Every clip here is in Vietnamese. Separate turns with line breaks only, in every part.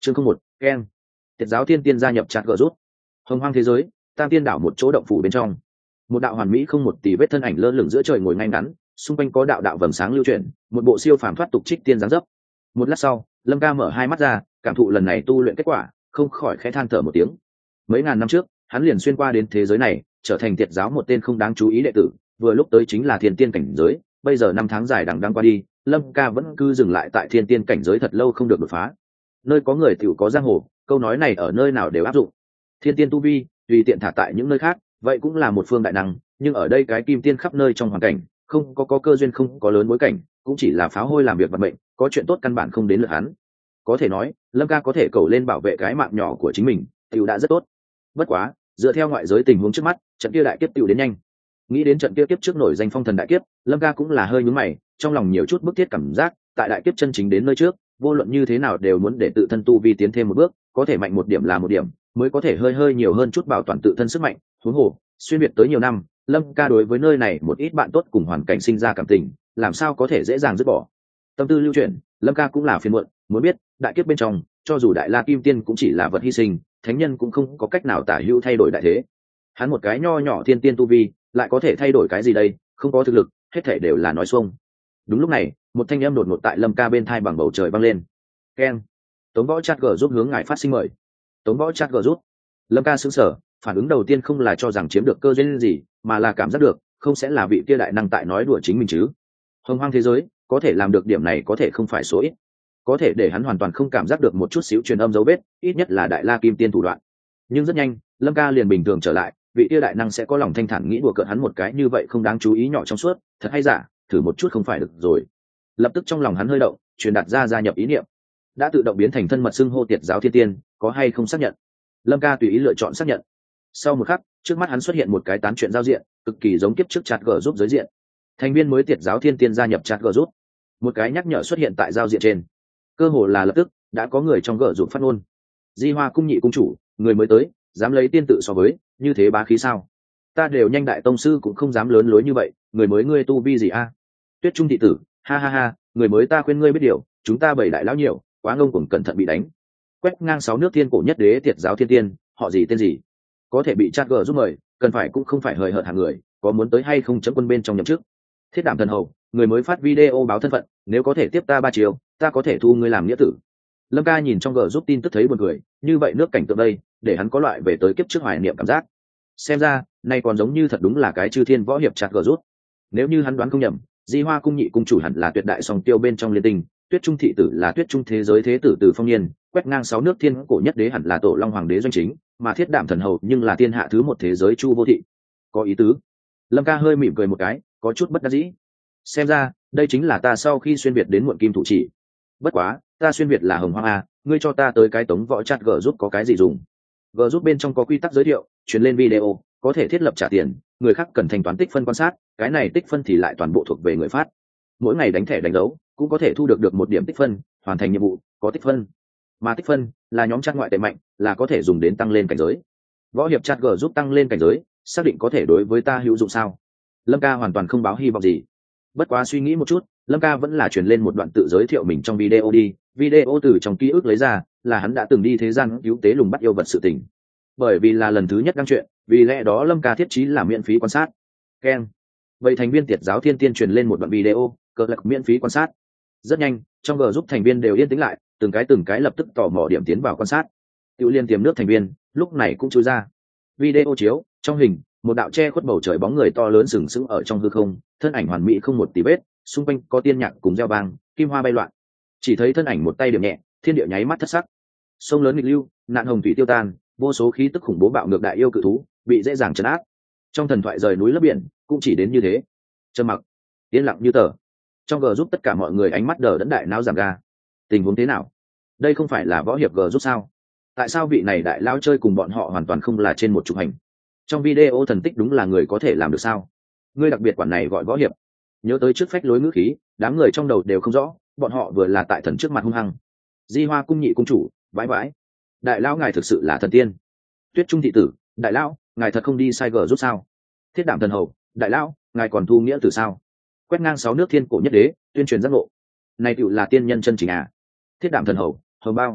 chương 01, ken tiệt giáo thiên tiên gia nhập chặt gờ rút. Hồng hoang thế giới, tam tiên đảo một chỗ động phủ bên trong, một đạo hoàn mỹ không một tì vết thân ảnh lơ lửng giữa trời ngồi ngay ngắn, xung quanh có đạo đạo vầng sáng lưu chuyển, một bộ siêu phàm thoát tục trích tiên dáng dấp. Một lát sau, Lâm Ca mở hai mắt ra, cảm thụ lần này tu luyện kết quả, không khỏi khẽ than thở một tiếng. Mấy ngàn năm trước, hắn liền xuyên qua đến thế giới này, trở thành tiệt giáo một tên không đáng chú ý đệ tử, vừa lúc tới chính là thiên tiên cảnh giới. Bây giờ năm tháng dài đằng đẵng qua đi, Lâm Ca vẫn cứ dừng lại tại thiên tiên cảnh giới thật lâu không được đột phá. Nơi có người tiểu có giang hồ, câu nói này ở nơi nào đều áp dụng. Thiên tiên tu vi, tùy tiện thả tại những nơi khác, vậy cũng là một phương đại năng, nhưng ở đây cái kim tiên khắp nơi trong hoàn cảnh, không có cơ duyên, không có lớn bối cảnh, cũng chỉ là pháo hôi làm việc vận mệnh, có chuyện tốt căn bản không đến lượt hắn. Có thể nói, Lâm Ca có thể cầu lên bảo vệ cái mạng nhỏ của chính mình, tiểu đã rất tốt. Bất quá, dựa theo ngoại giới tình huống trước mắt, trận kia đại kiếp tiểu đến nhanh. Nghĩ đến trận kia kiếp trước nổi danh phong thần đại kiếp, Lâm Ca cũng là hơi nhướng mày, trong lòng nhiều chút bức thiết cảm giác, tại đại kiếp chân chính đến nơi trước, vô luận như thế nào đều muốn để tự thân tu vi tiến thêm một bước, có thể mạnh một điểm là một điểm, mới có thể hơi nhiều hơn chút bảo toàn tự thân sức mạnh. Huống hồ, xuyên việt tới nhiều năm, Lâm Ca đối với nơi này một ít bạn tốt cùng hoàn cảnh sinh ra cảm tình, làm sao có thể dễ dàng dứt bỏ. Tâm tư lưu chuyển, Lâm Ca cũng là phiền muộn, muốn biết, đại kiếp bên trong, cho dù đại la kim tiên cũng chỉ là vật hy sinh, thánh nhân cũng không có cách nào tả hữu thay đổi đại thế. Hắn một cái nho nhỏ thiên tiên tu vi, lại có thể thay đổi cái gì đây? Không có thực lực, hết thảy đều là nói xuông. Đúng lúc này, một thanh âm đột ngột tại Lâm Ca bên thai bằng bầu trời vang lên. Keng. Tống Võ Chat G giúp hướng ngài phát sinh mời. Tống Võ Chat G giúp. Lâm Ca sững sờ, phản ứng đầu tiên không là cho rằng chiếm được cơ duyên gì, mà là cảm giác được, không sẽ là vị kia đại năng tại nói đùa chính mình chứ. Hồng hoang thế giới, có thể làm được điểm này có thể không phải số ít. Có thể để hắn hoàn toàn không cảm giác được một chút xíu truyền âm dấu vết, ít nhất là đại la kim tiên thủ đoạn. Nhưng rất nhanh, Lâm Ca liền bình thường trở lại, vị kia đại năng sẽ có lòng thanh thản nghĩ đùa cợt hắn một cái như vậy không đáng chú ý nhỏ trong suốt, thật hay giả, thử một chút không phải được rồi. Lập tức trong lòng hắn hơi động, truyền đạt ra gia nhập ý niệm. Đã tự động biến thành thân mật xưng hô tiệt giáo thiên tiên, có hay không xác nhận? Lâm Ca tùy ý lựa chọn xác nhận. Sau một khắc, trước mắt hắn xuất hiện một cái tán chuyện giao diện, cực kỳ giống kiếp trước chat gờ giúp giới diện. Thành viên mới tiệt giáo thiên tiên gia nhập chat gờ giúp. Một cái nhắc nhở xuất hiện tại giao diện trên. Cơ hồ là lập tức, đã có người trong gờ giúp phát ngôn. Di Hoa cung nhị cung chủ, người mới tới, dám lấy tiên tự so với, như thế bá khí sao? Ta đều nhanh đại tông sư cũng không dám lớn lối như vậy, người mới ngươi tu vi gì a? Tuyết Trung thị tử, ha ha ha, người mới ta khuyên ngươi biết điều, chúng ta bảy đại lão nhiều, quá ngông cuồng cẩn thận bị đánh. Quét ngang 6 nước thiên cổ nhất đế tiệt giáo thiên tiên, họ gì tên gì? Có thể bị chat gờ giúp mời, cần phải cũng không phải hời hợt hàng người, có muốn tới hay không chấm quân bên trong nhậm chức. Thiết Đảm thần hầu, người mới phát video báo thân phận, nếu có thể tiếp ta 3 chiều, ta có thể thu ngươi làm nghĩa tử. Lâm Ca nhìn trong gờ giúp tin tức thấy buồn cười, như vậy nước cảnh tượng đây, để hắn có loại về tới kiếp trước hoài niệm cảm giác. Xem ra, nay còn giống như thật đúng là cái chư thiên võ hiệp chat gờ giúp. Nếu như hắn đoán không nhầm, Di Hoa cung nhị cung chủ hẳn là tuyệt đại song tiêu bên trong liên tình, Tuyết Trung thị tử là Tuyết Trung thế giới thế tử Từ Phong Niên, quét ngang 6 nước thiên cổ nhất đế hẳn là Tổ Long hoàng đế doanh chính, mà Thiết Đảm thần hầu nhưng là thiên hạ thứ một thế giới Chu Vô Thị. Có ý tứ. Lâm Ca hơi mỉm cười một cái, có chút bất đắc dĩ. Xem ra, đây chính là ta sau khi xuyên việt đến muộn kim thủ chỉ. Bất quá, ta xuyên việt là Hồng Hoang a, ngươi cho ta tới cái Tống Võ Chat G giúp có cái gì dùng? G giúp bên trong có quy tắc giới thiệu, truyền lên video, có thể thiết lập trả tiền, người khác cần thanh toán tích phân quan sát, cái này tích phân thì lại toàn bộ thuộc về người phát. Mỗi ngày đánh thẻ đánh dấu, cũng có thể thu được 1 điểm tích phân, hoàn thành nhiệm vụ, có tích phân. Mà tích phân là nhóm chat ngoại tệ mạnh, là có thể dùng đến tăng lên cảnh giới. Võ hiệp chat G giúp tăng lên cảnh giới, xác định có thể đối với ta hữu dụng sao? Lâm Ca hoàn toàn không báo hy vọng gì. Bất quá suy nghĩ một chút, Lâm Ca vẫn là truyền lên một đoạn tự giới thiệu mình trong video đi. Video từ trong ký ức lấy ra, là hắn đã từng đi thế gian cứu tế lùng bắt yêu vật sự tình. Bởi vì là lần thứ nhất đăng truyện, vì lẽ đó Lâm Ca thiết chí là miễn phí quan sát. Ken. Vậy thành viên tiệt giáo thiên tiên truyền lên một đoạn video, cờ lạc miễn phí quan sát. Rất nhanh, trong G giúp thành viên đều yên tĩnh lại, từng cái lập tức tò mò điểm tiến vào quan sát. Tiểu liên tiềm nước thành viên, lúc này cũng chui ra. Video chiếu, trong hình, một đạo che khuất bầu trời bóng người to lớn sừng sững ở trong hư không, thân ảnh hoàn mỹ không một tì vết, xung quanh có tiên nhạc cùng reo vang, kim hoa bay loạn. Chỉ thấy thân ảnh một tay điểm nhẹ, thiên địa nháy mắt thất sắc. Sông lớn nghịch lưu, nạn hồng thủy tiêu tan, vô số khí tức khủng bố bạo ngược đại yêu cự thú, bị dễ dàng trấn áp. Trong thần thoại rời núi lấp biển, cũng chỉ đến như thế. Trầm mặc, yên lặng như tờ. Trong G giúp tất cả mọi người ánh mắt đờ đẫn đại não giảm ga. Tình huống thế nào? Đây không phải là võ hiệp G giúp sao? Tại sao vị này đại lao chơi cùng bọn họ hoàn toàn không là trên một chục hành? Trong video thần tích đúng là người có thể làm được sao? Ngươi đặc biệt quản này gọi võ hiệp. Nhớ tới trước phách lối ngữ khí, đám người trong đầu đều không rõ, bọn họ vừa là tại thần trước mặt hung hăng. Di Hoa cung nhị cung chủ, vãi vãi. Đại lão ngài thực sự là thần tiên. Tuyết Trung thị tử, đại lão, ngài thật không đi sai G giúp sao? Thiết Đảm thần hầu, đại lão, ngài còn thu nghĩa từ sao? Quét ngang 6 nước thiên cổ nhất đế, tuyên truyền giác ngộ. Này tựu là tiên nhân chân chính à? Thiết Đảm thần hầu, hầu bao.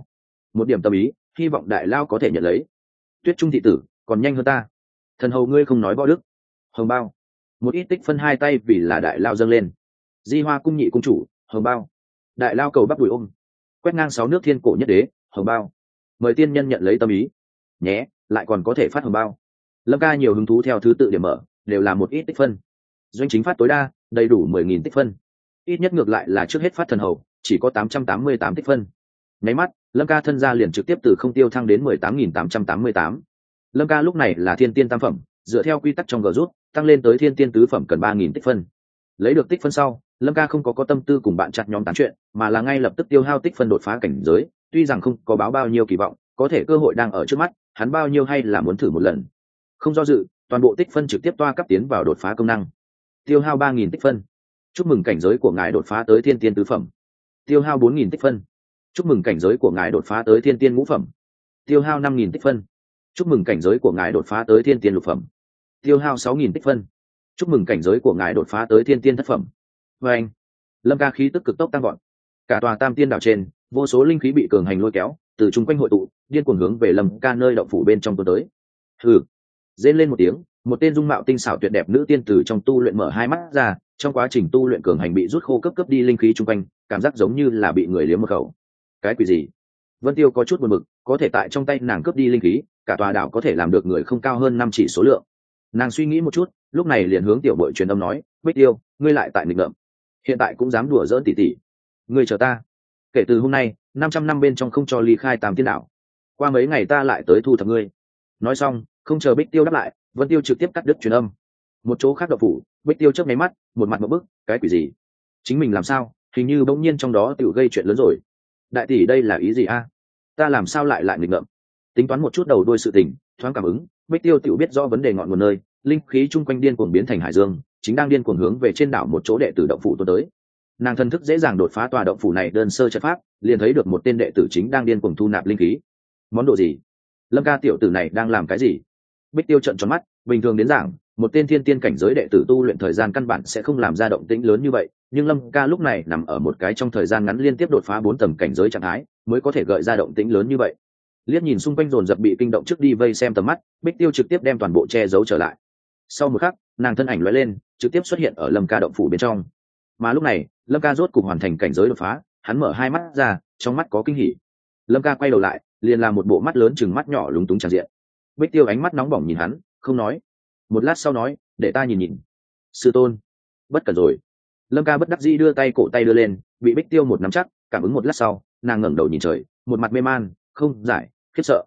một điểm tâm ý, hy vọng đại lao có thể nhận lấy. Tuyết Trung thị tử còn nhanh hơn ta, thần hầu ngươi không nói võ đức. Hồng bao, một ít tích phân, hai tay vì là đại lao dâng lên. Di Hoa cung nhị cung chủ, hồng bao. Đại lao cầu bắp đùi ôm. Quét ngang 6 nước thiên cổ nhất đế, hồng bao. Mời tiên nhân nhận lấy tâm ý nhé, lại còn có thể phát hồng bao. Lâm ca nhiều hứng thú theo thứ tự điểm mở, đều là một ít tích phân. Doanh chính phát tối đa đầy đủ 10.000 tích phân, ít nhất ngược lại là trước hết phát thần hầu chỉ có 888 tích phân. Nháy mắt Lâm ca thân gia liền trực tiếp từ không tiêu thăng đến 18.888. Lâm ca lúc này là thiên tiên tam phẩm, dựa theo quy tắc trong g rút tăng lên tới thiên tiên tứ phẩm cần 3.000 tích phân. Lấy được tích phân sau, Lâm ca không có tâm tư cùng bạn chặt nhóm tán chuyện, mà là ngay lập tức tiêu hao tích phân đột phá cảnh giới. Tuy rằng không có báo bao nhiêu kỳ vọng, có thể cơ hội đang ở trước mắt, hắn bao nhiêu hay là muốn thử một lần. Không do dự, toàn bộ tích phân trực tiếp toa cấp tiến vào đột phá công năng. Tiêu hao 3.000 tích phân. Chúc mừng cảnh giới của ngài đột phá tới thiên tiên tứ phẩm. Tiêu hao 4.000 tích phân. Chúc mừng cảnh giới của ngài đột phá tới thiên tiên ngũ phẩm. Tiêu hao 5.000 tích phân. Chúc mừng cảnh giới của ngài đột phá tới thiên tiên lục phẩm. Tiêu hao 6.000 tích phân. Chúc mừng cảnh giới của ngài đột phá tới thiên tiên thất phẩm. Và anh, Lâm ca khí tức cực tốc tăng gọn. Cả tòa Tam Tiên đảo trên, vô số linh khí bị cường hành lôi kéo, từ chung quanh hội tụ, điên cuồng hướng về Lâm ca nơi động phủ bên trong tuôn tới. Hừ, rên lên một tiếng, một tên dung mạo tinh xảo tuyệt đẹp nữ tiên tử trong tu luyện mở hai mắt ra. Trong quá trình tu luyện cường hành bị rút khô cấp đi linh khí chung quanh, cảm giác giống như là bị người liếm một khẩu. Cái quỷ gì? Vân Tiêu có chút buồn bực, có thể tại trong tay nàng cướp đi linh khí, cả tòa đảo có thể làm được người không cao hơn 5 chỉ số lượng. Nàng suy nghĩ một chút, lúc này liền hướng tiểu bội truyền âm nói, Bích Tiêu, ngươi lại tại nghịch ngợm, hiện tại cũng dám đùa giỡn tỷ tỷ. Ngươi chờ ta, kể từ hôm nay 500 năm bên trong không cho ly khai Tam Tiên đảo, qua mấy ngày ta lại tới thu thập ngươi. Nói xong, không chờ Bích Tiêu đáp lại, Vân Tiêu trực tiếp cắt đứt truyền âm. Một chỗ khác đậu phủ, Bích Tiêu chớp máy mắt, một mặt một bức, cái quỷ gì? Chính mình làm sao? Hình như bỗng nhiên trong đó tự gây chuyện lớn rồi. Đại tỷ đây là ý gì a? Ta làm sao lại nghịch ngợm? Tính toán một chút đầu đuôi sự tình, thoáng cảm ứng, Bích Tiêu tự biết rõ vấn đề ngọn nguồn nơi, linh khí chung quanh điên cuồng biến thành hải dương, chính đang điên cuồng hướng về trên đảo một chỗ đệ tử động phủ tuôn tới. Nàng thân thức dễ dàng đột phá tòa động phủ này đơn sơ trận pháp, liền thấy được một tên đệ tử chính đang điên cuồng thu nạp linh khí. Món đồ gì? Lâm ca tiểu tử này đang làm cái gì? Bích Tiêu trợn tròn mắt, bình thường đến giảng, một tên thiên tiên cảnh giới đệ tử tu luyện thời gian căn bản sẽ không làm ra động tĩnh lớn như vậy, nhưng Lâm ca lúc này nằm ở một cái trong thời gian ngắn liên tiếp đột phá 4 tầng cảnh giới trạng thái, mới có thể gợi ra động tĩnh lớn như vậy. Liếc nhìn xung quanh dồn dập bị kinh động trước đi vây xem tầm mắt, Bích Tiêu trực tiếp đem toàn bộ che giấu trở lại. Sau một khắc, nàng thân ảnh lóe lên, trực tiếp xuất hiện ở Lâm ca động phủ bên trong. Mà lúc này, Lâm ca rốt cục hoàn thành cảnh giới đột phá, hắn mở hai mắt ra, trong mắt có kinh hỉ. Lâm ca quay đầu lại, liền làm một bộ mắt lớn chừng mắt nhỏ lúng túng tràn diện. Bích Tiêu ánh mắt nóng bỏng nhìn hắn, không nói. Một lát sau nói, để ta nhìn nhìn. Sư tôn, bất cẩn rồi. Lâm ca bất đắc dĩ đưa tay, cổ tay đưa lên, bị Bích Tiêu một nắm chắc, cảm ứng một lát sau, nàng ngẩng đầu nhìn trời, một mặt mê man, không giải, khiếp sợ,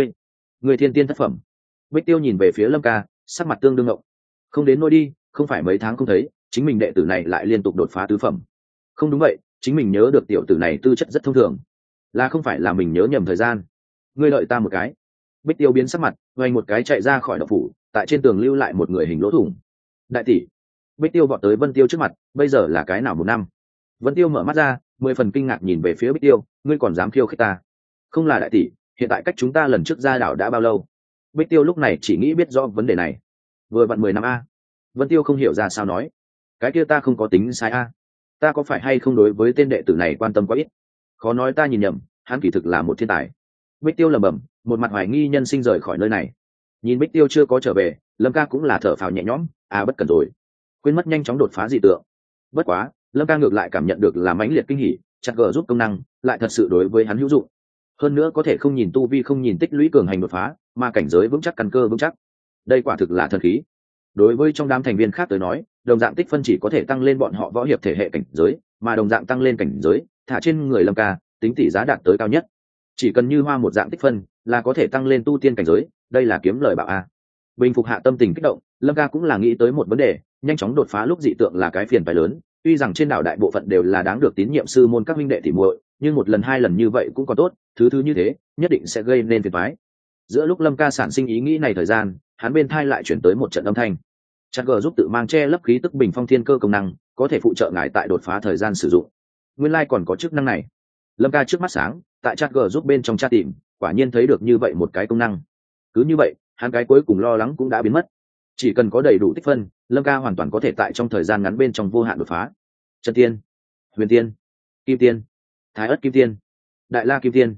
ngươi thiên tiên thất phẩm. Bích Tiêu nhìn về phía Lâm ca, sắc mặt tương đương ngộng. Không đến nỗi đi, không phải mấy tháng không thấy, chính mình đệ tử này lại liên tục đột phá tứ phẩm. Không đúng vậy, chính mình nhớ được tiểu tử này tư chất rất thông thường, là không phải là mình nhớ nhầm thời gian. Ngươi đợi ta một cái. Bích Tiêu biến sắc mặt, vành một cái chạy ra khỏi động phủ, tại trên tường lưu lại một người hình lỗ thủng. Đại tỷ. Bích Tiêu vọt tới Vân Tiêu trước mặt, bây giờ là cái nào một năm? Vân Tiêu mở mắt ra, 10 phần kinh ngạc nhìn về phía Bích Tiêu, ngươi còn dám khiêu khích ta? Không là đại tỷ, hiện tại cách chúng ta lần trước ra đảo đã bao lâu? Bích Tiêu lúc này chỉ nghĩ biết rõ vấn đề này. Vừa vặn 10 năm a. Vân Tiêu không hiểu ra sao nói, cái kia ta không có tính sai a. Ta có phải hay không đối với tên đệ tử này quan tâm quá ít? Khó nói ta nhìn nhầm, hắn kỳ thực là một thiên tài. Bích Tiêu lẩm bẩm, một mặt hoài nghi nhân sinh rời khỏi nơi này. Nhìn Bích Tiêu chưa có trở về, Lâm ca cũng là thở phào nhẹ nhõm, bất cần rồi, quên mất nhanh chóng đột phá dị tượng. Bất quá, Lâm ca ngược lại cảm nhận được là mãnh liệt kinh hỉ, chặt gờ giúp công năng lại thật sự đối với hắn hữu dụng. Hơn nữa có thể không nhìn tu vi, không nhìn tích lũy cường hành đột phá, mà cảnh giới vững chắc, căn cơ vững chắc. Đây quả thực là thần khí. Đối với trong đám thành viên khác tới nói, đồng dạng tích phân chỉ có thể tăng lên bọn họ võ hiệp thể hệ cảnh giới, mà đồng dạng tăng lên cảnh giới, thả trên người Lâm ca, tính tỷ giá đạt tới cao nhất. Chỉ cần như hoa một dạng tích phân, là có thể tăng lên tu tiên cảnh giới, đây là kiếm lời bạo a. Bình phục hạ tâm tình kích động, Lâm ca cũng là nghĩ tới một vấn đề, nhanh chóng đột phá lúc dị tượng là cái phiền phải lớn. Tuy rằng trên đảo đại bộ phận đều là đáng được tín nhiệm sư môn các huynh đệ tỉ muội, nhưng một lần hai lần như vậy cũng còn tốt, thứ như thế nhất định sẽ gây nên phiền toái. Giữa lúc Lâm ca sản sinh ý nghĩ này thời gian, hắn bên thai lại chuyển tới một trận âm thanh. Chặt gờ giúp tự mang che lấp khí tức bình phong thiên cơ công năng, có thể phụ trợ ngài tại đột phá thời gian sử dụng. Nguyên lai còn có chức năng này. Lâm ca trước mắt sáng, tại chat g giúp bên trong tra tìm, quả nhiên thấy được như vậy một cái công năng. Cứ như vậy, hắn cái cuối cùng lo lắng cũng đã biến mất. Chỉ cần có đầy đủ tích phân, Lâm ca hoàn toàn có thể tại trong thời gian ngắn bên trong vô hạn đột phá. Chân tiên, huyền tiên, kim tiên, thái ất kim tiên, đại la kim tiên,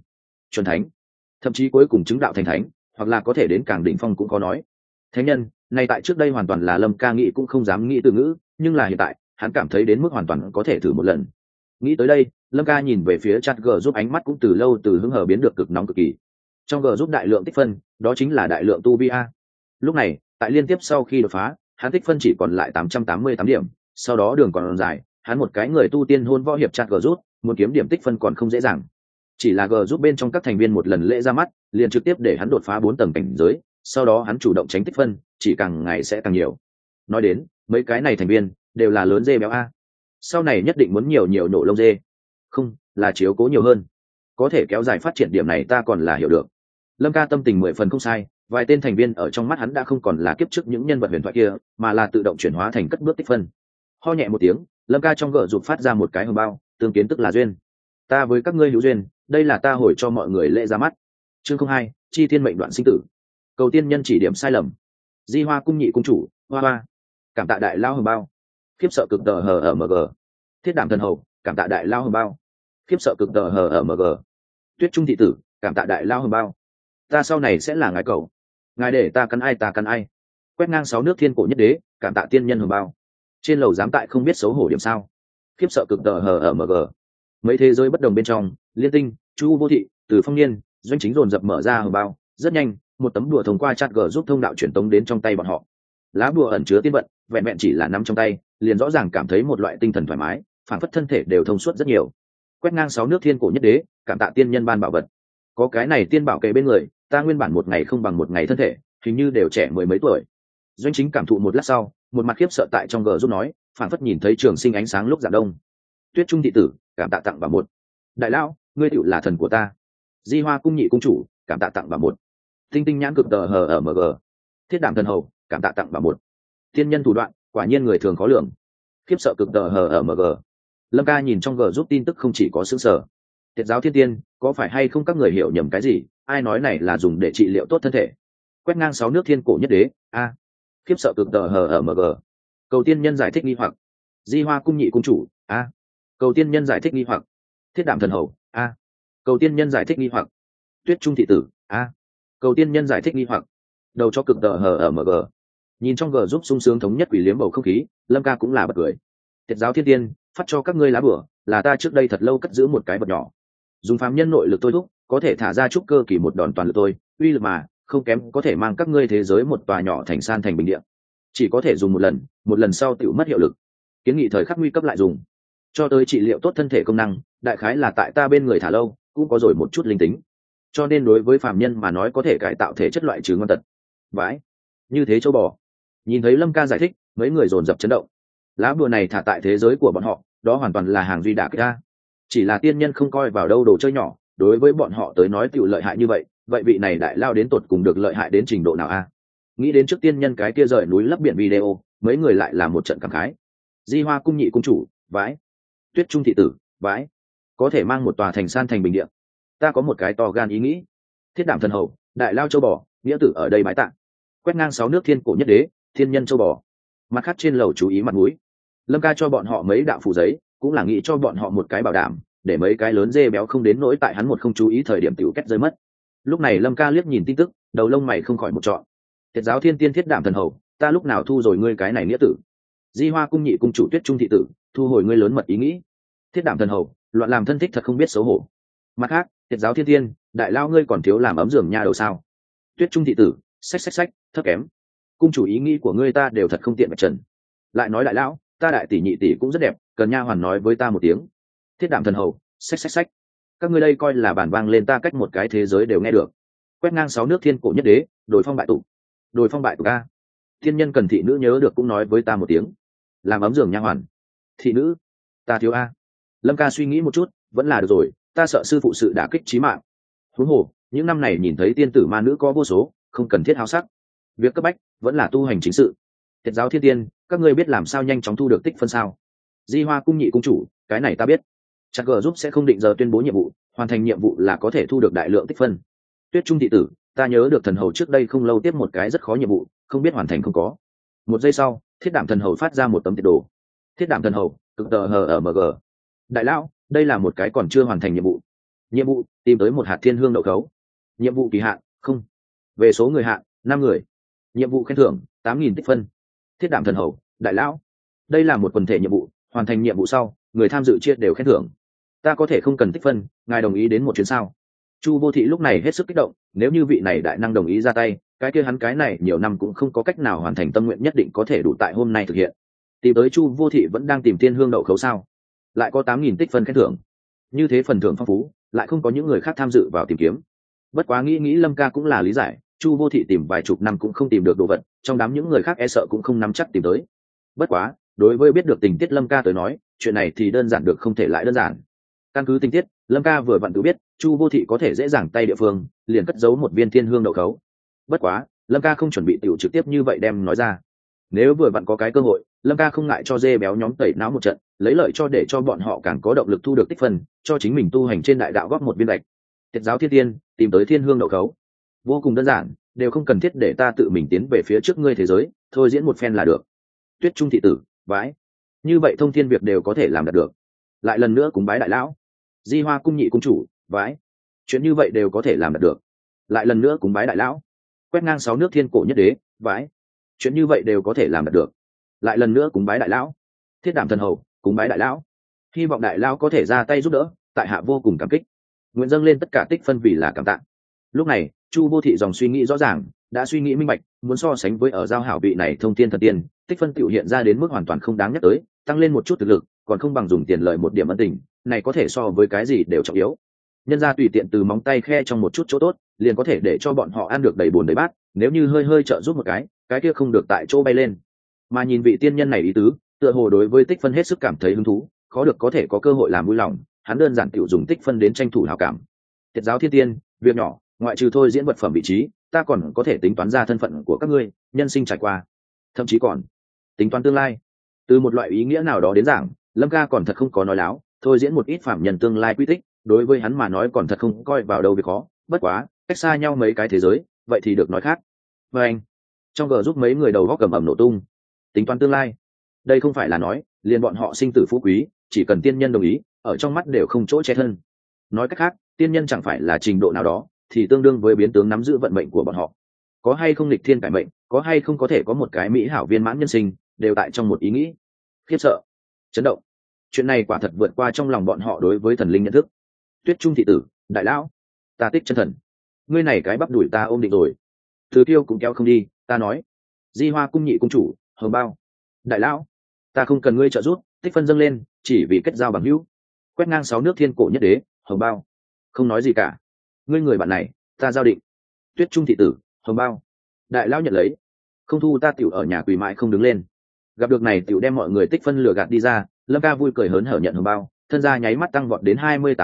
chuẩn thánh, thậm chí cuối cùng chứng đạo thành thánh, hoặc là có thể đến càng đỉnh phong cũng có nói. Thánh nhân này tại trước đây hoàn toàn là Lâm Ca nghĩ cũng không dám nghĩ từ ngữ, nhưng là hiện tại hắn cảm thấy đến mức hoàn toàn có thể thử một lần. Nghĩ tới đây, Lâm Ca nhìn về phía chat g giúp, ánh mắt cũng từ lâu từ hứng hờ biến được cực nóng cực kỳ. Trong g giúp đại lượng tích phân, đó chính là đại lượng tu vi a. Lúc này tại liên tiếp sau khi đột phá, hắn tích phân chỉ còn lại 888 điểm, sau đó đường còn dài, hắn một cái người tu tiên hôn võ hiệp chat g giúp, muốn kiếm điểm tích phân còn không dễ dàng. Chỉ là g giúp bên trong các thành viên một lần lễ ra mắt, liền trực tiếp để hắn đột phá 4 tầng cảnh giới, sau đó hắn chủ động tránh tích phân, chỉ càng ngày sẽ càng nhiều. Nói đến mấy cái này thành viên đều là lớn dê béo a, sau này nhất định muốn nhiều nhiều nổ lông dê, không là chiếu cố nhiều hơn, có thể kéo dài phát triển điểm này ta còn là hiểu được. Lâm Ca tâm tình 10 phần không sai, vài tên thành viên ở trong mắt hắn đã không còn là kiếp trước những nhân vật huyền thoại kia, mà là tự động chuyển hóa thành cất bước tích phân. Ho nhẹ một tiếng, Lâm Ca trong gờ rụt phát ra một cái hồng bao, tương kiến tức là duyên. Ta với các ngươi hữu duyên, đây là ta hồi cho mọi người lễ ra mắt. Chương 02, chi thiên mệnh đoạn sinh tử. Cầu tiên nhân chỉ điểm sai lầm. Di Hoa cung nhị cung chủ, hoa hoa. Cảm tạ đại lao hồng bao. Khiếp sợ cực tờ hờ ở mg. Thiết đảm thần hầu, cảm tạ đại lao hồng bao. Khiếp sợ cực tờ hờ ở mg. Tuyết trung thị tử, cảm tạ đại lao hồng bao. Ta sau này sẽ là ngài cầu, ngài để ta cắn ai ta cắn ai. Quét ngang 6 nước thiên cổ nhất đế, cảm tạ tiên nhân hồng bao. Trên lầu dám tại không biết xấu hổ điểm sao. Khiếp sợ cực tờ hờ ở mg. Mấy thế giới bất đồng bên trong, Liên Tinh, Chu Vô Thị, Từ Phong Niên, Doanh Chính dồn dập mở ra hồng bao. Rất nhanh, một tấm đùa thông qua chat g giúp thông đạo truyền tống đến trong tay bọn họ. Lá bùa ẩn chứa tiên vận, vẹn vẹn chỉ là nắm trong tay, liền rõ ràng cảm thấy một loại tinh thần thoải mái, phản phất thân thể đều thông suốt rất nhiều. Quét ngang 6 nước thiên cổ nhất đế, cảm tạ tiên nhân ban bảo vật. Có cái này tiên bảo kề bên người, ta nguyên bản một ngày không bằng một ngày thân thể, hình như đều trẻ mười mấy tuổi. Doanh Chính cảm thụ một lát sau, một mặt khiếp sợ tại trong g giúp nói, phản phất nhìn thấy trường sinh ánh sáng lúc rạng đông. Tuyết trung thị tử, cảm tạ tặng bảo một. Đại lão, ngươi tựu là thần của ta. Di Hoa cung nhị cung chủ, cảm tạ tặng bảo một. Tinh tinh nhãn cực tờ hờ ở mg. Thiết đảm thần hầu, cảm tạ tặng bảo một. Tiên nhân thủ đoạn, quả nhiên người thường khó lường. Khiếp sợ cực tờ hờ ở mg. Lâm Ca nhìn trong g giúp tin tức không chỉ có sững sờ. Tiệt giáo thiên tiên, có phải hay không các người hiểu nhầm cái gì, ai nói này là dùng để trị liệu tốt thân thể. Quét ngang 6 nước thiên cổ nhất đế, a. Khiếp sợ cực tờ hờ ở mg. Cầu tiên nhân giải thích nghi hoặc. Di Hoa cung nhị cung chủ, a. Cầu tiên nhân giải thích nghi hoặc. Thiết đảm thần hầu, a. Cầu tiên nhân giải thích nghi hoặc. Tuyết trung thị tử, a. Cầu tiên nhân giải thích nghi hoặc. Đầu cho cực tờ hờ ở mg. Nhìn trong g giúp sung sướng thống nhất quỷ liếm bầu không khí, Lâm Ca cũng là bật cười. Tiệt giáo thiên tiên, phát cho các ngươi lá bửa, là ta trước đây thật lâu cất giữ một cái vật nhỏ, dùng phàm nhân nội lực tôi thúc, có thể thả ra trúc cơ kỳ một đòn toàn lực tôi, uy lực mà không kém có thể mang các ngươi thế giới một tòa nhỏ thành san thành bình địa. Chỉ có thể dùng một lần sau tự mất hiệu lực, kiến nghị thời khắc nguy cấp lại dùng. Cho tới trị liệu tốt thân thể công năng, đại khái là tại ta bên người thả lâu cũng có rồi một chút linh tính, cho nên đối với phàm nhân mà nói có thể cải tạo thể chất loại trừ ngon tật. Vãi, như thế châu bò. Nhìn thấy Lâm Ca giải thích, mấy người dồn dập chấn động. Lá bùa này thả tại thế giới của bọn họ, đó hoàn toàn là hàng duy đả kích ta. Chỉ là tiên nhân không coi vào đâu đồ chơi nhỏ, đối với bọn họ tới nói tựu lợi hại như vậy, vậy vị này đại lao đến tột cùng được lợi hại đến trình độ nào a? Nghĩ đến trước tiên nhân cái kia rời núi lấp biển video, mấy người lại là một trận cảm khái. Di Hoa cung nhị cung chủ, vãi. Tuyết trung thị tử, vãi. Có thể mang một tòa thành san thành bình địa. Ta có một cái to gan ý nghĩ. Thiết đảm thần hầu, đại lao châu bò, nghĩa tử ở đây bái tạ. Quét ngang 6 nước thiên cổ nhất đế, thiên nhân châu bò. Mặt khác trên lầu chú ý mặt mũi. Lâm Ca cho bọn họ mấy đạo phù giấy, cũng là nghĩ cho bọn họ một cái bảo đảm, để mấy cái lớn dê béo không đến nỗi tại hắn một không chú ý thời điểm tiểu kết rơi mất. Lúc này Lâm Ca liếc nhìn tin tức, đầu lông mày không khỏi một trọn. Tiệt giáo thiên tiên thiết đảm thần hầu, ta lúc nào thu rồi ngươi cái này nghĩa tử. Di Hoa cung nhị cung chủ Tuyết trung thị tử, thu hồi ngươi lớn mật ý nghĩ. Thiết đảm thần hầu, loạn làm thân thích thật không biết xấu hổ. Mặt khác, tiệt giáo thiên tiên, đại lao ngươi còn thiếu làm ấm giường nha đầu sao? Tuyết trung thị tử, sách, thấp kém. Cung chủ ý nghĩ của ngươi ta đều thật không tiện bạch trần. Lại nói đại lão, ta đại tỷ nhị tỷ cũng rất đẹp, cần nha hoàn nói với ta một tiếng. Thiết đảm thần hầu, sách. Các ngươi đây coi là bản vang lên ta cách một cái thế giới đều nghe được. Quét ngang 6 nước thiên cổ nhất đế, đồi phong bại tụ ca. Thiên nhân cần thị nữ nhớ được cũng nói với ta một tiếng. Làm ấm giường nha hoàn. Thị nữ, ta thiếu a. Lâm Ca suy nghĩ một chút, vẫn là được rồi, ta sợ sư phụ sự đả kích chí mạng. Huống hồ, những năm này nhìn thấy tiên tử ma nữ có vô số, không cần thiết háo sắc. Việc cấp bách vẫn là tu hành chính sự. Tiệt giáo thiên tiên, các ngươi biết làm sao nhanh chóng thu được tích phân sao? Di Hoa cung nhị cung chủ, cái này ta biết. Chắc g giúp sẽ không định giờ tuyên bố nhiệm vụ, hoàn thành nhiệm vụ là có thể thu được đại lượng tích phân. Tuyết trung thị tử, ta nhớ được thần hầu trước đây không lâu tiếp một cái rất khó nhiệm vụ, không biết hoàn thành không có. Một giây sau, thiết đảm thần hầu phát ra một tấm tiệt đồ. Thiết đảm thần hầu, cực tờ hờ ở mg. Đại lão, đây là một cái còn chưa hoàn thành nhiệm vụ. Nhiệm vụ: tìm tới một hạt thiên hương đậu khấu. Nhiệm vụ kỳ hạn: không. Về số người hạn: 5 người. Nhiệm vụ khen thưởng: 8.000 tích phân. Thiết đảm thần hầu, đại lão. Đây là một quần thể nhiệm vụ, hoàn thành nhiệm vụ sau người tham dự chia đều khen thưởng. Ta có thể không cần tích phân, ngài đồng ý đến một chuyến sao? Chu Vô Thị lúc này hết sức kích động, nếu như vị này đại năng đồng ý ra tay, cái kia hắn cái này nhiều năm cũng không có cách nào hoàn thành tâm nguyện, nhất định có thể đủ tại hôm nay thực hiện. Tìm tới Chu Vô Thị vẫn đang tìm thiên hương đậu khấu sao? Lại có 8.000 tích phân khen thưởng. Như thế phần thưởng phong phú, lại không có những người khác tham dự vào tìm kiếm. Bất quá nghĩ Lâm Ca cũng là lý giải, Chu Vô Thị tìm vài chục năm cũng không tìm được đồ vật, trong đám những người khác e sợ cũng không nắm chắc tìm tới. Bất quá, đối với biết được tình tiết Lâm Ca tới nói, chuyện này thì đơn giản được không thể lại đơn giản. Căn cứ tình tiết, Lâm Ca vừa vặn tự biết Chu Vô Thị có thể dễ dàng tay địa phương, liền cất giấu một viên thiên hương đậu khấu. Bất quá, Lâm Ca không chuẩn bị tiểu trực tiếp như vậy đem nói ra. Nếu vừa vặn có cái cơ hội, Lâm Ca không ngại cho dê béo nhóm tẩy não một trận, lấy lợi cho để cho bọn họ càng có động lực thu được tích phân, cho chính mình tu hành trên đại đạo góp một viên gạch. Tiệt giáo thiên tiên tìm tới thiên hương đậu khấu, vô cùng đơn giản, đều không cần thiết để ta tự mình tiến về phía trước ngươi thế giới, thôi diễn một phen là được. Tuyết Trung thị tử, vãi, như vậy thông thiên việc đều có thể làm đạt được. Lại lần nữa cúng bái đại lão. Di Hoa cung nhị cung chủ, vãi, chuyện như vậy đều có thể làm đạt được. Lại lần nữa cúng bái đại lão. Quét ngang 6 nước thiên cổ nhất đế, vãi, chuyện như vậy đều có thể làm đạt được. Lại lần nữa cúng bái đại lão. Thiết đảm thần hầu, cúng bái đại lão. Hy vọng đại lão có thể ra tay giúp đỡ, tại hạ vô cùng cảm kích. Nguyện dâng lên tất cả tích phân vì là cảm tạ. Lúc này Chu Vô Thị dòng suy nghĩ rõ ràng, đã suy nghĩ minh bạch, muốn so sánh với ở giao hảo vị này thông thiên thần tiên, tích phân tiểu hiện ra đến mức hoàn toàn không đáng nhắc tới, tăng lên một chút thực lực còn không bằng dùng tiền lợi một điểm ân tình, này có thể so với cái gì đều trọng yếu. Nhân ra tùy tiện từ móng tay khe trong một chút chỗ tốt, liền có thể để cho bọn họ ăn được đầy bồn đầy bát, nếu như hơi hơi trợ giúp một cái kia không được tại chỗ bay lên. Mà nhìn vị tiên nhân này ý tứ, tựa hồ đối với tích phân hết sức cảm thấy hứng thú, khó được có thể có cơ hội làm vui lòng, hắn đơn giản tiểu dùng tích phân đến tranh thủ hảo cảm. Tiệt giáo thiên tiên, việc nhỏ, ngoại trừ thôi diễn vật phẩm vị trí, ta còn có thể tính toán ra thân phận của các ngươi, nhân sinh trải qua, thậm chí còn tính toán tương lai. Từ một loại ý nghĩa nào đó đến giảng, Lâm Ca còn thật không có nói láo, thôi diễn một ít phạm nhân tương lai quy tích, đối với hắn mà nói còn thật không coi vào đâu việc khó. Bất quá, cách xa nhau mấy cái thế giới, vậy thì được nói khác. Và anh, trong gờ giúp mấy người đầu góc cầm ẩm nổ tung. Tính toán tương lai, đây không phải là nói liền bọn họ sinh tử phú quý, chỉ cần tiên nhân đồng ý, ở trong mắt đều không chỗ che thân. Nói cách khác, tiên nhân chẳng phải là trình độ nào đó thì tương đương với biến tướng nắm giữ vận mệnh của bọn họ. Có hay không lịch thiên cải mệnh, có hay không có thể có một cái mỹ hảo viên mãn nhân sinh, đều tại trong một ý nghĩ. Khiếp sợ, chấn động, chuyện này quả thật vượt qua trong lòng bọn họ đối với thần linh nhận thức. Tuyết Trung thị tử, đại lão, ta tích chân thần, ngươi này cái bắp đuổi ta ôm định rồi, thứ tiêu cũng kéo không đi. Ta nói, Di Hoa cung nhị cung chủ, hờ bao, đại lão, ta không cần ngươi trợ giúp, tích phân dâng lên, chỉ vì kết giao bằng hữu. Quét ngang 6 nước thiên cổ nhất đế, hờ bao, không nói gì cả, ngươi người bạn này ta giao định. Tuyết Trung thị tử, hờ bao, đại lão nhận lấy, không thu ta tiểu ở nhà quỳ mãi không đứng lên. Gặp được này tiểu đem mọi người tích phân lừa gạt đi ra, Lâm Ca vui cười hớn hở nhận hờ bao, thân gia nháy mắt tăng vọt đến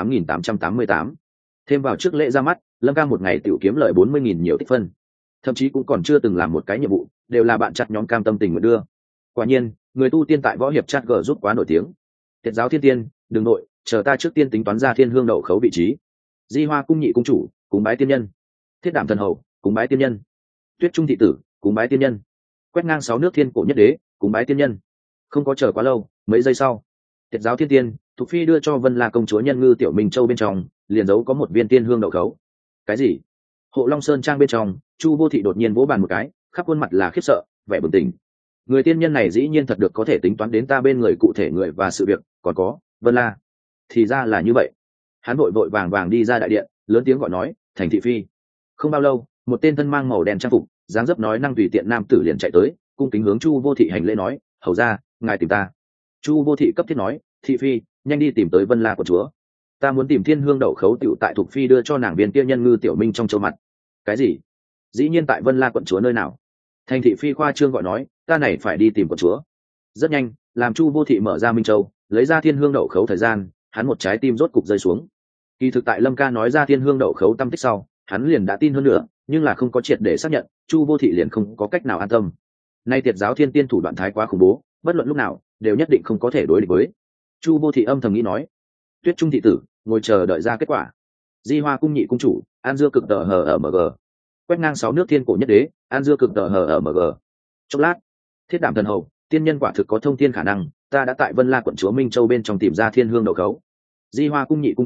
28.888. Thêm vào trước lễ ra mắt, Lâm Ca một ngày tiểu kiếm lợi 40.000 nhiều tích phân, thậm chí cũng còn chưa từng làm một cái nhiệm vụ, đều là bạn chặt nhóm cam tâm tình nguyện đưa. Quả nhiên, người tu tiên tại võ hiệp chat g giúp quá nổi tiếng. Tiệt giáo thiên tiên, đừng nội, chờ ta trước tiên tính toán ra thiên hương đậu khấu vị trí. Di Hoa cung nhị cung chủ, cúng bái tiên nhân. Thiết đảm thần hầu, cúng bái tiên nhân. Tuyết Trung thị tử, cúng bái tiên nhân. Quét ngang 6 nước thiên cổ nhất đế, cúng bái tiên nhân. Không có chờ quá lâu, mấy giây sau, Tiệt giáo thiên tiên, Thục Phi đưa cho Vân La công chúa nhân ngư tiểu Minh Châu bên trong, liền giấu có một viên tiên hương đậu khấu. Cái gì? Hộ Long Sơn trang bên trong, Chu Vô Thị đột nhiên vỗ bàn một cái, khắp khuôn mặt là khiếp sợ, vẻ bừng tỉnh. Người tiên nhân này dĩ nhiên thật được có thể tính toán đến ta bên người cụ thể người và sự việc, còn có Vân La. Thì ra là như vậy. Hắn vội vội vàng vàng đi ra đại điện, lớn tiếng gọi nói, thành thị phi. Không bao lâu, một tên thân mang màu đen trang phục, dáng dấp nói năng tùy tiện nam tử liền chạy tới, cung kính hướng Chu Vô Thị hành lễ nói, hầu ra, ngài tìm ta. Chu Vô Thị cấp thiết nói, thị phi, nhanh đi tìm tới Vân La của chúa. Ta muốn tìm thiên hương đậu khấu tiểu tại Thục Phi đưa cho nàng viên kia nhân ngư tiểu Minh trong châu mặt. Cái gì? Dĩ nhiên tại Vân La quận chúa nơi nào? Thành thị phi khoa trương gọi nói, ta này phải đi tìm quận chúa. Rất nhanh, làm Chu Vô Thị mở ra Minh Châu, lấy ra thiên hương đậu khấu thời gian, hắn một trái tim rốt cục rơi xuống. Kỳ thực tại Lâm Ca nói ra thiên hương đậu khấu tâm tích sau, hắn liền đã tin hơn nữa, nhưng là không có triệt để xác nhận, Chu Vô Thị liền không có cách nào an tâm. Nay Tiệt giáo thiên tiên thủ đoạn thái quá khủng bố, bất luận lúc nào đều nhất định không có thể đối địch với. Chu Vô Thị âm thầm nghĩ nói, Tuyết Trung thị tử, ngồi chờ đợi ra kết quả. Di Hoa cung nhị cung chủ, an dưa cực tờ hờ ở mg. Quét ngang 6 nước thiên cổ nhất đế, an dưa cực tờ hờ ở mg. Chốc lát, Thiết đảm thần hầu, tiên nhân quả thực có thông thiên khả năng, ta đã tại Vân La quận chúa Minh Châu bên trong tìm ra thiên hương đậu khấu. Di Hoa cung nhị cung chủ,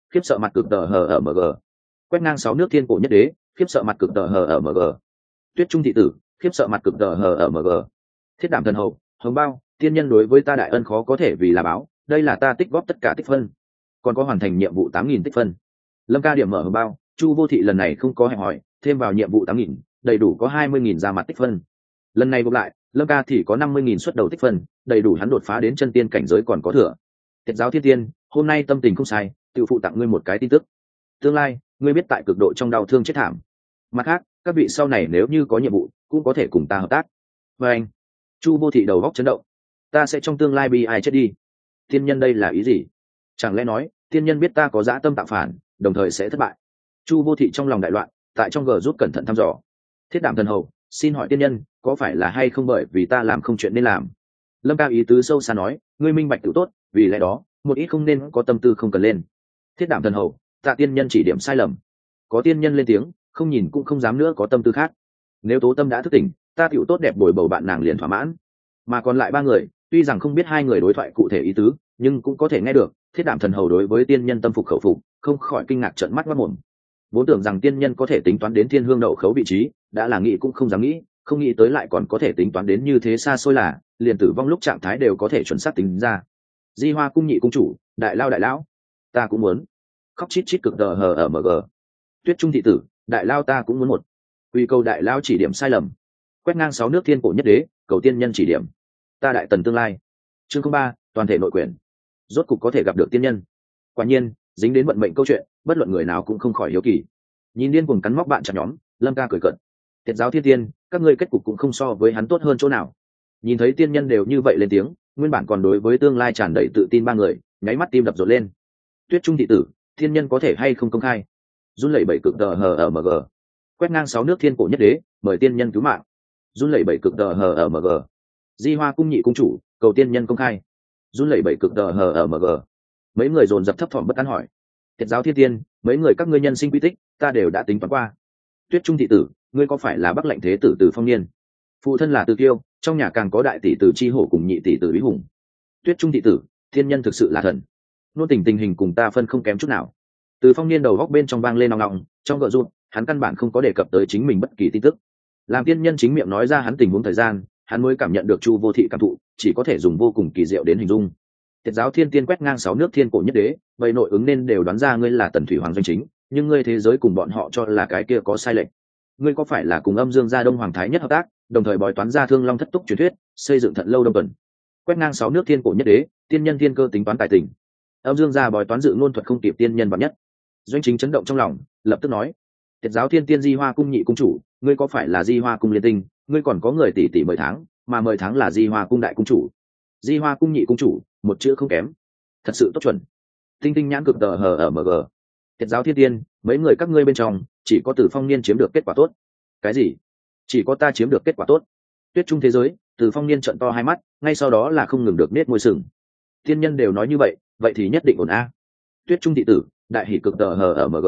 khiếp sợ mặt cực tờ hờ ở mg. Quét ngang 6 nước thiên cổ nhất đế, khiếp sợ mặt cực tờ hờ ở mg. Tuyết trung thị tử, khiếp sợ mặt cực tờ hờ ở mg. Thiết đảm thần hậu, hồng bao, tiên nhân đối với ta đại ân khó có thể vì là báo, đây là ta tích góp tất cả tích phân, còn có hoàn thành nhiệm vụ 8.000 tích phân. Lâm ca điểm mở hồng bao, Chu Vô Thị lần này không có hẹn hỏi, thêm vào nhiệm vụ 8.000, đầy đủ có 20.000 ra mặt tích phân. Lần này gộp lại, Lâm ca thì có 50.000 xuất đầu tích phân, đầy đủ hắn đột phá đến chân tiên cảnh giới còn có thừa. Tiệt giáo thiên tiên, hôm nay tâm tình không sai, tự phụ tặng ngươi một cái tin tức. Tương lai, ngươi biết tại cực độ trong đau thương chết thảm. Mặt khác, các vị sau này nếu như có nhiệm vụ, cũng có thể cùng ta hợp tác. Và anh, Chu Vô Thị đầu góc chấn động. Ta sẽ trong tương lai bị ai chết đi. Tiên nhân đây là ý gì? Chẳng lẽ nói, tiên nhân biết ta có dã tâm tạo phản, đồng thời sẽ thất bại? Chu Vô Thị trong lòng đại loạn, tại trong gờ rút cẩn thận thăm dò. Thiết đảm thần hầu, xin hỏi tiên nhân, có phải là hay không bởi vì ta làm không chuyện nên làm? Lâm ca ý tứ sâu xa nói, ngươi minh bạch tự tốt, vì lẽ đó, một ít không nên có tâm tư không cần lên. Thiết đảm thần hầu, tạ tiên nhân chỉ điểm sai lầm. Có tiên nhân lên tiếng, không nhìn cũng không dám nữa có tâm tư khác. Nếu tố tâm đã thức tỉnh, ta tiểu tốt đẹp bồi bầu bạn nàng liền thỏa mãn. Mà còn lại ba người, tuy rằng không biết hai người đối thoại cụ thể ý tứ, nhưng cũng có thể nghe được. Thiết đảm thần hầu đối với tiên nhân tâm phục khẩu phục, không khỏi kinh ngạc trợn mắt mắt mồm. Vốn tưởng rằng tiên nhân có thể tính toán đến thiên hương đậu khấu vị trí, đã là nghĩ cũng không dám nghĩ, không nghĩ tới lại còn có thể tính toán đến như thế xa xôi, là liền tử vong lúc trạng thái đều có thể chuẩn xác tính ra. Di Hoa cung nhị cung chủ, đại lão, ta cũng muốn. Khóc chít chít cực đờ hờ ở mg. Tuyết trung thị tử, đại lao ta cũng muốn một. Quy cầu đại lao chỉ điểm sai lầm. Quét ngang 6 nước thiên cổ nhất đế, cầu tiên nhân chỉ điểm. Ta đại tần tương lai. Chương 03, toàn thể nội quyền. Rốt cục có thể gặp được tiên nhân. Quả nhiên, dính đến vận mệnh câu chuyện, bất luận người nào cũng không khỏi hiếu kỳ. Nhìn điên cuồng cắn móc bạn chặt nhóm, Lâm ca cười cợt. Tiệt giáo thiên tiên, các ngươi kết cục cũng không so với hắn tốt hơn chỗ nào. Nhìn thấy tiên nhân đều như vậy lên tiếng, nguyên bản còn đối với tương lai tràn đầy tự tin ba người, nháy mắt tim đập rộn lên. Tuyết trung thị tử, thiên nhân có thể hay không công khai? Run lẩy bẩy cực đờ hờ ở mg. Quét ngang 6 nước thiên cổ nhất đế, mời tiên nhân cứu mạng. Run lẩy bẩy cực đờ hờ ở mg. Di Hoa cung nhị cung chủ, cầu tiên nhân công khai. Run lẩy bẩy cực đờ hờ ở mg. Mấy người dồn dập thấp thỏm bất an hỏi. Tiệt giáo thiên tiên, mấy người các ngươi nhân sinh quy tích, ta đều đã tính toán qua. Tuyết trung thị tử, ngươi có phải là Bắc lệnh thế tử Từ Phong Niên? Phụ thân là Từ Kiêu, trong nhà càng có đại tỷ Từ Chi Hổ cùng nhị tỷ Từ Bí Hùng. Tuyết trung thị tử, thiên nhân thực sự là thần. Nôn tình hình cùng ta phân không kém chút nào. Từ Phong Niên đầu góc bên trong vang lên nòng nòng, trong gợ rụt, hắn căn bản không có đề cập tới chính mình bất kỳ tin tức. Làm tiên nhân chính miệng nói ra hắn tình huống thời gian, hắn mới cảm nhận được Chu Vô Thị cảm thụ, chỉ có thể dùng vô cùng kỳ diệu đến hình dung. Tiệt giáo thiên tiên quét ngang 6 nước thiên cổ nhất đế, vậy nội ứng nên đều đoán ra ngươi là Tần Thủy Hoàng doanh chính, nhưng ngươi thế giới cùng bọn họ cho là cái kia có sai lệch. Ngươi có phải là cùng Âm Dương gia Đông Hoàng thái nhất hợp tác, đồng thời bói toán ra Thương Long thất túc truyền thuyết, xây dựng Thận Lâu Đông Tuần. Quét ngang 6 nước thiên cổ nhất đế, tiên nhân thiên cơ tính toán tài tình. Âm Dương gia bói toán dự ngôn thuật không kịp tiên nhân vạn nhất. Doanh chính chấn động trong lòng, lập tức nói: Tiệt giáo thiên tiên Di Hoa cung nhị cung chủ, ngươi có phải là Di Hoa cung liên tinh, ngươi còn có người tỷ tỷ mời tháng, mà mời tháng là Di Hoa cung đại cung chủ. Di Hoa cung nhị cung chủ, một chữ không kém, thật sự tốt chuẩn. Tinh tinh nhãn cực tờ hờ ở mg. Tiệt giáo thiên tiên, mấy người các ngươi bên trong chỉ có Từ Phong Niên chiếm được kết quả tốt. Cái gì? Chỉ có ta chiếm được kết quả tốt? Tuyết trung thế giới, Từ Phong Niên trợn to hai mắt, ngay sau đó là không ngừng được nết môi sừng. Thiên nhân đều nói như vậy, vậy thì nhất định ổn a. Tuyết trung thị tử, đại hỷ cực tờ hờ ở mg.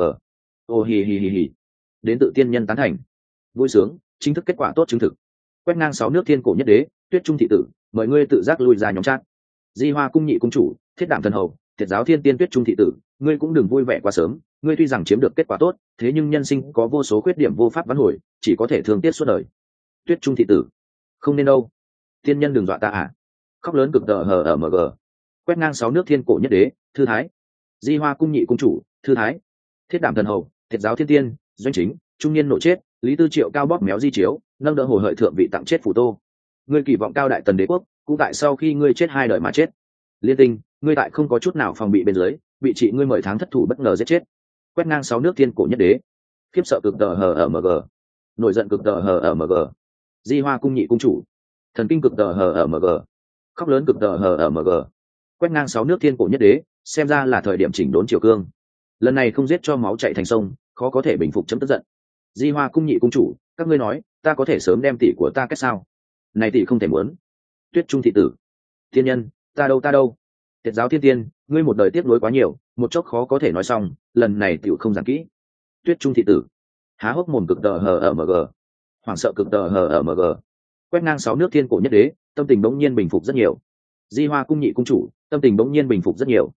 Ô hì hì hì hì. Đến tự tiên nhân tán thành. Vui sướng, chính thức kết quả tốt chứng thực. Quét ngang 6 nước thiên cổ nhất đế, Tuyết trung thị tử, mời ngươi tự giác lui ra nhóm chat. Di Hoa cung nhị cung chủ, Thiết đảm thần hầu, Tiệt giáo thiên tiên Tuyết trung thị tử, ngươi cũng đừng vui vẻ quá sớm, ngươi tuy rằng chiếm được kết quả tốt, thế nhưng nhân sinh có vô số khuyết điểm vô pháp vãn hồi, chỉ có thể thương tiếc suốt đời. Tuyết trung thị tử, không nên đâu. Tiên nhân đừng dọa ta à. Khóc lớn cực tờ hờ ở mg. Quét ngang 6 nước thiên cổ nhất đế, thư thái. Di Hoa cung nhị cung chủ, thư thái. Thiết đảm thần hầu, Tiệt giáo thiên tiên, doanh chính, trung niên nộ chết, Lý Tư Triệu cao bóp méo di chiếu, nâng đỡ hồi hợi thượng vị tặng chết phủ tô. Ngươi kỳ vọng cao đại tần đế quốc, cũng tại sau khi ngươi chết 2 đời mà chết. Liên tinh, ngươi tại không có chút nào phòng bị bên dưới, bị chị ngươi mời tháng thất thủ bất ngờ giết chết. Quét ngang 6 nước thiên cổ nhất đế, khiếp sợ cực tờ hờ ở mg. Nổi giận cực tờ hờ ở mg. Di Hoa cung nhị cung chủ, thần kinh cực tờ hờ ở mg. Khóc lớn cực tờ hờ ở mg. Quét ngang 6 nước thiên cổ nhất đế, xem ra là thời điểm chỉnh đốn triều cương. Lần này không giết cho máu chảy thành sông, khó có thể bình phục chấm tức giận. Di Hoa cung nhị cung chủ, các ngươi nói, ta có thể sớm đem tỷ của ta kết sao? Này tỷ không thể muốn. Tuyết trung thị tử, thiên nhân, ta đâu. Tiệt giáo thiên tiên, ngươi một đời tiếp nối quá nhiều, một chốc khó có thể nói xong, lần này tiểu không giảng kỹ. Tuyết trung thị tử, há hốc mồm cực tờ hờ ở mg. Hoảng sợ cực tờ hờ ở mg. Quét ngang 6 nước thiên cổ nhất đế, tâm tình bỗng nhiên bình phục rất nhiều. Di Hoa cung nhị cung chủ, tâm tình bỗng nhiên bình phục rất nhiều.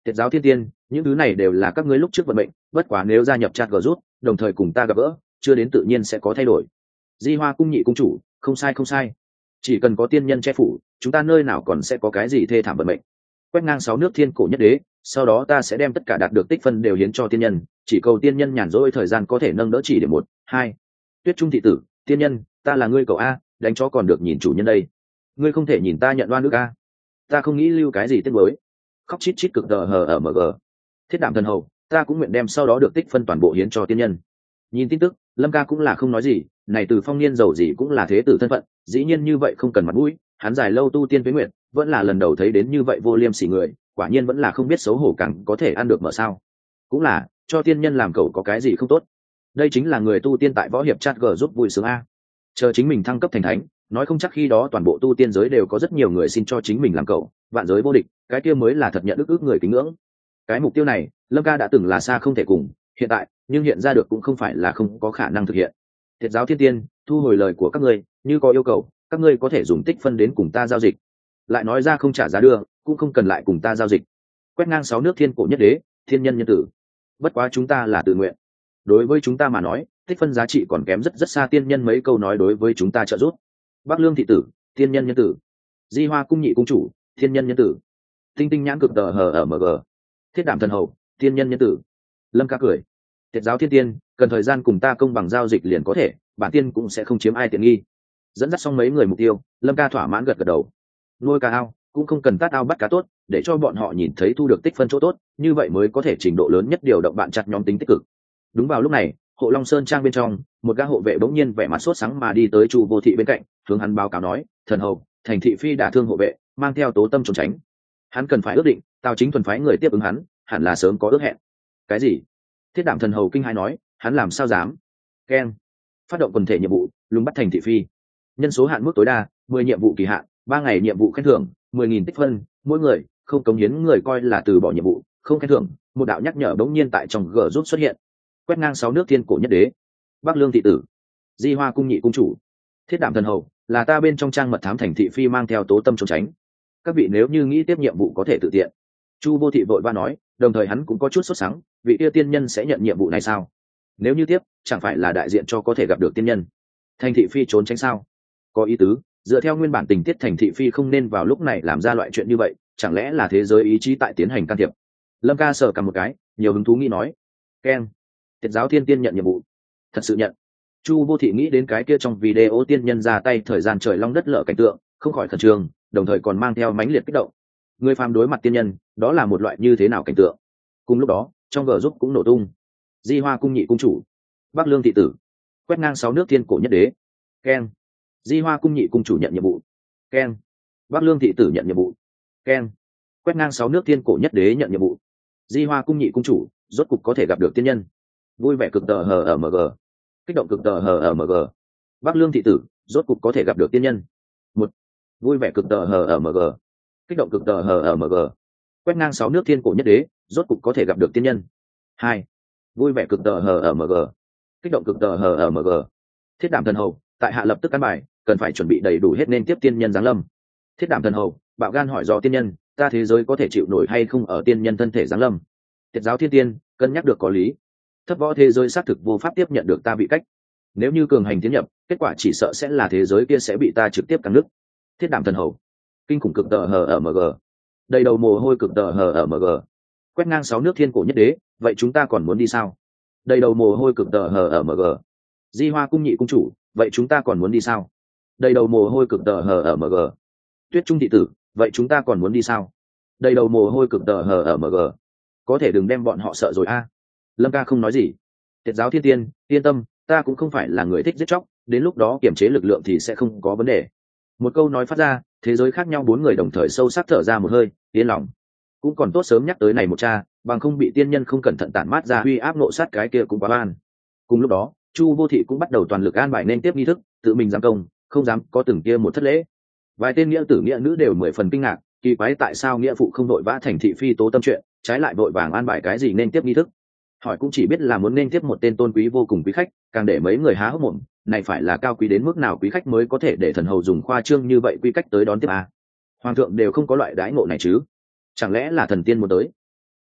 Tiệt giáo thiên tiên, những thứ này đều là các ngươi lúc trước vận mệnh, bất quá nếu gia nhập chat gờ rút đồng thời cùng ta gặp gỡ, chưa đến tự nhiên sẽ có thay đổi. Di Hoa cung nhị cung chủ, không sai không sai, chỉ cần có tiên nhân che phủ, chúng ta nơi nào còn sẽ có cái gì thê thảm vận mệnh. Quét ngang 6 nước thiên cổ nhất đế, sau đó ta sẽ đem tất cả đạt được tích phân đều hiến cho tiên nhân, chỉ cầu tiên nhân nhàn rỗi thời gian có thể nâng đỡ chỉ điểm 1, 2. Tuyết Trung thị tử, tiên nhân, ta là ngươi cậu a, đánh chó còn được nhìn chủ nhân đây, ngươi không thể nhìn ta nhận oan nước a, ta không nghĩ lưu cái gì tiếc nuối. Khóc chít chít cực hờ ở mg. Thiết Đảm thần hầu, ta cũng nguyện đem sau đó được tích phân toàn bộ hiến cho tiên nhân. Nhìn tin tức, Lâm ca cũng là không nói gì, này từ phong niên giàu gì cũng là thế tử thân phận, dĩ nhiên như vậy không cần mặt mũi, hắn dài lâu tu tiên với nguyện, vẫn là lần đầu thấy đến như vậy vô liêm sỉ người, quả nhiên vẫn là không biết xấu hổ càng có thể ăn được mở sao. Cũng là, cho tiên nhân làm cậu có cái gì không tốt. Đây chính là người tu tiên tại võ hiệp chat g giúp vui sướng a. Chờ chính mình thăng cấp thành thánh, nói không chắc khi đó toàn bộ tu tiên giới đều có rất nhiều người xin cho chính mình làm cậu, vạn giới vô địch, cái kia mới là thật nhận ức người kính ngưỡng. Cái mục tiêu này, Lâm ca đã từng là xa không thể cùng, hiện tại, nhưng hiện ra được cũng không phải là không có khả năng thực hiện. Thiệt giáo thiên tiên, thu hồi lời của các ngươi, như có yêu cầu, các ngươi có thể dùng tích phân đến cùng ta giao dịch. Lại nói ra không trả giá đưa, cũng không cần lại cùng ta giao dịch. Quét ngang 6 nước thiên cổ nhất đế, thiên nhân nhân tử. Bất quá chúng ta là tự nguyện. Đối với chúng ta mà nói, tích phân giá trị còn kém rất rất xa tiên nhân mấy câu nói đối với chúng ta trợ giúp. Bắc Lương thị tử, thiên nhân nhân tử. Di Hoa cung nhị cung chủ, thiên nhân nhân tử. Tinh tinh nhãn cực tờ hờ ở mg. Thiết Đảm thần hầu, thiên nhân nhân tử. Lâm ca cười. Tiệt giáo thiên tiên, cần thời gian cùng ta công bằng giao dịch liền có thể, bản tiên cũng sẽ không chiếm ai tiện nghi. Dẫn dắt xong mấy người mục tiêu, Lâm ca thỏa mãn gật gật đầu. Nuôi cá ao cũng không cần tát ao bắt cá tốt, để cho bọn họ nhìn thấy thu được tích phân chỗ tốt, như vậy mới có thể trình độ lớn nhất điều động bạn chặt nhóm tính tích cực. Đúng vào lúc này, Hộ Long Sơn trang bên trong, một gã hộ vệ bỗng nhiên vẻ mặt sốt sắng mà đi tới Chu Vô Thị bên cạnh, hướng hắn báo cáo nói: "Thần hầu, thành thị phi đả thương hộ vệ, mang theo tố tâm trốn tránh." Hắn cần phải ước định, Tào Chính thuần phái người tiếp ứng hắn, hẳn là sớm có ước hẹn. Cái gì? Thiết Đảm thần hầu kinh hãi nói, hắn làm sao dám? Keng, phát động quần thể nhiệm vụ, lùng bắt thành thị phi. Nhân số hạn mức tối đa 10 nhiệm vụ kỳ hạn, 3 ngày nhiệm vụ khen thưởng 10.000 tích phân, mỗi người không cống hiến người coi là từ bỏ nhiệm vụ, không khen thưởng. Một đạo nhắc nhở bỗng nhiên tại trong gờ rút xuất hiện. Quét ngang 6 nước thiên cổ nhất đế, Bắc Lương thị tử, Di Hoa cung nhị cung chủ, Thiết Đảm thần hầu, là ta bên trong trang mật thám thành thị phi mang theo tố tâm trốn tránh. Các vị nếu như nghĩ tiếp nhiệm vụ có thể tự tiện. Chu Vô Thị vội vã nói, đồng thời hắn cũng có chút sốt sắng, vị yêu tiên nhân sẽ nhận nhiệm vụ này sao? Nếu như tiếp, chẳng phải là đại diện cho có thể gặp được tiên nhân. Thành thị phi trốn tránh sao? Có ý tứ, dựa theo nguyên bản tình tiết thành thị phi không nên vào lúc này làm ra loại chuyện như vậy, chẳng lẽ là thế giới ý chí tại tiến hành can thiệp? Lâm ca sờ cầm một cái, nhiều hứng thú nghĩ nói. Keng, Tiệt giáo thiên tiên nhận nhiệm vụ. Thật sự nhận. Chu Vô Thị nghĩ đến cái kia trong video tiên nhân ra tay thời gian trời long đất lở cảnh tượng, không khỏi khẩn trương, đồng thời còn mang theo mãnh liệt kích động. Người phàm đối mặt tiên nhân, đó là một loại như thế nào cảnh tượng? Cùng lúc đó, trong gờ giúp cũng nổ tung. Di Hoa cung nhị cung chủ, Bắc Lương thị tử, quét ngang 6 nước thiên cổ nhất đế. Keng, Di Hoa cung nhị cung chủ nhận nhiệm vụ. Keng, Bắc Lương thị tử nhận nhiệm vụ. Keng, quét ngang 6 nước thiên cổ nhất đế nhận nhiệm vụ. Di Hoa cung nhị cung chủ, rốt cục có thể gặp được tiên nhân. Vui vẻ cực tờ hờ ở mg. Kích động cực tờ hờ ở mg. Bắc Lương thị tử, rốt cục có thể gặp được tiên nhân. Một, vui vẻ cực tờ hờ ở mg. Kích động cực tờ hờ ở mg. Quét ngang 6 nước thiên cổ nhất đế, rốt cục có thể gặp được tiên nhân. 2, vui vẻ cực tờ hờ ở mg. Kích động cực tờ hờ ở mg. Thiết Đảm thần hầu, tại hạ lập tức căn bài, cần phải chuẩn bị đầy đủ hết nên tiếp tiên nhân giáng lâm. Thiết Đảm thần hầu, bạo gan hỏi do tiên nhân, ta thế giới có thể chịu nổi hay không ở tiên nhân thân thể giáng lâm? Tiệt giáo thiên tiên, cân nhắc được có lý. Thấp võ thế giới xác thực vô pháp tiếp nhận được ta vị cách. Nếu như cường hành tiến nhập, kết quả chỉ sợ sẽ là thế giới kia sẽ bị ta trực tiếp cắn nứt. Thiết Đảm thần hầu, kinh khủng cực tờ hờ ở mg. Đầy đầu mồ hôi cực tờ hờ ở mg. Quét ngang 6 nước thiên cổ nhất đế, vậy chúng ta còn muốn đi sao? Đầy đầu mồ hôi cực tờ hờ ở mg. Di Hoa cung nhị cung chủ, vậy chúng ta còn muốn đi sao? Đầy đầu mồ hôi cực tờ hờ ở mg. Tuyết Trung thị tử, vậy chúng ta còn muốn đi sao? Đầy đầu mồ hôi cực tờ hờ ở mg. Có thể đừng đem bọn họ sợ rồi a. Lâm ca không nói gì. Tiệt giáo thiên tiên, yên tâm, ta cũng không phải là người thích giết chóc, đến lúc đó kiểm chế lực lượng thì sẽ không có vấn đề. Một câu nói phát ra, thế giới khác nhau 4 người đồng thời sâu sắc thở ra một hơi, yên lòng. Cũng còn tốt sớm nhắc tới này một cha, bằng không bị tiên nhân không cẩn thận tản mát ra uy áp nộ sát cái kia cũng quá an. Cùng lúc đó, Chu Vô Thị cũng bắt đầu toàn lực an bài nên tiếp nghi thức, tự mình giáng công, không dám có từng kia một thất lễ. Vài tên nghĩa tử nghĩa nữ đều 10 phần kinh ngạc, kỳ quái tại sao nghĩa phụ không đội vã thành thị phi tố tâm chuyện, trái lại vội vàng an bài cái gì nên tiếp nghi thức. Hỏi cũng chỉ biết là muốn nên tiếp một tên tôn quý vô cùng quý khách, càng để mấy người há hốc mồm, này phải là cao quý đến mức nào quý khách mới có thể để thần hầu dùng khoa trương như vậy quy cách tới đón tiếp à? Hoàng thượng đều không có loại đãi ngộ này chứ? Chẳng lẽ là thần tiên muốn tới?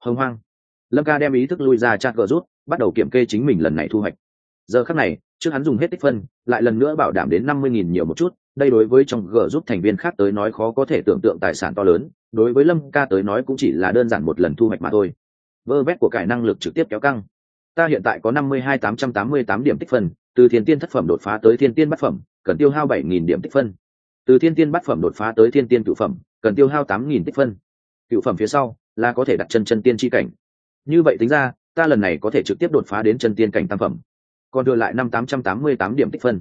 Hồng hoang. Lâm ca đem ý thức lui ra chat gờ rút, bắt đầu kiểm kê chính mình lần này thu hoạch. Giờ khắc này, trước hắn dùng hết tích phân, lại lần nữa bảo đảm đến 50.000 nhiều một chút, đây đối với trong gờ giúp thành viên khác tới nói khó có thể tưởng tượng tài sản to lớn, đối với Lâm ca tới nói cũng chỉ là đơn giản một lần thu hoạch mà thôi. Vơ vét của cải năng lực trực tiếp kéo căng. Ta hiện tại có 52.888 điểm tích phân, từ thiên tiên thất phẩm đột phá tới thiên tiên bát phẩm, cần tiêu hao 7.000 điểm tích phân. Từ thiên tiên bát phẩm đột phá tới thiên tiên cửu phẩm, cần tiêu hao 8.000 tích phân. Cửu phẩm phía sau là có thể đặt chân tiên chi cảnh. Như vậy tính ra, ta lần này có thể trực tiếp đột phá đến chân tiên cảnh tam phẩm. Còn đưa lại 5.888 điểm tích phân.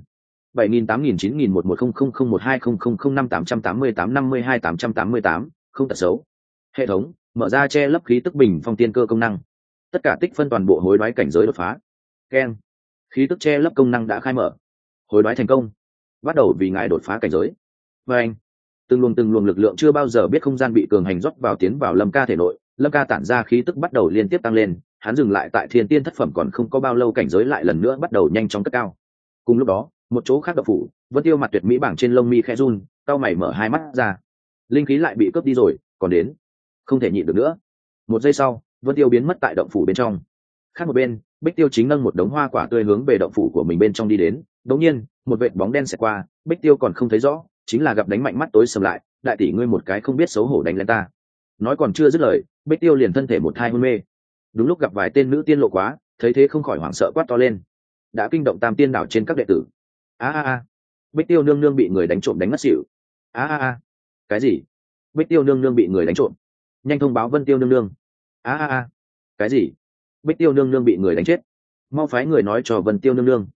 7.809.110.000.5.888.52.888, không tật xấu. Hệ thống mở ra che lấp khí tức bình phong tiên cơ công năng. Tất cả tích phân toàn bộ hối đoái cảnh giới đột phá. Keng. Khí tức che lấp công năng đã khai mở. Hối đoái thành công. Bắt đầu vì ngài đột phá cảnh giới. Và anh. Từng luồng lực lượng chưa bao giờ biết không gian bị cường hành rót vào tiến vào Lâm ca thể nội. Lâm ca tản ra khí tức bắt đầu liên tiếp tăng lên, hắn dừng lại tại thiên tiên thất phẩm còn không có bao lâu, cảnh giới lại lần nữa bắt đầu nhanh chóng cất cao. Cùng lúc đó, một chỗ khác độc phủ, Vân Tiêu mặt tuyệt mỹ bảng trên lông mi khẽ run, cau mày mở hai mắt ra. Linh khí lại bị cướp đi rồi, còn đến, không thể nhịn được nữa. Một giây sau, Vân Tiêu biến mất tại động phủ bên trong. Khác một bên, Bích Tiêu chính nâng một đống hoa quả tươi hướng về động phủ của mình bên trong đi đến. Đột nhiên, một vệt bóng đen xẹt qua, Bích Tiêu còn không thấy rõ, chính là gặp đánh mạnh mắt tối sầm lại, đại tỷ ngươi một cái không biết xấu hổ đánh lên ta. Nói còn chưa dứt lời, Bích Tiêu liền thân thể một thai hôn mê. Đúng lúc gặp vài tên nữ tiên lộ quá, thấy thế không khỏi hoảng sợ quát to lên, đã kinh động Tam Tiên đảo trên các đệ tử. Bích Tiêu nương nương bị người đánh trộm đánh ngất xỉu. Cái gì? Bích Tiêu nương nương bị người đánh trộm, nhanh thông báo Vân Tiêu nương nương. Cái gì? Bích Tiêu nương nương bị người đánh chết, mau phái người nói cho Vân Tiêu nương nương.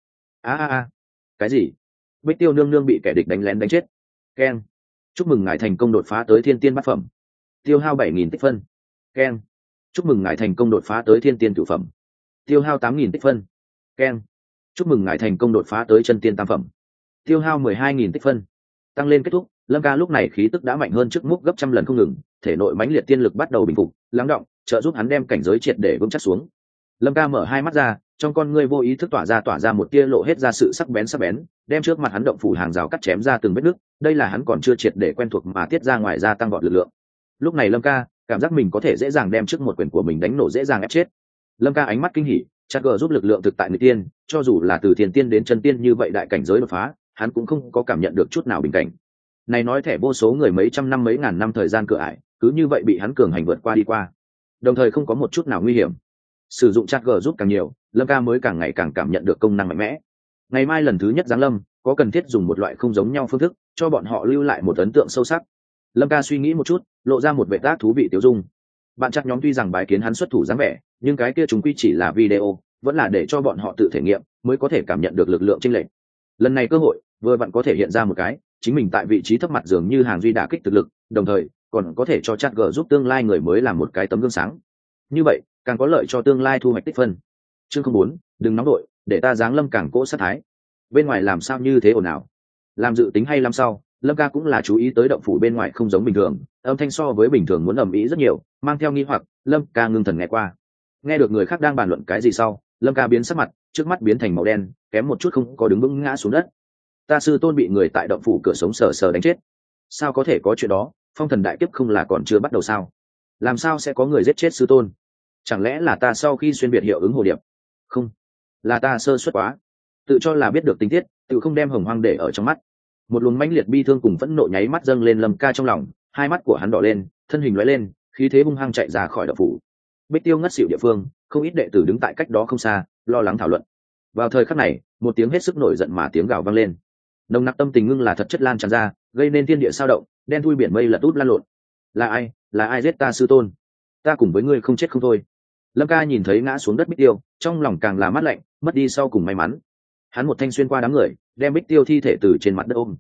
Cái gì? Bích Tiêu nương nương bị kẻ địch đánh lén đánh chết. Keng. Chúc mừng ngài thành công đột phá tới thiên tiên bát phẩm, tiêu hao 7.000 tích phân. Keng. Chúc mừng ngài thành công đột phá tới thiên tiên cửu phẩm, tiêu hao 8.000 tích phân. Keng. Chúc mừng ngài thành công đột phá tới chân tiên tam phẩm, tiêu hao 12.000 tích phân. Tăng lên kết thúc, Lâm ca lúc này khí tức đã mạnh hơn trước múc gấp trăm lần không ngừng, thể nội mãnh liệt tiên lực bắt đầu bình phục lắng động, trợ giúp hắn đem cảnh giới triệt để vững chắc xuống. Lâm ca mở hai mắt ra, trong con ngươi vô ý thức tỏa ra một tia lộ hết ra sự sắc bén, đem trước mặt hắn động phủ hàng rào cắt chém ra từng vết nứt. Đây là hắn còn chưa triệt để quen thuộc mà tiết ra ngoài ra tăng vọt lực lượng. Lúc này Lâm ca cảm giác mình có thể dễ dàng đem trước một quyền của mình đánh nổ, dễ dàng ép chết. Lâm ca ánh mắt kinh hỉ, chắc gờ giúp lực lượng thực tại người tiên, cho dù là từ thiên tiên đến chân tiên như vậy đại cảnh giới đột phá, hắn cũng không có cảm nhận được chút nào bình cảnh. Này nói thẻ vô số người mấy trăm năm mấy ngàn năm thời gian cửa ải, cứ như vậy bị hắn cường hành vượt qua đi qua, đồng thời không có một chút nào nguy hiểm. Sử dụng chat g giúp càng nhiều, Lâm ca mới càng ngày càng cảm nhận được công năng mạnh mẽ. Ngày mai lần thứ nhất giáng lâm, có cần thiết dùng một loại không giống nhau phương thức cho bọn họ lưu lại một ấn tượng sâu sắc. Lâm ca suy nghĩ một chút, lộ ra một vệ tác thú vị tiêu dung. Bạn chắc nhóm tuy rằng bài kiến hắn xuất thủ dáng vẻ, nhưng cái kia chúng quy chỉ là video, vẫn là để cho bọn họ tự thể nghiệm mới có thể cảm nhận được lực lượng chênh lệch. Lần này cơ hội vừa vặn có thể hiện ra một cái chính mình tại vị trí thấp mặt dường như hàng duy đả kích thực lực, đồng thời còn có thể cho chat g giúp tương lai người mới làm một cái tấm gương sáng. Như vậy càng có lợi cho tương lai thu hoạch tích phân. Chương 04, đừng nóng đội, để ta giáng lâm càng cỗ sát thái. Bên ngoài làm sao như thế ồn ào? Làm dự tính hay làm sao? Lâm ca cũng là chú ý tới động phủ bên ngoài không giống bình thường, âm thanh so với bình thường muốn ầm ĩ rất nhiều, mang theo nghi hoặc. Lâm ca ngưng thần nghe qua, nghe được người khác đang bàn luận cái gì sau, Lâm ca biến sắc mặt, trước mắt biến thành màu đen, kém một chút không có đứng vững ngã xuống đất. Ta sư tôn bị người tại động phủ cửa sống sờ sờ đánh chết. Sao có thể có chuyện đó? Phong thần đại kiếp không là còn chưa bắt đầu sao? Làm sao sẽ có người giết chết sư tôn? Chẳng lẽ là ta sau khi xuyên việt hiệu ứng hồ điệp? Không, là ta sơ suất quá, tự cho là biết được tình tiết, tự không đem hồng hoang để ở trong mắt. Một luồng mãnh liệt bi thương cùng phẫn nộ nháy mắt dâng lên Lâm ca trong lòng, hai mắt của hắn đỏ lên, thân hình lóe lên, khí thế hung hăng chạy ra khỏi động phủ. Bích Tiêu ngất xỉu địa phương, không ít đệ tử đứng tại cách đó không xa, lo lắng thảo luận. Vào thời khắc này, một tiếng hết sức nổi giận mà tiếng gào vang lên. Nồng nặc tâm tình ngưng là thật chất lan tràn ra, gây nên thiên địa sao động, đen thui biển mây lật út lan lộn. Là ai giết ta sư tôn? Ta cùng với ngươi không chết không thôi. Lâm ca nhìn thấy ngã xuống đất Bích Tiêu, trong lòng càng là mát lạnh, mất đi sau cùng may mắn. Hắn một thanh xuyên qua đám người, đem Bích Tiêu thi thể từ trên mặt đất ôm.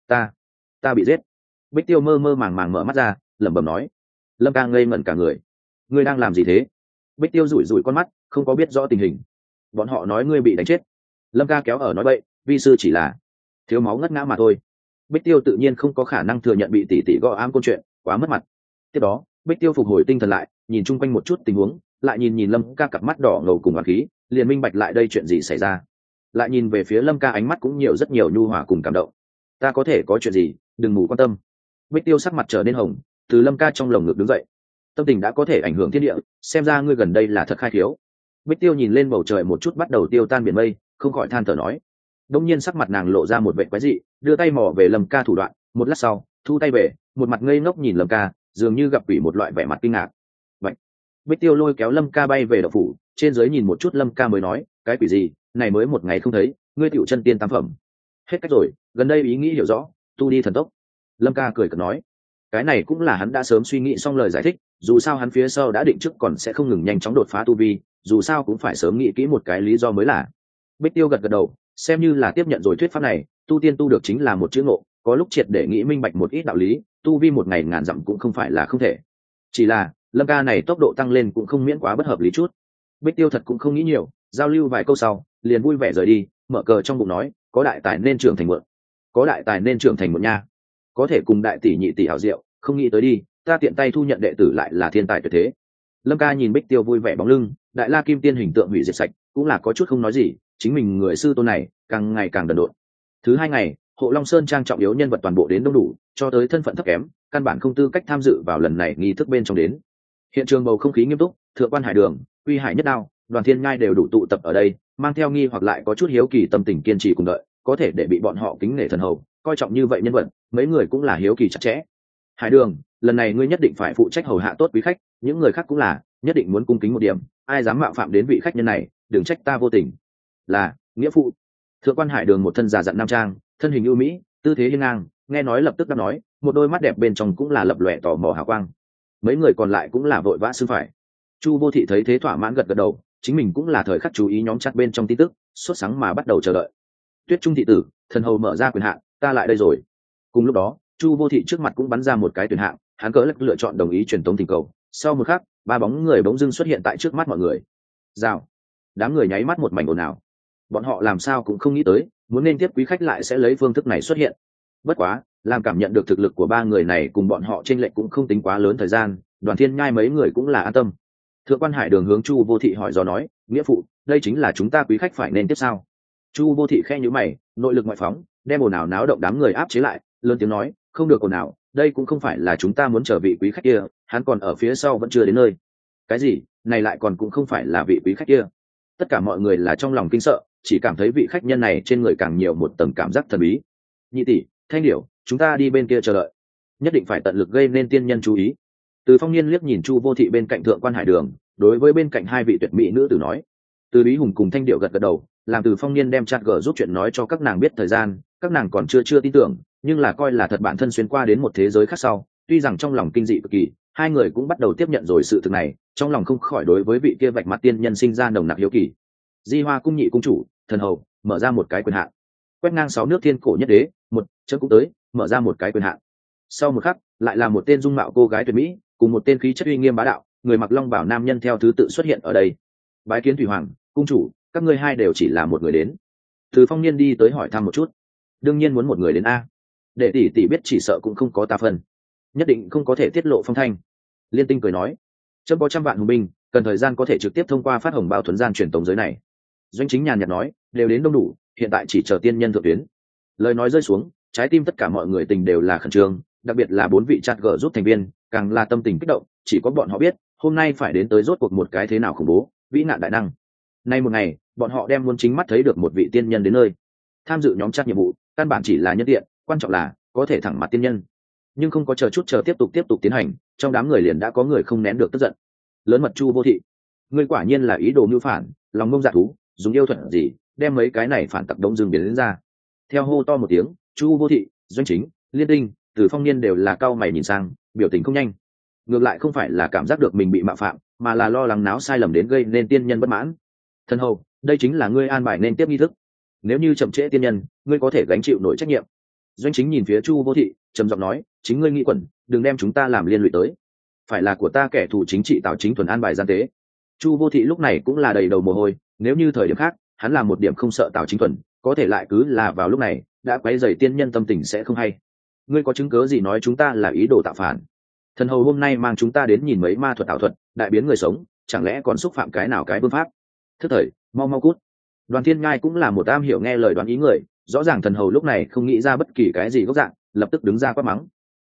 Ta bị giết. Bích Tiêu mơ mơ màng màng mở mắt ra, lẩm bẩm nói. Lâm ca ngây ngẩn cả người. Ngươi đang làm gì thế? Bích Tiêu rủi rủi con mắt, không có biết rõ tình hình. Bọn họ nói ngươi bị đánh chết. Lâm ca kéo ở nói bậy, vi sư chỉ là thiếu máu ngất ngã mà thôi. Bích Tiêu tự nhiên không có khả năng thừa nhận bị tỷ tỷ gõ ám câu chuyện, quá mất mặt. Tiếp đó, Bích Tiêu phục hồi tinh thần lại, nhìn chung quanh một chút tình huống, lại nhìn Lâm ca cặp mắt đỏ ngầu cùng oán khí, liền minh bạch lại đây chuyện gì xảy ra. Lại nhìn về phía Lâm ca, ánh mắt cũng nhiều rất nhiều nhu hòa cùng cảm động. Ta có thể có chuyện gì, đừng mù quan tâm. Bích Tiêu sắc mặt trở nên hồng, từ Lâm ca trong lồng ngực đứng dậy. tâm tình đã có thể ảnh hưởng thiên địa, xem ra ngươi gần đây là thật khai thiếu. Bích Tiêu nhìn lên bầu trời một chút bắt đầu tiêu tan biển mây, không khỏi than thở nói. Đông nhiên sắc mặt nàng lộ ra một vẻ quái dị, đưa tay mò về Lâm Ca thủ đoạn, một lát sau thu tay về, một mặt ngây ngốc nhìn Lâm Ca, dường như gặp quỷ một loại vẻ mặt kinh ngạc. Vậy Bích Tiêu lôi kéo Lâm Ca bay về đậu phủ, trên dưới nhìn một chút Lâm Ca mới nói, cái quỷ gì, này mới một ngày không thấy, ngươi tiểu chân tiên tam phẩm. Hết cách rồi, gần đây ý nghĩ hiểu rõ, tu đi thần tốc. Lâm Ca cười cợt nói, cái này cũng là hắn đã sớm suy nghĩ xong lời giải thích, dù sao hắn phía sau đã định trước còn sẽ không ngừng nhanh chóng đột phá tu vi, dù sao cũng phải sớm nghĩ kỹ một cái lý do mới là. Bích Tiêu gật gật đầu, xem như là tiếp nhận rồi thuyết pháp này, tu tiên tu được chính là một chữ ngộ, có lúc triệt để nghĩ minh bạch một ít đạo lý, tu vi một ngày ngàn dặm cũng không phải là không thể. Chỉ là Lâm Ca này tốc độ tăng lên cũng không miễn quá bất hợp lý chút. Bích Tiêu thật cũng không nghĩ nhiều, giao lưu vài câu sau liền vui vẻ rời đi, mở cờ trong bụng nói, có đại tài nên trưởng thành muộn, có đại tài nên trưởng thành muộn nha, có thể cùng đại tỷ nhị tỷ hảo diệu, không nghĩ tới đi, ta tiện tay thu nhận đệ tử lại là thiên tài tuyệt thế. Lâm Ca nhìn Bích Tiêu vui vẻ bóng lưng, đại la kim tiên hình tượng hủy diệt sạch, cũng là có chút không nói gì, chính mình người sư tôn này càng ngày càng đần độn. Thứ hai ngày, Hộ Long Sơn trang trọng yếu nhân vật toàn bộ đến đông đủ, cho tới thân phận thấp kém, căn bản không tư cách tham dự vào lần này nghi thức bên trong đến. Hiện trường bầu không khí nghiêm túc, Thượng quan Hải Đường, Uy Hải Nhất Đao, Đoàn Thiên Nhai đều đủ tụ tập ở đây, mang theo nghi hoặc lại có chút hiếu kỳ tâm tình kiên trì cùng đợi, có thể để bị bọn họ kính nể thần hầu, coi trọng như vậy nhân vật, mấy người cũng là hiếu kỳ chặt chẽ. Hải Đường, lần này ngươi nhất định phải phụ trách hầu hạ tốt quý khách, những người khác cũng là, nhất định muốn cung kính một điểm, ai dám mạo phạm đến vị khách nhân này, đừng trách ta vô tình. Là, nghĩa phụ. Thượng quan Hải Đường một thân già dặn nam trang, thân hình ưu mỹ, tư thế hiên ngang, nghe nói lập tức đáp nói, một đôi mắt đẹp bên trong cũng là lập lòe tò mò hào quang. Mấy người còn lại cũng là vội vã xưng phải. Chu Vô Thị thấy thế thỏa mãn gật gật đầu, chính mình cũng là thời khắc chú ý nhóm chat bên trong tin tức, sốt sáng mà bắt đầu chờ đợi. Tuyết Trung thị tử, thần hầu mở ra quyền hạn, ta lại đây rồi. Cùng lúc đó, Chu Vô Thị trước mặt cũng bắn ra một cái tuyển hạng, hắn cỡ lắc lựa chọn đồng ý truyền tống thỉnh cầu. Sau một khắc, ba bóng người bỗng dưng xuất hiện tại trước mắt mọi người. Rào, đám người nháy mắt một mảnh ồn ào. Bọn họ làm sao cũng không nghĩ tới, muốn nên tiếp quý khách lại sẽ lấy phương thức này xuất hiện. Bất quá, làm cảm nhận được thực lực của ba người này cùng bọn họ chênh lệch cũng không tính quá lớn thời gian, Đoàn Thiên Nhai mấy người cũng là an tâm. Thượng quan Hải Đường hướng Chu Vô Thị hỏi do nói, nghĩa phụ, đây chính là chúng ta quý khách phải nên tiếp sao? Chu Vô Thị khẽ nhíu mày, nội lực ngoại phóng, đem ồn ào náo động đám người áp chế lại, lớn tiếng nói, không được ồn ào, đây cũng không phải là chúng ta muốn chờ vị quý khách kia, hắn còn ở phía sau vẫn chưa đến nơi. Cái gì? Này lại còn cũng không phải là vị quý khách kia. Tất cả mọi người là trong lòng kinh sợ, chỉ cảm thấy vị khách nhân này trên người càng nhiều một tầng cảm giác thần bí. Nhị tỷ, Thanh Điểu, chúng ta đi bên kia chờ đợi, nhất định phải tận lực gây nên tiên nhân chú ý. Từ Phong Niên liếc nhìn Chu Vô Thị bên cạnh Thượng quan Hải Đường, đối với bên cạnh hai vị tuyệt mỹ nữ tử nói. Từ Bí Hùng cùng Thanh Điểu gật gật đầu, làm Từ Phong Niên đem chat gở giúp chuyện nói cho các nàng biết thời gian, các nàng còn chưa tin tưởng, nhưng là coi là thật bản thân xuyên qua đến một thế giới khác sau. Tuy rằng trong lòng kinh dị cực kỳ, hai người cũng bắt đầu tiếp nhận rồi sự thực này, trong lòng không khỏi đối với vị kia vạch mặt tiên nhân sinh ra nồng nặc hiếu kỳ. Di Hoa cung nhị cung chủ, thần hầu, mở ra một cái quyền hạn. Quét ngang 6 nước thiên cổ nhất đế, một chấm cũng tới, mở ra một cái quyền hạn. Sau một khắc, lại là một tên dung mạo cô gái tuyệt mỹ, cùng một tên khí chất uy nghiêm bá đạo, người mặc long bào nam nhân theo thứ tự xuất hiện ở đây. Bái kiến thủy hoàng, cung chủ, các ngươi hai đều chỉ là một người đến. Từ Phong Niên đi tới hỏi thăm một chút. Đương nhiên muốn một người đến a. Để tỷ tỷ biết chỉ sợ cũng không có ta phần, nhất định không có thể tiết lộ phong thanh. Liên Tinh cười nói, chấm có trăm vạn hùng binh, cần thời gian có thể trực tiếp thông qua phát hồng bao thuần gian truyền tống giới này. Doanh Chính nhàn nhạt nói, đều đến đông đủ, hiện tại chỉ chờ tiên nhân thượng tuyến. Lời nói rơi xuống, trái tim tất cả mọi người tình đều là khẩn trương, đặc biệt là 4 vị chat gở giúp thành viên, càng là tâm tình kích động, chỉ có bọn họ biết, hôm nay phải đến tới rốt cuộc một cái thế nào khủng bố, vĩ nạn đại năng. Nay một ngày, bọn họ đem muốn chính mắt thấy được một vị tiên nhân đến nơi. Tham dự nhóm chat nhiệm vụ, căn bản chỉ là nhân tiện, quan trọng là có thể thẳng mặt tiên nhân. Nhưng không có chờ tiếp tục tiến hành, trong đám người liền đã có người không nén được tức giận. Lớn mật Chu Vô Thị, ngươi quả nhiên là ý đồ mưu phản, lòng ngông dạ thú, dùng yêu thuật gì, đem mấy cái này phản tặc đông dương biến đến ra. Theo hô to một tiếng, Chu Vô Thị, Doanh Chính, Liên Tinh, Từ Phong Niên đều là cau mày nhìn sang, biểu tình không nhanh. Ngược lại không phải là cảm giác được mình bị mạo phạm, mà là lo lắng náo sai lầm đến gây nên tiên nhân bất mãn. Thân hầu, đây chính là ngươi an bài nên tiếp nghi thức. Nếu như chậm trễ tiên nhân, ngươi có thể gánh chịu nổi trách nhiệm. Doanh Chính nhìn phía Chu Vô Thị, trầm giọng nói, chính ngươi nghĩ quẩn, đừng đem chúng ta làm liên lụy tới. Phải là của ta kẻ thù chính trị Tào Chính Thuần an bài gian tế. Chu Vô Thị lúc này cũng là đầy đầu mồ hôi, nếu như thời điểm khác, hắn làm một điểm không sợ Tào Chính Thuần, có thể lại cứ là vào lúc này đã quấy rầy tiên nhân tâm tình sẽ không hay. Ngươi có chứng cớ gì nói chúng ta là ý đồ tạo phản? Thần hầu hôm nay mang chúng ta đến nhìn mấy ma thuật ảo thuật, đại biến người sống, chẳng lẽ còn xúc phạm cái nào cái vương pháp? Thức thời, mau mau cút. Đoàn Thiên Ngai cũng là một am hiểu nghe lời đoán ý người, rõ ràng thần hầu lúc này không nghĩ ra bất kỳ cái gì gốc dạng, lập tức đứng ra quát mắng.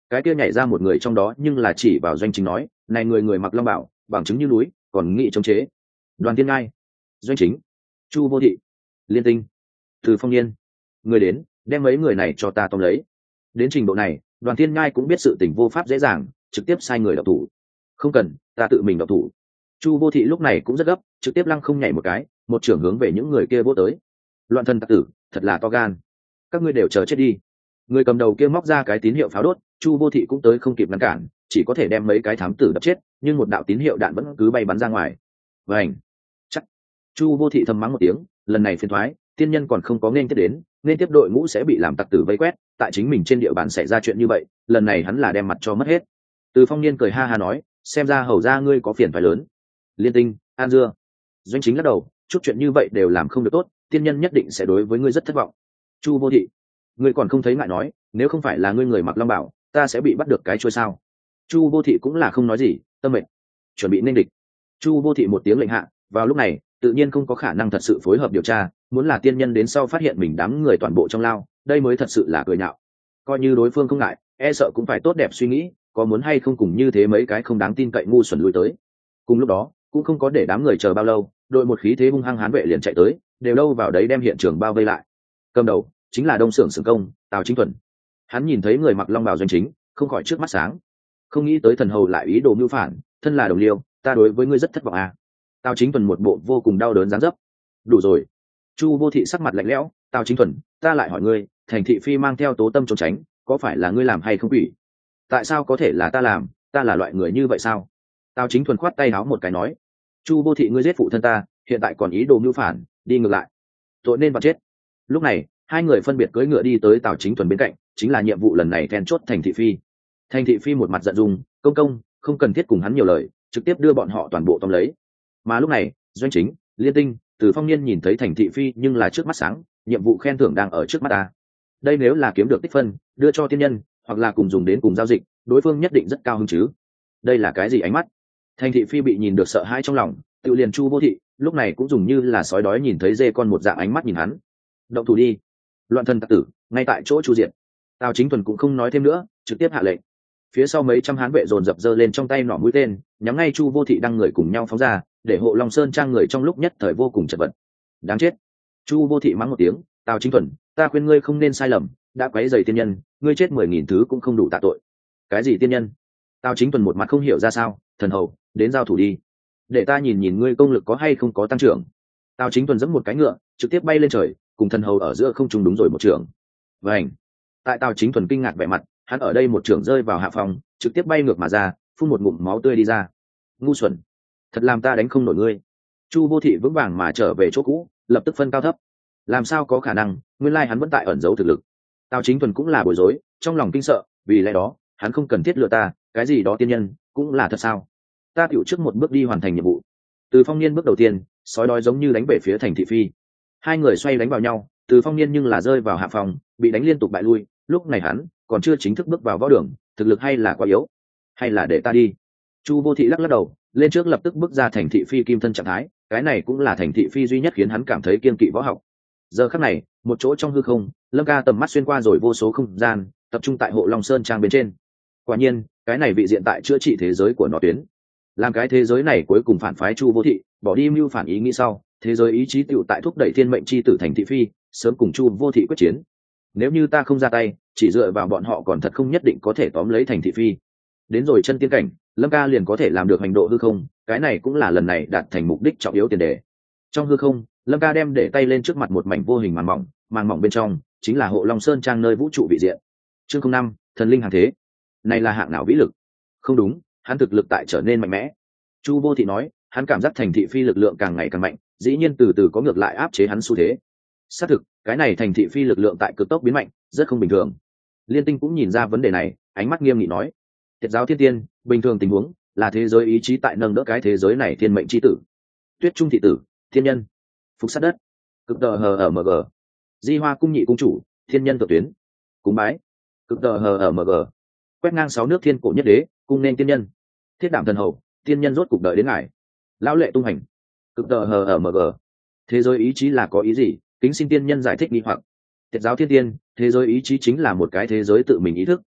cái kia nhảy ra một người trong đó nhưng là chỉ vào Doanh Chính nói, này người mặc long bảo, bằng chứng như núi, còn nghị chống chế. Đoàn Thiên Ngai, Doanh Chính, Chu Vô Thị, Liên Tinh, Từ Phong Niên, người đến, đem mấy người này cho ta tóm lấy. Đến trình độ này, Đoàn Thiên Ngai cũng biết sự tình vô pháp dễ dàng, trực tiếp sai người độc thủ. Không cần, ta tự mình độc thủ. Chu Vô Thị lúc này cũng rất gấp, trực tiếp lăng không nhảy một cái, một trưởng hướng về những người kia vỗ tới. Loạn thần tặc tử, thật là to gan. Các ngươi đều chờ chết đi. Người cầm đầu kia móc ra cái tín hiệu pháo đốt, Chu Vô Thị cũng tới không kịp ngăn cản, chỉ có thể đem mấy cái thám tử đập chết, nhưng một đạo tín hiệu đạn vẫn cứ bay bắn ra ngoài. Vành. Chắc. Chu Vô Thị thầm mắng một tiếng, lần này phiền thoái, tiên nhân còn không có nên tiếp đến, nên tiếp đội ngũ sẽ bị làm tặc tử vây quét, tại chính mình trên địa bàn xảy ra chuyện như vậy, lần này hắn là đem mặt cho mất hết. Từ Phong Niên cười ha ha nói, xem ra hầu ra ngươi có phiền phải lớn. Liên Tinh, An Dưa. Doanh Chính lắc đầu, chút chuyện như vậy đều làm không được tốt, tiên nhân nhất định sẽ đối với ngươi rất thất vọng. Chu Vô Thị, ngươi còn không thấy ngại nói, nếu không phải là ngươi người mặc long bảo, ta sẽ bị bắt được cái trôi sao? Chu Vô Thị cũng là không nói gì, tâm mệnh, chuẩn bị nên địch. Chu Vô Thị một tiếng lệnh hạ, vào lúc này tự nhiên không có khả năng thật sự phối hợp điều tra, muốn là tiên nhân đến sau phát hiện mình đám người toàn bộ trong lao, đây mới thật sự là cười nhạo. Coi như đối phương không ngại, e sợ cũng phải tốt đẹp suy nghĩ, có muốn hay không cùng như thế mấy cái không đáng tin cậy ngu xuẩn lui tới. Cùng lúc đó cũng không có để đám người chờ bao lâu, đội một khí thế hung hăng hán vệ liền chạy tới, đều đâu vào đấy đem hiện trường bao vây lại. Cầm đầu chính là Đông Xưởng Xưởng Công Tào Chính Thuần. Hắn nhìn thấy người mặc long bào Doanh Chính, không khỏi trước mắt sáng, không nghĩ tới thần hầu lại ý đồ mưu phản, thân là đồng liêu, ta đối với ngươi rất thất vọng à. Tào Chính Thuần một bộ vô cùng đau đớn dáng dấp. Đủ rồi. Chu Vô Thị sắc mặt lạnh lẽo, Tào Chính Thuần, ta lại hỏi ngươi, thành thị phi mang theo Tố Tâm trốn tránh, có phải là ngươi làm hay không quỷ? Tại sao có thể là ta làm, ta là loại người như vậy sao? Tào Chính Thuần khoát tay áo một cái nói, Chu Vô Thị ngươi giết phụ thân ta, hiện tại còn ý đồ mưu phản, đi ngược lại, tội nên vào chết. Lúc này hai người phân biệt cưỡi ngựa đi tới Tào Chính Thuần bên cạnh, chính là nhiệm vụ lần này then chốt thành thị phi. Thành thị phi một mặt giận dữ, công không cần thiết cùng hắn nhiều lời, trực tiếp đưa bọn họ toàn bộ tóm lấy. Mà lúc này Doanh Chính, Liên Tinh, Từ Phong Niên nhìn thấy thành thị phi nhưng là trước mắt sáng, nhiệm vụ khen thưởng đang ở trước mắt ta. Đây nếu là kiếm được tích phân, đưa cho tiên nhân, hoặc là cùng dùng đến cùng giao dịch, đối phương nhất định rất cao hứng chứ. Đây là cái gì ánh mắt? Thành thị phi bị nhìn được sợ hãi trong lòng, tự liền Chu Vô Thị lúc này cũng dùng như là sói đói nhìn thấy dê con một dạng ánh mắt nhìn hắn. Động thủ đi. Loạn thần tặc tử, ngay tại chỗ chu diệt. Tào Chính Thuần cũng không nói thêm nữa, trực tiếp hạ lệnh. Phía sau mấy trăm hán vệ dồn dập giơ lên trong tay nỏ mũi tên, nhắm ngay Chu Vô Thị đang người cùng nhau phóng ra, để Hộ Long Sơn trang người trong lúc nhất thời vô cùng chật vật. Đáng chết. Chu Vô Thị mắng một tiếng, Tào Chính Thuần, ta khuyên ngươi không nên sai lầm, đã quấy rầy tiên nhân, ngươi chết 10.000 thứ cũng không đủ tạ tội. Cái gì tiên nhân? Tào Chính Thuần một mặt không hiểu ra sao, thần hầu, đến giao thủ đi, để ta nhìn nhìn ngươi công lực có hay không có tăng trưởng. Tào Chính Thuần giẫm một cái ngựa, trực tiếp bay lên trời, cùng thần hầu ở giữa không trung đúng rồi một trường. Vành. Tại Tào Chính Thuần kinh ngạc vẻ mặt, hắn ở đây một trường rơi vào hạ phòng, trực tiếp bay ngược mà ra, phun một ngụm máu tươi đi ra. Ngu xuẩn, thật làm ta đánh không nổi ngươi. Chu Vô Thị vững vàng mà trở về chỗ cũ, lập tức phân cao thấp. Làm sao có khả năng, nguyên lai hắn vẫn tại ẩn giấu thực lực. Tào Chính Thuần cũng là bối rối, trong lòng kinh sợ, vì lẽ đó hắn không cần thiết lừa ta, cái gì đó tiên nhân cũng là thật sao? Ta tiểu trước một bước đi hoàn thành nhiệm vụ. Từ Phong Niên bước đầu tiên, sói đói giống như đánh về phía thành thị phi. Hai người xoay đánh vào nhau, Từ Phong Niên nhưng là rơi vào hạ phòng, bị đánh liên tục bại lui. Lúc này hắn còn chưa chính thức bước vào võ đường, thực lực hay là quá yếu, hay là để ta đi. Chu Vô Thị lắc lắc đầu, lên trước lập tức bước ra thành thị phi kim thân trạng thái, cái này cũng là thành thị phi duy nhất khiến hắn cảm thấy kiên kỵ võ học. Giờ khắc này, một chỗ trong hư không, Lâm Ca tầm mắt xuyên qua rồi vô số không gian, tập trung tại Hộ Long Sơn trang bên trên. Quả nhiên, cái này vị diện tại chữa trị thế giới của nó tuyến. Làm cái thế giới này cuối cùng phản phái Chu Vô Thị, bỏ đi mưu phản ý nghĩ sau, thế giới ý chí tựu tại thúc đẩy thiên mệnh chi tử thành thị phi, sớm cùng Chu Vô Thị quyết chiến. Nếu như ta không ra tay, chỉ dựa vào bọn họ còn thật không nhất định có thể tóm lấy thành thị phi. Đến rồi chân tiên cảnh, Lâm Ca liền có thể làm được hành độ hư không, cái này cũng là lần này đạt thành mục đích trọng yếu tiền đề. Trong hư không, Lâm Ca đem để tay lên trước mặt một mảnh vô hình màng mỏng bên trong chính là Hộ Long Sơn trang nơi vũ trụ vị diện. Chương 05, thần linh hàng thế. Này là hạng nào vĩ lực? Không đúng, hắn thực lực tại trở nên mạnh mẽ. Chu Vô Thị nói, hắn cảm giác thành thị phi lực lượng càng ngày càng mạnh, dĩ nhiên từ từ có ngược lại áp chế hắn xu thế. Xác thực, cái này thành thị phi lực lượng tại cực tốc biến mạnh, rất không bình thường. Liên Tinh cũng nhìn ra vấn đề này, ánh mắt nghiêm nghị nói, Tiệt giáo thiên tiên, bình thường tình huống là thế giới ý chí tại nâng đỡ cái thế giới này thiên mệnh chi tử. Tuyết Trung thị tử, thiên nhân, phục sát đất, cực tờ hờ ở mg, Di Hoa cung nhị cung chủ, thiên nhân tự tuyến, cúng bái, cực tờ hờ ở mg, quét ngang 6 nước thiên cổ nhất đế, cung nên tiên nhân, thiết đảm thần hầu, tiên nhân rốt cục đợi đến ngài, lão lệ tung hành, cực tờ hờ ở mg. Thế giới ý chí là có ý gì? Kính xin tiên nhân giải thích nghi hoặc. Tiệt giáo thiên tiên, thế giới ý chí chính là một cái thế giới tự mình ý thức,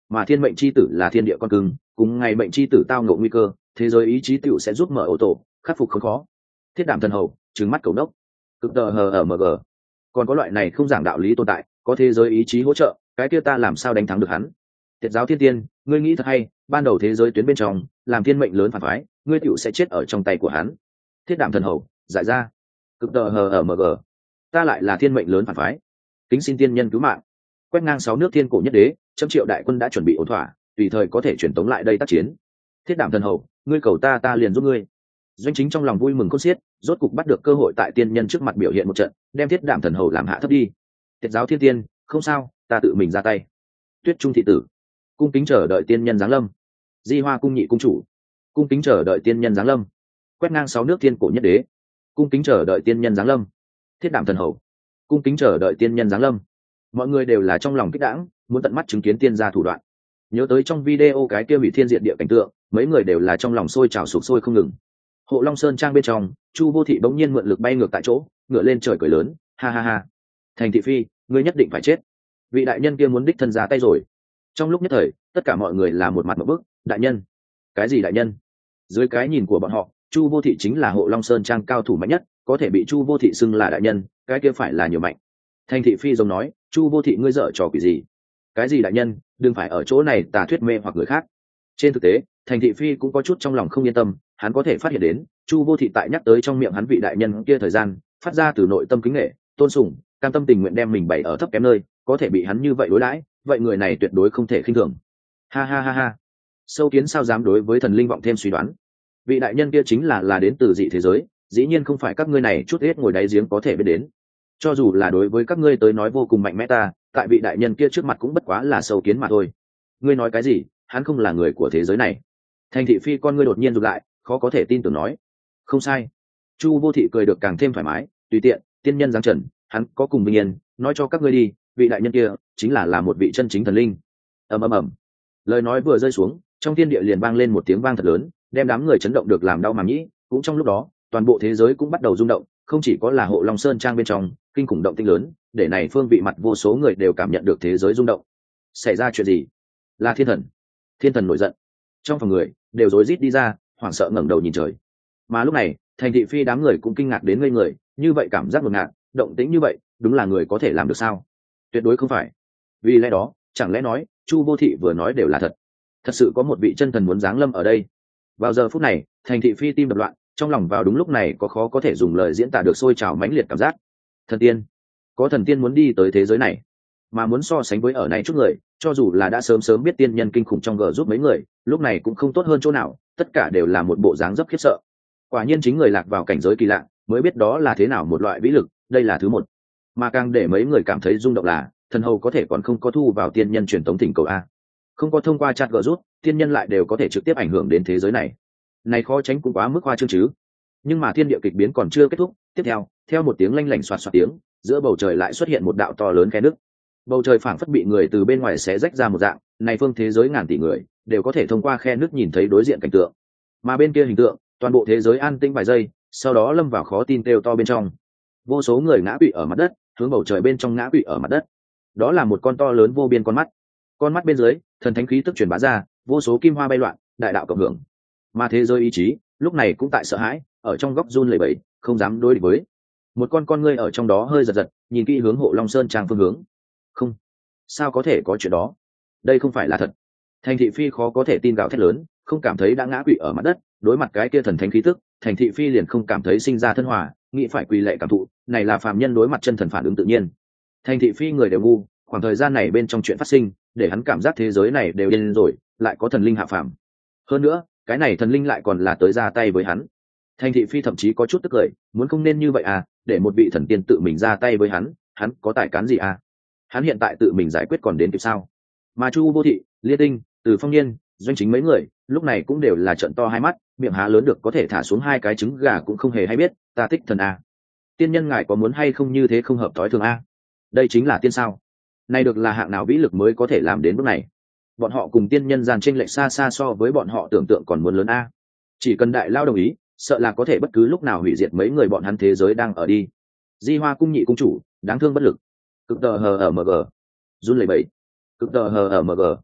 mà thiên mệnh chi tử là thiên địa con cưng, cùng ngày mệnh chi tử tao ngộ nguy cơ, thế giới ý chí tiểu sẽ giúp mở ô tô, khắc phục không khó. Thiết Đảm thần hầu trừng mắt cầu đốc, cực tờ hờ ở mg, còn có loại này không giảng đạo lý tồn tại, có thế giới ý chí hỗ trợ, cái kia ta làm sao đánh thắng được hắn? Tiệt giáo thiên tiên, ngươi nghĩ thật hay, ban đầu thế giới tuyến bên trong làm thiên mệnh lớn phản phái, ngươi tiểu sẽ chết ở trong tay của hắn. Thiết Đảm thần hầu giải ra, cực tờ hờ ở mg, ta lại là thiên mệnh lớn phản phái, kính xin tiên nhân cứu mạng. Quét ngang 6 nước thiên cổ nhất đế, trăm triệu đại quân đã chuẩn bị ổn thỏa, tùy thời có thể chuyển tống lại đây tác chiến. Thiết Đảm thần hầu, ngươi cầu ta, ta liền giúp ngươi. Doanh Chính trong lòng vui mừng khôn xiết, rốt cục bắt được cơ hội tại tiên nhân trước mặt biểu hiện một trận, đem Thiết Đảm thần hầu làm hạ thấp đi. Tiệt giáo thiên tiên, không sao, ta tự mình ra tay. Tuyết Trung thị tử, cung kính chờ đợi tiên nhân giáng lâm. Di Hoa cung nhị cung chủ, cung kính chờ đợi tiên nhân giáng lâm. Quét ngang 6 nước thiên cổ nhất đế, cung kính chờ đợi tiên nhân giáng lâm. Thiết Đảm thần hầu, cung kính chờ đợi tiên nhân giáng lâm. Mọi người đều là trong lòng kích đãng, muốn tận mắt chứng kiến tiên gia thủ đoạn. Nhớ tới trong video cái kia hủy thiên diệt địa cảnh tượng, mấy người đều là trong lòng sôi trào sục sôi không ngừng. Hộ Long Sơn trang bên trong, Chu Vô Thị bỗng nhiên mượn lực bay ngược tại chỗ, ngửa lên trời cười lớn, ha ha ha. Thành thị phi, ngươi nhất định phải chết. Vị đại nhân kia muốn đích thân ra tay rồi. Trong lúc nhất thời, tất cả mọi người là một mặt một bức, đại nhân? Cái gì đại nhân? Dưới cái nhìn của bọn họ, Chu Vô Thị chính là Hộ Long Sơn trang cao thủ mạnh nhất, có thể bị Chu Vô Thị xưng là đại nhân, cái kia phải là nhiều mạnh. Thành thị phi giống nói, Chu Vô Thị ngươi dở trò quỷ gì? Cái gì đại nhân, đừng phải ở chỗ này tà thuyết mê hoặc người khác. Trên thực tế, Thành thị phi cũng có chút trong lòng không yên tâm, hắn có thể phát hiện đến Chu Vô Thị tại nhắc tới trong miệng hắn vị đại nhân kia thời gian phát ra từ nội tâm kính nể, tôn sùng, cam tâm tình nguyện đem mình bày ở thấp kém nơi, có thể bị hắn như vậy đối đãi, vậy người này tuyệt đối không thể khinh thường. Ha ha ha ha, sâu kiến sao dám đối với thần linh vọng thêm suy đoán? Vị đại nhân kia chính là đến từ dị thế giới, dĩ nhiên không phải các ngươi này chút hết ngồi đáy giếng có thể biết đến. Cho dù là đối với các ngươi tới nói vô cùng mạnh mẽ ta, tại vị đại nhân kia trước mặt cũng bất quá là sâu kiến mà thôi. Ngươi nói cái gì? Hắn không là người của thế giới này. Thành thị phi con ngươi đột nhiên rụt lại, khó có thể tin tưởng nói, không sai. Chu Vô Thị cười được càng thêm thoải mái, tùy tiện, tiên nhân giáng trần, hắn có cùng bình yên, nói cho các ngươi đi, vị đại nhân kia chính là một vị chân chính thần linh. Ầm ầm ầm. Lời nói vừa rơi xuống, trong thiên địa liền vang lên một tiếng vang thật lớn, đem đám người chấn động được làm đau màng nhĩ. Cũng trong lúc đó, toàn bộ thế giới cũng bắt đầu rung động, không chỉ có là Hộ Long Sơn trang bên trong kinh khủng động tĩnh lớn, để này phương vị mặt vô số người đều cảm nhận được thế giới rung động. Xảy ra chuyện gì? Là thiên thần. Thiên thần nổi giận. Trong phòng người đều rối rít đi ra, hoảng sợ ngẩng đầu nhìn trời. Mà lúc này, Thành thị phi đám người cũng kinh ngạc đến ngây người, như vậy cảm giác ngột ngạt, động tĩnh như vậy, đúng là người có thể làm được sao? Tuyệt đối không phải. Vì lẽ đó, chẳng lẽ nói Chu Vô Thị vừa nói đều là thật? Thật sự có một vị chân thần muốn giáng lâm ở đây. Vào giờ phút này, Thành thị phi tim đập loạn, trong lòng vào đúng lúc này có khó có thể dùng lời diễn tả được sôi trào mãnh liệt cảm giác. Thần tiên, có thần tiên muốn đi tới thế giới này, mà muốn so sánh với ở này chút người, cho dù là đã sớm biết tiên nhân kinh khủng trong gờ giúp mấy người, lúc này cũng không tốt hơn chỗ nào, tất cả đều là một bộ dáng dấp khiếp sợ. Quả nhiên chính người lạc vào cảnh giới kỳ lạ, mới biết đó là thế nào một loại vĩ lực, đây là thứ một. Mà càng để mấy người cảm thấy rung động là, thần hầu có thể còn không có thu vào tiên nhân truyền tống thỉnh cầu a, không có thông qua chat gờ rút, tiên nhân lại đều có thể trực tiếp ảnh hưởng đến thế giới này. Này khó tránh cũng quá mức hoa trương chứ. Nhưng mà thiên địa kịch biến còn chưa kết thúc, tiếp theo một tiếng lanh lảnh xoạt xoạt tiếng, giữa bầu trời lại xuất hiện một đạo to lớn khe nứt. Bầu trời phảng phất bị người từ bên ngoài xé rách ra một dạng, này phương thế giới ngàn tỷ người đều có thể thông qua khe nứt nhìn thấy đối diện cảnh tượng. Mà bên kia hình tượng, toàn bộ thế giới an tĩnh vài giây, sau đó lâm vào khó tin kêu to bên trong. Vô số người ngã quỵ ở mặt đất, hướng bầu trời bên trong ngã quỵ ở mặt đất. Đó là một con to lớn vô biên con mắt bên dưới, thần thánh khí tức truyền bá ra, vô số kim hoa bay loạn, đại đạo cộng hưởng. Mà thế giới ý chí lúc này cũng tại sợ hãi, ở trong góc run lẩy bẩy, không dám đối địch với. Một con ngươi ở trong đó hơi giật giật, nhìn kỹ hướng Hộ Long Sơn trang phương hướng. Không, sao có thể có chuyện đó? Đây không phải là thật. Thành thị phi khó có thể tin gào thét lớn, không cảm thấy đã ngã quỵ ở mặt đất, đối mặt cái kia thần thánh khí tức, Thành thị phi liền không cảm thấy sinh ra thân hòa, nghĩ phải quỳ lạy cảm thụ, này là phàm nhân đối mặt chân thần phản ứng tự nhiên. Thành thị phi người đều ngu, khoảng thời gian này bên trong chuyện phát sinh, để hắn cảm giác thế giới này đều điên rồi, lại có thần linh hạ phàm. Hơn nữa, cái này thần linh lại còn là tới ra tay với hắn. Thành thị phi thậm chí có chút tức cười, muốn không nên như vậy à, để một vị thần tiên tự mình ra tay với hắn có tài cán gì à? Hắn hiện tại tự mình giải quyết còn đến kịp sao? Mà Chu Vô Thị, Liên Tinh, Từ Phong Niên, Doanh Chính mấy người lúc này cũng đều là trợn to hai mắt, miệng há lớn được có thể thả xuống hai cái trứng gà cũng không hề hay biết. Ta thích thần à? Tiên nhân ngài có muốn hay không như thế không hợp tối thường à? Đây chính là tiên sao? Này được là hạng nào vĩ lực mới có thể làm đến bước này? Bọn họ cùng tiên nhân gian chênh lệch xa xa so với bọn họ tưởng tượng còn muốn lớn a. Chỉ cần đại lao đồng ý, sợ là có thể bất cứ lúc nào hủy diệt mấy người bọn hắn thế giới đang ở đi. Di Hoa cung nhị cung chủ, đáng thương bất lực. Cực tờ hờ ở mg, run lẩy bẩy. Cực tờ hờ ở mg.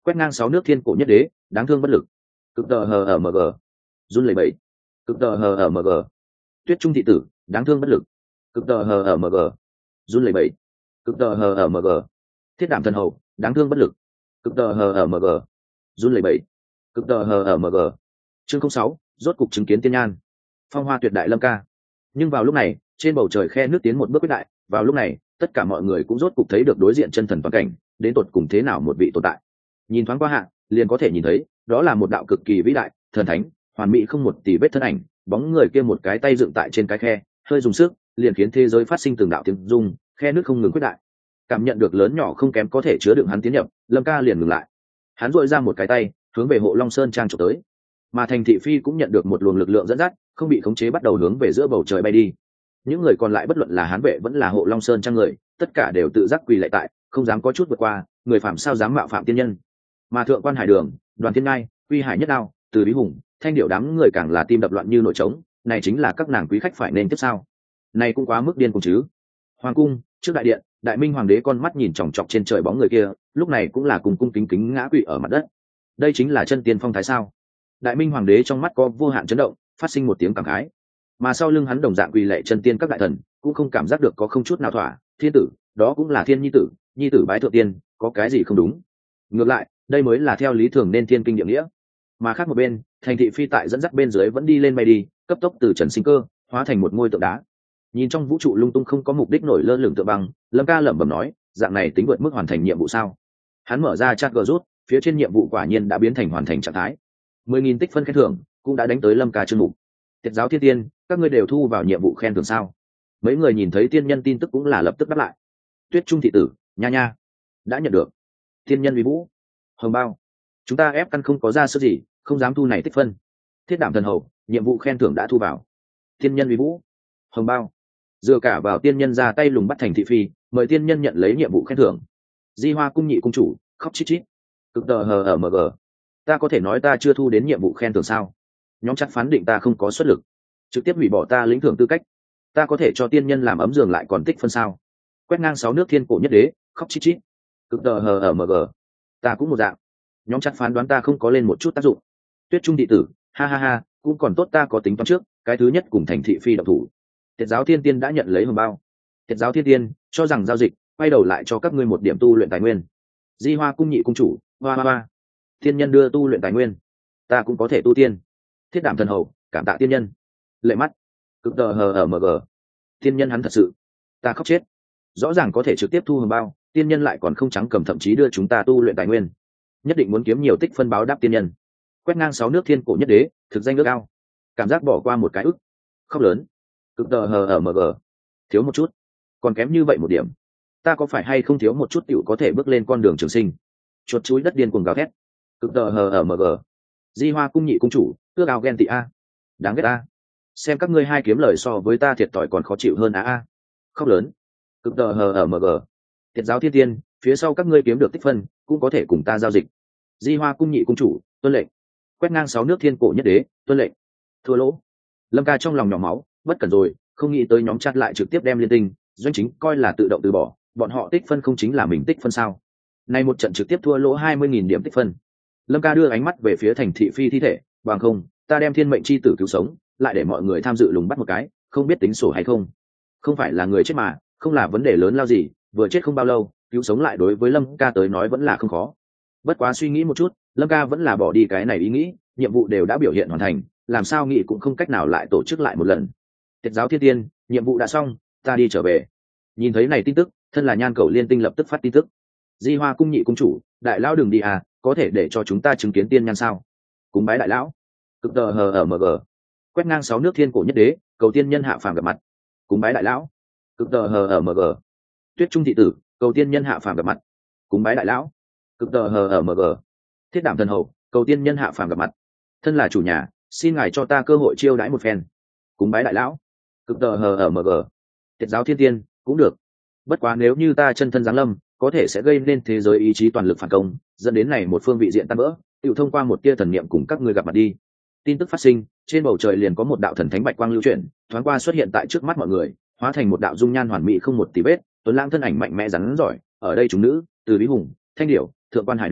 Quét ngang 6 nước thiên cổ nhất đế, đáng thương bất lực. Cực tờ hờ ở mg, run lẩy bẩy. Cực tờ hờ ở mg, tuyết trung thị tử, đáng thương bất lực. Cực tờ hờ ở mg, run lẩy bẩy. Cực tờ hờ ở mg, thiết đảm thần hầu, đáng thương bất lực. Cực tờ hờ ở mg, run lẩy bẩy. Cực tờ hờ ở mg. Chương 06, rốt cục chứng kiến tiên nhan. Phong hoa tuyệt đại lâm ca. Nhưng vào lúc này, trên bầu trời khe nước tiến một bước quyết đại, vào lúc này, tất cả mọi người cũng rốt cục thấy được đối diện chân thần toàn cảnh, đến tột cùng thế nào một vị tồn tại. Nhìn thoáng qua hạ, liền có thể nhìn thấy, đó là một đạo cực kỳ vĩ đại, thần thánh, hoàn mỹ không một tì vết thân ảnh, bóng người kia một cái tay dựng tại trên cái khe, hơi dùng sức, liền khiến thế giới phát sinh từng đạo tiếng rung, khe nước không ngừng quyết đại. Cảm nhận được lớn nhỏ không kém có thể chứa đựng hắn tiến nhập, Lâm Ca liền ngừng lại. Hắn duỗi ra một cái tay, hướng về Hộ Long Sơn trang chụp tới. Mà Thành Thị Phi cũng nhận được một luồng lực lượng dẫn dắt, không bị khống chế bắt đầu hướng về giữa bầu trời bay đi. Những người còn lại bất luận là Hán vệ vẫn là Hộ Long Sơn trang người, tất cả đều tự giác quỳ lạy tại, không dám có chút vượt qua, người phạm sao dám mạo phạm tiên nhân. Mà Thượng Quan Hải Đường, Đoàn Thiên Ngai, Quy Hải Nhất Đao, Từ Bí Hùng, Thanh Điểu đám người càng là tim đập loạn như nổi trống, này chính là các nàng quý khách phải nên tiếp sao? Này cũng quá mức điên cùng chứ. Hoàng cung, trước đại điện, Đại Minh hoàng đế con mắt nhìn chòng chọc trên trời bóng người kia, lúc này cũng là cùng cung kính kính ngã quỵ ở mặt đất. Đây chính là chân tiên phong thái sao? Đại Minh hoàng đế trong mắt có vô hạn chấn động, phát sinh một tiếng cảm khái. Mà sau lưng hắn đồng dạng quỳ lạy chân tiên các đại thần, cũng không cảm giác được có không chút nào thỏa, thiên tử, đó cũng là thiên nhi tử bái thượng tiên, có cái gì không đúng? Ngược lại, đây mới là theo lý thường nên thiên kinh địa nghĩa. Mà khác một bên, Thành Thị Phi tại dẫn dắt bên dưới vẫn đi lên bay đi, cấp tốc từ trần sinh cơ hóa thành một ngôi tượng đá. Nhìn trong vũ trụ lung tung không có mục đích nổi lơ lửng tượng băng, Lâm Ca lẩm bẩm nói, dạng này tính vượt mức hoàn thành nhiệm vụ sao? Hắn mở ra chat rút, phía trên nhiệm vụ quả nhiên đã biến thành hoàn thành trạng thái. 10.000 tích phân khen thưởng cũng đã đánh tới Lâm Ca chương mục. Tiệt giáo thiên tiên, các ngươi đều thu vào nhiệm vụ khen thưởng sao? Mấy người nhìn thấy tiên nhân tin tức cũng là lập tức đáp lại. Tuyết trung thị tử, nha nha, đã nhận được. Tiên nhân uy vũ, hồng bao, chúng ta ép căn không có ra sức gì, không dám thu này tích phân. Thiết đảm thần hầu, nhiệm vụ khen thưởng đã thu vào. Tiên nhân uy vũ, hồng bao, dựa cả vào tiên nhân ra tay lùng bắt Thành Thị Phi, mời tiên nhân nhận lấy nhiệm vụ khen thưởng. Di Hoa cung nhị cung chủ, khóc chít chít. Cực tờ hờ ở mg, ta có thể nói ta chưa thu đến nhiệm vụ khen thưởng sao? Nhóm chắc phán định ta không có xuất lực, trực tiếp hủy bỏ ta lĩnh thưởng tư cách. Ta có thể cho tiên nhân làm ấm giường lại còn tích phân sao? Quét ngang 6 nước thiên cổ nhất đế, khóc chít chít. Cực tờ hờ ở mg, ta cũng một dạng. Nhóm chắc phán đoán ta không có lên một chút tác dụng. Tuyết trung thị tử, ha ha ha, cũng còn tốt ta có tính toán trước, cái thứ nhất cùng Thành Thị Phi độc thủ. Tiệt giáo thiên tiên đã nhận lấy hồng bao. Tiệt giáo thiên tiên cho rằng giao dịch, quay đầu lại cho các ngươi một điểm tu luyện tài nguyên. Di Hoa cung nhị cung chủ, hoa hoa hoa. Thiên nhân đưa tu luyện tài nguyên, ta cũng có thể tu tiên. Thiết đảm thần hầu, cảm tạ tiên nhân. Lệ mắt, cực tờ hờ ở mg, tiên nhân hắn thật sự, ta khóc chết. Rõ ràng có thể trực tiếp thu hồng bao, tiên nhân lại còn không trắng cầm, thậm chí đưa chúng ta tu luyện tài nguyên. Nhất định muốn kiếm nhiều tích phân báo đáp tiên nhân. Quét ngang 6 nước thiên cổ nhất đế, thực danh ước ao. Cảm giác bỏ qua một cái ức, khóc lớn. Cực tờ hờ ở mg, thiếu một chút, còn kém như vậy một điểm, ta có phải hay không thiếu một chút tiểu có thể bước lên con đường trường sinh? Chuột chuối đất điên cuồng gào thét. Cực tờ hờ ở mg, Di Hoa cung nhị cung chủ, ước ao ghen tị a, đáng ghét a, xem các ngươi hai kiếm lời so với ta thiệt thòi còn khó chịu hơn a. Khóc lớn. Cực tờ hờ ở mg, Tiệt giáo thiên tiên, phía sau các ngươi kiếm được tích phân cũng có thể cùng ta giao dịch. Di Hoa cung nhị cung chủ, tuân lệnh. Quét ngang 6 nước thiên cổ nhất đế, tuân lệnh. Thua lỗ. Lâm Ca trong lòng nhỏ máu, bất cẩn rồi, không nghĩ tới nhóm chat lại trực tiếp đem liên tinh, doanh chính coi là tự động từ bỏ, bọn họ tích phân không chính là mình tích phân sao? Nay một trận trực tiếp thua lỗ 20.000 điểm tích phân. Lâm Ca đưa ánh mắt về phía Thành Thị Phi thi thể, bằng không, ta đem thiên mệnh chi tử cứu sống, lại để mọi người tham dự lùng bắt một cái, không biết tính sổ hay không. Không phải là người chết mà, không là vấn đề lớn lao gì, vừa chết không bao lâu, cứu sống lại đối với Lâm Ca tới nói vẫn là không khó. Bất quá suy nghĩ một chút, Lâm Ca vẫn là bỏ đi cái này ý nghĩ, nhiệm vụ đều đã biểu hiện hoàn thành, làm sao nghĩ cũng không cách nào lại tổ chức lại một lần. Tiệt giáo thiên tiên, nhiệm vụ đã xong, ta đi trở về. Nhìn thấy này tin tức, thân là Nhan Cầu Liên Tinh lập tức phát tin tức. Di Hoa cung nhị cung chủ, đại lão đừng đi à, có thể để cho chúng ta chứng kiến tiên nhan sao? Cúng bái đại lão. Cực tờ hờ ở mg, quét ngang 6 nước thiên cổ nhất đế, cầu tiên nhân hạ phàm gặp mặt. Cúng bái đại lão. Cực tờ hờ ở mg, Tuyết trung thị tử, cầu tiên nhân hạ phàm gặp mặt. Cúng bái đại lão. Cực tờ hờ ở mg, Thiết đảm thần hầu, cầu tiên nhân hạ phàm gặp mặt. Thân là chủ nhà, xin ngài cho ta cơ hội chiêu đãi một phen. Cúng bái đại lão. Cực tờ hờ ở mg, Tiệt giáo thiên tiên, cũng được. Bất quá nếu như ta chân thân giáng lâm, có thể sẽ gây nên thế giới ý chí toàn lực phản công, dẫn đến này một phương vị diện tan vỡ, tự thông qua một tia thần niệm cùng các ngươi gặp mặt đi. Tin tức phát sinh, trên bầu trời liền có một đạo thần thánh bạch quang lưu chuyển, thoáng qua xuất hiện tại trước mắt mọi người, hóa thành một đạo dung nhan hoàn mỹ không một tì vết, tuấn lãng thân ảnh mạnh mẽ rắn giỏi, ở đây chúng nữ, Từ Bí Hùng, Thanh Điểu, Thượng Quan Hải Đường,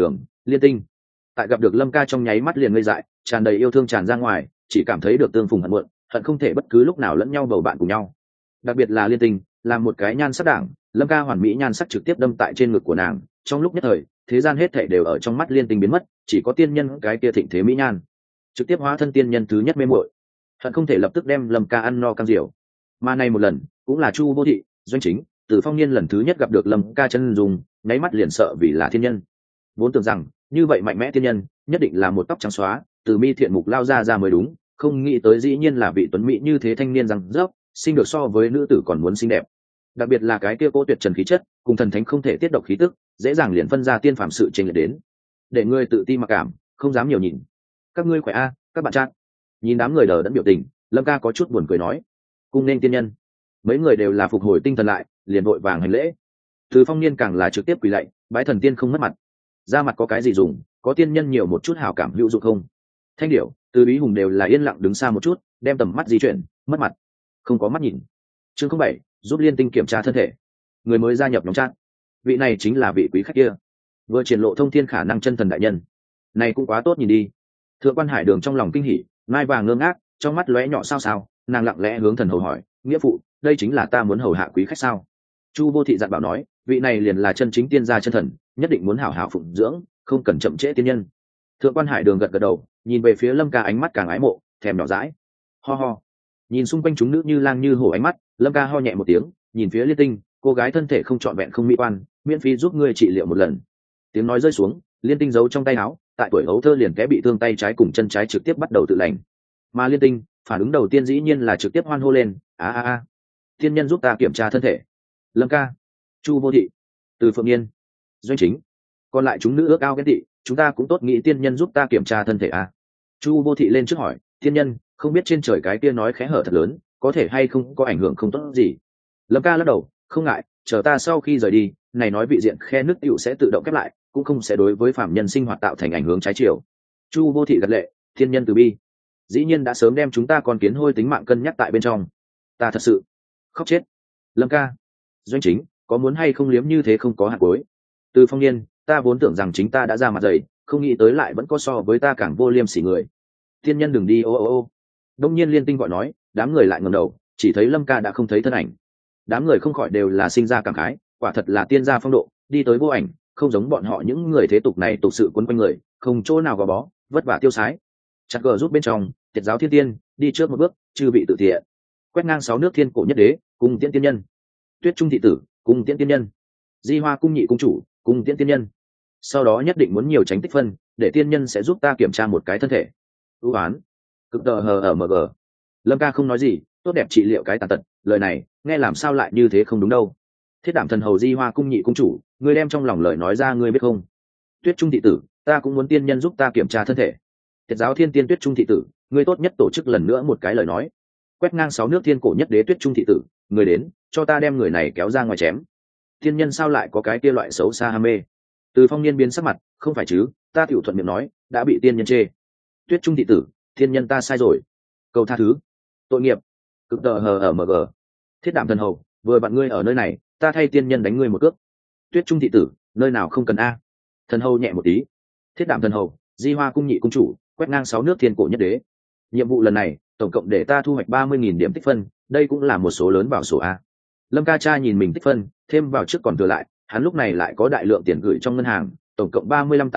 Liên tinh tại gặp được Lâm Ca trong nháy mắt liền ngây dại, tràn đầy yêu thương tràn ra ngoài, chỉ cảm thấy được tương phùng hận muộn, hận không thể bất cứ lúc nào lẫn nhau bầu bạn cùng nhau. Đặc biệt là Liên tinh, là một cái nhan sắc đảng, Lâm Ca hoàn mỹ nhan sắc trực tiếp đâm tại trên ngực của nàng, trong lúc nhất thời thế gian hết thảy đều ở trong mắt Liên tinh biến mất, chỉ có tiên nhân cái kia thịnh thế mỹ nhan trực tiếp hóa thân tiên nhân thứ nhất mê muội, hận không thể lập tức đem Lâm Ca ăn no căng diều. Mà này một lần cũng là Chu Vô Thị, Doanh Chính, Từ Phong Niên lần thứ nhất gặp được Lâm Ca chân dùng, nháy mắt liền sợ vì là thiên nhân. Vốn tưởng rằng như vậy mạnh mẽ thiên nhân nhất định là một tóc trắng xóa từ mi thiện mục lao ra mới đúng, không nghĩ tới dĩ nhiên là vị tuấn mỹ như thế thanh niên răng rớp, sinh được so với nữ tử còn muốn xinh đẹp. Đặc biệt là cái kia cô tuyệt trần khí chất cùng thần thánh không thể tiết độc khí tức, dễ dàng liền phân ra tiên phạm sự trình lệch đến, để ngươi tự ti mặc cảm, không dám nhiều nhìn. Các ngươi khỏe a, các bạn chat. Nhìn đám người đờ đẫn biểu tình, Lâm Ca có chút buồn cười nói, cung nên tiên nhân. Mấy người đều là phục hồi tinh thần lại, liền vội vàng hành lễ. Từ Phong Niên càng là trực tiếp quỳ lạy, bái thần tiên không mất mặt. Ra mặt có cái gì dùng, có tiên nhân nhiều một chút hảo cảm hữu dụng không? Thanh Điểu, Từ Bí Hùng đều là yên lặng đứng xa một chút, đem tầm mắt di chuyển, mất mặt, không có mắt nhìn. Chương 07, giúp Liên tinh kiểm tra thân thể. Người mới gia nhập nhóm chat. Vị này chính là vị quý khách kia, vừa triển lộ thông thiên khả năng chân thần đại nhân. Này cũng quá tốt nhìn đi. Thượng quan Hải Đường trong lòng kinh hỉ, ngai vàng ngơ ngác, trong mắt lóe nhỏ sao sao, nàng lặng lẽ hướng thần hầu hỏi, nghĩa phụ, đây chính là ta muốn hầu hạ quý khách sao? Chu Vô Thị dặn bảo nói, vị này liền là chân chính tiên gia chân thần, nhất định muốn hảo hảo phụng dưỡng, không cần chậm trễ tiên nhân. Thượng quan Hải Đường gật gật đầu, nhìn về phía Lâm Ca ánh mắt càng ái mộ, thèm nhỏ dãi. Ho ho. Nhìn xung quanh chúng nữ như lang như hổ ánh mắt, Lâm Ca ho nhẹ một tiếng, nhìn phía Liên tinh, cô gái thân thể không trọn vẹn không mỹ quan, miễn phí giúp ngươi trị liệu một lần. Tiếng nói rơi xuống, Liên tinh giấu trong tay áo, tại tuổi hấu thơ liền té bị thương tay trái cùng chân trái trực tiếp bắt đầu tự lành. Mà Liên tinh, phản ứng đầu tiên dĩ nhiên là trực tiếp hoan hô lên, a a a, tiên nhân giúp ta kiểm tra thân thể. Lâm Ca, Chu Vô Thị, Từ Phượng Niên, Doanh Chính, còn lại chúng nữ ước ao ghen tị, chúng ta cũng tốt nghĩ tiên nhân giúp ta kiểm tra thân thể a. Chu Vô Thị lên trước hỏi, tiên nhân, không biết trên trời cái kia nói khẽ hở thật lớn, có thể hay không có ảnh hưởng không tốt gì? Lâm Ca lắc đầu, không ngại, chờ ta sau khi rời đi, này nói vị diện khe nước tựu sẽ tự động khép lại, cũng không sẽ đối với phạm nhân sinh hoạt tạo thành ảnh hưởng trái chiều. Chu Vô Thị gật lệ, thiên nhân từ bi, dĩ nhiên đã sớm đem chúng ta con kiến hôi tính mạng cân nhắc tại bên trong. Ta thật sự khóc chết. Lâm Ca, Doanh Chính, có muốn hay không liếm như thế không có hạt cuối. Từ Phong Niên, ta vốn tưởng rằng chính ta đã ra mặt dày, không nghĩ tới lại vẫn có so với ta càng vô liêm sỉ người. Thiên nhân đừng đi ô ô ô. Đông nhiên Liên tinh gọi nói, đám người lại ngẩng đầu, chỉ thấy Lâm Ca đã không thấy thân ảnh. Đám người không khỏi đều là sinh ra cảm khái, quả thật là tiên gia phong độ, đi tới vô ảnh, không giống bọn họ những người thế tục này tục sự quấn quanh người, không chỗ nào gò bó, vất vả tiêu sái. Chặt gờ rút bên trong, Tiệt giáo thiên tiên đi trước một bước, chư vị tự thiện. Quét ngang 6 nước thiên cổ nhất đế, cùng tiễn tiên nhân. Tuyết Trung thị tử, cùng tiễn tiên nhân. Di Hoa cung nhị cung chủ, cùng tiễn tiên nhân. Sau đó nhất định muốn nhiều tránh tích phân, để tiên nhân sẽ giúp ta kiểm tra một cái thân thể. ưu án cực đờ hờ ở mg. Lâm Ca không nói gì, tốt đẹp trị liệu cái tàn tật, lời này nghe làm sao lại như thế không đúng đâu. Thiết Đảm thần hầu Di Hoa cung nhị cung chủ, ngươi đem trong lòng lời nói ra ngươi biết không? Tuyết Trung thị tử, ta cũng muốn tiên nhân giúp ta kiểm tra thân thể. Tiệt giáo thiên tiên Tuyết Trung thị tử, ngươi tốt nhất tổ chức lần nữa một cái lời nói. Quét ngang 6 nước thiên cổ nhất đế Tuyết Trung thị tử, người đến, cho ta đem người này kéo ra ngoài chém. Tiên nhân sao lại có cái kia loại xấu xa ham mê? Từ Phong Niên biến sắc mặt, không phải chứ, ta tiểu thuận miệng nói, đã bị tiên nhân chê. Tuyết Trung thị tử, thiên nhân ta sai rồi, cầu tha thứ. Tội nghiệp, cực đờ hờ ở mg. Thiết Đảm thần hầu, vừa bạn ngươi ở nơi này, ta thay tiên nhân đánh ngươi một cước. Tuyết Trung thị tử, nơi nào không cần a. Thần hầu nhẹ một tí. Thiết Đảm thần hầu, Di Hoa cung nhị cung chủ, quét ngang 6 nước thiên cổ nhất đế. Nhiệm vụ lần này tổng cộng để ta thu hoạch 30.000 điểm tích phân, đây cũng là một số lớn vào sổ a. Lâm Ca Cha nhìn mình tích phân, thêm vào trước còn thừa lại, hắn lúc này lại có đại lượng tiền gửi trong ngân hàng, tổng cộng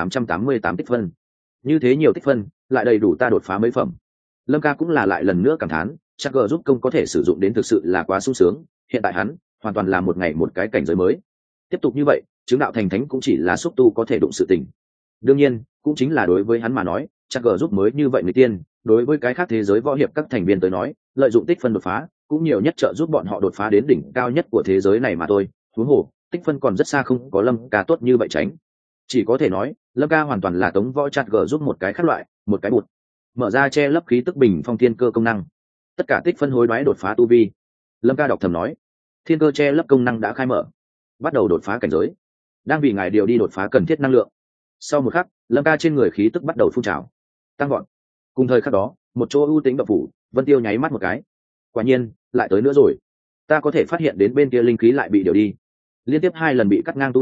35.888 tích phân. Như thế nhiều tích phân, lại đầy đủ ta đột phá mấy phẩm. Lâm Ca cũng là lại lần nữa cảm thán, chắc gờ giúp công có thể sử dụng đến thực sự là quá sung sướng, hiện tại hắn hoàn toàn là một ngày một cái cảnh giới mới. Tiếp tục như vậy, chứng đạo thành thánh cũng chỉ là xúc tu có thể đụng sự tình. Đương nhiên, cũng chính là đối với hắn mà nói, chắc gờ giúp mới như vậy người tiên, đối với cái khác thế giới võ hiệp các thành viên tới nói, lợi dụng tích phân đột phá, cũng nhiều nhất trợ giúp bọn họ đột phá đến đỉnh cao nhất của thế giới này mà thôi. Huống hồ, tích phân còn rất xa không có Lâm Ca tốt như vậy tránh. Chỉ có thể nói, Lâm Ca hoàn toàn là tống võ chặt gờ giúp một cái khác loại, một cái bụt. Mở ra che lấp khí tức bình phong thiên cơ công năng. Tất cả tích phân hối đoái đột phá tu vi. Lâm Ca đọc thầm nói, thiên cơ che lấp công năng đã khai mở, bắt đầu đột phá cảnh giới. Đang vì ngài điều đi đột phá cần thiết năng lượng. Sau một khắc, Lâm Ca trên người khí tức bắt đầu phun trào, tăng gọn. Cùng thời khắc đó, một chỗ ưu tính động phủ, Vân Tiêu nháy mắt một cái. Quả nhiên, lại tới nữa rồi. Ta có thể phát hiện đến bên kia linh khí lại bị điều đi. Liên tiếp 2 lần bị cắt ngang tu luyện,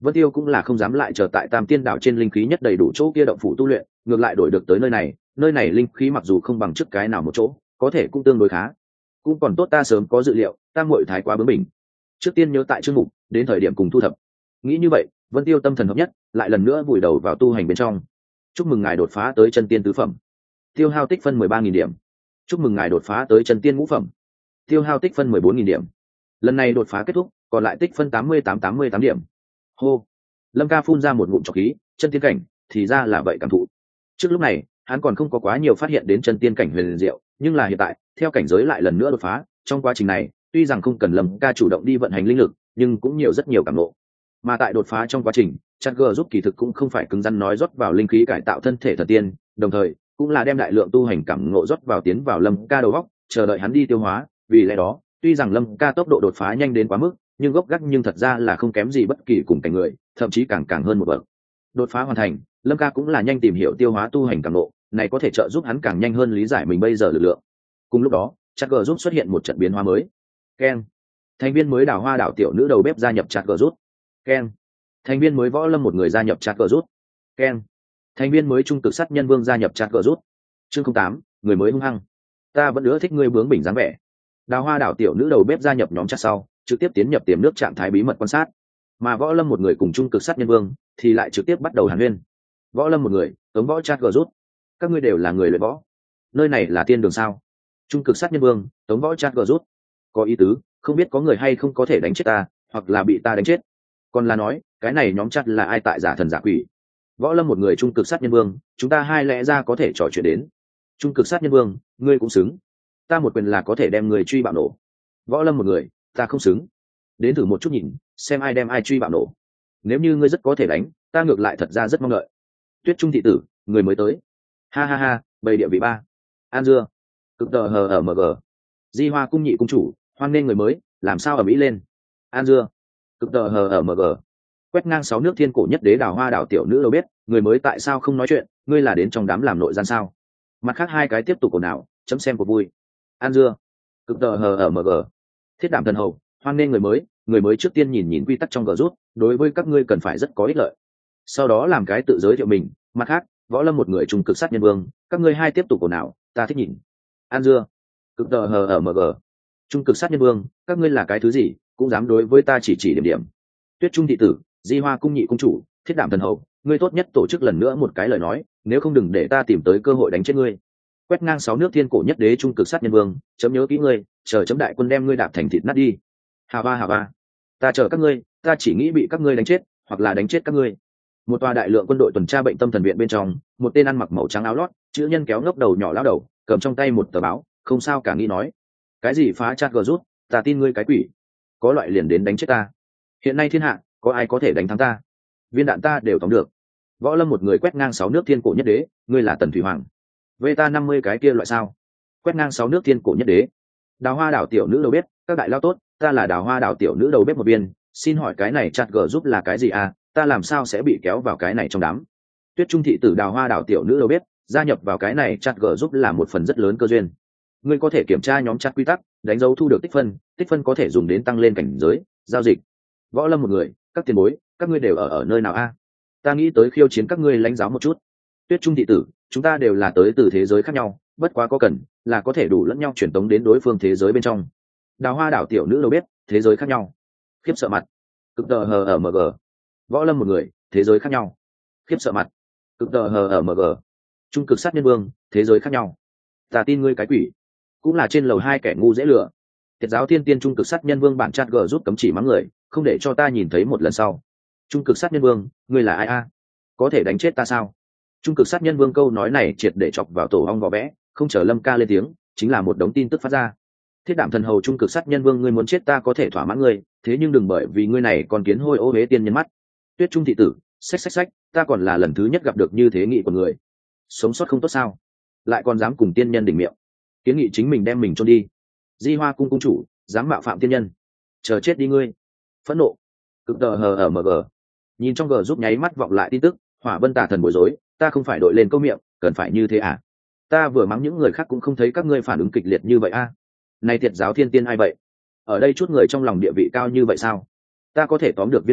Vân Tiêu cũng là không dám lại chờ tại Tam Tiên đảo trên linh khí nhất đầy đủ chỗ kia động phủ tu luyện, ngược lại đổi được tới nơi này linh khí mặc dù không bằng trước cái nào một chỗ, có thể cũng tương đối khá. Cũng còn tốt ta sớm có dự liệu, ta muội thái quá bướng bỉnh. Trước tiên nhớ tại chương mục, đến thời điểm cùng thu thập. Nghĩ như vậy, Vân Tiêu tâm thần hợp nhất, lại lần nữa vùi đầu vào tu hành bên trong. Chúc mừng ngài đột phá tới chân tiên tứ phẩm. Tiêu hao tích phân 13.000 điểm. Chúc mừng ngài đột phá tới chân tiên ngũ phẩm. Tiêu hao tích phân 14.000 điểm. Lần này đột phá kết thúc, còn lại tích phân 88 điểm. Hô. Lâm Ca phun ra một ngụm trọc khí, chân tiên cảnh, thì ra là vậy cảm thụ. Trước lúc này, hắn còn không có quá nhiều phát hiện đến chân tiên cảnh huyền diệu, nhưng là hiện tại, theo cảnh giới lại lần nữa đột phá, trong quá trình này, tuy rằng không cần Lâm Ca chủ động đi vận hành linh lực, nhưng cũng rất nhiều cảm ngộ. Mà tại đột phá trong quá trình, Chat G giúp kỳ thực cũng không phải cứng rắn nói rót vào linh khí cải tạo thân thể thần tiên, đồng thời cũng là đem đại lượng tu hành cảm ngộ rót vào tiến vào Lâm Ca đầu óc, chờ đợi hắn đi tiêu hóa. Vì lẽ đó, tuy rằng Lâm Ca tốc độ đột phá nhanh đến quá mức, nhưng gốc gác nhưng thật ra là không kém gì bất kỳ cùng cảnh người, thậm chí càng hơn một bậc. Đột phá hoàn thành, Lâm Ca cũng là nhanh tìm hiểu tiêu hóa tu hành cảm ngộ, này có thể trợ giúp hắn càng nhanh hơn lý giải mình bây giờ lực lượng. Cùng lúc đó, Chat G giúp xuất hiện một trận biến hóa mới. Keng. Thành viên mới Đào Hoa đảo tiểu nữ đầu bếp gia nhập Chat G giúp. Keng. Thành viên mới Võ Lâm một người gia nhập Chat G giúp. Keng. Thành viên mới Trung Cực Sát Nhân Vương gia nhập Chat G giúp. Chương 08, người mới hung hăng. Ta vẫn ưa thích ngươi bướng bỉnh dáng vẻ. Đào Hoa đảo tiểu nữ đầu bếp gia nhập nhóm chat sau, trực tiếp tiến nhập tiềm nước trạng thái bí mật quan sát. Mà Võ Lâm một người cùng Trung Cực Sát Nhân Vương thì lại trực tiếp bắt đầu hàn huyên. Võ Lâm một người, Tống Võ Chat G giúp. Các ngươi đều là người luyện võ. Nơi này là tiên đường sao? Trung Cực Sát Nhân Vương, Tống Võ Chat G giúp. Có ý tứ, không biết có người hay không có thể đánh chết ta, hoặc là bị ta đánh chết. Còn là nói, cái này nhóm chat là ai tại giả thần giả quỷ? Võ Lâm một người Trung Cực Sát Nhân Vương, chúng ta hai lẽ ra có thể trò chuyện đến. Trung Cực Sát Nhân Vương, ngươi cũng xứng. Ta một quyền là có thể đem người truy bạo nổ. Võ Lâm một người, ta không xứng. Đến thử một chút nhìn, xem ai đem ai truy bạo nổ. Nếu như ngươi rất có thể đánh, ta ngược lại thật ra rất mong đợi. Tuyết Trung thị tử, người mới tới. Ha ha ha, bầy địa vị ba. An dưa. Cực tờ hờ ở mg. Di Hoa cung nhị cung chủ, hoan nên người mới, làm sao ở mỹ lên. An dưa. Cực tờ hờ ở mg. Quét ngang 6 nước thiên cổ nhất đế Đào Hoa đảo tiểu nữ đâu biết, người mới tại sao không nói chuyện, ngươi là đến trong đám làm nội gian sao? Mặt khác hai cái tiếp tục ồn ào, chấm xem cuộc vui. An dưa. Cực tờ hờ ở mg. Thiết Đảm thần hầu, hoan nên người mới trước tiên nhìn quy tắc trong gờ rút, đối với các ngươi cần phải rất có ích lợi. Sau đó làm cái tự giới thiệu mình, mặt khác, Võ Lâm một người Trung Cực Sát Nhân Vương, các ngươi hai tiếp tục ồn ào, ta thích nhìn. An dưa. Cực tờ hờ ở mg. Trung Cực Sát Nhân Vương, các ngươi là cái thứ gì, cũng dám đối với ta chỉ điểm. Tuyết Trung thị tử, Di Hoa cung nhị cung chủ, Thiết Đảm thần hầu, ngươi tốt nhất tổ chức lần nữa một cái lời nói, nếu không đừng để ta tìm tới cơ hội đánh chết ngươi. Quét ngang 6 nước thiên cổ nhất đế Trung Cực Sát Nhân Vương, chấm nhớ kỹ ngươi, chờ chấm đại quân đem ngươi đạp thành thịt nát đi. Hà ba, ta chờ các ngươi, ta chỉ nghĩ bị các ngươi đánh chết, hoặc là đánh chết các ngươi. Một tòa đại lượng quân đội tuần tra bệnh tâm thần viện bên trong, một tên ăn mặc màu trắng áo lót, chữ nhân kéo ngốc đầu nhỏ lão đầu, cầm trong tay một tờ báo, không sao cả nghĩ nói, cái gì phá chat gờ rút, ta tin ngươi cái quỷ, có loại liền đến đánh chết ta. Hiện nay thiên hạ, có ai có thể đánh thắng ta? Viên đạn ta đều tóm được. Võ Lâm một người quét ngang 6 nước thiên cổ nhất đế, ngươi là Tần Thủy Hoàng. Về ta 50 cái kia loại sao? Quét ngang 6 nước thiên cổ nhất đế. Đào Hoa đảo tiểu nữ đầu bếp, các đại lao tốt, ta là Đào Hoa đảo tiểu nữ đầu bếp một viên, xin hỏi cái này chat gờ giúp là cái gì à? Ta làm sao sẽ bị kéo vào cái này trong đám? Tuyết Trung thị tử Đào Hoa đảo tiểu nữ đầu bếp, gia nhập vào cái này chat gờ giúp là một phần rất lớn cơ duyên. Ngươi có thể kiểm tra nhóm chat quy tắc, đánh dấu thu được tích phân có thể dùng đến tăng lên cảnh giới, giao dịch. Võ Lâm một người, các tiền bối, các ngươi đều ở nơi nào a? Ta nghĩ tới khiêu chiến các ngươi lãnh giáo một chút. Tuyết Trung thị tử, chúng ta đều là tới từ thế giới khác nhau, bất quá có cần là có thể đủ lẫn nhau truyền tống đến đối phương thế giới bên trong. Đào Hoa đảo tiểu nữ đầu bếp, thế giới khác nhau. Khiếp sợ mặt. Cực tờ hờ ở mg. Võ Lâm một người, thế giới khác nhau. Khiếp sợ mặt. Cực tờ hờ ở mg. Trung Cực Sát Nhân Vương, thế giới khác nhau. Ta tin ngươi cái quỷ. Cũng là trên lầu 2 kẻ ngu dễ lừa. Tiệt giáo Thiên Tiên Trung Cực Sát Nhân Vương bản chat g giúp cấm chỉ mắng người, không để cho ta nhìn thấy một lần sau. Trung Cực Sát Nhân Vương, ngươi là ai a? Có thể đánh chết ta sao? Trung Cực Sát Nhân Vương câu nói này triệt để chọc vào tổ ong vỏ vẽ, không chờ Lâm Ca lên tiếng, chính là một đống tin tức phát ra. Thiết Đảm thần hầu Trung Cực Sát Nhân Vương, ngươi muốn chết ta có thể thỏa mãn ngươi, thế nhưng đừng bởi vì ngươi này còn kiến hôi ô hế tiên nhân mắt. Tuyết Trung thị tử, xách, ta còn là lần thứ nhất gặp được như thế nghị của người. Sống sót không tốt sao? Lại còn dám cùng tiên nhân đỉnh miệng. Kiến nghị chính mình đem mình chôn đi. Di Hoa cung cung chủ, dám mạo phạm tiên nhân. Chờ chết đi ngươi. Phẫn nộ. Cực tờ hờ ở mg. Nhìn trong g giúp nháy mắt vọng lại tin tức, Hỏa Vân Tà thần bối rối, ta không phải đội lên câu miệng, cần phải như thế à? Ta vừa mắng những người khác cũng không thấy các ngươi phản ứng kịch liệt như vậy a. Này Tiệt giáo Thiên Tiên ai vậy? Ở đây chút người trong lòng địa vị cao như vậy sao? Ta có thể tóm được viên đạn,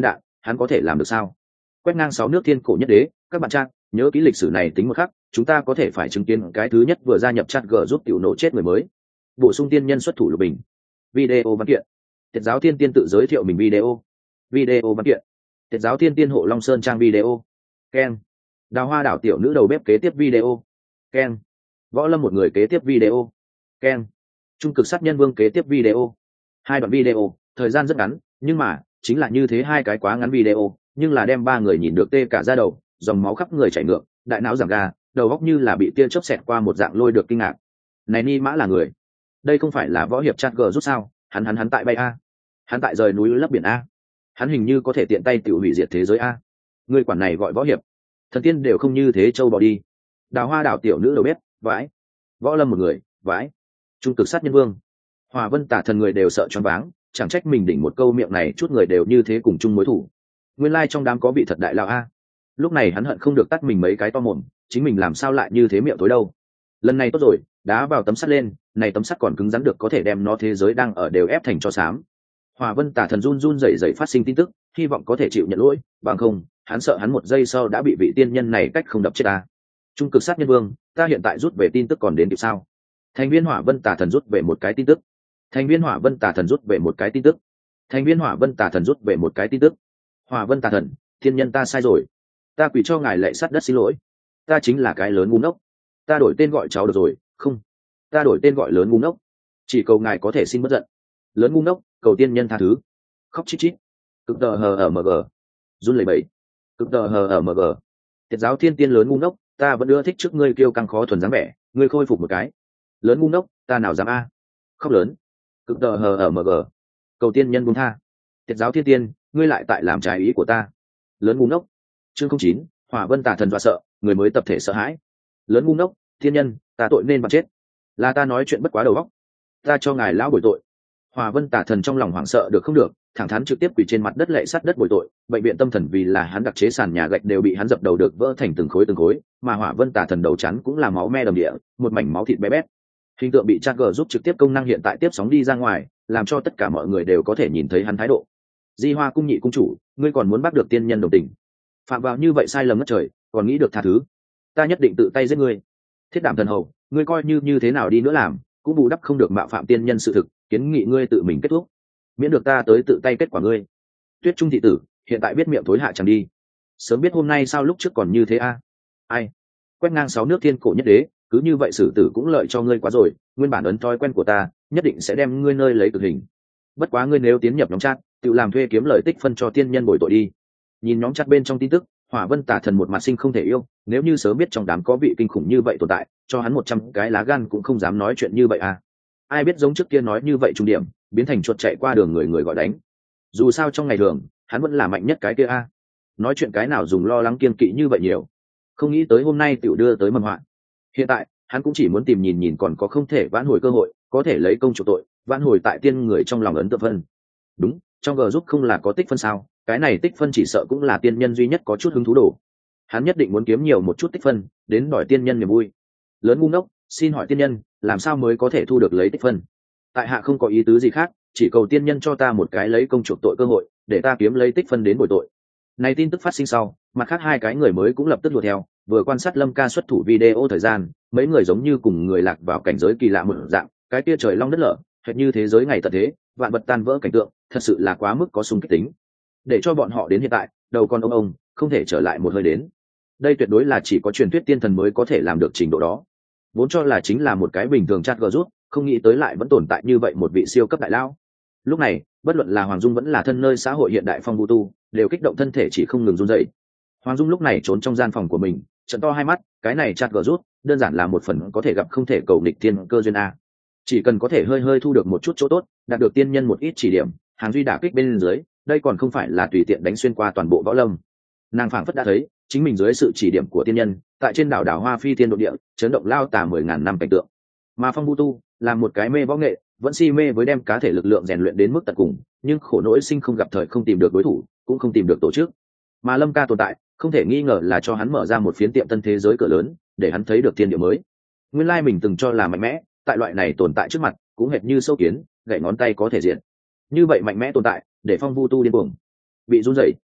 hắn có thể làm được sao? Quét ngang 6 nước thiên cổ nhất đế, các bạn trang nhớ kỹ lịch sử này tính một khắc, chúng ta có thể phải chứng kiến cái thứ nhất vừa gia nhập chat g giúp tiểu nổ chết người mới. Bổ sung tiên nhân xuất thủ lục bình. Video văn kiện. Tiệt giáo thiên tiên tự giới thiệu mình video. Video văn kiện. Tiệt giáo thiên tiên hộ Long Sơn trang video. Ken. Đào hoa đảo tiểu nữ đầu bếp kế tiếp video. Ken. Võ lâm một người kế tiếp video. Ken. Trung cực sát nhân vương kế tiếp video. 2 đoạn video, thời gian rất ngắn, nhưng mà chính là như thế 2 cái quá ngắn video, nhưng là đem 3 người nhìn được tê cả da đầu, dòng máu khắp người chảy ngược, đại não giảm ga, đầu óc như là bị tia chớp xẹt qua một dạng lôi được kinh ngạc. Này Ni Mã là người, đây không phải là võ hiệp chat g rút sao? Hắn tại bay a, hắn tại rời núi lấp biển a, hắn hình như có thể tiện tay tự hủy diệt thế giới a. Người quản này gọi võ hiệp, thần tiên đều không như thế châu bò đi. Đào hoa đảo tiểu nữ đầu bếp, vãi. Võ lâm một người, vãi. Trung cực sát nhân vương, Hòa Vân Tả Thần người đều sợ choáng váng, chẳng trách mình đỉnh một câu miệng này chút người đều như thế cùng chung mối thủ. Nguyên lai trong đám có vị thật đại lão a. Lúc này hắn hận không được tắt mình mấy cái to mồm, chính mình làm sao lại như thế miệng tối đâu. Lần này tốt rồi, đá vào tấm sắt lên, này tấm sắt còn cứng rắn được có thể đem nó thế giới đang ở đều ép thành cho xám. Hòa Vân Tả Thần run run rẩy rẩy phát sinh tin tức, hy vọng có thể chịu nhận lỗi, bằng không, hắn sợ hắn một giây sau đã bị vị tiên nhân này cách không đập chết ta. Trung cực sát nhân vương, ta hiện tại rút về tin tức còn đến kịp sao? Thành viên Hỏa Vân Tả Thần rút về một cái tin tức. Thành viên Hỏa Vân Tả Thần rút về một cái tin tức. Thành viên Hỏa Vân Tả Thần rút về một cái tin tức. Hỏa Vân Tả Thần, thiên nhân ta sai rồi, ta quỳ cho ngài lạy sắt đất xin lỗi, ta chính là cái lớn ngu ngốc, ta đổi tên gọi cháu được rồi, không, ta đổi tên gọi lớn ngu ngốc, chỉ cầu ngài có thể xin bất giận, lớn ngu ngốc, cầu tiên nhân tha thứ. Khóc chít chít. Cực tờ hờ ở mg, run lẩy bẩy. Cực tờ hờ ở mg. Tiệt giáo thiên tiên lớn ngu ngốc, ta vẫn ưa thích trước ngươi kêu căng khó thuần dáng vẻ, ngươi khôi phục một cái. Lớn ngu ngốc, ta nào dám a. Khóc lớn. Cực tờ hờ ở mg, cầu tiên nhân buông tha. Tiệt giáo thiên tiên, ngươi lại tại làm trái ý của ta. Lớn ngu ngốc. Chương 09, Hỏa Vân Tả Thần dọa sợ, người mới tập thể sợ hãi. Lớn ngu ngốc, thiên nhân, ta tội nên bắn chết, là ta nói chuyện bất quá đầu óc, ta cho ngài lão bồi tội. Hỏa Vân Tả Thần trong lòng hoảng sợ được không được, thẳng thắn trực tiếp quỳ trên mặt đất lạy sắt đất bồi tội. Bệnh viện tâm thần vì là hắn đặc chế sàn nhà gạch đều bị hắn dập đầu được vỡ thành từng khối, mà Hỏa Vân Tả Thần đầu chắn cũng là máu me đầm địa, một mảnh máu thịt bé bét. Hình tượng bị Chat G giúp trực tiếp công năng hiện tại tiếp sóng đi ra ngoài, làm cho tất cả mọi người đều có thể nhìn thấy hắn thái độ. Di Hoa cung nhị cung chủ, ngươi còn muốn bắt được tiên nhân đồng tình, phạm vào như vậy sai lầm ngất trời, còn nghĩ được tha thứ? Ta nhất định tự tay giết ngươi. Thiết Đảm Thần hầu, ngươi coi như thế nào đi nữa làm, cũng bù đắp không được mạo phạm tiên nhân sự thực, kiến nghị ngươi tự mình kết thúc, miễn được ta tới tự tay kết quả ngươi. Tuyết Trung thị tử, hiện tại biết miệng thối hạ chẳng đi, sớm biết hôm nay sao lúc trước còn như thế a. Ai? Quét ngang 6 nước thiên cổ nhất đế, cứ như vậy xử tử cũng lợi cho ngươi quá rồi, nguyên bản ấn thói quen của ta, nhất định sẽ đem ngươi nơi lấy cực hình. Bất quá ngươi nếu tiến nhập nhóm chat, tự làm thuê kiếm lời tích phân cho tiên nhân bồi tội đi. Nhìn nhóm chat bên trong tin tức, Hỏa Vân Tả Thần một mặt sinh không thể yêu, nếu như sớm biết trong đám có vị kinh khủng như vậy tồn tại, cho hắn 100 cái lá gan cũng không dám nói chuyện như vậy à. Ai biết giống trước kia nói như vậy trung điểm, biến thành chuột chạy qua đường người gọi đánh. Dù sao trong ngày thường, hắn vẫn là mạnh nhất cái kia a. Nói chuyện cái nào dùng lo lắng kiên kỵ như vậy nhiều. Không nghĩ tới hôm nay tiểu đưa tới mầm họa. Hiện tại, hắn cũng chỉ muốn tìm nhìn còn có không thể vãn hồi cơ hội, có thể lấy công chủ tội, vãn hồi tại tiên người trong lòng ấn tượng phân. Đúng, trong G giúp không là có tích phân sao? Cái này tích phân chỉ sợ cũng là tiên nhân duy nhất có chút hứng thú đồ. Hắn nhất định muốn kiếm nhiều một chút tích phân, đến đòi tiên nhân niềm vui. Lớn ngu ngốc, xin hỏi tiên nhân, làm sao mới có thể thu được lấy tích phân? Tại hạ không có ý tứ gì khác, chỉ cầu tiên nhân cho ta một cái lấy công chuộc tội cơ hội, để ta kiếm lấy tích phân đến bồi tội. Này tin tức phát sinh sau, mặt khác 2 cái người mới cũng lập tức đuổi theo, vừa quan sát Lâm Ca xuất thủ video thời gian, mấy người giống như cùng người lạc vào cảnh giới kỳ lạ một dạng, cái kia trời long đất lở, hệt như thế giới ngày tận thế, vạn vật tan vỡ cảnh tượng, thật sự là quá mức có xung kích tính. Để cho bọn họ đến hiện tại, đầu con ông không thể trở lại một hơi đến. Đây tuyệt đối là chỉ có truyền thuyết tiên thần mới có thể làm được trình độ đó. Vốn cho là chính là một cái bình thường chat gờ rút, không nghĩ tới lại vẫn tồn tại như vậy một vị siêu cấp đại lao. Lúc này, bất luận là Hoàng Dung vẫn là thân nơi xã hội hiện đại phong vũ tu, đều kích động thân thể chỉ không ngừng run rẩy. Hoàng Dung lúc này trốn trong gian phòng của mình, trợn to hai mắt, cái này chat gờ rút, đơn giản là một phần có thể gặp không thể cầu nghịch thiên cơ duyên a. Chỉ cần có thể hơi thu được một chút chỗ tốt, đạt được tiên nhân một ít chỉ điểm, hàng duy đả kích bên dưới, đây còn không phải là tùy tiện đánh xuyên qua toàn bộ võ lâm. Nàng phảng phất đã thấy chính mình dưới sự chỉ điểm của tiên nhân, tại trên đảo Hoa Phi Thiên Độ Địa, chấn động lao tà 10.000 năm cảnh tượng. Mà Phong Vũ Tu là một cái mê võ nghệ, vẫn si mê với đem cá thể lực lượng rèn luyện đến mức tận cùng, nhưng khổ nỗi sinh không gặp thời không tìm được đối thủ, cũng không tìm được tổ chức. Mà Lâm Ca tồn tại, không thể nghi ngờ là cho hắn mở ra một phiến tiệm tân thế giới cửa lớn, để hắn thấy được thiên địa mới. Nguyên lai mình từng cho là mạnh mẽ, tại loại này tồn tại trước mặt, cũng hệt như sâu kiến, gậy ngón tay có thể diện. Như vậy mạnh mẽ tồn tại, để Phong Vũ Tu điên cuồng, bị run rẩy.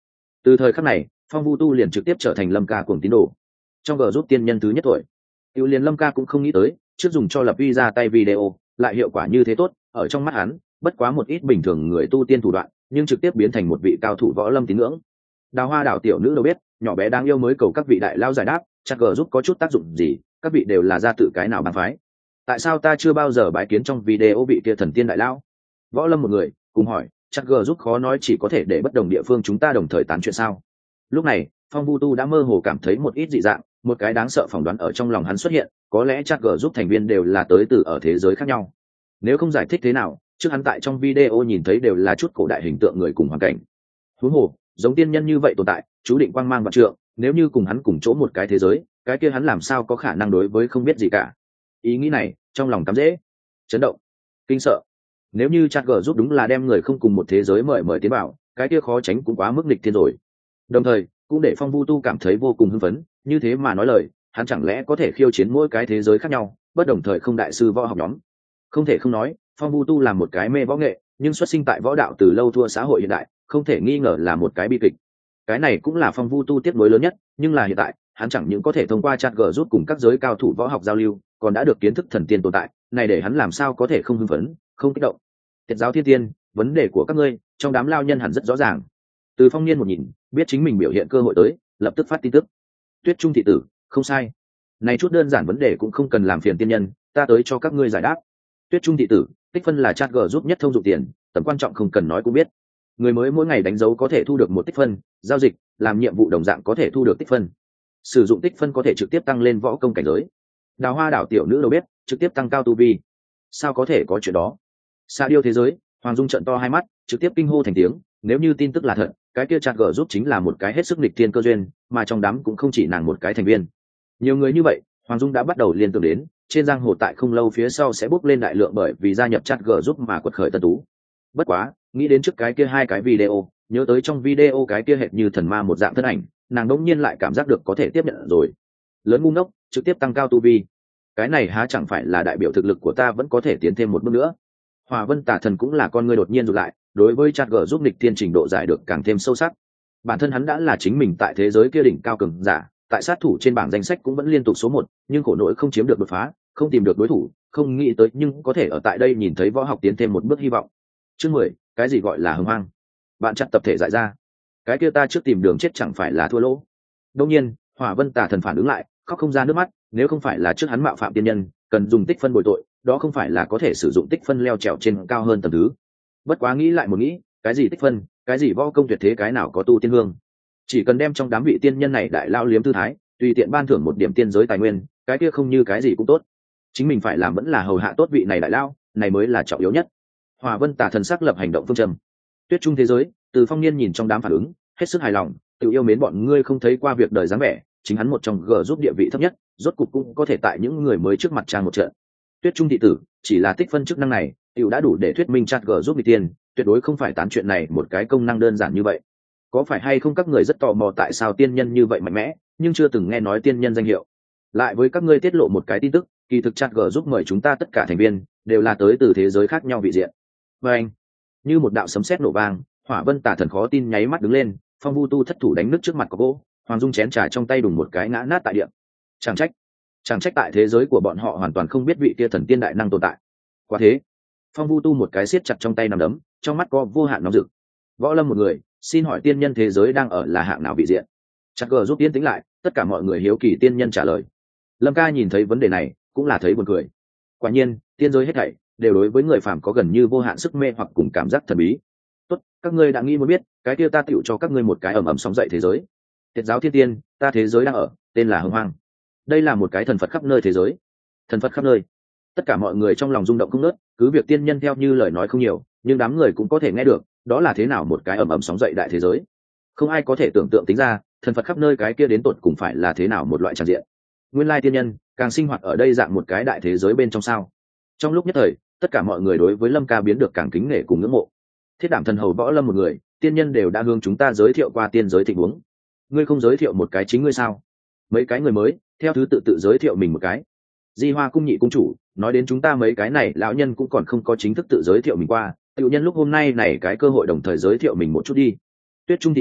Từ thời khắc này Phong Vu Tu liền trực tiếp trở thành Lâm Ca cuồng tín đồ, trong gờ giúp tiên nhân thứ nhất tuổi. Tiểu liền Lâm Ca cũng không nghĩ tới trước dùng cho lập uy ra tay video lại hiệu quả như thế tốt, ở trong mắt hắn bất quá một ít bình thường người tu tiên thủ đoạn, nhưng trực tiếp biến thành một vị cao thủ võ lâm tín ngưỡng. Đào Hoa đảo tiểu nữ đâu biết, nhỏ bé đáng yêu mới cầu các vị đại lao giải đáp, chắc gờ giúp có chút tác dụng gì, các vị đều là gia tự cái nào bang phái. Tại sao ta chưa bao giờ bái kiến trong video vị kia thần tiên đại lao? Võ lâm một người cùng hỏi, chắc gờ giúp khó nói chỉ có thể để bất đồng địa phương chúng ta đồng thời tán chuyện sao? Lúc này Phong Vu Tu đã mơ hồ cảm thấy một ít dị dạng, một cái đáng sợ phỏng đoán ở trong lòng hắn xuất hiện, có lẽ chắc gờ giúp thành viên đều là tới từ ở thế giới khác nhau. Nếu không giải thích thế nào, trước hắn tại trong video nhìn thấy đều là chút cổ đại hình tượng người cùng hoàn cảnh. Huống hồ giống tiên nhân như vậy tồn tại, chú định quang mang vạn trượng, nếu như cùng hắn cùng chỗ một cái thế giới, cái kia hắn làm sao có khả năng đối với không biết gì cả. Ý nghĩ này trong lòng cắm dễ, chấn động, kinh sợ. Nếu như chat gờ giúp đúng là đem người không cùng một thế giới mời tiến vào, cái kia khó tránh cũng quá mức nghịch thiên rồi. Đồng thời cũng để Phong Vu Tu cảm thấy vô cùng hưng phấn, như thế mà nói lời, hắn chẳng lẽ có thể khiêu chiến mỗi cái thế giới khác nhau, bất đồng thời không đại sư võ học nhóm. Không thể không nói, Phong Vu Tu là một cái mê võ nghệ, nhưng xuất sinh tại võ đạo từ lâu thua xã hội hiện đại, không thể nghi ngờ là một cái bi kịch. Cái này cũng là Phong Vu Tu tiếc nuối lớn nhất, nhưng là hiện tại hắn chẳng những có thể thông qua chat gờ giúp cùng các giới cao thủ võ học giao lưu, còn đã được kiến thức thần tiên tồn tại, này để hắn làm sao có thể không hưng phấn, không kích động. Tiệt giáo thiên tiên, vấn đề của các ngươi trong đám lao nhân hẳn rất rõ ràng. Từ Phong Niên một nhìn biết chính mình biểu hiện cơ hội tới, lập tức phát tin tức. Tuyết Trung thị tử, không sai. Này chút đơn giản vấn đề cũng không cần làm phiền tiên nhân, ta tới cho các ngươi giải đáp. Tuyết Trung thị tử, tích phân là chat gờ giúp nhất thông dụng tiền, tầm quan trọng không cần nói cũng biết. Người mới mỗi ngày đánh dấu có thể thu được một tích phân, giao dịch làm nhiệm vụ đồng dạng có thể thu được tích phân. Sử dụng tích phân có thể trực tiếp tăng lên võ công cảnh giới. Đào Hoa đảo tiểu nữ đâu biết, trực tiếp tăng cao tu vi. Sao có thể có chuyện đó? Xa điêu thế giới, Hoàng Dung trợn to hai mắt, trực tiếp kinh hô thành tiếng, nếu như tin tức là thật, cái kia chat gờ giúp chính là một cái hết sức nghịch thiên cơ duyên, mà trong đám cũng không chỉ nàng một cái thành viên. Nhiều người như vậy, Hoàng Dung đã bắt đầu liên tưởng đến, trên giang hồ tại không lâu phía sau sẽ bốc lên đại lượng bởi vì gia nhập chat gờ giúp mà quật khởi tân tú. Bất quá, nghĩ đến trước cái kia hai cái video, nhớ tới trong video cái kia hệt như thần ma một dạng thân ảnh, nàng đỗng nhiên lại cảm giác được có thể tiếp nhận rồi. Lớn ngu ngốc, trực tiếp tăng cao tu vi. Cái này há chẳng phải là đại biểu thực lực của ta vẫn có thể tiến thêm một bước nữa. Hòa Vân Tả Thần cũng là con người đột nhiên rụt lại, đối với chat gờ giúp nghịch thiên trình độ giải được càng thêm sâu sắc. Bản thân hắn đã là chính mình tại thế giới kia đỉnh cao cường giả, tại sát thủ trên bảng danh sách cũng vẫn liên tục số 1, nhưng khổ nỗi không chiếm được đột phá, không tìm được đối thủ, không nghĩ tới nhưng có thể ở tại đây nhìn thấy võ học tiến thêm một bước hy vọng. Chương 10, cái gì gọi là hưng hoang? Bạn chặt tập thể dại ra. Cái kia ta trước tìm đường chết chẳng phải là thua lỗ. Đương nhiên, Hỏa Vân Tả Thần phản ứng lại, khóc không ra nước mắt, nếu không phải là trước hắn mạo phạm tiên nhân, cần dùng tích phân bồi tội, đó không phải là có thể sử dụng tích phân leo trèo trên cao hơn tầng thứ. Bất quá nghĩ lại một nghĩ, cái gì tích phân, cái gì võ công tuyệt thế cái nào có tu tiên hương. Chỉ cần đem trong đám vị tiên nhân này đại lao liếm tư thái, tùy tiện ban thưởng một điểm tiên giới tài nguyên, cái kia không như cái gì cũng tốt. Chính mình phải làm vẫn là hầu hạ tốt vị này đại lao, này mới là trọng yếu nhất. Hỏa Vân Tả Thần sắc lập hành động phương châm. Tuyết Trung thế giới, Từ Phong Niên nhìn trong đám phản ứng, hết sức hài lòng, tự yêu mến bọn ngươi không thấy qua việc đời dáng vẻ, chính hắn một trong G giúp địa vị thấp nhất, rốt cục cũng có thể tại những người mới trước mặt trang một trận. Tuyết Trung thị tử, chỉ là tích phân chức năng này, tiểu đã đủ để thuyết minh chat G giúp bị tiền, tuyệt đối không phải tán chuyện này một cái công năng đơn giản như vậy. Có phải hay không các người rất tò mò tại sao tiên nhân như vậy mạnh mẽ, nhưng chưa từng nghe nói tiên nhân danh hiệu. Lại với các ngươi tiết lộ một cái tin tức, kỳ thực chat G giúp mời chúng ta tất cả thành viên đều là tới từ thế giới khác nhau vị diện. Và anh, như một đạo sấm sét nổ vang, Hỏa Vân Tả Thần khó tin nháy mắt đứng lên, Phong Vu Tu thất thủ đánh nước trước mặt có gỗ, Hoàng Dung chén trà trong tay đùng một cái ngã nát tại địa. Chẳng trách tại thế giới của bọn họ hoàn toàn không biết vị kia thần tiên đại năng tồn tại. Quả thế, Phong Vu Tu một cái siết chặt trong tay nắm đấm, trong mắt có vô hạn nóng rực. Võ Lâm một người, xin hỏi tiên nhân thế giới đang ở là hạng nào vị diện? Chắc gờ giúp tiên tĩnh lại, tất cả mọi người hiếu kỳ tiên nhân trả lời. Lâm Ca nhìn thấy vấn đề này, cũng là thấy buồn cười. Quả nhiên, tiên giới hết thảy đều đối với người phàm có gần như vô hạn sức mê hoặc cùng cảm giác thần bí. Tốt, các ngươi đã nghĩ muốn biết, cái kia ta tựu cho các ngươi một cái ầm ầm sóng dậy thế giới. Tiệt giáo thiên tiên, ta thế giới đang ở, tên là Hưng Hoang. Đây là một cái thần Phật khắp nơi thế giới. Thần Phật khắp nơi. Tất cả mọi người trong lòng rung động không ngớt, cứ việc tiên nhân theo như lời nói không nhiều, nhưng đám người cũng có thể nghe được, đó là thế nào một cái ầm ầm sóng dậy đại thế giới. Không ai có thể tưởng tượng tính ra, thần Phật khắp nơi cái kia đến tột cùng phải là thế nào một loại tràn diện. Nguyên lai tiên nhân càng sinh hoạt ở đây dạng một cái đại thế giới bên trong sao? Trong lúc nhất thời, tất cả mọi người đối với Lâm Ca biến được càng kính nể cùng ngưỡng mộ. Thiết Đảm Thần hầu Võ Lâm một người, tiên nhân đều đã hướng chúng ta giới thiệu qua tiên giới tình huống. Ngươi không giới thiệu một cái chính ngươi sao? Mấy cái người mới theo thứ tự giới thiệu mình một cái. Di Hoa cung nhị cung chủ nói đến chúng ta mấy cái này lão nhân cũng còn không có chính thức tự giới thiệu mình qua, tiểu nhân lúc hôm nay này cái cơ hội đồng thời giới thiệu mình một chút đi. Tuyết Trung thị tử,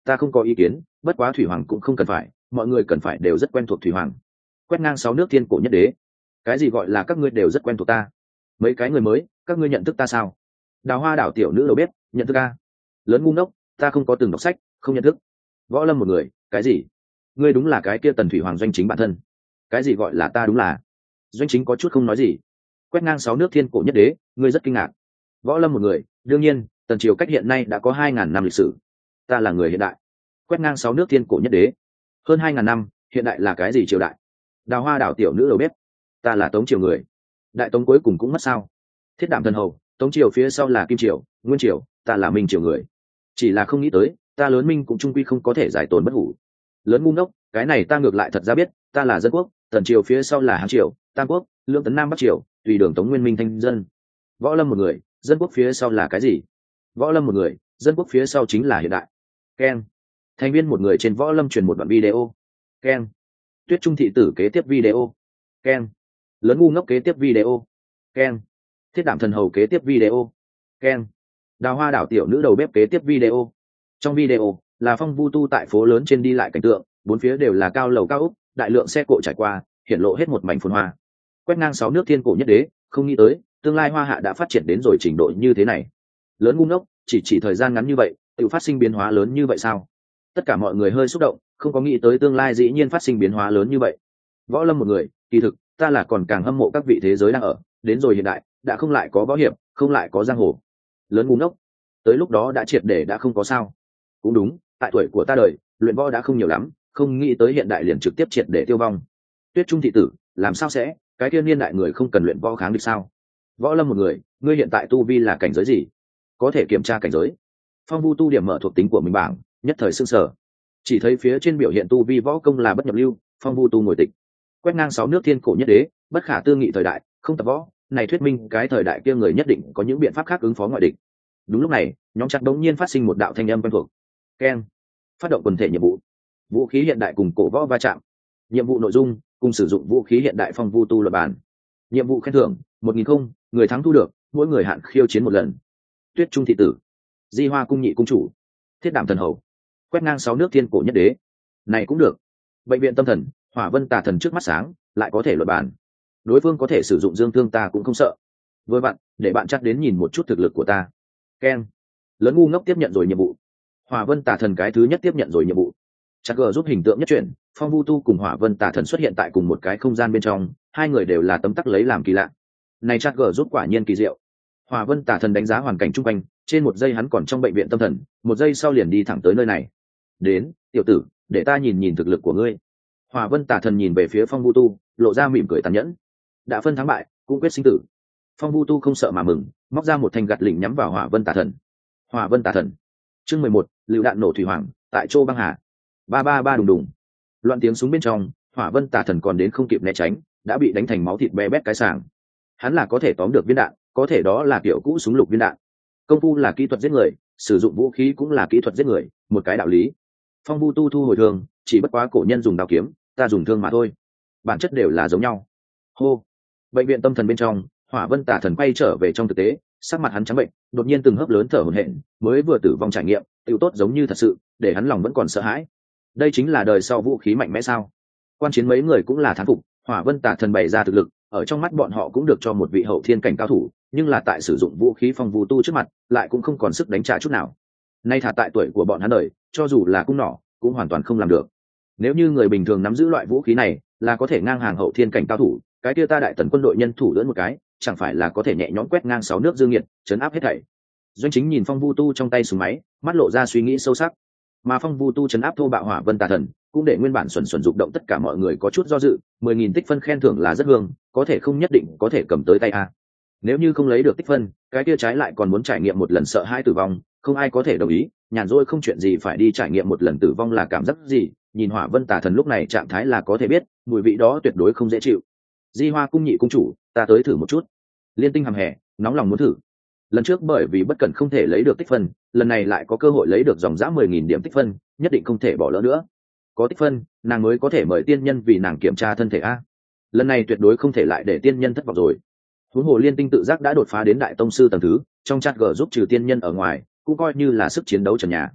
ta không có ý kiến, bất quá thủy hoàng cũng không cần phải, mọi người cần phải đều rất quen thuộc thủy hoàng. Quét ngang 6 nước thiên cổ nhất đế. Cái gì gọi là các ngươi đều rất quen thuộc ta? Mấy cái người mới, các ngươi nhận thức ta sao? Đào Hoa đảo tiểu nữ đầu bếp, nhận thức ta? Lớn ngu ngốc, ta không có từng đọc sách, không nhận thức. Võ Lâm một người, cái gì? Ngươi đúng là cái kia Tần Thủy Hoàng Doanh Chính bản thân. Cái gì gọi là ta đúng là? Doanh Chính có chút không nói gì. Quét ngang 6 nước thiên cổ nhất đế, ngươi rất kinh ngạc. Võ Lâm một người, đương nhiên, Tần triều cách hiện nay đã có 2000 năm lịch sử. Ta là người hiện đại. Quét ngang 6 nước thiên cổ nhất đế. Hơn 2000 năm, hiện đại là cái gì triều đại? Đào Hoa đảo tiểu nữ đầu bếp. Ta là Tống triều người. Đại Tống cuối cùng cũng mất sao? Thiết Đạm thần hầu, Tống triều phía sau là Kim triều, Nguyên triều, ta là Minh triều người. Chỉ là không nghĩ tới, ta lớn Minh cũng trung quy không có thể giải tồn bất hủ. Lớn ngu ngốc, cái này ta ngược lại thật ra biết, ta là dân quốc, Tần triều phía sau là Hán triều, Tam quốc, Lương tấn Nam Bắc triều, tùy đường Tống Nguyên Minh thanh dân. Võ Lâm một người, dân quốc phía sau là cái gì? Võ Lâm một người, dân quốc phía sau chính là hiện đại. Ken. Thành viên một người trên Võ Lâm truyền một đoạn video. Ken. Tuyết Trung thị tử kế tiếp video. Ken. Lớn ngu ngốc kế tiếp video. Ken. Thiết Đạm thần hầu kế tiếp video. Ken. Đào Hoa đảo tiểu nữ đầu bếp kế tiếp video. Trong video là Phong Vu Tu tại phố lớn trên đi lại cảnh tượng, bốn phía đều là cao lầu cao ốc, đại lượng xe cộ trải qua, hiển lộ hết một mảnh phồn hoa. Quét ngang 6 nước thiên cổ nhất đế, không nghĩ tới tương lai Hoa Hạ đã phát triển đến rồi trình độ như thế này. Lớn ngu ngốc, chỉ thời gian ngắn như vậy tự phát sinh biến hóa lớn như vậy sao? Tất cả mọi người hơi xúc động, không có nghĩ tới tương lai dĩ nhiên phát sinh biến hóa lớn như vậy. Võ Lâm một người, kỳ thực ta là còn càng hâm mộ các vị thế giới đang ở, đến rồi hiện đại đã không lại có võ hiệp, không lại có giang hồ. Lớn ngu ngốc, tới lúc đó đã triệt để đã không có sao? Cũng đúng, tại tuổi của ta đời luyện võ đã không nhiều lắm, không nghĩ tới hiện đại liền trực tiếp triệt để tiêu vong. Tuyết Trung thị tử, làm sao sẽ, cái thiên niên đại người không cần luyện võ kháng địch sao? Võ Lâm một người, ngươi hiện tại tu vi là cảnh giới gì? Có thể kiểm tra cảnh giới. Phong Vu Tu điểm mở thuộc tính của mình bảng, nhất thời sưng sở. Chỉ thấy phía trên biểu hiện tu vi võ công là bất nhập lưu, Phong Vu Tu ngồi tịch. Quét ngang 6 nước thiên cổ nhất đế, bất khả tư nghị thời đại, không tập võ, này thuyết minh cái thời đại kia người nhất định có những biện pháp khác ứng phó ngoại địch. Đúng lúc này, nhóm chặt đống nhiên phát sinh một đạo thanh âm quen thuộc. Keng. Phát động quần thể nhiệm vụ. Vũ khí hiện đại cùng cổ võ va chạm. Nhiệm vụ nội dung, cùng sử dụng vũ khí hiện đại Phong Vu Tu luật bản. Nhiệm vụ khen thưởng 1000 không, người thắng thu được, mỗi người hạn khiêu chiến một lần. Tuyết Trung thị tử, Di Hoa cung nhị cung chủ, Thiết Đạm thần hầu, quét ngang 6 nước thiên cổ nhất đế. Này cũng được. Bệnh viện tâm thần, Hỏa Vân tà thần trước mắt sáng, lại có thể luật bản. Đối phương có thể sử dụng dương thương ta cũng không sợ. Với bạn, để bạn chắc đến nhìn một chút thực lực của ta. Ken. Lớn ngu ngốc tiếp nhận rồi nhiệm vụ. Hỏa Vân tà thần cái thứ nhất tiếp nhận rồi nhiệm vụ. Chắc gờ giúp hình tượng nhất chuyển, Phong Vu Tu cùng Hỏa Vân tà thần xuất hiện tại cùng một cái không gian bên trong, hai người đều là tấm tắc lấy làm kỳ lạ. Này chắc gờ giúp quả nhiên kỳ diệu. Hỏa Vân tà thần đánh giá hoàn cảnh chung quanh, trên một giây hắn còn trong bệnh viện tâm thần, một giây sau liền đi thẳng tới nơi này. Đến, tiểu tử, để ta nhìn nhìn thực lực của ngươi. Hỏa Vân tà thần nhìn về phía Phong Vu Tu, lộ ra mỉm cười tàn nhẫn. Đã phân thắng bại, cũng quyết sinh tử. Phong Vu Tu không sợ mà mừng, móc ra một thanh gạt lỉnh nhắm vào Hỏa Vân tà thần. Hỏa Vân tà thần. Chương 11, lựu đạn nổ thủy hoàng, tại Châu băng hà. 333 đùng đùng. Loạn tiếng súng bên trong, Hỏa Vân tà thần còn đến không kịp né tránh, đã bị đánh thành máu thịt be bét cái sàng. Hắn là có thể tóm được viên đạn, có thể đó là kiểu cũ súng lục viên đạn. Công phu là kỹ thuật giết người, sử dụng vũ khí cũng là kỹ thuật giết người, một cái đạo lý. Phong Vu Tu thu hồi thương, chỉ bất quá cổ nhân dùng đao kiếm, ta dùng thương mà thôi, bản chất đều là giống nhau. Hô. Bệnh viện tâm thần bên trong, Hỏa Vân tà thần quay trở về trong thực tế, sắc mặt hắn trắng bệnh, đột nhiên từng hớp lớn thở hổn hển, mới vừa tử vong trải nghiệm, tiêu tốt giống như thật sự, để hắn lòng vẫn còn sợ hãi. Đây chính là đời sau vũ khí mạnh mẽ sao? Quan chiến mấy người cũng là thán phục, Hỏa Vân tà thần bày ra thực lực, ở trong mắt bọn họ cũng được cho một vị hậu thiên cảnh cao thủ, nhưng là tại sử dụng vũ khí Phong Vu Tu trước mặt, lại cũng không còn sức đánh trả chút nào. Nay thả tại tuổi của bọn hắn đời, cho dù là cung nỏ, cũng hoàn toàn không làm được. Nếu như người bình thường nắm giữ loại vũ khí này, là có thể ngang hàng hậu thiên cảnh cao thủ, cái kia ta Đại Tần quân đội nhân thủ lưỡn một cái, chẳng phải là có thể nhẹ nhõm quét ngang 6 nước dương nghiệt, chấn áp hết thảy. Doanh Chính nhìn Phong Vu Tu trong tay súng máy, mắt lộ ra suy nghĩ sâu sắc. Mà Phong Vu Tu chấn áp thô bạo Hỏa Vân tà thần, cũng để nguyên bản xuẩn xuẩn dục động tất cả mọi người có chút do dự. 10.000 tích phân khen thưởng là rất hương, có thể không nhất định có thể cầm tới tay a. Nếu như không lấy được tích phân, cái kia trái lại còn muốn trải nghiệm một lần sợ hãi tử vong, không ai có thể đồng ý. Nhàn rỗi không chuyện gì phải đi trải nghiệm một lần tử vong là cảm giác gì? Nhìn Hỏa Vân tà thần lúc này trạng thái là có thể biết, mùi vị đó tuyệt đối không dễ chịu. Di Hoa cung nhị cung chủ, ta tới thử một chút. Liên Tinh hầm hè, nóng lòng muốn thử. Lần trước bởi vì bất cẩn không thể lấy được tích phân, lần này lại có cơ hội lấy được dòng dã 10.000 điểm tích phân, nhất định không thể bỏ lỡ nữa. Có tích phân, nàng mới có thể mời tiên nhân vì nàng kiểm tra thân thể a. Lần này tuyệt đối không thể lại để tiên nhân thất vọng rồi. Huống hồ Liên Tinh tự giác đã đột phá đến đại tông sư tầng thứ, trong chat g giúp trừ tiên nhân ở ngoài, cũng coi như là sức chiến đấu trần nhà.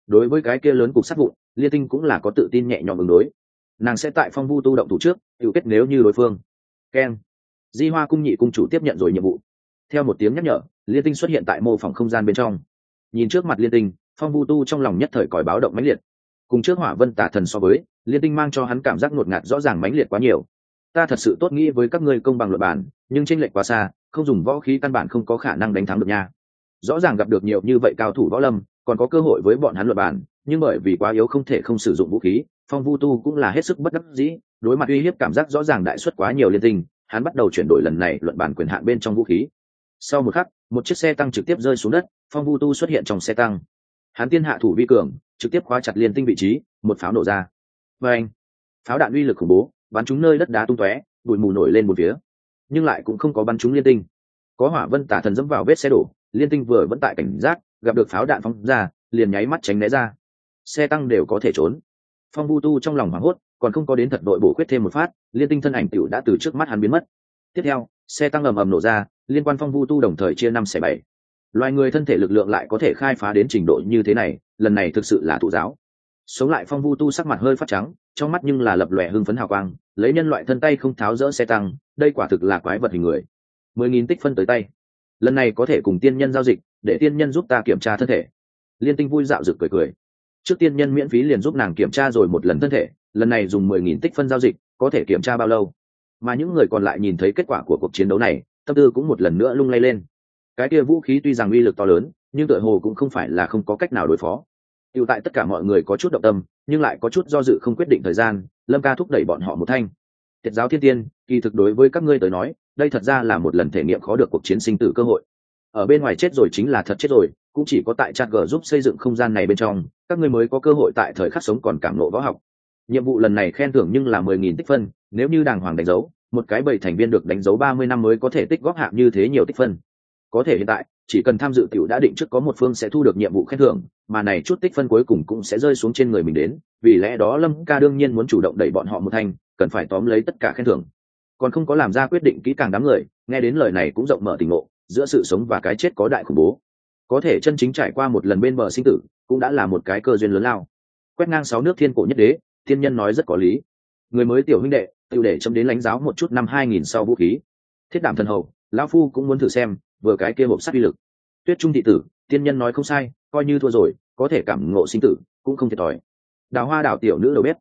đối với cái kia lớn cục sát vụn, Liên Tinh cũng là có tự tin nhẹ nhõm ứng đối. Nàng sẽ tại Phong Vu Tu động thủ trước tự kết nếu như đối phương. Keng. Di Hoa cung nhị cung chủ tiếp nhận rồi nhiệm vụ. Theo một tiếng nhắc nhở, Liên Tinh xuất hiện tại mô phỏng không gian bên trong. Nhìn trước mặt Liên Tinh, Phong Vu Tu trong lòng nhất thời còi báo động mãnh liệt. Cùng trước Hỏa Vân Tả Thần so với, Liên Tinh mang cho hắn cảm giác ngột ngạt rõ ràng mãnh liệt quá nhiều. Ta thật sự tốt nghĩ với các ngươi công bằng luận bàn, nhưng chênh lệch quá xa, không dùng võ khí căn bản không có khả năng đánh thắng được nha. Rõ ràng gặp được nhiều như vậy cao thủ võ lâm, còn có cơ hội với bọn hắn luận bàn, nhưng bởi vì quá yếu không thể không sử dụng vũ khí, Phong Vu Tu cũng là hết sức bất đắc dĩ, đối mặt uy hiếp cảm giác rõ ràng đại suất quá nhiều Liên Tinh, hắn bắt đầu chuyển đổi lần này luận bàn quyền hạn bên trong vũ khí. Sau một khắc, một chiếc xe tăng trực tiếp rơi xuống đất, Phong Vu Tu xuất hiện trong xe tăng. Hắn tiên hạ thủ vi cường, trực tiếp khóa chặt Liên Tinh vị trí, một pháo nổ ra. Và anh, pháo đạn uy lực khủng bố, bắn trúng nơi đất đá tung tóe, bụi mù nổi lên một phía, nhưng lại cũng không có bắn trúng Liên Tinh. Có Hỏa Vân Tả Thần dẫm vào vết xe đổ, Liên Tinh vừa vẫn tại cảnh giác, gặp được pháo đạn phóng ra, liền nháy mắt tránh né ra. Xe tăng đều có thể trốn. Phong Vu Tu trong lòng hoảng hốt, còn không có đến thật đội bổ khuyết thêm một phát, Liên Tinh thân ảnh tiểu đã từ trước mắt hắn biến mất. Tiếp theo, xe tăng ầm ầm nổ ra, liên quan Phong Vu Tu đồng thời chia 5/7. Loài người thân thể lực lượng lại có thể khai phá đến trình độ như thế này, lần này thực sự là thụ giáo. Sống lại Phong Vu Tu sắc mặt hơi phát trắng, trong mắt nhưng là lập lòe hưng phấn hào quang, lấy nhân loại thân tay không tháo rỡ xe tăng, đây quả thực là quái vật hình người. 10.000 tích phân tới tay. Lần này có thể cùng tiên nhân giao dịch, để tiên nhân giúp ta kiểm tra thân thể. Liên Tinh vui dạo rực cười cười. Trước tiên nhân miễn phí liền giúp nàng kiểm tra rồi một lần thân thể, lần này dùng 10.000 tích phân giao dịch, có thể kiểm tra bao lâu? Mà những người còn lại nhìn thấy kết quả của cuộc chiến đấu này, tâm tư cũng một lần nữa lung lay lên. Cái kia vũ khí tuy rằng uy lực to lớn, nhưng tựa hồ cũng không phải là không có cách nào đối phó. Tiểu tại tất cả mọi người có chút động tâm, nhưng lại có chút do dự không quyết định thời gian, Lâm Ca thúc đẩy bọn họ một thanh. Tiệt giáo thiên tiên, kỳ thực đối với các ngươi tới nói, đây thật ra là một lần thể nghiệm khó được cuộc chiến sinh tử cơ hội. Ở bên ngoài chết rồi chính là thật chết rồi, cũng chỉ có tại chat g giúp xây dựng không gian này bên trong, các ngươi mới có cơ hội tại thời khắc sống còn cảm ngộ võ học. Nhiệm vụ lần này khen thưởng nhưng là 10.000 tích phân, nếu như đàng hoàng đánh dấu, một cái bầy thành viên được đánh dấu 30 năm mới có thể tích góp hạng như thế nhiều tích phân. Có thể hiện tại, chỉ cần tham dự tiểu đã định trước có một phương sẽ thu được nhiệm vụ khen thưởng, mà này chút tích phân cuối cùng cũng sẽ rơi xuống trên người mình đến, vì lẽ đó Lâm Ca đương nhiên muốn chủ động đẩy bọn họ một thanh, cần phải tóm lấy tất cả khen thưởng. Còn không có làm ra quyết định kỹ càng đám người, nghe đến lời này cũng rộng mở tỉnh ngộ, giữa sự sống và cái chết có đại khủng bố. Có thể chân chính trải qua một lần bên bờ sinh tử, cũng đã là một cái cơ duyên lớn lao. Quét ngang 6 nước thiên cổ nhất đế, thiên nhân nói rất có lý. Người mới tiểu huynh đệ, tiểu để chấm đến lãnh giáo một chút năm 2000 sau vũ khí. Thiết Đảm thần hầu, lão phu cũng muốn thử xem, vừa cái kia hộp sắt uy lực. Tuyết Trung thị tử, tiên nhân nói không sai, coi như thua rồi, có thể cảm ngộ sinh tử, cũng không thiệt thòi. Đào Hoa đảo tiểu nữ đầu bếp,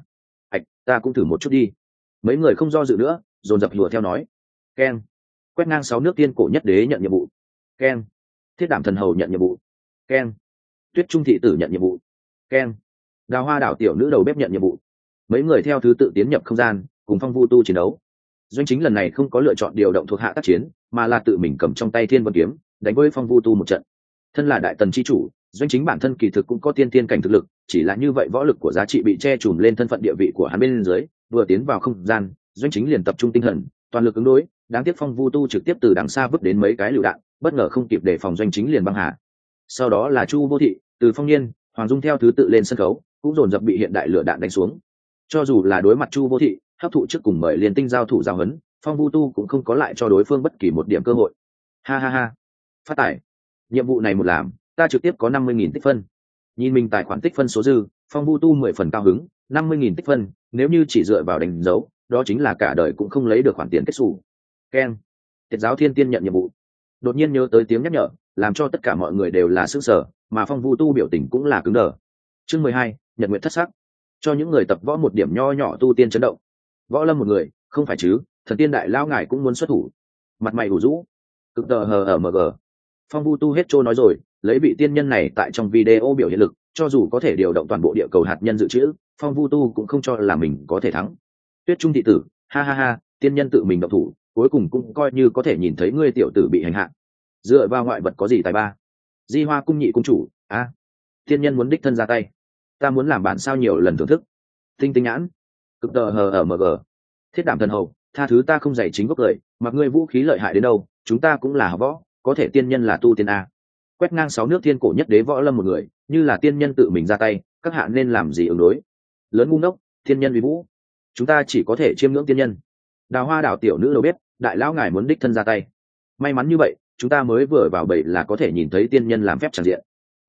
ta cũng thử một chút đi. Mấy người không do dự nữa, dồn dập hùa theo nói. Keng. Quét ngang 6 nước tiên cổ nhất đế nhận nhiệm vụ. Keng. Thiết Đảm thần hầu nhận nhiệm vụ. Keng. Tuyết Trung thị tử nhận nhiệm vụ. Keng. Đào Hoa đảo tiểu nữ đầu bếp nhận nhiệm vụ. Mấy người theo thứ tự tiến nhập không gian, cùng Phong Vu Tu chiến đấu. Doanh Chính lần này không có lựa chọn điều động thuộc hạ tác chiến, mà là tự mình cầm trong tay Thiên Vân kiếm, đánh với Phong Vu Tu một trận. Thân là đại tần chi chủ, Doanh Chính bản thân kỳ thực cũng có tiên tiên cảnh thực lực, chỉ là như vậy võ lực của giá trị bị che trùm lên thân phận địa vị của hắn bên dưới, vừa tiến vào không gian, Doanh Chính liền tập trung tinh thần, toàn lực ứng đối, đáng tiếc Phong Vu Tu trực tiếp từ đằng xa vứt đến mấy cái lựu đạn, bất ngờ không kịp đề phòng, Doanh Chính liền băng hà. Sau đó là Chu Vô Thị, Từ Phong Niên, Hoàng Dung theo thứ tự lên sân khấu, cũng dồn dập bị hiện đại lửa đạn đánh xuống. Cho dù là đối mặt Chu Vô Thị, hấp thụ trước cùng mời Liên Tinh giao thủ giao hấn, Phong Vu Tu cũng không có lại cho đối phương bất kỳ một điểm cơ hội. Ha ha ha, phát tải, nhiệm vụ này một làm, ta trực tiếp có 50.000 tích phân. Nhìn mình tài khoản tích phân số dư, Phong Vu Tu 10 phần cao hứng, 50.000 tích phân, nếu như chỉ dựa vào đánh dấu, đó chính là cả đời cũng không lấy được khoản tiền kết xù. Keng. Tiệt giáo thiên tiên nhận nhiệm vụ. Đột nhiên nhớ tới tiếng nhắc nhở, làm cho tất cả mọi người đều là sửng sở, mà Phong Vu Tu biểu tình cũng là cứng đờ. Chương 12, Nhật Nguyệt thất sắc. Cho những người tập võ một điểm nho nhỏ tu tiên chấn động. Võ lâm một người, không phải chứ, thần tiên đại lao ngài cũng muốn xuất thủ. Mặt mày ủ rũ. Cực tờ hờ ở mg. Phong Vu Tu hết trôi nói rồi, lấy vị tiên nhân này tại trong video biểu hiện lực, cho dù có thể điều động toàn bộ địa cầu hạt nhân dự trữ, Phong Vu Tu cũng không cho là mình có thể thắng. Tuyết Trung thị tử, ha ha ha, tiên nhân tự mình động thủ, cuối cùng cũng coi như có thể nhìn thấy ngươi tiểu tử bị hành hạ. Dựa vào ngoại vật có gì tài ba? Di Hoa cung nhị cung chủ, tiên nhân muốn đích thân ra tay, ta muốn làm bản sao nhiều lần thưởng thức. Tinh tinh nhãn, cực tờ hờ ở mg. Thiết Đảm thần hầu, tha thứ ta không dạy chính gốc lời, mặc ngươi vũ khí lợi hại đến đâu, chúng ta cũng là học võ, có thể tiên nhân là tu tiên a. Quét ngang 6 nước thiên cổ nhất đế võ lâm một người, như là tiên nhân tự mình ra tay, các hạ nên làm gì ứng đối? Lớn ngu ngốc, tiên nhân uy vũ, chúng ta chỉ có thể chiêm ngưỡng tiên nhân. Đào Hoa đảo tiểu nữ đầu bếp, đại lão ngài muốn đích thân ra tay. May mắn như vậy, chúng ta mới vừa vào bầy là có thể nhìn thấy tiên nhân làm phép tràn diện.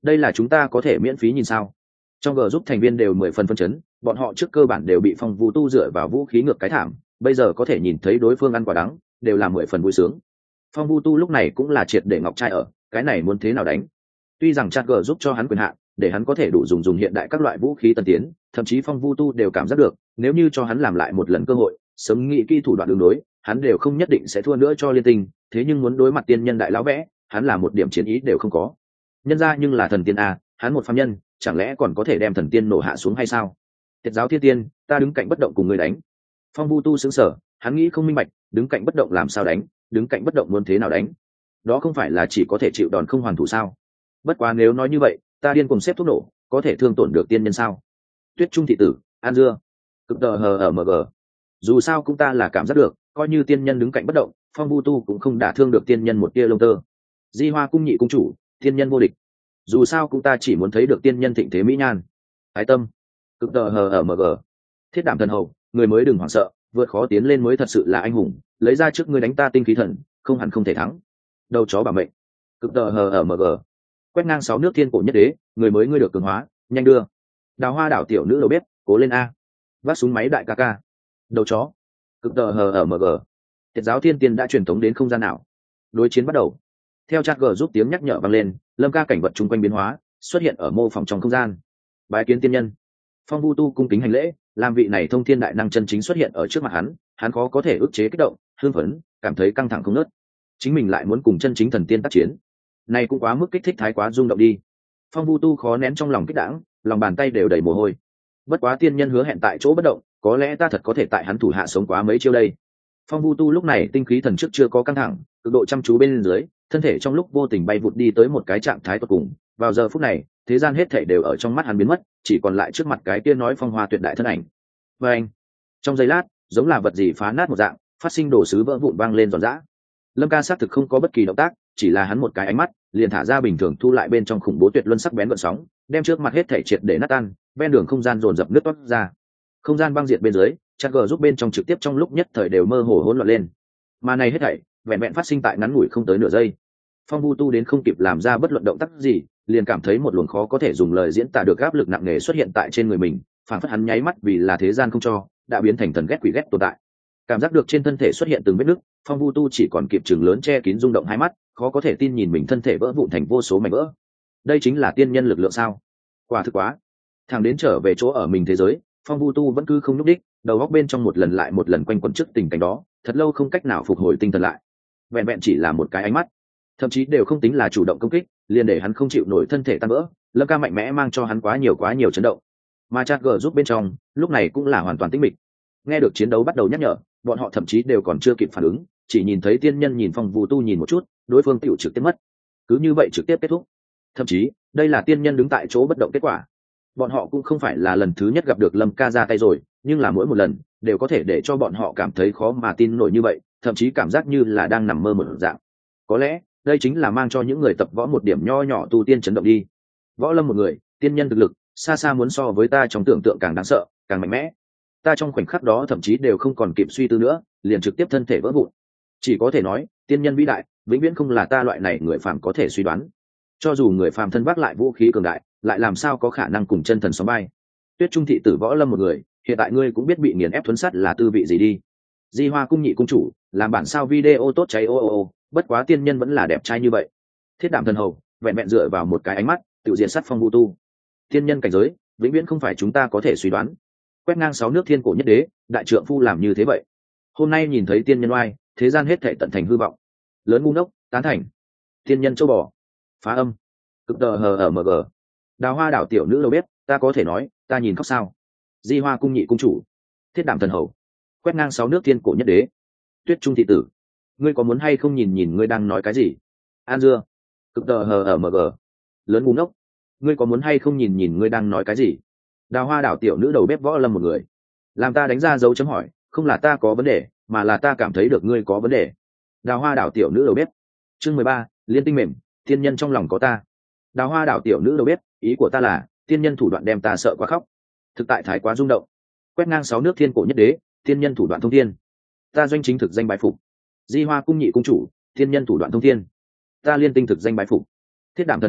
đây là chúng ta có thể miễn phí nhìn sao? Trong g giúp thành viên đều 10 phần phân chấn, bọn họ trước cơ bản đều bị Phong Vu Tu dựa vào vũ khí ngược cái thảm, bây giờ có thể nhìn thấy đối phương ăn quả đắng, đều là 10 phần vui sướng. Phong Vu Tu lúc này cũng là triệt để ngọc trai ở, cái này muốn thế nào đánh? Tuy rằng chat g giúp cho hắn quyền hạn, để hắn có thể đủ dùng hiện đại các loại vũ khí tân tiến, thậm chí Phong Vu Tu đều cảm giác được, nếu như cho hắn làm lại một lần cơ hội, sớm nghĩ kỹ thủ đoạn đường đối, hắn đều không nhất định sẽ thua nữa cho Liên Tinh, thế nhưng muốn đối mặt tiên nhân đại lão vẽ, hắn là một điểm chiến ý đều không có. Nhân ra nhưng là thần tiên a, hắn một phàm nhân, chẳng lẽ còn có thể đem thần tiên nổ hạ xuống hay sao? Tiệt giáo thiên tiên, ta đứng cạnh bất động cùng người đánh. Phong Vu Tu sững sờ, hắn nghĩ không minh bạch, đứng cạnh bất động làm sao đánh, đứng cạnh bất động muốn thế nào đánh? Đó không phải là chỉ có thể chịu đòn không hoàn thủ sao? Bất quá nếu nói như vậy, ta điên cùng xếp thuốc nổ, có thể thương tổn được tiên nhân sao? Tuyết Trung thị tử, An Dưa, cực tờ hờ ở mg. Dù sao cũng ta là cảm giác được, coi như tiên nhân đứng cạnh bất động, Phong Vu Tu cũng không đả thương được tiên nhân một tia lông tơ. Di Hoa cung nhị cung chủ, tiên nhân vô địch. Dù sao cũng ta chỉ muốn thấy được tiên nhân thịnh thế mỹ nhan. Thái tâm, cực tờ hờ ở mg. Thiết Đảm thần hầu, người mới đừng hoảng sợ, vượt khó tiến lên mới thật sự là anh hùng, lấy ra trước ngươi đánh ta tinh khí thần, không hẳn không thể thắng. Đầu chó bảo mệnh, cực tờ hờ ở mg. Quét ngang 6 nước thiên cổ nhất đế, người mới ngươi được cường hóa, nhanh đưa. Đào Hoa đảo tiểu nữ đầu bếp, cố lên a. Vác súng máy đại ca ca. Đầu chó, cực tờ hờ ở mg. Tiệt giáo thiên tiên đã truyền tống đến không gian nào. Đối chiến bắt đầu. Theo chat g giúp tiếng nhắc nhở vang lên, Lâm Ca cảnh vật chung quanh biến hóa, xuất hiện ở mô phỏng trong không gian. Bái kiến tiên nhân. Phong Vu Tu cung kính hành lễ, làm vị này thông thiên đại năng chân chính xuất hiện ở trước mặt hắn khó có thể ức chế kích động, hưng phấn, cảm thấy căng thẳng không nớt. Chính mình lại muốn cùng chân chính thần tiên tác chiến, này cũng quá mức kích thích thái quá rung động đi. Phong Vu Tu khó nén trong lòng kích đãng, lòng bàn tay đều đầy mồ hôi. Bất quá tiên nhân hứa hẹn tại chỗ bất động, có lẽ ta thật có thể tại hắn thủ hạ sống quá mấy chiêu đây. Phong Vu Tu lúc này tinh khí thần trước chưa có căng thẳng, cực độ chăm chú bên dưới, thân thể trong lúc vô tình bay vụt đi tới một cái trạng thái tột cùng. Vào giờ phút này, thế gian hết thảy đều ở trong mắt hắn biến mất, chỉ còn lại trước mặt cái kia nói phong hoa tuyệt đại thân ảnh. Và anh, trong giây lát, giống là vật gì phá nát một dạng, phát sinh đồ sứ vỡ vụn vang lên giòn giã. Lâm Ca xác thực không có bất kỳ động tác, chỉ là hắn một cái ánh mắt, liền thả ra bình thường thu lại bên trong khủng bố tuyệt luân sắc bén gợn sóng, đem trước mặt hết thảy triệt để nát tan, ven đường không gian dồn dập nứt toát ra. Không gian băng diệt bên dưới, chat g giúp bên trong trực tiếp trong lúc nhất thời đều mơ hồ hỗn loạn lên. Mà này hết thảy, vẹn vẹn phát sinh tại ngắn ngủi không tới nửa giây. Phong Vu Tu đến không kịp làm ra bất luận động tác gì, liền cảm thấy một luồng khó có thể dùng lời diễn tả được áp lực nặng nề xuất hiện tại trên người mình, phản phất hắn nháy mắt vì là thế gian không cho, đã biến thành thần ghét quỷ ghét tồn tại. Cảm giác được trên thân thể xuất hiện từng vết nứt, Phong Vu Tu chỉ còn kịp chừng lớn che kín rung động hai mắt, khó có thể tin nhìn mình thân thể vỡ vụn thành vô số mảnh vỡ. Đây chính là tiên nhân lực lượng sao? Quả thực quá. Thằng đến trở về chỗ ở mình thế giới, Phong Vu Tu vẫn cứ không nhúc đích, đầu óc bên trong một lần lại một lần quanh quẩn trước tình cảnh đó, thật lâu không cách nào phục hồi tinh thần lại. Vẹn vẹn chỉ là một cái ánh mắt, thậm chí đều không tính là chủ động công kích, liền để hắn không chịu nổi thân thể tan vỡ. Lâm Ca mạnh mẽ mang cho hắn quá nhiều chấn động. Mà chat g giúp bên trong, lúc này cũng là hoàn toàn tĩnh mịch. Nghe được chiến đấu bắt đầu nhắc nhở, bọn họ thậm chí đều còn chưa kịp phản ứng, chỉ nhìn thấy tiên nhân nhìn Phong Vu Tu nhìn một chút, đối phương tiểu trực tiếp mất. Cứ như vậy trực tiếp kết thúc. Thậm chí, đây là tiên nhân đứng tại chỗ bất động kết quả. Bọn họ cũng không phải là lần thứ nhất gặp được Lâm Ca ra tay rồi, nhưng là mỗi một lần đều có thể để cho bọn họ cảm thấy khó mà tin nổi như vậy, thậm chí cảm giác như là đang nằm mơ một dạng. Có lẽ đây chính là mang cho những người tập võ một điểm nho nhỏ tu tiên chấn động đi. Võ lâm một người, tiên nhân thực lực xa xa muốn so với ta trong tưởng tượng càng đáng sợ, càng mạnh mẽ. Ta trong khoảnh khắc đó thậm chí đều không còn kịp suy tư nữa, liền trực tiếp thân thể vỡ vụn. Chỉ có thể nói, tiên nhân vĩ đại, vĩnh viễn không là ta loại này người phàm có thể suy đoán. Cho dù người phàm thân vác lại vũ khí cường đại, lại làm sao có khả năng cùng chân thần sóng bay. Tuyết Trung thị tử võ lâm một người, hiện tại ngươi cũng biết bị nghiền ép thuấn sắt là tư vị gì đi. Di Hoa cung nhị cung chủ, làm bản sao video tốt cháy ô, bất quá tiên nhân vẫn là đẹp trai như vậy. Thiết Đảm thần hầu, vẹn vẹn dựa vào một cái ánh mắt, tự diện sát Phong Vu Tu. Tiên nhân cảnh giới, vĩnh viễn không phải chúng ta có thể suy đoán. Quét ngang 6 nước thiên cổ nhất đế, đại trượng phu làm như thế vậy. Hôm nay nhìn thấy tiên nhân oai, thế gian hết thảy tận thành hư vọng. Lớn ngu ngốc, tán thành. Tiên nhân châu bò, phá âm, cực tờ hờ ở mg. Đào Hoa đảo tiểu nữ đâu biết, ta có thể nói, ta nhìn khóc sao. Di Hoa cung nhị cung chủ, Thiết Đảm thần hầu, quét ngang 6 nước thiên cổ nhất đế. Tuyết Trung thị tử, ngươi có muốn hay không nhìn ngươi đang nói cái gì. An Dưa, cực tờ hờ ở mg. Lớn ngu ngốc, ngươi có muốn hay không nhìn ngươi đang nói cái gì. Đào Hoa đảo tiểu nữ đầu bếp võ lâm một người, làm ta đánh ra dấu chấm hỏi, không là ta có vấn đề, mà là ta cảm thấy được ngươi có vấn đề. Đào Hoa đảo tiểu nữ đầu bếp. Chương 13, liên tinh mềm, tiên nhân trong lòng có ta. Đào Hoa đảo tiểu nữ đầu bếp, ý của ta là tiên nhân thủ đoạn đem ta sợ quá khóc, thực tại thái quá rung động. Quét ngang 6 nước thiên cổ nhất đế, tiên nhân thủ đoạn thông thiên, ta doanh chính thực danh bái phục. Di Hoa cung nhị cung chủ, tiên nhân thủ đoạn thông thiên, ta liên tinh thực danh bái phục. Thiết Đảm thần hầu,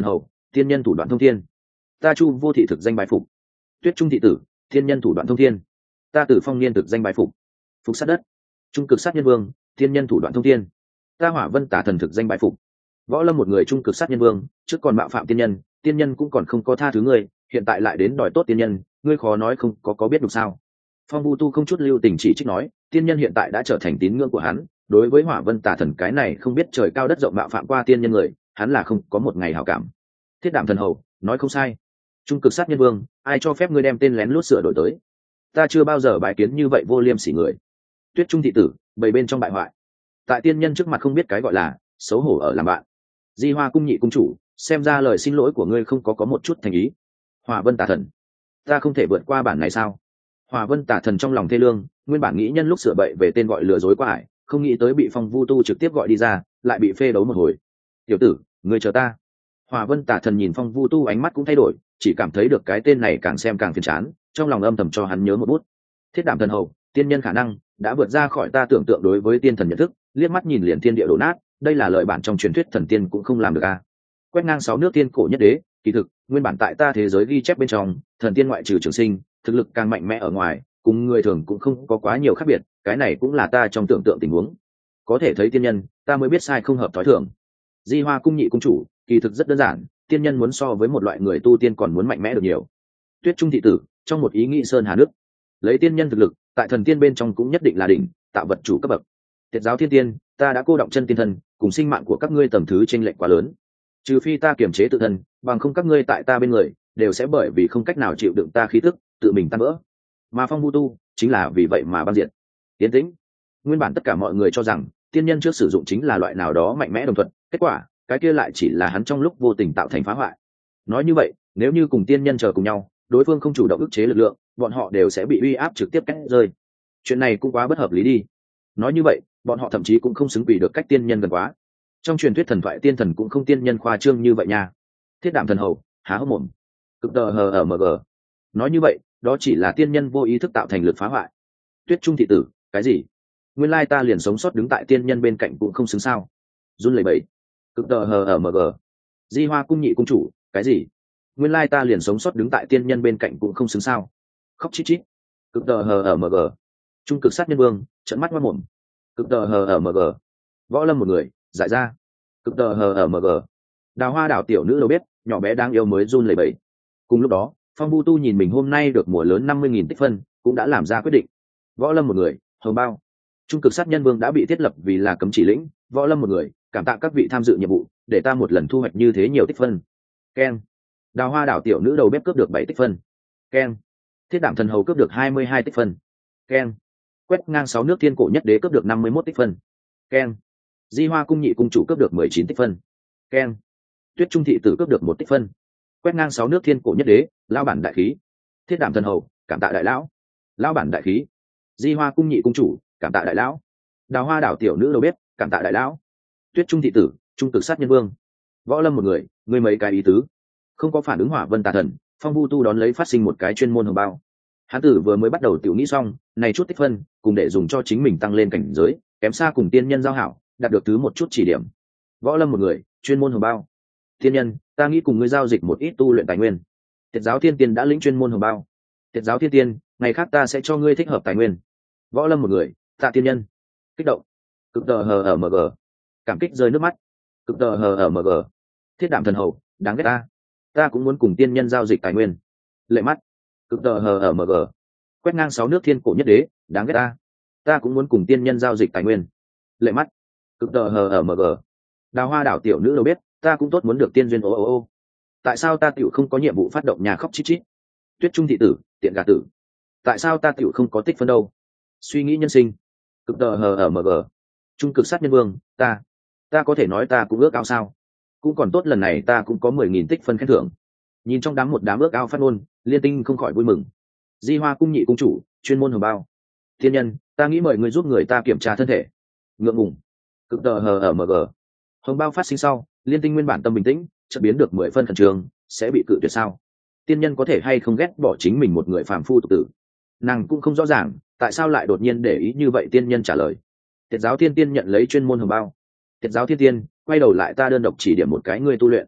thiên nhân thủ đoạn thông thiên. Ta Chu Vô Thị thực danh bái phục. Tuyết Trung thị tử, thiên nhân thủ đoạn thông thiên. Ta Tử Phong Niên thực danh bái phục. Phục sát đất, trung cực sát nhân vương, thiên nhân thủ đoạn thông thiên. Ta Hỏa Vân Tả Thần thực danh bái phục. Võ Lâm một người trung cực sát nhân vương, trước còn mạo phạm tiên nhân cũng còn không có tha thứ ngươi, hiện tại lại đến đòi tốt tiên nhân, ngươi khó nói không có biết được sao? Phong Vu Tu không chút lưu tình chỉ trích nói, tiên nhân hiện tại đã trở thành tín ngưỡng của hắn, đối với Hỏa Vân Tả Thần cái này không biết trời cao đất rộng mạo phạm qua tiên nhân người, hắn là không có một ngày hảo cảm. Thiết Đạm Thần Hầu nói không sai, trung cực sát nhân vương, ai cho phép ngươi đem tên lén lút sửa đổi tới? Ta chưa bao giờ bài kiến như vậy vô liêm sỉ người. Tuyết Trung thị tử, bầy bên trong bại hoại, tại tiên nhân trước mặt không biết cái gọi là xấu hổ ở làm bạn. Di Hoa cung nhị cung chủ, xem ra lời xin lỗi của ngươi không có một chút thành ý. Hỏa Vân Tả Thần, ta không thể vượt qua bản này sao? Hỏa Vân Tả Thần trong lòng thê lương, nguyên bản nghĩ nhân lúc sửa bậy về tên gọi lừa dối qua ải, không nghĩ tới bị Phong Vu Tu trực tiếp gọi đi ra, lại bị phê đấu một hồi. Tiểu tử, ngươi chờ ta. Hỏa Vân Tả Thần nhìn Phong Vu Tu ánh mắt cũng thay đổi, chỉ cảm thấy được cái tên này càng xem càng phiền chán, trong lòng âm thầm cho hắn nhớ một bút. Thiết Đạm Thần Hầu, tiên nhân khả năng đã vượt ra khỏi ta tưởng tượng đối với tiên thần nhận thức, liếc mắt nhìn liền thiên địa đổ nát, đây là lời bản trong truyền thuyết thần tiên cũng không làm được a. Quét ngang 6 nước tiên cổ nhất đế, kỳ thực nguyên bản tại ta thế giới ghi chép bên trong, thần tiên ngoại trừ trường sinh, thực lực càng mạnh mẽ ở ngoài, cùng người thường cũng không có quá nhiều khác biệt, cái này cũng là ta trong tưởng tượng tình huống. Có thể thấy tiên nhân, ta mới biết sai không hợp thói thường. Di Hoa cung nhị cung chủ, kỳ thực rất đơn giản, tiên nhân muốn so với một loại người tu tiên còn muốn mạnh mẽ được nhiều. Tuyết Trung thị tử, trong một ý nghĩ sơn hà nước, lấy tiên nhân thực lực, tại thần tiên bên trong cũng nhất định là đỉnh, tạo vật chủ cấp bậc. Tiệt giáo thiên tiên, ta đã cô động chân tiên thân, cùng sinh mạng của các ngươi tầm thứ chênh lệch quá lớn. Trừ phi ta kiềm chế tự thân, bằng không các ngươi tại ta bên người, đều sẽ bởi vì không cách nào chịu đựng ta khí tức, tự mình tan vỡ. Mà Phong Vu Tu chính là vì vậy mà băng diện. Tiến tĩnh. Nguyên bản tất cả mọi người cho rằng tiên nhân trước sử dụng chính là loại nào đó mạnh mẽ đồng thuận, kết quả cái kia lại chỉ là hắn trong lúc vô tình tạo thành phá hoại. Nói như vậy, nếu như cùng tiên nhân chờ cùng nhau, đối phương không chủ động ức chế lực lượng, bọn họ đều sẽ bị uy áp trực tiếp cách rơi. Chuyện này cũng quá bất hợp lý đi. Nói như vậy, bọn họ thậm chí cũng không xứng vì được cách tiên nhân gần quá. Trong truyền thuyết thần thoại tiên thần cũng không tiên nhân khoa trương như vậy nha. Thiết Đạm Thần Hầu há hốc mồm. Cực tờ hờ ở mg. Nói như vậy, đó chỉ là tiên nhân vô ý thức tạo thành lực phá hoại. Tuyết Trung thị tử, cái gì? Nguyên lai ta liền sống sót đứng tại tiên nhân bên cạnh cũng không xứng sao? Run lẩy bẩy. Cực tờ hờ ở mg. Di Hoa cung nhị cung chủ, cái gì? Nguyên lai ta liền sống sót đứng tại tiên nhân bên cạnh cũng không xứng sao? Khóc chít chít. Cực tờ hờ ở mg. Trung cực sát nhân vương, trợn mắt ngoác mồm. Cực tờ hờ ở mg. Võ Lâm một người, giải ra. Cực tờ hờ ở mg. Đào Hoa đảo tiểu nữ đầu bếp, nhỏ bé đáng yêu mới run lẩy bẩy. Cùng lúc đó, Phong Vu Tu nhìn mình hôm nay được mùa lớn 50.000 tích phân, cũng đã làm ra quyết định. Võ Lâm một người, hồng bao. Trung cực sát nhân vương đã bị thiết lập vì là cấm chỉ lĩnh. Võ Lâm một người, cảm tạ các vị tham dự nhiệm vụ, để ta một lần thu hoạch như thế nhiều tích phân. Keng. Đào Hoa đảo tiểu nữ đầu bếp cướp được 7 tích phân. Keng. Thiết Đạm Thần Hầu cướp được 22 tích phân. Keng. Quét ngang 6 nước thiên cổ nhất đế cướp được 51 tích phân. Keng. Di Hoa cung nhị cung chủ cướp được 19 tích phân. Keng. Tuyết Trung thị tử cướp được 1 tích phân. Quét ngang 6 nước thiên cổ nhất đế, lao bản đại khí. Thiết Đạm Thần Hầu, cảm tạ đại lão. Lao bản đại khí. Di Hoa cung nhị cung chủ, cảm tạ đại lão. Đào Hoa đảo tiểu nữ đầu bếp, cảm tạ đại lão. Tuyết Trung thị tử, trung cực sát nhân vương. Võ Lâm một người, ngươi mấy cái ý tứ? Không có phản ứng. Hỏa Vân Tà Thần, Phong Vu Tu đón lấy phát sinh một cái chuyên môn hồng bao. Hán tử vừa mới bắt đầu tiểu nghĩ xong, này chút tích phân, cùng để dùng cho chính mình tăng lên cảnh giới, kém xa cùng tiên nhân giao hảo, đạt được thứ một chút chỉ điểm. Võ Lâm một người, chuyên môn hồng bao. Tiên nhân, ta nghĩ cùng ngươi giao dịch một ít tu luyện tài nguyên. Tiệt giáo thiên tiên đã lĩnh chuyên môn hồng bao. Tiệt giáo thiên tiên, ngày khác ta sẽ cho ngươi thích hợp tài nguyên. Võ Lâm một người, tạ tiên nhân. Kích động. Cực tờ hờ ở mg. Cảm kích rơi nước mắt. Cực tờ hờ ở mg. Thiết Đạm Thần Hầu, đáng ghét ta. Ta cũng muốn cùng tiên nhân giao dịch tài nguyên. Lệ mắt. Cực tờ hờ ở mg. Quét ngang 6 nước thiên cổ nhất đế, đáng ghét ta. Ta cũng muốn cùng tiên nhân giao dịch tài nguyên. Lệ mắt. Cực tờ hờ ở mg. Đào Hoa đảo tiểu nữ đầu bếp, ta cũng tốt muốn được tiên duyên. Ô. Tại sao ta tiểu không có nhiệm vụ phát động nhà khóc chít chít? Tuyết Trung thị tử, tiện gà tử. Tại sao ta tiểu không có tích phân đâu? Suy nghĩ nhân sinh. Cực tờ hờ ở mg. Trung cực sát nhân vương, ta có thể nói ta cũng ước ao sao? Cũng còn tốt, lần này ta cũng có 10.000 tích phân khen thưởng. Nhìn trong đám một đám ước ao phát ngôn, Liên Tinh không khỏi vui mừng. Di Hoa cung nhị cung chủ, chuyên môn hồng bao. Thiên nhân, ta nghĩ mời người giúp người ta kiểm tra thân thể. Ngượng ngùng. Cực tờ hờ ở mg. Hồng bao phát sinh sau, Liên Tinh nguyên bản tâm bình tĩnh, chợt biến được 10 phân khẩn trương, sẽ bị cự tuyệt sao? Tiên nhân có thể hay không ghét bỏ chính mình một người phàm phu tục tử? Nàng cũng không rõ ràng, tại sao lại đột nhiên để ý như vậy. Tiên nhân trả lời. Tiệt giáo thiên tiên nhận lấy chuyên môn hồng bao. Tiệt giáo thiên tiên, quay đầu lại ta đơn độc chỉ điểm một cái ngươi tu luyện.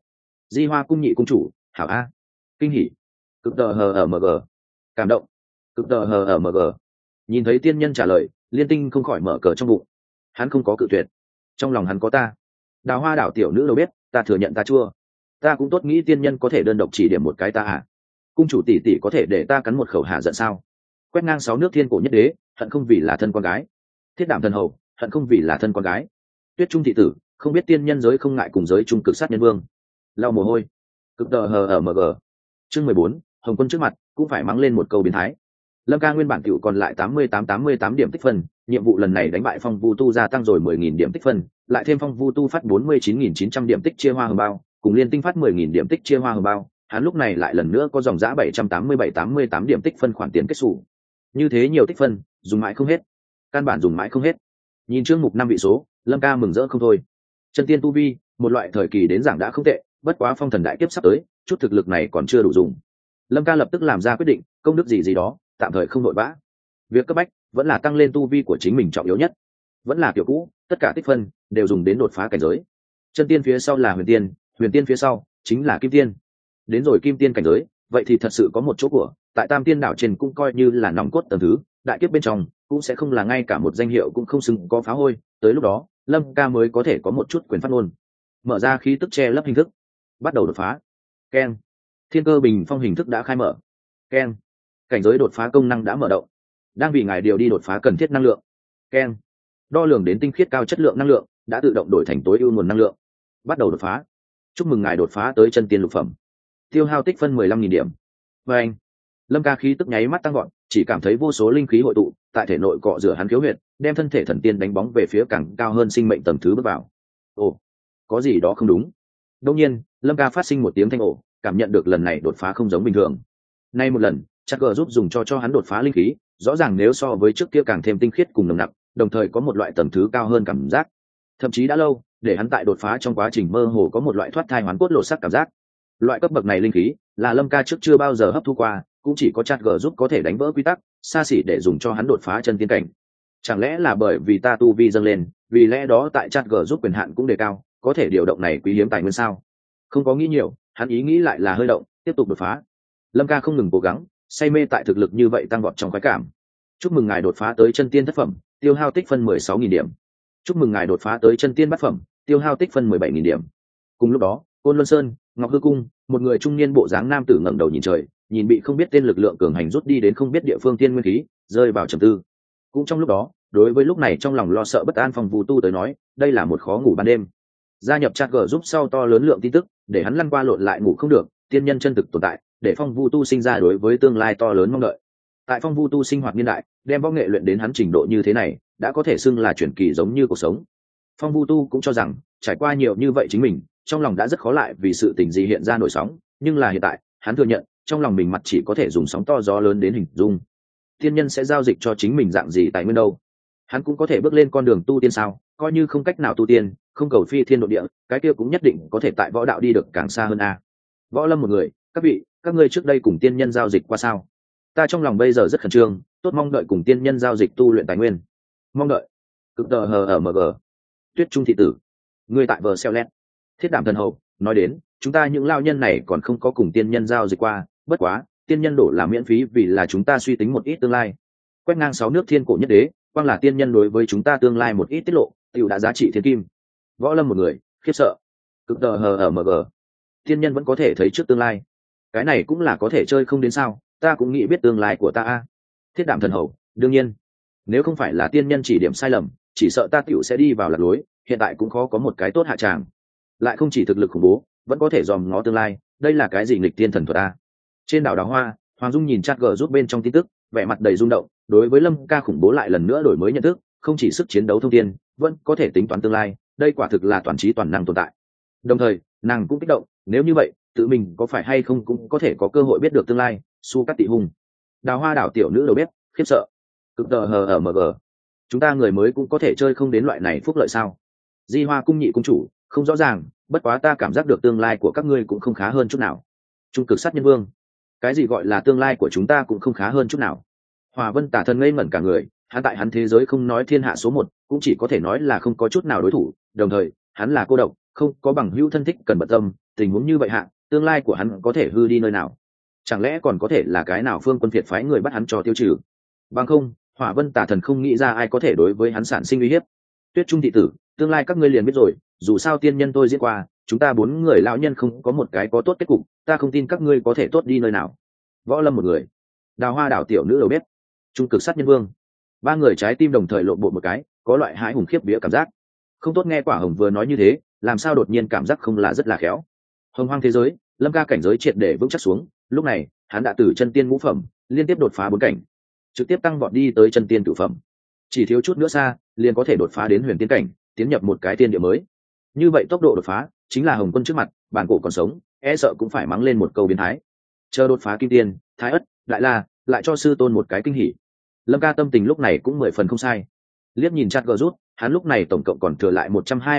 Di Hoa cung nhị cung chủ, hảo a. Kinh hỉ. Cực tờ hờ ở mg. Cảm động. Cực tờ hờ ở mg. Nhìn thấy tiên nhân trả lời, Liên Tinh không khỏi mở cờ trong bụng. Hắn không có cự tuyệt, trong lòng hắn có ta. Đào Hoa đảo tiểu nữ đâu biết, ta thừa nhận ta chua. Ta cũng tốt nghĩ tiên nhân có thể đơn độc chỉ điểm một cái ta à. Cung chủ tỷ tỷ có thể để ta cắn một khẩu hạ giận sao? Quét ngang 6 nước thiên cổ nhất đế, hận không vì là thân con gái. Thiết Đảm thần hầu, hận không vì là thân con gái. Tuyết Trung thị tử, không biết tiên nhân giới không ngại cùng giới trung cực sát nhân vương. Lau mồ hôi. Cực tờ hờ ở mg. Chương 14, Hồng Quân trước mặt cũng phải mắng lên một câu biến thái. Lâm Ca nguyên bản tiểu còn lại 88 điểm tích phân, nhiệm vụ lần này đánh bại Phong Vu Tu gia tăng rồi 10.000 điểm tích phân, lại thêm Phong Vu Tu phát 49.900 điểm tích chia hoa hồng bao, cùng Liên Tinh phát 10.000 điểm tích chia hoa hồng bao, hắn lúc này lại lần nữa có dòng giá 787-88 điểm tích phân khoản tiền kết sổ. Như thế nhiều tích phân, dùng mãi không hết. Căn bản dùng mãi không hết. Nhìn chương mục 5 vị số, Lâm Ca mừng rỡ không thôi. Chân tiên tu vi, một loại thời kỳ đến giảng đã không tệ, bất quá phong thần đại kiếp sắp tới, chút thực lực này còn chưa đủ dùng. Lâm Ca lập tức làm ra quyết định, công đức gì đó, tạm thời không nội vã. Việc cấp bách vẫn là tăng lên tu vi của chính mình trọng yếu nhất. Vẫn là kiểu cũ, tất cả tích phân đều dùng đến đột phá cảnh giới. Chân tiên phía sau là huyền tiên phía sau chính là kim tiên. Đến rồi kim tiên cảnh giới, vậy thì thật sự có một chỗ của, tại Tam Tiên đảo trên cũng coi như là nòng cốt tầng thứ, đại kiếp bên trong cũng sẽ không là ngay cả một danh hiệu cũng không xứng có phá hôi, tới lúc đó, Lâm Ca mới có thể có một chút quyền phát ngôn. Mở ra khí tức che lấp hình thức, bắt đầu đột phá. Keng. Thiên cơ bình phong hình thức đã khai mở. Keng. Cảnh giới đột phá công năng đã mở động. Đang vì ngài điều đi đột phá cần thiết năng lượng. Keng. Đo lường đến tinh khiết cao chất lượng năng lượng đã tự động đổi thành tối ưu nguồn năng lượng. Bắt đầu đột phá. Chúc mừng ngài đột phá tới chân tiên lục phẩm. Tiêu hao tích phân 15.000 điểm. Và anh. Lâm Ca khí tức nháy mắt tăng gọn, chỉ cảm thấy vô số linh khí hội tụ tại thể nội cọ rửa hắn khiếu huyệt, đem thân thể thần tiên đánh bóng về phía càng cao hơn sinh mệnh tầng thứ bước vào. Ồ, có gì đó không đúng. Đương nhiên, Lâm Ca phát sinh một tiếng thanh ồ, cảm nhận được lần này đột phá không giống bình thường. Nay một lần, chắc gờ giúp dùng cho hắn đột phá linh khí, rõ ràng nếu so với trước kia càng thêm tinh khiết cùng nồng nặc, đồng thời có một loại tầng thứ cao hơn cảm giác. Thậm chí đã lâu, để hắn tại đột phá trong quá trình mơ hồ có một loại thoát thai hoán cốt lột xác cảm giác. Loại cấp bậc này linh khí là Lâm Ca trước chưa bao giờ hấp thu qua, cũng chỉ có chặt gờ giúp có thể đánh vỡ quy tắc, xa xỉ để dùng cho hắn đột phá chân tiên cảnh. Chẳng lẽ là bởi vì ta tu vi dâng lên, vì lẽ đó tại chặt gờ giúp quyền hạn cũng đề cao, có thể điều động này quý hiếm tài nguyên sao? Không có nghĩ nhiều, hắn ý nghĩ lại là hơi động, tiếp tục đột phá. Lâm Ca không ngừng cố gắng, say mê tại thực lực như vậy tăng vọt trong khoái cảm. Chúc mừng ngài đột phá tới chân tiên thất phẩm, tiêu hao tích phân 16.000 điểm. Chúc mừng ngài đột phá tới chân tiên bát phẩm, tiêu hao tích phân 17.000 điểm. Cùng lúc đó, Côn Luân Sơn, Ngọc Hư Cung, một người trung niên bộ dáng nam tử ngẩng đầu nhìn trời, nhìn bị không biết tên lực lượng cường hành rút đi đến không biết địa phương tiên nguyên khí, rơi vào trầm tư. Cũng trong lúc đó, đối với lúc này trong lòng lo sợ bất an Phong Vu Tu tới nói, đây là một khó ngủ ban đêm. Gia nhập chat gờ giúp sau to lớn lượng tin tức, để hắn lăn qua lộn lại ngủ không được, tiên nhân chân thực tồn tại, để Phong Vu Tu sinh ra đối với tương lai to lớn mong đợi. Tại Phong Vu Tu sinh hoạt niên đại, đem võ nghệ luyện đến hắn trình độ như thế này, đã có thể xưng là chuyển kỳ giống như cuộc sống. Phong Vu Tu cũng cho rằng, trải qua nhiều như vậy chính mình, trong lòng đã rất khó lại vì sự tình gì hiện ra nổi sóng, nhưng là hiện tại, hắn thừa nhận, trong lòng mình mặt chỉ có thể dùng sóng to gió lớn đến hình dung. Tiên nhân sẽ giao dịch cho chính mình dạng gì tài nguyên đâu? Hắn cũng có thể bước lên con đường tu tiên sao? Coi như không cách nào tu tiên, không cầu phi thiên độ địa, cái kia cũng nhất định có thể tại võ đạo đi được càng xa hơn a. Võ Lâm một người, các vị, các ngươi trước đây cùng tiên nhân giao dịch qua sao? Ta trong lòng bây giờ rất khẩn trương, tốt mong đợi cùng tiên nhân giao dịch tu luyện tài nguyên. Mong đợi. Cực tờ hờ ở mg. Tuyết Trung thị tử. Ngươi tại vờ xeo lét. Thiết Đảm thần hầu, nói đến, chúng ta những lao nhân này còn không có cùng tiên nhân giao dịch qua, bất quá, tiên nhân đổ là miễn phí vì là chúng ta suy tính một ít tương lai. Quét ngang 6 nước thiên cổ nhất đế, quang là tiên nhân đối với chúng ta tương lai một ít tiết lộ, tiểu đã giá trị thiên kim. Võ Lâm một người, khiếp sợ. Cực tờ hờ ở mg. Tiên nhân vẫn có thể thấy trước tương lai. Cái này cũng là có thể chơi không đến sao, ta cũng nghĩ biết tương lai của ta a. Thiết Đảm thần hầu, đương nhiên. Nếu không phải là tiên nhân chỉ điểm sai lầm, chỉ sợ ta tiểu sẽ đi vào lạc lối, hiện tại cũng khó có một cái tốt hạ tràng. Lại không chỉ thực lực khủng bố, vẫn có thể dòm ngó tương lai, đây là cái gì nghịch tiên thần thuật a. Trên đảo Đào Hoa, Hoàng Dung nhìn chat gờ giúp bên trong tin tức, vẻ mặt đầy rung động, đối với Lâm Ca khủng bố lại lần nữa đổi mới nhận thức, không chỉ sức chiến đấu thông tiên, vẫn có thể tính toán tương lai, đây quả thực là toàn trí toàn năng tồn tại. Đồng thời, nàng cũng kích động, nếu như vậy, tự mình có phải hay không cũng có thể có cơ hội biết được tương lai. Su Cát Tị Hung. Đào Hoa đảo tiểu nữ đầu bếp, khiếp sợ. Cực tờ hờ ở mg. Chúng ta người mới cũng có thể chơi không đến loại này phúc lợi sao? Di Hoa cung nhị cung chủ, không rõ ràng, bất quá ta cảm giác được tương lai của các ngươi cũng không khá hơn chút nào. Trung cực sát nhân vương. Cái gì gọi là tương lai của chúng ta cũng không khá hơn chút nào? Hòa Vân Tả Thần ngây ngẩn cả người, hắn tại hắn thế giới không nói thiên hạ số 1, cũng chỉ có thể nói là không có chút nào đối thủ, đồng thời, hắn là cô độc, không có bằng hữu thân thích cần bận tâm, tình huống như vậy hạ tương lai của hắn có thể hư đi nơi nào? Chẳng lẽ còn có thể là cái nào phương quân phiệt phái người bắt hắn cho tiêu trừ? Bằng không, Hỏa Vân Tà Thần không nghĩ ra ai có thể đối với hắn sản sinh uy hiếp. Tuyết Trung thị tử, tương lai các ngươi liền biết rồi, dù sao tiên nhân tôi diễn qua, chúng ta 4 người lão nhân không có một cái có tốt kết cục, ta không tin các ngươi có thể tốt đi nơi nào. Võ Lâm một người, Đào Hoa đảo tiểu nữ đầu bếp, Trung Cực Sát Nhân Vương. 3 người trái tim đồng thời lộn bộ một cái, có loại hãi hùng khiếp vía cảm giác. Không tốt, nghe Quả Hồng vừa nói như thế, làm sao đột nhiên cảm giác không là rất là khéo. Hồng Hoang thế giới, Lâm Ca cảnh giới triệt để vững chắc xuống, lúc này, hắn đã từ chân tiên ngũ phẩm, liên tiếp đột phá 4 cảnh, trực tiếp tăng vọt đi tới chân tiên cửu phẩm. Chỉ thiếu chút nữa xa, liền có thể đột phá đến huyền tiên cảnh, tiến nhập một cái tiên địa mới. Như vậy tốc độ đột phá, chính là Hồng Quân trước mặt, bản cổ còn sống, e sợ cũng phải mắng lên một câu biến thái. Chờ đột phá kim tiên, thái ất, đại la, lại cho sư tôn một cái kinh hỉ. Lâm Ca tâm tình lúc này cũng 10 phần không sai. Liếc nhìn chat gờ rút, hắn lúc này tổng cộng còn thừa lại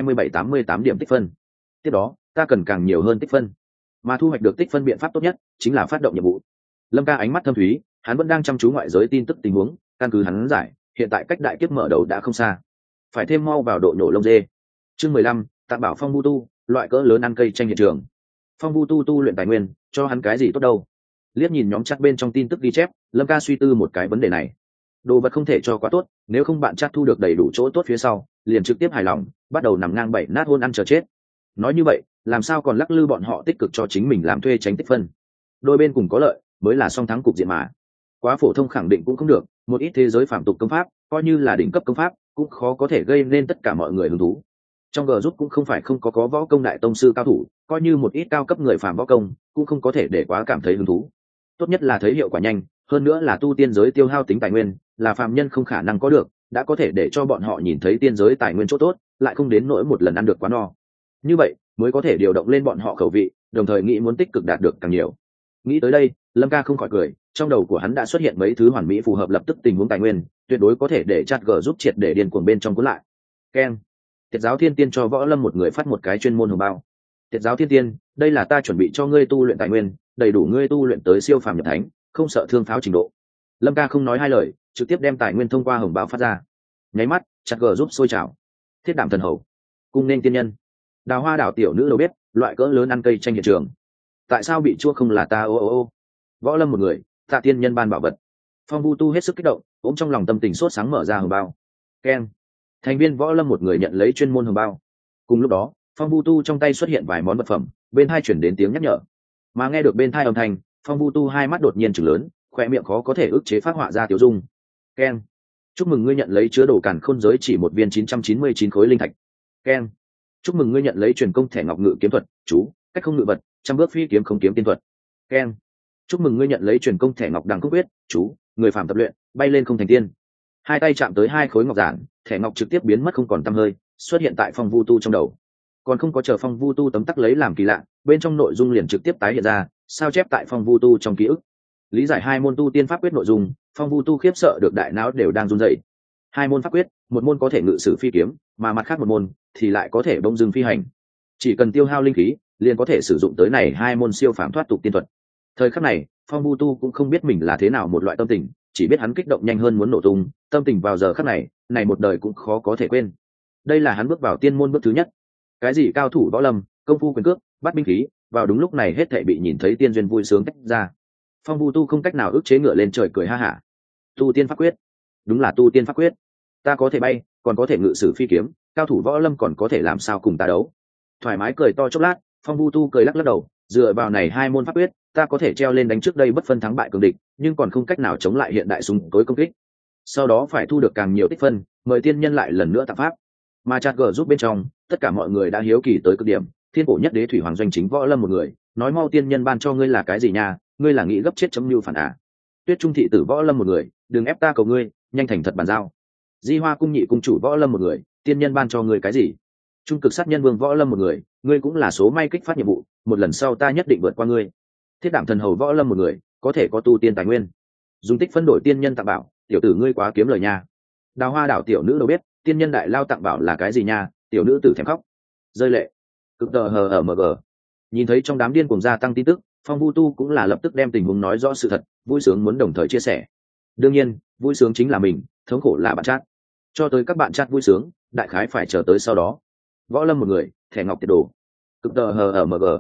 127-88 điểm tích phân. Tiếp đó, ta cần càng nhiều hơn tích phân. Mà thu hoạch được tích phân biện pháp tốt nhất chính là phát động nhiệm vụ. Lâm Ca ánh mắt thâm thúy, hắn vẫn đang chăm chú ngoại giới tin tức tình huống, căn cứ hắn giải, hiện tại cách đại kiếp mở đầu đã không xa. Phải thêm mau vào độ nhổ lông dê. Chương 15, tặng bảo Phong Vu Tu, loại cỡ lớn ăn cây tranh hiện trường. Phong Vu Tu tu luyện tài nguyên, cho hắn cái gì tốt đâu? Liếc nhìn nhóm chat bên trong tin tức ghi chép, Lâm Ca suy tư một cái vấn đề này. Đồ vật không thể cho quá tốt, nếu không bạn chat thu được đầy đủ chỗ tốt phía sau, liền trực tiếp hài lòng, bắt đầu nằm ngang bảy nát hôn ăn chờ chết. Nói như vậy, làm sao còn lắc lư bọn họ tích cực cho chính mình làm thuê tránh tích phân? Đôi bên cùng có lợi, mới là song thắng cục diện mà. Quá phổ thông khẳng định cũng không được, một ít thế giới phạm tục công pháp, coi như là đỉnh cấp công pháp, cũng khó có thể gây nên tất cả mọi người hứng thú. Trong G rút cũng không phải không có võ công đại tông sư cao thủ, coi như một ít cao cấp người phàm võ công, cũng không có thể để quá cảm thấy hứng thú. Tốt nhất là thấy hiệu quả nhanh, hơn nữa là tu tiên giới tiêu hao tính tài nguyên, là phàm nhân không khả năng có được, đã có thể để cho bọn họ nhìn thấy tiên giới tài nguyên chỗ tốt, lại không đến nỗi một lần ăn được quá no. Như vậy, mới có thể điều động lên bọn họ khẩu vị, đồng thời nghĩ muốn tích cực đạt được càng nhiều. Nghĩ tới đây, Lâm Ca không khỏi cười, trong đầu của hắn đã xuất hiện mấy thứ hoàn mỹ phù hợp lập tức tình huống tài nguyên, tuyệt đối có thể để chat G giúp triệt để điên cuồng bên trong cuốn lại. Keng. Tiệt giáo Thiên Tiên cho Võ Lâm một người phát một cái chuyên môn hồng bao. Tiệt giáo Thiên Tiên, đây là ta chuẩn bị cho ngươi tu luyện tài nguyên, đầy đủ ngươi tu luyện tới siêu phàm nhập thánh, không sợ thương pháo trình độ. Lâm Ca không nói hai lời, trực tiếp đem tài nguyên thông qua hồng bao phát ra. Nháy mắt, chat G giúp sôi trào. Thiết Đảm Thần Hầu, cung nên tiên nhân. Đào Hoa đảo tiểu nữ đầu bếp, loại cỡ lớn ăn cây tranh hiện trường. Tại sao bị chua không là ta ô. Võ Lâm một người, Tạ tiên nhân ban bảo vật. Phong Vu Tu hết sức kích động, ôm trong lòng tâm tình sốt sáng mở ra hồng bao. Keng. Thành viên Võ Lâm một người nhận lấy chuyên môn hồng bao. Cùng lúc đó, Phong Vu Tu trong tay xuất hiện vài món vật phẩm, bên hai chuyển đến tiếng nhắc nhở. Mà nghe được bên thai âm thanh, Phong Vu Tu hai mắt đột nhiên trừng lớn, khoe miệng khó có thể ức chế phát họa ra tiểu dung. Keng. Chúc mừng ngươi nhận lấy chứa đồ càn khôn giới chỉ một viên 999 khối linh thạch. Keng. Chúc mừng ngươi nhận lấy truyền công thẻ ngọc ngự kiếm thuật, chú, cách không ngự vật, trăm bước phi kiếm không kiếm tiên thuật. Keng. Chúc mừng ngươi nhận lấy truyền công thẻ ngọc đằng cúc huyết, chú, người phàm tập luyện, bay lên không thành tiên. Hai tay chạm tới hai khối ngọc giản, thẻ ngọc trực tiếp biến mất không còn tăm hơi, xuất hiện tại Phong Vu Tu trong đầu. Còn không có chờ Phong Vu Tu tấm tắc lấy làm kỳ lạ, bên trong nội dung liền trực tiếp tái hiện ra, sao chép tại Phong Vu Tu trong ký ức. Lý giải hai môn tu tiên pháp quyết nội dung, Phong Vu Tu khiếp sợ được đại não đều đang run rẩy. Hai môn pháp quyết, một môn có thể ngự sử phi kiếm, mà mặt khác một môn thì lại có thể bông dưng phi hành. Chỉ cần tiêu hao linh khí, liền có thể sử dụng tới này hai môn siêu phàm thoát tục tiên thuật. Thời khắc này, Phong Vu Tu cũng không biết mình là thế nào một loại tâm tình, chỉ biết hắn kích động nhanh hơn muốn nổ tung, tâm tình vào giờ khắc này, này một đời cũng khó có thể quên. Đây là hắn bước vào tiên môn bước thứ nhất. Cái gì cao thủ võ lâm, công phu quyền cước, bắt binh khí, vào đúng lúc này hết thảy bị nhìn thấy tiên duyên vui sướng tách ra. Phong Vu Tu không cách nào ức chế ngựa lên trời cười ha hả. Tu tiên pháp quyết, đúng là tu tiên pháp quyết. Ta có thể bay, còn có thể ngự sử phi kiếm, cao thủ võ lâm còn có thể làm sao cùng ta đấu? Thoải mái cười to chốc lát, Phong Vu Tu cười lắc lắc đầu, dựa vào này hai môn pháp quyết, ta có thể treo lên đánh trước đây bất phân thắng bại cường địch, nhưng còn không cách nào chống lại hiện đại súng tối công kích. Sau đó phải thu được càng nhiều tích phân, mời tiên nhân lại lần nữa tặng pháp. Mà chat G giúp bên trong, tất cả mọi người đã hiếu kỳ tới cực điểm, thiên cổ nhất đế thủy hoàng doanh chính Võ Lâm một người, nói mau tiên nhân ban cho ngươi là cái gì nha, ngươi là nghĩ gấp chết chấm lưu phản à? Tuyết Trung thị tử Võ Lâm một người, đừng ép ta cầu ngươi, nhanh thành thật bàn giao. Di Hoa cung nhị cung chủ Võ Lâm một người, tiên nhân ban cho ngươi cái gì? Trung Cực Sát Nhân Vương Võ Lâm một người, ngươi cũng là số may kích phát nhiệm vụ, một lần sau ta nhất định vượt qua ngươi. Thiết Đảm Thần Hầu Võ Lâm một người, có thể có tu tiên tài nguyên, dùng tích phân đổi tiên nhân tặng bảo, tiểu tử ngươi quá kiếm lời nha. Đào Hoa đảo tiểu nữ đâu biết, tiên nhân đại lao tặng bảo là cái gì nha, tiểu nữ tử thèm khóc rơi lệ. Cực tờ hờ ở mg. Nhìn thấy trong đám điên cuồng gia tăng tin tức, Phong Vu Tu cũng là lập tức đem tình huống nói rõ sự thật, vui sướng muốn đồng thời chia sẻ. Đương nhiên, vui sướng chính là mình, thống khổ là bạn chat. Cho tới các bạn chat vui sướng, đại khái phải chờ tới sau đó. Võ Lâm một người, thẻ ngọc tiệt đồ. Cực tờ hờ ở mg.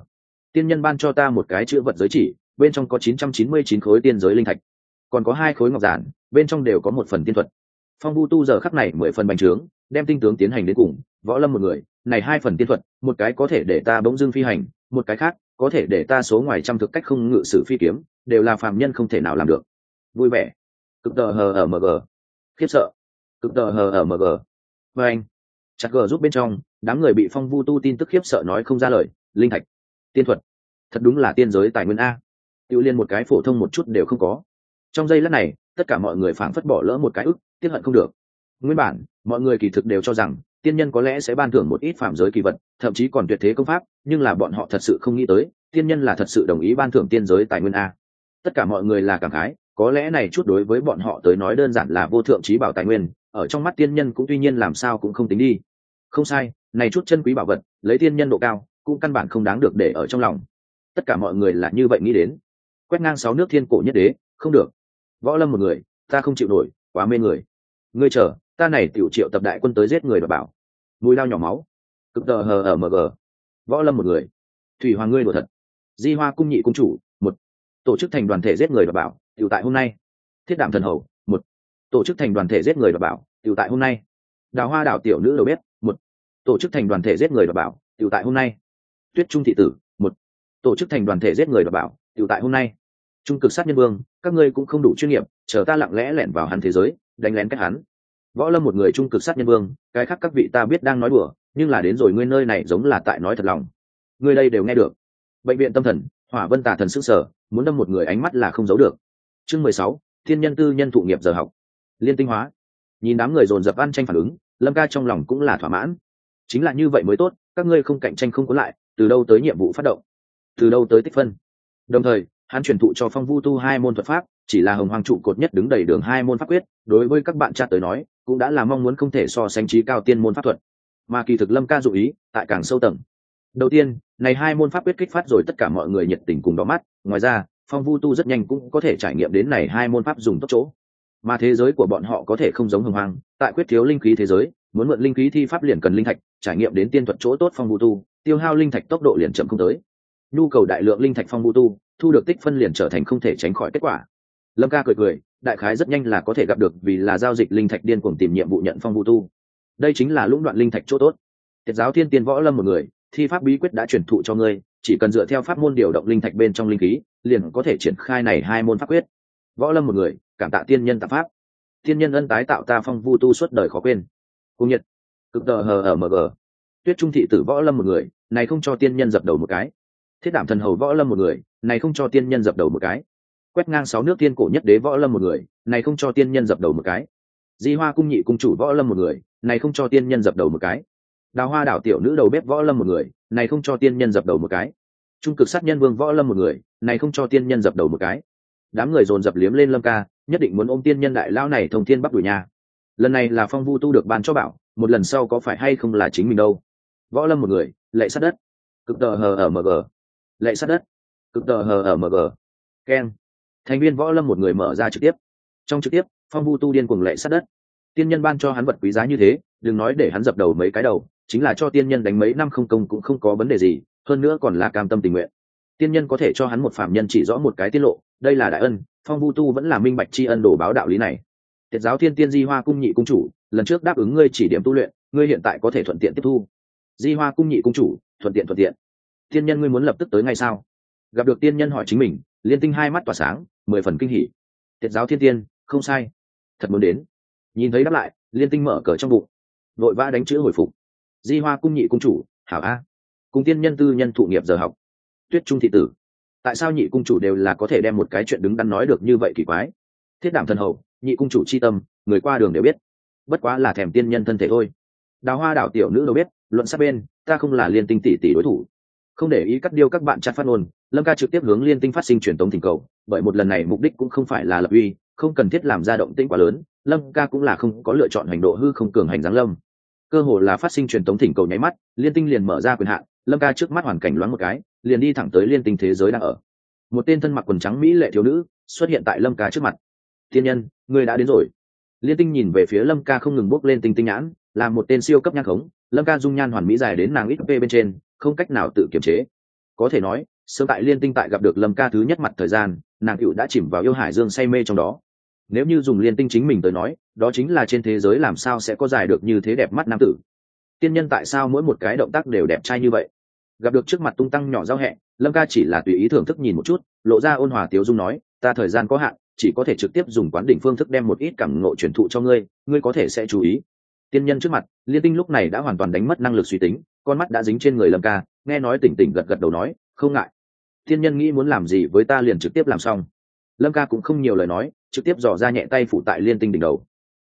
Tiên nhân ban cho ta một cái chữ vật giới chỉ, bên trong có 999 khối tiên giới linh thạch, còn có 2 khối ngọc giản, bên trong đều có một phần tiên thuật. Phong Vu Tu giờ khắc này 10 phần bành trướng, đem tinh tướng tiến hành đến cùng, võ lâm một người, này 2 phần tiên thuật, một cái có thể để ta bỗng dưng phi hành, một cái khác có thể để ta số ngoài trăm thực cách không ngự sử phi kiếm, đều là phàm nhân không thể nào làm được. Vui vẻ, cực tờ hờ ở mg, khiếp sợ, cực tờ hờ ở mg. Và anh, chặt gờ giúp bên trong, đám người bị Phong Vu Tu tin tức khiếp sợ nói không ra lời. Linh thạch, tiên thuật, thật đúng là tiên giới tài nguyên a. Tiêu liên một cái phổ thông một chút đều không có. Trong giây lát này, tất cả mọi người phảng phất bỏ lỡ một cái ức, tiếc hận không được. Nguyên bản, mọi người kỳ thực đều cho rằng tiên nhân có lẽ sẽ ban thưởng một ít phạm giới kỳ vật, thậm chí còn tuyệt thế công pháp, nhưng là bọn họ thật sự không nghĩ tới, tiên nhân là thật sự đồng ý ban thưởng tiên giới tài nguyên a. Tất cả mọi người là cảm khái, có lẽ này chút đối với bọn họ tới nói đơn giản là vô thượng trí bảo tài nguyên, ở trong mắt tiên nhân cũng tuy nhiên làm sao cũng không tính đi. Không sai, này chút chân quý bảo vật, lấy tiên nhân độ cao, cũng căn bản không đáng được để ở trong lòng. Tất cả mọi người là như vậy nghĩ đến. Quét ngang 6 nước thiên cổ nhất đế, không được. Võ lâm một người, ta không chịu nổi, quá mê người. Ngươi chờ, ta này tiểu triệu tập đại quân tới giết người và bảo. Mùi lao nhỏ máu. Cực tờ hờ ở mg. Võ lâm một người. Thủy hoàng ngươi đùa thật. Di Hoa cung nhị cung chủ, một. Tổ chức thành đoàn thể giết người và bảo, tiểu tại hôm nay. Thiết Đạm thần hầu, một. Tổ chức thành đoàn thể giết người và bảo, tiểu tại hôm nay. Đào Hoa đảo tiểu nữ đầu bếp, một. Tổ chức thành đoàn thể giết người và bảo, tiểu tại hôm nay. Tuyết Trung thị tử, một. Tổ chức thành đoàn thể giết người và bảo, tiểu tại hôm nay. Trung cực sát nhân vương, các ngươi cũng không đủ chuyên nghiệp, chờ ta lặng lẽ lẻn vào hắn thế giới, đánh lén cách hắn. Võ lâm một người trung cực sát nhân vương, cái khác các vị ta biết đang nói đùa, nhưng là đến rồi ngươi nơi này giống là tại nói thật lòng. Ngươi đây đều nghe được. Bệnh viện tâm thần, Hỏa Vân Tà thần sức sở, muốn đâm một người ánh mắt là không giấu được. Chương 16, thiên nhân tư nhân thụ nghiệp giờ học. Liên tinh hóa. Nhìn đám người dồn dập ăn tranh phản ứng, Lâm Ca trong lòng cũng là thỏa mãn. Chính là như vậy mới tốt, các ngươi không cạnh tranh không có lại, từ đâu tới nhiệm vụ phát động, từ đâu tới tích phân. Đồng thời, hắn truyền thụ cho Phong Vu Tu 2 môn thuật pháp, chỉ là hồng hoàng trụ cột nhất đứng đầy đường 2 môn pháp quyết, đối với các bạn chat tới nói, cũng đã là mong muốn không thể so sánh trí cao tiên môn pháp thuật. Mà kỳ thực Lâm Ca dụ ý, tại càng sâu tầng. Đầu tiên, này 2 môn pháp quyết kích phát rồi tất cả mọi người nhiệt tình cùng đỏ mắt, ngoài ra, Phong Vu Tu rất nhanh cũng có thể trải nghiệm đến này 2 môn pháp dùng tốt chỗ. Mà thế giới của bọn họ có thể không giống hồng hoàng, tại quyết thiếu linh khí thế giới, muốn mượn linh khí thi pháp liền cần linh thạch, trải nghiệm đến tiên thuật chỗ tốt Phong Vu Tu, tiêu hao linh thạch tốc độ liền chậm không tới. Nhu cầu đại lượng linh thạch Phong Vu Tu, thu được tích phân liền trở thành không thể tránh khỏi kết quả. Lâm Ca cười, đại khái rất nhanh là có thể gặp được, vì là giao dịch linh thạch điên cuồng tìm nhiệm vụ nhận Phong Vu Tu. Đây chính là lũng đoạn linh thạch chỗ tốt. Tiệt giáo Thiên Tiên Võ Lâm một người, thi pháp bí quyết đã truyền thụ cho ngươi, chỉ cần dựa theo pháp môn điều động linh thạch bên trong linh khí, liền có thể triển khai này 2 môn pháp quyết. Võ Lâm một người, cảm tạ tiên nhân tạo pháp. Tiên nhân ân tái tạo ta Phong Vu Tu suốt đời khó quên. Cung nhiệt, cực tờ hờ ở mg. Tuyết Trung thị tử Võ Lâm một người, này không cho tiên nhân dập đầu một cái. Thiết Đạm thần hầu Võ Lâm một người, này không cho tiên nhân dập đầu một cái. Quét ngang 6 nước thiên cổ nhất đế Võ Lâm một người, này không cho tiên nhân dập đầu một cái. Di Hoa cung nhị cung chủ Võ Lâm một người, này không cho tiên nhân dập đầu một cái. Đào Hoa đảo tiểu nữ đầu bếp Võ Lâm một người, này không cho tiên nhân dập đầu một cái. Trung cực sát nhân vương Võ Lâm một người, này không cho tiên nhân dập đầu một cái. Đám người dồn dập liếm lên Lâm Ca, nhất định muốn ôm tiên nhân đại lao này thông thiên bắc đuổi nhà. Lần này là Phong Vu Tu được ban cho bảo, một lần sau có phải hay không là chính mình đâu. Võ Lâm một người, lệ sát đất. Cực tờ hờ ở mg. Lệ sát đất. Cực tờ hờ ở mg. Keng. Thành viên Võ Lâm một người mở ra trực tiếp. Trong trực tiếp, Phong Vu Tu điên cuồng lệ sát đất. Tiên nhân ban cho hắn vật quý giá như thế, đừng nói để hắn dập đầu mấy cái đầu, chính là cho tiên nhân đánh mấy năm không công cũng không có vấn đề gì, hơn nữa còn là cam tâm tình nguyện. Tiên nhân có thể cho hắn một phạm nhân chỉ rõ một cái tiết lộ, đây là đại ân, Phong Vu Tu vẫn là minh bạch tri ân đổ báo đạo lý này. Tiệt giáo Thiên Tiên Di Hoa cung nhị cung chủ, lần trước đáp ứng ngươi chỉ điểm tu luyện, ngươi hiện tại có thể thuận tiện tiếp thu. Di Hoa cung nhị cung chủ, thuận tiện. Tiên nhân ngươi muốn lập tức tới ngay sao? Gặp được tiên nhân hỏi chính mình, Liên Tinh 2 mắt tỏa sáng, 10 phần kinh hỉ. Tiệt giáo Thiên Tiên, không sai, thật muốn đến. Nhìn thấy đáp lại, Liên Tinh mở cờ trong bụng, vội vã đánh chữ hồi phục. Di Hoa cung nhị cung chủ, hảo a. Cùng tiên nhân tư nhân thụ nghiệp giờ học. Tuyết Trung thị tử, tại sao nhị cung chủ đều là có thể đem một cái chuyện đứng đắn nói được như vậy kỳ quái? Thiết Đạm thần hầu, nhị cung chủ chi tâm, người qua đường đều biết, bất quá là thèm tiên nhân thân thể thôi. Đào Hoa đảo tiểu nữ đâu biết, luận sát bên, ta không là Liên Tinh tỷ tỷ đối thủ. Không để ý cắt điêu các bạn chat phát ngôn, Lâm Ca trực tiếp hướng Liên Tinh phát sinh truyền tống thỉnh cầu, bởi một lần này mục đích cũng không phải là lập uy, không cần thiết làm ra động tĩnh quá lớn, Lâm Ca cũng là không có lựa chọn hành độ hư không cường hành giáng lâm. Cơ hồ là phát sinh truyền tống thỉnh cầu nháy mắt, Liên Tinh liền mở ra quyền hạn, Lâm Ca trước mắt hoàn cảnh loáng một cái, liền đi thẳng tới Liên Tinh thế giới đang ở. Một tên thân mặc quần trắng mỹ lệ thiếu nữ xuất hiện tại Lâm Ca trước mặt. Thiên nhân, ngươi đã đến rồi. Liên Tinh nhìn về phía Lâm Ca không ngừng bốc lên tinh tinh nhãn, là một tên siêu cấp nhan khống. Lâm Ca dung nhan hoàn mỹ dài đến nàng ít p bên trên, không cách nào tự kiềm chế. Có thể nói, sớm tại liên tinh tại gặp được Lâm Ca thứ nhất mặt thời gian, nàng cựu đã chìm vào yêu hải dương say mê trong đó. Nếu như dùng liên tinh chính mình tới nói, đó chính là trên thế giới làm sao sẽ có dài được như thế đẹp mắt nam tử. Tiên nhân tại sao mỗi một cái động tác đều đẹp trai như vậy? Gặp được trước mặt tung tăng nhỏ giao hẹ, Lâm Ca chỉ là tùy ý thưởng thức nhìn một chút, lộ ra ôn hòa tiếu dung nói, ta thời gian có hạn, chỉ có thể trực tiếp dùng quán đỉnh phương thức đem một ít cảm ngộ truyền thụ cho ngươi, ngươi có thể sẽ chú ý. Tiên nhân trước mặt, liên tinh lúc này đã hoàn toàn đánh mất năng lực suy tính, con mắt đã dính trên người Lâm Ca, nghe nói tỉnh tỉnh gật gật đầu nói, không ngại. Tiên nhân nghĩ muốn làm gì với ta liền trực tiếp làm xong. Lâm Ca cũng không nhiều lời nói, trực tiếp dò ra nhẹ tay phủ tại liên tinh đỉnh đầu.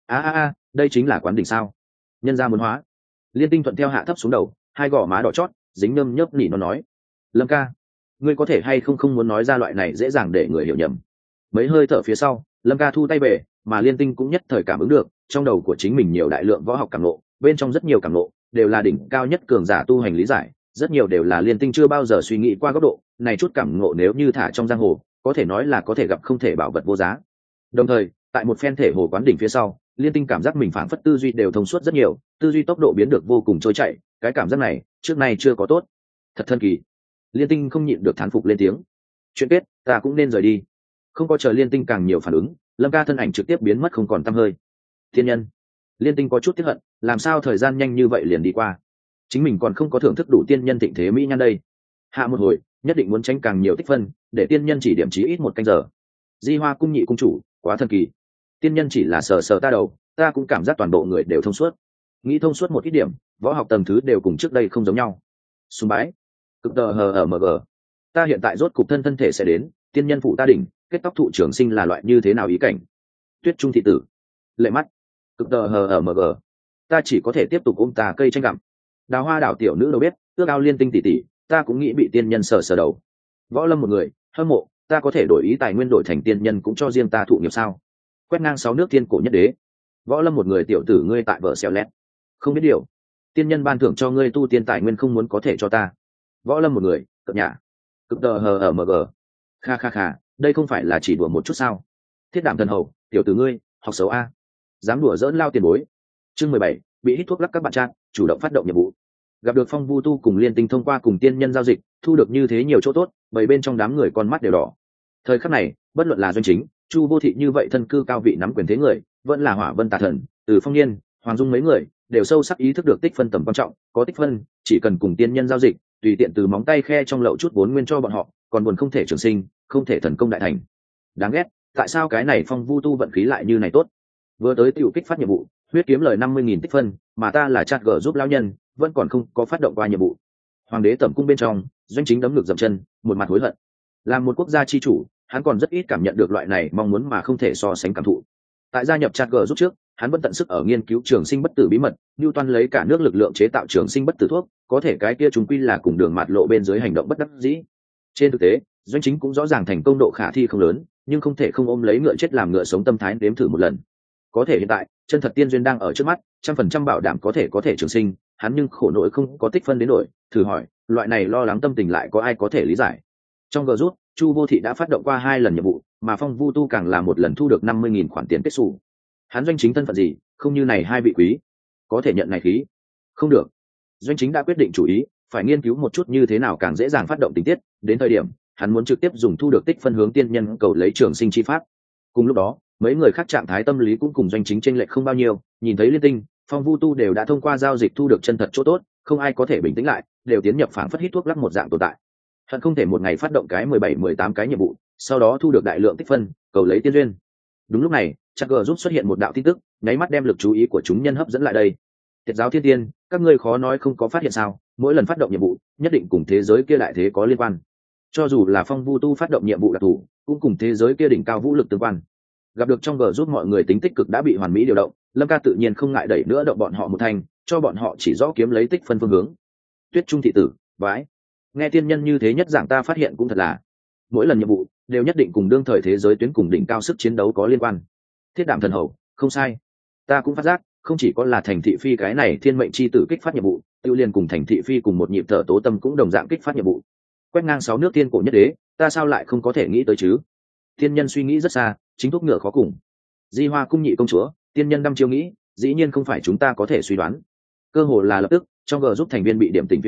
Đây chính là quán đỉnh sao? Nhân ra muốn hóa. Liên tinh thuận theo hạ thấp xuống đầu, hai gò má đỏ chót, dính nhâm nhớp nỉ nó nói, Lâm Ca, ngươi có thể hay không muốn nói ra loại này dễ dàng để người hiểu nhầm. Mấy hơi thở phía sau, Lâm Ca thu tay về, mà liên tinh cũng nhất thời cảm ứng được trong đầu của chính mình nhiều đại lượng võ học cảm ngộ, bên trong rất nhiều cảm ngộ đều là đỉnh cao nhất cường giả tu hành lý giải, rất nhiều đều là liên tinh chưa bao giờ suy nghĩ qua góc độ này. Chút cảm ngộ nếu như thả trong giang hồ, có thể nói là có thể gặp không thể bảo vật vô giá. Đồng thời tại một phen thể hồ quán đỉnh phía sau, liên tinh cảm giác mình phảng phất tư duy đều thông suốt rất nhiều, tư duy tốc độ biến được vô cùng trôi chảy, cái cảm giác này trước nay chưa có tốt, thật thần kỳ. Liên tinh không nhịn được thán phục lên tiếng. Chuyện kết, ta cũng nên rời đi. Không có chờ liên tinh càng nhiều phản ứng, Lâm Ca thân ảnh trực tiếp biến mất không còn tăm hơi. Thiên nhân. Liên tinh có chút tiếc hận, làm sao thời gian nhanh như vậy liền đi qua, chính mình còn không có thưởng thức đủ tiên nhân thịnh thế mỹ nhan đây. Hạ một hồi nhất định muốn tránh càng nhiều tích phân, để tiên nhân chỉ điểm chí ít một canh giờ. Di Hoa cung nhị cung chủ quá thần kỳ, tiên nhân chỉ là sờ sờ ta đầu, ta cũng cảm giác toàn bộ người đều thông suốt. Nghĩ thông suốt một ít điểm, võ học tầng thứ đều cùng trước đây không giống nhau. Sùng bái. Cực tờ hờ ở mg. Ta hiện tại rốt cục thân thể sẽ đến, tiên nhân phụ ta đỉnh, kết tóc thụ trường sinh là loại như thế nào ý cảnh. Tuyết trung thị tử. Lệ mắt. Cực tờ hờ ở mg. Ta chỉ có thể tiếp tục ôm tà cây tranh gặm. Đào hoa đảo tiểu nữ đâu biết, ước ao liên tinh tỷ tỷ, ta cũng nghĩ bị tiên nhân sờ sờ đầu. Võ lâm một người hâm mộ, ta có thể đổi ý tài nguyên đổi thành tiên nhân cũng cho riêng ta thụ nghiệp sao? Quét ngang 6 nước thiên cổ nhất đế. Võ lâm một người tiểu tử ngươi tại vợ xeo lét, không biết điều. Tiên nhân ban thưởng cho ngươi tu tiên tài nguyên không muốn có thể cho ta. Võ lâm một người cợt nhả. Cực tờ hờ ở mg. Kha, đây không phải là chỉ đùa một chút sao? Thiết đảm thần hầu, tiểu tử ngươi học xấu a, dám đùa dỡn lao tiền bối. Chương 17, bị hít thuốc lắc các bạn trang chủ động phát động nhiệm vụ. Gặp được Phong Vu Tu cùng liên tinh thông qua cùng tiên nhân giao dịch, thu được như thế nhiều chỗ tốt, bởi bên trong đám người con mắt đều đỏ. Thời khắc này, bất luận là Doanh Chính, Chu Vô Thị như vậy thân cư cao vị nắm quyền thế người, vẫn là Hỏa Vân Tà Thần, Từ Phong Niên, Hoàng Dung mấy người, đều sâu sắc ý thức được tích phân tầm quan trọng, có tích phân, chỉ cần cùng tiên nhân giao dịch, tùy tiện từ móng tay khe trong lậu chút vốn nguyên cho bọn họ, còn buồn không thể trường sinh, không thể thần công đại thành. Đáng ghét, tại sao cái này Phong Vu Tu vận khí lại như này tốt? Vừa tới tiểu kích phát nhiệm vụ, huyết kiếm lời 50.000 tích phân, mà ta là chat gở giúp lão nhân, vẫn còn không có phát động qua nhiệm vụ. Hoàng đế tẩm cung bên trong, Doanh Chính đấm ngược dậm chân, một mặt hối hận. Làm một quốc gia chi chủ, hắn còn rất ít cảm nhận được loại này mong muốn mà không thể so sánh cảm thụ. Tại gia nhập chat gở giúp trước, hắn vẫn tận sức ở nghiên cứu trường sinh bất tử bí mật, Newton lấy cả nước lực lượng chế tạo trường sinh bất tử thuốc, có thể cái kia chúng quy là cùng đường mạt lộ bên dưới hành động bất đắc dĩ. Trên thực tế, Doanh Chính cũng rõ ràng thành công độ khả thi không lớn, nhưng không thể không ôm lấy ngựa chết làm ngựa sống tâm thái đếm thử một lần. Có thể hiện tại chân thật tiên duyên đang ở trước mắt, 100% bảo đảm có thể trường sinh, hắn nhưng khổ nỗi không có tích phân đến đổi. Thử hỏi, loại này lo lắng tâm tình lại có ai có thể lý giải? Trong gờ rút, Chu Vô Thị đã phát động qua 2 lần nhiệm vụ, mà Phong Vu Tu càng là một lần thu được 50.000 khoản tiền kết xù. Hắn Doanh Chính thân phận gì, không như này hai vị quý, có thể nhận này khí? Không được. Doanh Chính đã quyết định chủ ý, phải nghiên cứu một chút như thế nào càng dễ dàng phát động tình tiết, đến thời điểm hắn muốn trực tiếp dùng thu được tích phân hướng tiên nhân cầu lấy trường sinh chi pháp. Cùng lúc đó, mấy người khác trạng thái tâm lý cũng cùng Doanh Chính chênh lệch không bao nhiêu, nhìn thấy liên tinh, Phong Vu Tu đều đã thông qua giao dịch thu được chân thật chỗ tốt, không ai có thể bình tĩnh lại, đều tiến nhập phản phất hít thuốc lắc một dạng tồn tại. Hận không thể một ngày phát động cái 17-18 cái nhiệm vụ, sau đó thu được đại lượng tích phân, cầu lấy tiên duyên. Đúng lúc này, chắc gờ giúp xuất hiện một đạo tin tức, nháy mắt đem lực chú ý của chúng nhân hấp dẫn lại đây. Tiệt giáo thiên tiên, các ngươi khó nói không có phát hiện sao? Mỗi lần phát động nhiệm vụ, nhất định cùng thế giới kia đại thế có liên quan. Cho dù là Phong Vu Tu phát động nhiệm vụ đặc thù, cũng cùng thế giới kia đỉnh cao vũ lực tương quan. Gặp được trong gờ giúp mọi người tính tích cực đã bị hoàn mỹ điều động, Lâm Ca tự nhiên không ngại đẩy nữa động bọn họ một thành, cho bọn họ chỉ rõ kiếm lấy tích phân phương hướng. Tuyết trung thị tử, vãi. Nghe tiên nhân như thế nhất dạng ta phát hiện cũng thật là, mỗi lần nhiệm vụ đều nhất định cùng đương thời thế giới tuyến cùng đỉnh cao sức chiến đấu có liên quan. Thiết đảm thần hầu, không sai. Ta cũng phát giác, không chỉ có là Thành Thị Phi cái này thiên mệnh chi tử kích phát nhiệm vụ, tiêu liên cùng Thành Thị Phi cùng một nhịp thở tố tâm cũng đồng dạng kích phát nhiệm vụ. Quét ngang 6 nước tiên cổ nhất đế, ta sao lại không có thể nghĩ tới chứ? Tiên nhân suy nghĩ rất xa, chính thuốc ngựa khó cùng. Di Hoa cung nhị công chúa, tiên nhân đăm chiêu nghĩ, dĩ nhiên không phải chúng ta có thể suy đoán. Cơ hồ là lập tức, trong gờ giúp thành viên bị điểm tỉnh phía sau,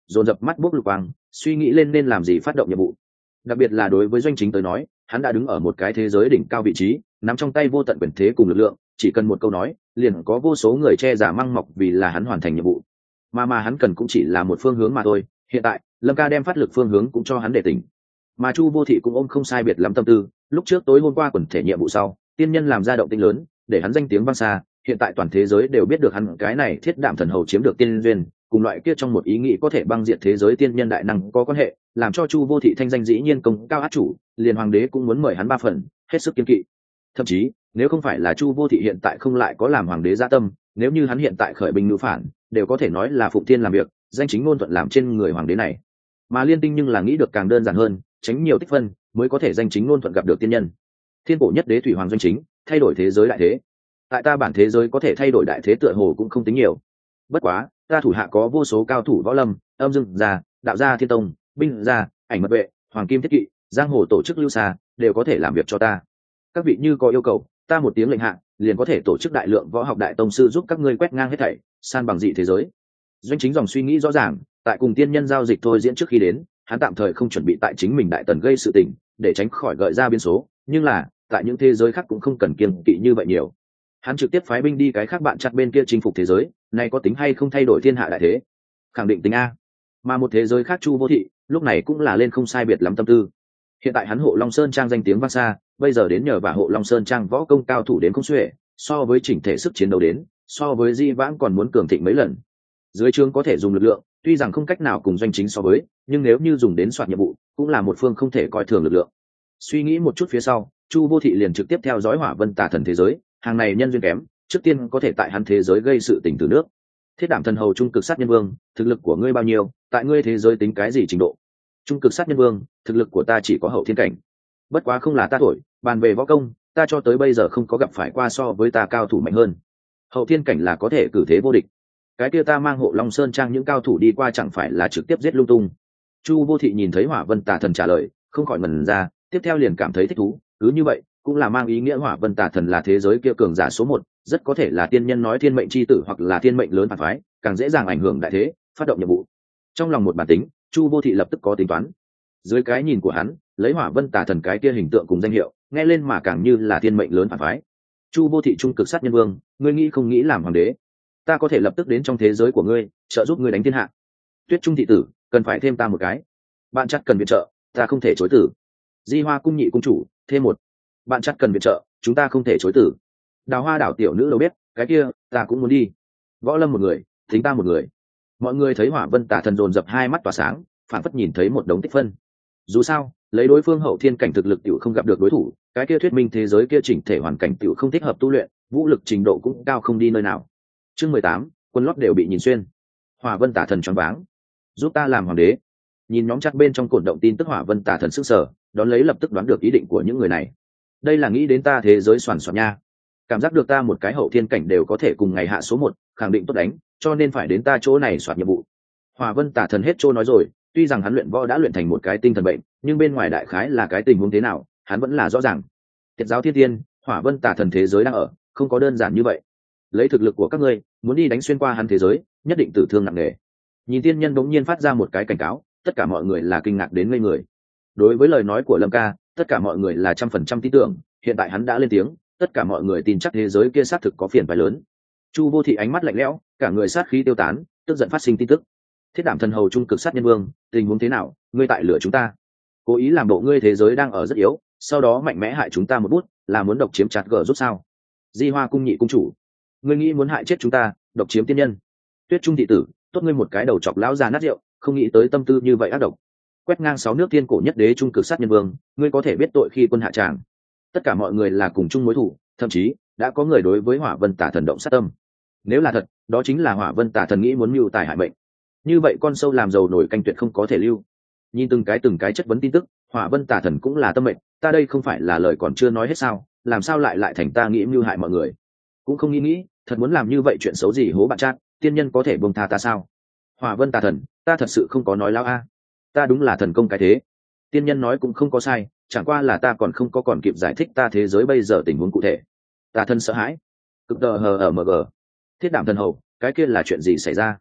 dồn dập mắt bốc lục quang, suy nghĩ lên nên làm gì phát động nhiệm vụ. Đặc biệt là đối với Doanh Chính tới nói, hắn đã đứng ở một cái thế giới đỉnh cao vị trí, nắm trong tay vô tận quyền thế cùng lực lượng, chỉ cần một câu nói liền có vô số người che giả măng mọc vì là hắn hoàn thành nhiệm vụ. Mà hắn cần cũng chỉ là một phương hướng mà thôi. Hiện tại Lâm Ca đem phát lực phương hướng cũng cho hắn để tỉnh, mà Chu Vô Thị cũng ôm không sai biệt lắm tâm tư. Lúc trước tối hôm qua quần thể nhiệm vụ sau, tiên nhân làm ra động tĩnh lớn, để hắn danh tiếng vang xa. Hiện tại toàn thế giới đều biết được hắn cái này Thiết Đạm Thần Hầu chiếm được tiên duyên, cùng loại kia trong một ý nghĩ có thể băng diệt thế giới tiên nhân đại năng có quan hệ, làm cho Chu Vô Thị thanh danh dĩ nhiên công cao át chủ, liền hoàng đế cũng muốn mời hắn 3 phần, hết sức kiên kỵ. Thậm chí nếu không phải là Chu Vô Thị hiện tại không lại có làm hoàng đế dạ tâm, nếu như hắn hiện tại khởi binh ngữ phản, đều có thể nói là Phụng Thiên làm việc, danh chính ngôn thuận làm trên người hoàng đế này. Mà Liên Tinh nhưng là nghĩ được càng đơn giản hơn, tránh nhiều tích phân mới có thể danh chính ngôn thuận gặp được tiên nhân. Thiên cổ nhất đế thủy hoàng Doanh Chính, thay đổi thế giới đại thế. Tại ta bản thế giới có thể thay đổi đại thế tựa hồ cũng không tính nhiều. Bất quá ta thủ hạ có vô số cao thủ võ lâm, âm dương gia, đạo gia thiên tông, binh gia, ảnh mật vệ, hoàng kim thiết kỵ, giang hồ tổ chức lưu xa, đều có thể làm việc cho ta. Các vị như có yêu cầu, ta một tiếng lệnh hạ liền có thể tổ chức đại lượng võ học đại tông sư giúp các ngươi quét ngang hết thảy, san bằng dị thế giới. Doanh Chính dòng suy nghĩ rõ ràng, tại cùng tiên nhân giao dịch thôi diễn trước khi đến, hắn tạm thời không chuẩn bị tại chính mình đại tần gây sự tình, để tránh khỏi gợi ra biến số, nhưng là tại những thế giới khác cũng không cần kiêng kỵ như vậy nhiều. Hắn trực tiếp phái binh đi cái khác bạn chặt bên kia chinh phục thế giới này, có tính hay không thay đổi thiên hạ đại thế? Khẳng định tính a. Mà một thế giới khác Chu Vô Thị lúc này cũng là lên không sai biệt lắm tâm tư. Hiện tại hắn Hộ Long Sơn trang danh tiếng vang xa, bây giờ đến nhờ và Hộ Long Sơn trang võ công cao thủ đến không xuể, so với chỉnh thể sức chiến đấu đến, so với Di Vãng còn muốn cường thịnh mấy lần. Dưới trướng có thể dùng lực lượng, tuy rằng không cách nào cùng Doanh Chính so với, nhưng nếu như dùng đến soạt nhiệm vụ, cũng là một phương không thể coi thường lực lượng. Suy nghĩ một chút phía sau, Chu Vô Thị liền trực tiếp theo dõi Hỏa Vân Tà Thần thế giới, hàng này nhân duyên kém, trước tiên có thể tại hắn thế giới gây sự tình từ nước. Thiết Đảm Thần Hầu Trung Cực Sát Nhân Vương, thực lực của ngươi bao nhiêu, tại ngươi thế giới tính cái gì trình độ? Trung Cực Sát Nhân Vương, thực lực của ta chỉ có hậu thiên cảnh. Bất quá không là ta thổi, bàn về võ công, ta cho tới bây giờ không có gặp phải qua so với ta cao thủ mạnh hơn. Hậu thiên cảnh là có thể cử thế vô địch. Cái kia ta mang Hộ Long Sơn trang những cao thủ đi qua chẳng phải là trực tiếp giết lung tung. Chu Vô Thị nhìn thấy Hỏa Vân Tà Thần trả lời, không khỏi ngẩn ra, tiếp theo liền cảm thấy thích thú, cứ như vậy cũng là mang ý nghĩa Hỏa Vân Tà Thần là thế giới kia cường giả số 1, rất có thể là tiên nhân nói thiên mệnh chi tử hoặc là thiên mệnh lớn phản phái, càng dễ dàng ảnh hưởng đại thế, phát động nhiệm vụ. Trong lòng một bản tính, Chu Vô Thị lập tức có tính toán. Dưới cái nhìn của hắn, lấy Hỏa Vân Tà Thần cái kia hình tượng cùng danh hiệu, nghe lên mà càng như là thiên mệnh lớn phản phái. Chu Vô Thị Trung Cực Sát Nhân Vương, ngươi nghĩ không nghĩ làm hoàng đế? Ta có thể lập tức đến trong thế giới của ngươi, trợ giúp ngươi đánh thiên hạ. Tuyết Trung thị tử, cần phải thêm ta một cái. Bạn chắc cần viện trợ, ta không thể chối từ. Di Hoa cung nhị cung chủ, thêm một. Bạn chắc cần viện trợ, chúng ta không thể chối từ. Đào Hoa đảo tiểu nữ đầu bếp, cái kia ta cũng muốn đi. Võ Lâm một người, Thính ta một người. Mọi người thấy Hỏa Vân Tà Thần dồn dập hai mắt tỏa sáng, phản phất nhìn thấy một đống tích phân. Dù sao, lấy đối phương hậu thiên cảnh thực lực tiểu không gặp được đối thủ, cái kia thuyết minh thế giới kia chỉnh thể hoàn cảnh tiểu không thích hợp tu luyện, vũ lực trình độ cũng cao không đi nơi nào. Chương 18, quân lót đều bị nhìn xuyên. Hỏa Vân Tà Thần choáng váng. Giúp ta làm hoàng đế. Nhìn nhóm chat bên trong cột động tin tức Hỏa Vân Tà Thần sức sở, đón lấy lập tức đoán được ý định của những người này. Đây là nghĩ đến ta thế giới soàn soạn nha. Cảm giác được ta một cái hậu thiên cảnh đều có thể cùng ngày hạ số 1, khẳng định tốt đánh, cho nên phải đến ta chỗ này soạt nhiệm vụ. Hỏa Vân Tà Thần hết trôi nói rồi, tuy rằng hắn luyện võ đã luyện thành một cái tinh thần bệnh, nhưng bên ngoài đại khái là cái tình huống thế nào, hắn vẫn là rõ ràng. Tiệt giáo thiên tiên, Hỏa Vân Tà Thần thế giới đang ở, không có đơn giản như vậy. Lấy thực lực của các ngươi, muốn đi đánh xuyên qua hắn thế giới, nhất định tử thương nặng nề. Nhìn tiên nhân bỗng nhiên phát ra một cái cảnh cáo, tất cả mọi người là kinh ngạc đến ngây người. Đối với lời nói của Lâm Ca, tất cả mọi người là 100% tin tưởng, hiện tại hắn đã lên tiếng, tất cả mọi người tin chắc thế giới kia xác thực có phiền phái lớn. Chu Vô Thị ánh mắt lạnh lẽo, cả người sát khí tiêu tán, tức giận phát sinh tin tức. Thiết Đảm Thần Hầu Trung Cực Sát Nhân Vương, tình huống thế nào, ngươi tại lửa chúng ta? Cố ý làm bộ ngươi thế giới đang ở rất yếu, sau đó mạnh mẽ hại chúng ta một bút, là muốn độc chiếm chặt gở rút sao? Di Hoa cung nhị cung chủ, ngươi nghĩ muốn hại chết chúng ta, độc chiếm tiên nhân? Tuyết Trung thị tử, tốt ngươi một cái đầu chọc lão già nát rượu, không nghĩ tới tâm tư như vậy ác độc. Quét ngang 6 nước thiên cổ nhất đế Trung Cực Sát Nhân Vương, ngươi có thể biết tội khi quân hạ tràng. Tất cả mọi người là cùng chung mối thù, thậm chí đã có người đối với Hỏa Vân Tà Thần động sát tâm. Nếu là thật, đó chính là Hỏa Vân Tà Thần nghĩ muốn mưu tài hại mệnh. Như vậy con sâu làm giàu nổi canh tuyệt không có thể lưu. Nhìn từng cái chất vấn tin tức, Hỏa Vân Tà Thần cũng là tâm mệnh, ta đây không phải là lời còn chưa nói hết sao, làm sao lại thành ta nghĩ mưu hại mọi người? Cũng không nghĩ, thật muốn làm như vậy chuyện xấu gì hố bạn chat, tiên nhân có thể buông tha ta sao? Hỏa Vân Tà Thần, ta thật sự không có nói láo a. Ta đúng là thần công cái thế. Tiên nhân nói cũng không có sai, chẳng qua là ta còn không có còn kịp giải thích ta thế giới bây giờ tình huống cụ thể. Tà Thần sợ hãi. Cực đờ hờ ở mg. Thiết Đảm Thần Hầu, cái kia là chuyện gì xảy ra?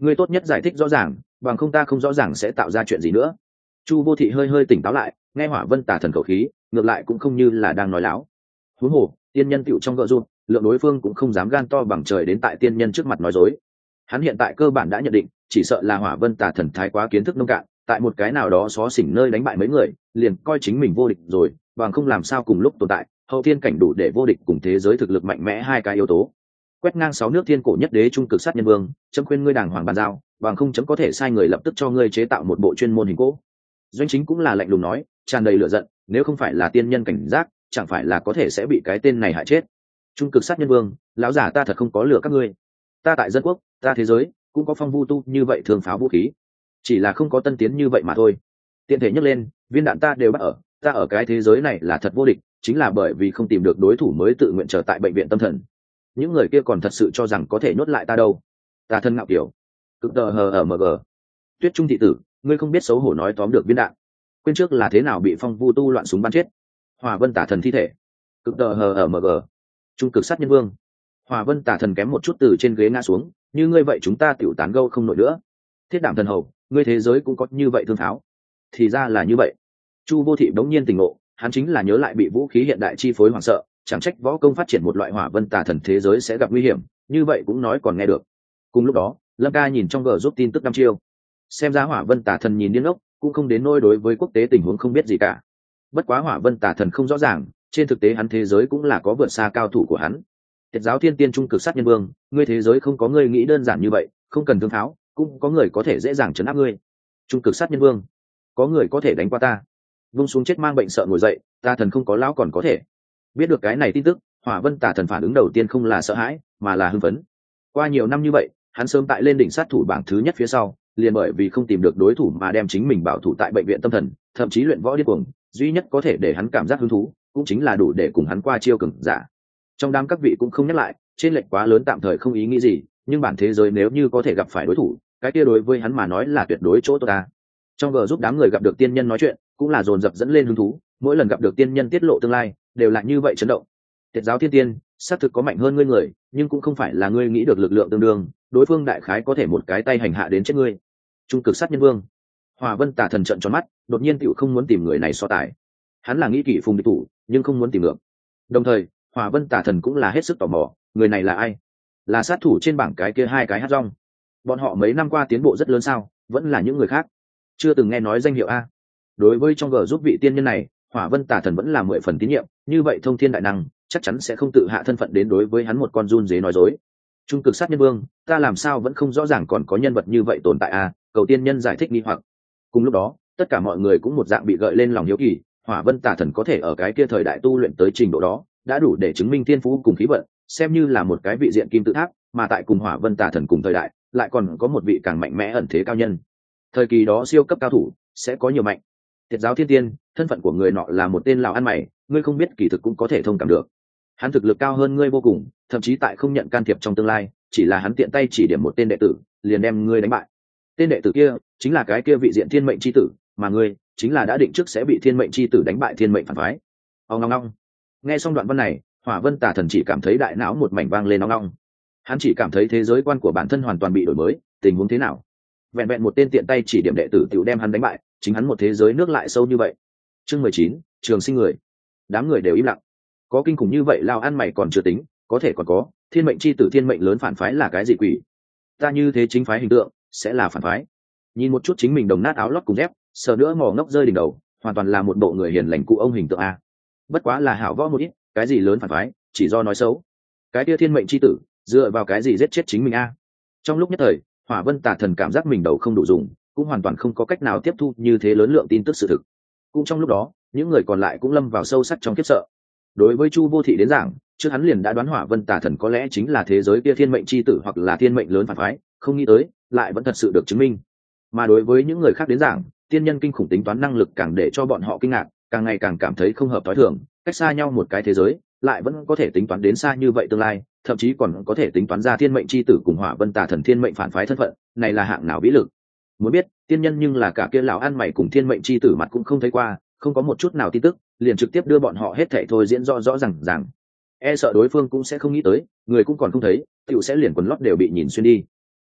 ngươi tốt nhất giải thích rõ ràng, bằng không ta không rõ ràng sẽ tạo ra chuyện gì nữa. Chu Vô Thị hơi hơi tỉnh táo lại, nghe Hỏa Vân Tà Thần khẩu khí, ngược lại cũng không như là đang nói láo. Huống hồ, tiên nhân tựu trong gợ rụt, lượng đối phương cũng không dám gan to bằng trời đến tại tiên nhân trước mặt nói dối. Hắn hiện tại cơ bản đã nhận định, chỉ sợ là Hỏa Vân Tà Thần thái quá kiến thức nông cạn, tại một cái nào đó xó xỉnh nơi đánh bại mấy người, liền coi chính mình vô địch rồi, bằng không làm sao cùng lúc tồn tại hậu thiên cảnh đủ để vô địch cùng thế giới thực lực mạnh mẽ hai cái yếu tố. Quét ngang 6 nước thiên cổ nhất đế trung cực sát nhân vương, chấm khuyên ngươi đàng hoàng bàn giao, bằng không chấm có thể sai người lập tức cho ngươi chế tạo một bộ chuyên môn hình cỗ. Doanh Chính cũng là lạnh lùng nói, tràn đầy lửa giận, nếu không phải là tiên nhân cảnh giác, chẳng phải là có thể sẽ bị cái tên này hại chết. Trung cực sát nhân vương, lão giả ta thật không có lừa các ngươi. Ta tại dân quốc, ta thế giới cũng có phong vu tu như vậy thường pháo vũ khí, chỉ là không có tân tiến như vậy mà thôi. Tiện thể nhắc lên, viên đạn ta đều bắt ở, ta ở cái thế giới này là thật vô địch, chính là bởi vì không tìm được đối thủ mới tự nguyện trở tại bệnh viện tâm thần. Những người kia còn thật sự cho rằng có thể nhốt lại ta đâu. Ta thân ngạo kiểu cực tờ hờ ở mg. Tuyết Trung thị tử, ngươi không biết xấu hổ nói tóm được viên đạn, quên trước là thế nào bị phong vu tu loạn súng bắn chết. Hỏa Vân Tả Thần thi thể, cực tờ hờ ở mg. Trung cực sát nhân vương. Hỏa Vân Tả Thần kém một chút từ trên ghế ngã xuống, như ngươi vậy chúng ta tiểu tán gâu không nổi nữa. Thiết Đảm Thần hầu, ngươi thế giới cũng có như vậy thương pháo. Thì ra là như vậy. Chu Vô Thị đống nhiên tỉnh ngộ, hắn chính là nhớ lại bị vũ khí hiện đại chi phối hoảng sợ, chẳng trách võ công phát triển một loại Hỏa Vân Tà Thần thế giới sẽ gặp nguy hiểm, như vậy cũng nói còn nghe được. Cùng lúc đó, Lâm Ca nhìn trong gờ giúp tin tức đăm chiêu, xem ra Hỏa Vân Tà Thần nhìn điên ốc, cũng không đến nỗi đối với quốc tế tình huống không biết gì cả. Bất quá Hỏa Vân Tà Thần không rõ ràng, trên thực tế hắn thế giới cũng là có vượt xa cao thủ của hắn. Tiệt giáo Thiên Tiên trung cực sát nhân vương, ngươi thế giới không có ngươi nghĩ đơn giản như vậy, không cần thương tháo, cũng có người có thể dễ dàng trấn áp ngươi. Trung cực sát nhân vương, có người có thể đánh qua ta. Vung xuống chết mang bệnh sợ ngồi dậy, ta thần không có lão còn có thể. Biết được cái này tin tức, Hỏa Vân Tà Thần phản ứng đầu tiên không là sợ hãi, mà là hưng phấn. Qua nhiều năm như vậy, hắn sớm tại lên đỉnh sát thủ bảng thứ nhất phía sau, liền bởi vì không tìm được đối thủ mà đem chính mình bảo thủ tại bệnh viện tâm thần, thậm chí luyện võ điên cuồng, duy nhất có thể để hắn cảm giác hứng thú, cũng chính là đủ để cùng hắn qua chiêu cường giả. Trong đám các vị cũng không nhắc lại, trên lệch quá lớn tạm thời không ý nghĩ gì, nhưng bản thế giới nếu như có thể gặp phải đối thủ, cái kia đối với hắn mà nói là tuyệt đối chỗ tốt ta. Trong gờ giúp đám người gặp được tiên nhân nói chuyện, cũng là dồn dập dẫn lên hứng thú, mỗi lần gặp được tiên nhân tiết lộ tương lai, đều là như vậy chấn động. Tiệt giáo Thiên Tiên, xác thực có mạnh hơn ngươi người, nhưng cũng không phải là ngươi nghĩ được lực lượng tương đương, đối phương đại khái có thể một cái tay hành hạ đến chết ngươi. Trung cực sát nhân vương. Hỏa Vân Tà Thần trợn tròn mắt, đột nhiên tựu không muốn tìm người này so tài. Hắn là nghĩ kỵ phùng địch thủ, nhưng không muốn tìm ngược. Đồng thời, Hỏa Vân Tà Thần cũng là hết sức tò mò, người này là ai? Là sát thủ trên bảng cái kia hai cái hát rong. Bọn họ mấy năm qua tiến bộ rất lớn sao, vẫn là những người khác. Chưa từng nghe nói danh hiệu a. Đối với trong gờ giúp vị tiên nhân này, Hỏa Vân Tà Thần vẫn là 10 phần tín nhiệm, như vậy thông thiên đại năng chắc chắn sẽ không tự hạ thân phận đến đối với hắn một con run dế nói dối. Trung cực sát nhân vương, ta làm sao vẫn không rõ ràng còn có nhân vật như vậy tồn tại a? Cầu tiên nhân giải thích nghi hoặc. Cùng lúc đó, tất cả mọi người cũng một dạng bị gợi lên lòng hiếu kỳ, Hỏa Vân Tà Thần có thể ở cái kia thời đại tu luyện tới trình độ đó, đã đủ để chứng minh thiên phú cùng khí vận, xem như là một cái vị diện kim tự tháp, mà tại cùng Hỏa Vân Tà Thần cùng thời đại, lại còn có một vị càng mạnh mẽ ẩn thế cao nhân. Thời kỳ đó siêu cấp cao thủ sẽ có nhiều mạnh. Tiệt giáo Thiên Tiên, thân phận của người nọ là một tên lão ăn mày, ngươi không biết kỳ thực cũng có thể thông cảm được. Hắn thực lực cao hơn ngươi vô cùng, thậm chí tại không nhận can thiệp trong tương lai, chỉ là hắn tiện tay chỉ điểm một tên đệ tử, liền đem ngươi đánh bại. Tên đệ tử kia chính là cái kia vị diện thiên mệnh chi tử, mà ngươi chính là đã định trước sẽ bị thiên mệnh chi tử đánh bại thiên mệnh phản phái. Ong ong ong. Nghe xong đoạn văn này, Hỏa Vân Tà Thần chỉ cảm thấy đại não một mảnh vang lên ong ong. Hắn chỉ cảm thấy thế giới quan của bản thân hoàn toàn bị đổi mới, tình huống thế nào? Vẹn vẹn một tên tiện tay chỉ điểm đệ tử tiểu đem hắn đánh bại, chính hắn một thế giới nước lại sâu như vậy. Chương 19, trường sinh người. Đám người đều im lặng. Có kinh khủng như vậy lao ăn mày còn chưa tính, có thể còn có, thiên mệnh chi tử thiên mệnh lớn phản phái là cái gì quỷ? Ta như thế chính phái hình tượng, sẽ là phản phái. Nhìn một chút chính mình đồng nát áo lót cùng dép, sờ nữa mò ngốc rơi đỉnh đầu, hoàn toàn là một bộ người hiền lành cụ ông hình tượng a. Bất quá là hảo võ một ít, cái gì lớn phản phái, chỉ do nói xấu. Cái kia thiên mệnh chi tử, dựa vào cái gì giết chết chính mình a? Trong lúc nhất thời, Hỏa Vân Tà Thần cảm giác mình đầu không đủ dùng, cũng hoàn toàn không có cách nào tiếp thu như thế lớn lượng tin tức sự thực. Cũng trong lúc đó, những người còn lại cũng lâm vào sâu sắc trong khiếp sợ. Đối với Chu Vô Thị đến giảng, trước hắn liền đã đoán Hỏa Vân Tà Thần có lẽ chính là thế giới kia thiên mệnh chi tử hoặc là thiên mệnh lớn phản phái, không nghĩ tới, lại vẫn thật sự được chứng minh. Mà đối với những người khác đến giảng, tiên nhân kinh khủng tính toán năng lực càng để cho bọn họ kinh ngạc, càng ngày càng cảm thấy không hợp tối thường, cách xa nhau một cái thế giới, lại vẫn có thể tính toán đến xa như vậy tương lai, thậm chí còn có thể tính toán ra thiên mệnh chi tử cùng Hỏa Vân Tà Thần thiên mệnh phản phái thân phận, này là hạng nào vĩ lực. Muốn biết, tiên nhân nhưng là cả kia lão ăn mày cùng thiên mệnh chi tử mặt cũng không thấy qua, không có một chút nào tin tức, liền trực tiếp đưa bọn họ hết thảy thôi diễn rõ ràng. E sợ đối phương cũng sẽ không nghĩ tới, người cũng còn không thấy, tiểu sẽ liền quần lót đều bị nhìn xuyên đi.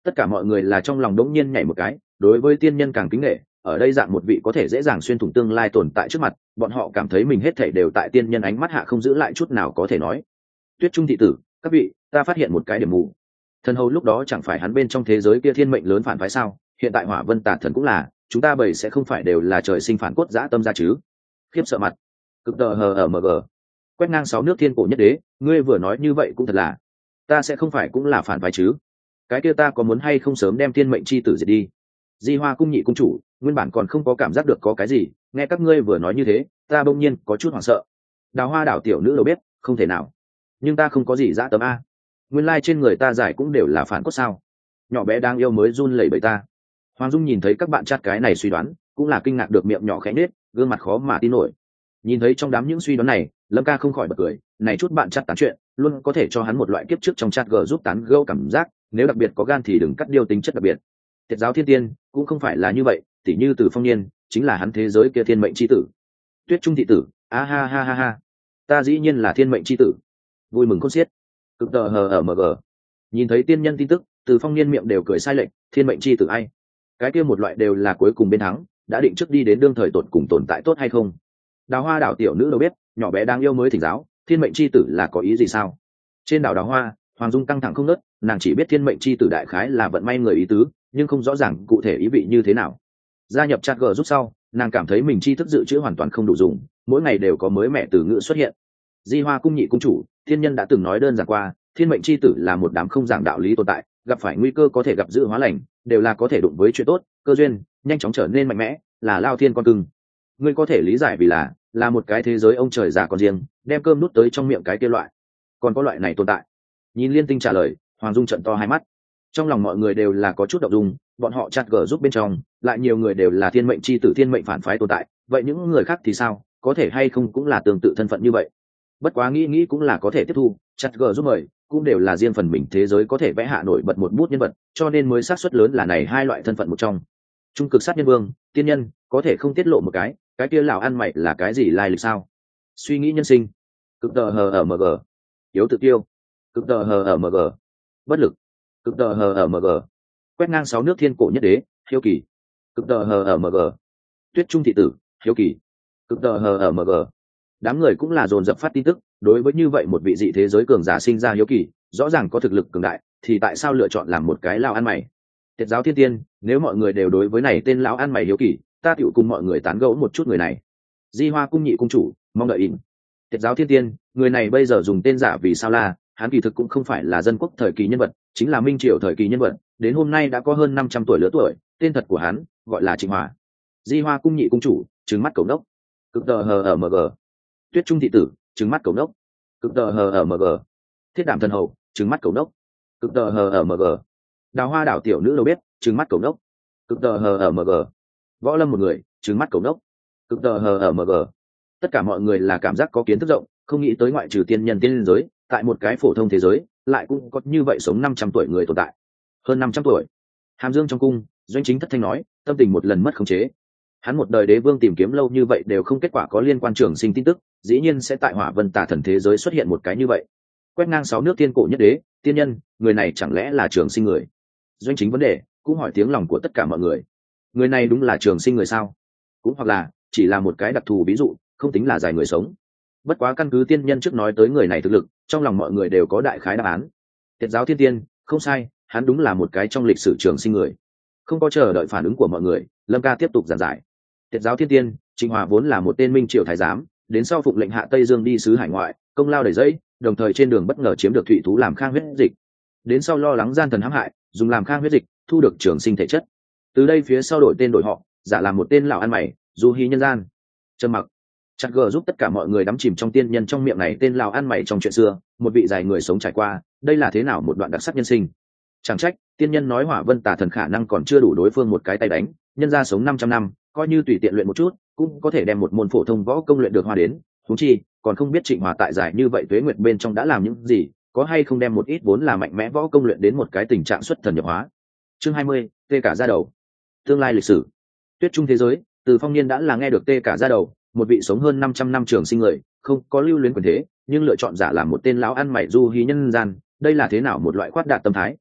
Tất cả mọi người là trong lòng đống nhiên nhảy một cái, đối với tiên nhân càng kính nể. Ở đây dạng một vị có thể dễ dàng xuyên thủng tương lai tồn tại trước mặt, bọn họ cảm thấy mình hết thảy đều tại tiên nhân ánh mắt hạ không giữ lại chút nào có thể nói. Tuyết Trung thị tử, các vị, ta phát hiện một cái điểm mù. Thần hầu lúc đó chẳng phải hắn bên trong thế giới kia thiên mệnh lớn phản phái sao? Hiện tại Hỏa Vân Tà Thần cũng là, chúng ta bảy sẽ không phải đều là trời sinh phản cốt dã tâm ra chứ? Khiếp sợ mặt. Cực tờ hờ ở mg. Quét ngang 6 nước thiên cổ nhất đế, ngươi vừa nói như vậy cũng thật là, ta sẽ không phải cũng là phản phái chứ? Cái kia ta có muốn hay không sớm đem thiên mệnh chi tử diệt đi? Di Hoa cung nhị cung chủ, nguyên bản còn không có cảm giác được có cái gì, nghe các ngươi vừa nói như thế, ta bỗng nhiên có chút hoảng sợ. Đào Hoa đảo tiểu nữ đâu biết, không thể nào. Nhưng ta không có gì dã tâm a. Nguyên lai trên người ta giải cũng đều là phản cốt sao? Nhỏ bé đang yêu mới run lẩy bẩy ta. Hoàng Dung nhìn thấy các bạn chat cái này suy đoán, cũng là kinh ngạc được miệng nhỏ khẽ nết, gương mặt khó mà tin nổi. Nhìn thấy trong đám những suy đoán này, Lâm Ca không khỏi bật cười, này chút bạn chat tán chuyện, luôn có thể cho hắn một loại kiếp trước trong chat g giúp tán gẫu cảm giác, nếu đặc biệt có gan thì đừng cắt điều tính chất đặc biệt. Tiệt giáo thiên tiên cũng không phải là như vậy, tỉ như Từ Phong Niên, chính là hắn thế giới kia thiên mệnh chi tử. Tuyết Trung thị tử, a ha ha ha ha. Ta dĩ nhiên là thiên mệnh chi tử. Vui mừng khôn xiết. Cực tờ hờ ở mg. Nhìn thấy tiên nhân tin tức, Từ Phong Niên miệng đều cười sai lệch, thiên mệnh chi tử ai? Cái kia một loại đều là cuối cùng bên thắng, đã định trước đi đến đương thời tột cùng tồn tại tốt hay không? Đào Hoa đảo tiểu nữ đâu biết, nhỏ bé đang yêu mới thỉnh giáo, thiên mệnh chi tử là có ý gì sao? Trên đảo Đào Hoa, Hoàng Dung căng thẳng không ngớt, nàng chỉ biết thiên mệnh chi tử đại khái là vận may người ý tứ, nhưng không rõ ràng cụ thể ý vị như thế nào. Gia nhập chat g giúp sau, nàng cảm thấy mình tri thức dự trữ hoàn toàn không đủ dùng, mỗi ngày đều có mới mẻ từ ngữ xuất hiện. Di Hoa cung nhị cung chủ, thiên nhân đã từng nói đơn giản qua, thiên mệnh chi tử là một đám không giảng đạo lý tồn tại, gặp phải nguy cơ có thể gặp dự hóa lành, đều là có thể đụng với chuyện tốt, cơ duyên, nhanh chóng trở nên mạnh mẽ, là lao thiên con cưng. Ngươi có thể lý giải vì là một cái thế giới ông trời già còn riêng, đem cơm nút tới trong miệng cái kia loại. Còn có loại này tồn tại? Nhìn Liên Tinh trả lời, Hoàng Dung trận to hai mắt. Trong lòng mọi người đều là có chút động dung, bọn họ chat g giúp bên trong, lại nhiều người đều là thiên mệnh chi tử thiên mệnh phản phái tồn tại, vậy những người khác thì sao, có thể hay không cũng là tương tự thân phận như vậy. Bất quá nghĩ cũng là có thể tiếp thu, chat g giúp mời cũng đều là riêng phần mình thế giới có thể vẽ hạ nổi bật một bút nhân vật, cho nên mới xác suất lớn là này hai loại thân phận một trong. Trung cực sát nhân vương, tiên nhân, có thể không tiết lộ một cái kia lão ăn mày là cái gì lai lịch sao? Suy nghĩ nhân sinh. Cực tờ hờ ở mg. Yếu tự tiêu. Cực tờ hờ ở mg. Bất lực. Cực tờ hờ ở mg. Quét ngang 6 nước thiên cổ nhất đế, hiếu kỳ. Cực tờ hờ ở mg. Tuyết Trung thị tử, hiếu kỳ. Cực tờ hờ ở mg. Đám người cũng là dồn dập phát tin tức, đối với như vậy một vị dị thế giới cường giả sinh ra hiếu kỳ, rõ ràng có thực lực cường đại, thì tại sao lựa chọn làm một cái lão ăn mày? Tiệt giáo thiên tiên, nếu mọi người đều đối với này tên lão ăn mày hiếu kỳ, ta tựu cùng mọi người tán gẫu một chút người này. Di Hoa cung nhị cung chủ, mong đợi in. Tiệt giáo thiên tiên, người này bây giờ dùng tên giả vì sao là, hắn kỳ thực cũng không phải là dân quốc thời kỳ nhân vật, chính là minh triều thời kỳ nhân vật, đến hôm nay đã có hơn 500 tuổi lứa tuổi, tên thật của hắn gọi là Trịnh Hòa. Di Hoa cung nhị cung chủ, trừng mắt cầu đốc. Cực tờ hờ ở mg. Tuyết Trung thị tử, trừng mắt cầu đốc. Cực tờ hờ ở mg. Thiết Đảm thần hầu, trừng mắt cầu đốc. Cực tờ hờ ở mg. Đào Hoa đảo tiểu nữ đâu biết, trừng mắt cầu đốc. Cực tờ hờ ở mg. Võ Lâm một người, trừng mắt cầu đốc. Cực tờ hờ ở mg. Tất cả mọi người là cảm giác có kiến thức rộng, không nghĩ tới ngoại trừ tiên nhân tiên linh giới, tại một cái phổ thông thế giới lại cũng có như vậy sống 500 tuổi người tồn tại. Hơn 500 tuổi. Hàm Dương trong cung, Doanh Chính thất thanh nói, tâm tình một lần mất khống chế. Hắn một đời đế vương tìm kiếm lâu như vậy đều không kết quả có liên quan trường sinh tin tức, dĩ nhiên sẽ tại Hỏa Vân Tà Thần thế giới xuất hiện một cái như vậy. Quét ngang 6 nước tiên cổ nhất đế, tiên nhân, người này chẳng lẽ là trường sinh người? Doanh Chính vấn đề cũng hỏi tiếng lòng của tất cả mọi người. Người này đúng là trường sinh người sao? Cũng hoặc là chỉ là một cái đặc thù ví dụ, không tính là dài người sống. Bất quá căn cứ tiên nhân trước nói tới người này thực lực, trong lòng mọi người đều có đại khái đáp án. Tiệt giáo thiên tiên, không sai, hắn đúng là một cái trong lịch sử trường sinh người. Không có chờ đợi phản ứng của mọi người, Lâm Ca tiếp tục giảng giải. Tiệt giáo thiên tiên, Trịnh Hòa vốn là một tên minh triều thái giám, đến sau phục lệnh hạ Tây Dương đi sứ hải ngoại, công lao đầy dẫy, đồng thời trên đường bất ngờ chiếm được thủy thú làm khang huyết dịch. Đến sau lo lắng gian thần hãm hại, dùng làm khang huyết dịch, thu được trường sinh thể chất. Từ đây phía sau đổi tên đổi họ, giả làm một tên lão ăn mày, du hí nhân gian. Trầm mặc. Chặt gờ giúp tất cả mọi người đắm chìm trong tiên nhân trong miệng này tên lão ăn mày trong chuyện xưa, một vị dài người sống trải qua, đây là thế nào một đoạn đặc sắc nhân sinh. Chẳng trách, tiên nhân nói Hỏa Vân Tà Thần khả năng còn chưa đủ đối phương một cái tay đánh, nhân ra sống 500 năm, coi như tùy tiện luyện một chút, cũng có thể đem một môn phổ thông võ công luyện được hoa đến, huống chi, còn không biết Trịnh Hòa tại giải như vậy tuế nguyệt bên trong đã làm những gì, có hay không đem một ít vốn là mạnh mẽ võ công luyện đến một cái tình trạng xuất thần nhập hóa. Chương 20, tê cả da đầu. Tương lai lịch sử. Tuyết Trung thế giới, Từ Phong Niên đã là nghe được tê cả da đầu, một vị sống hơn 500 năm trường sinh người, không có lưu luyến quyền thế, nhưng lựa chọn giả làm một tên lão ăn mày du hí nhân gian, đây là thế nào một loại khoát đạt tâm thái.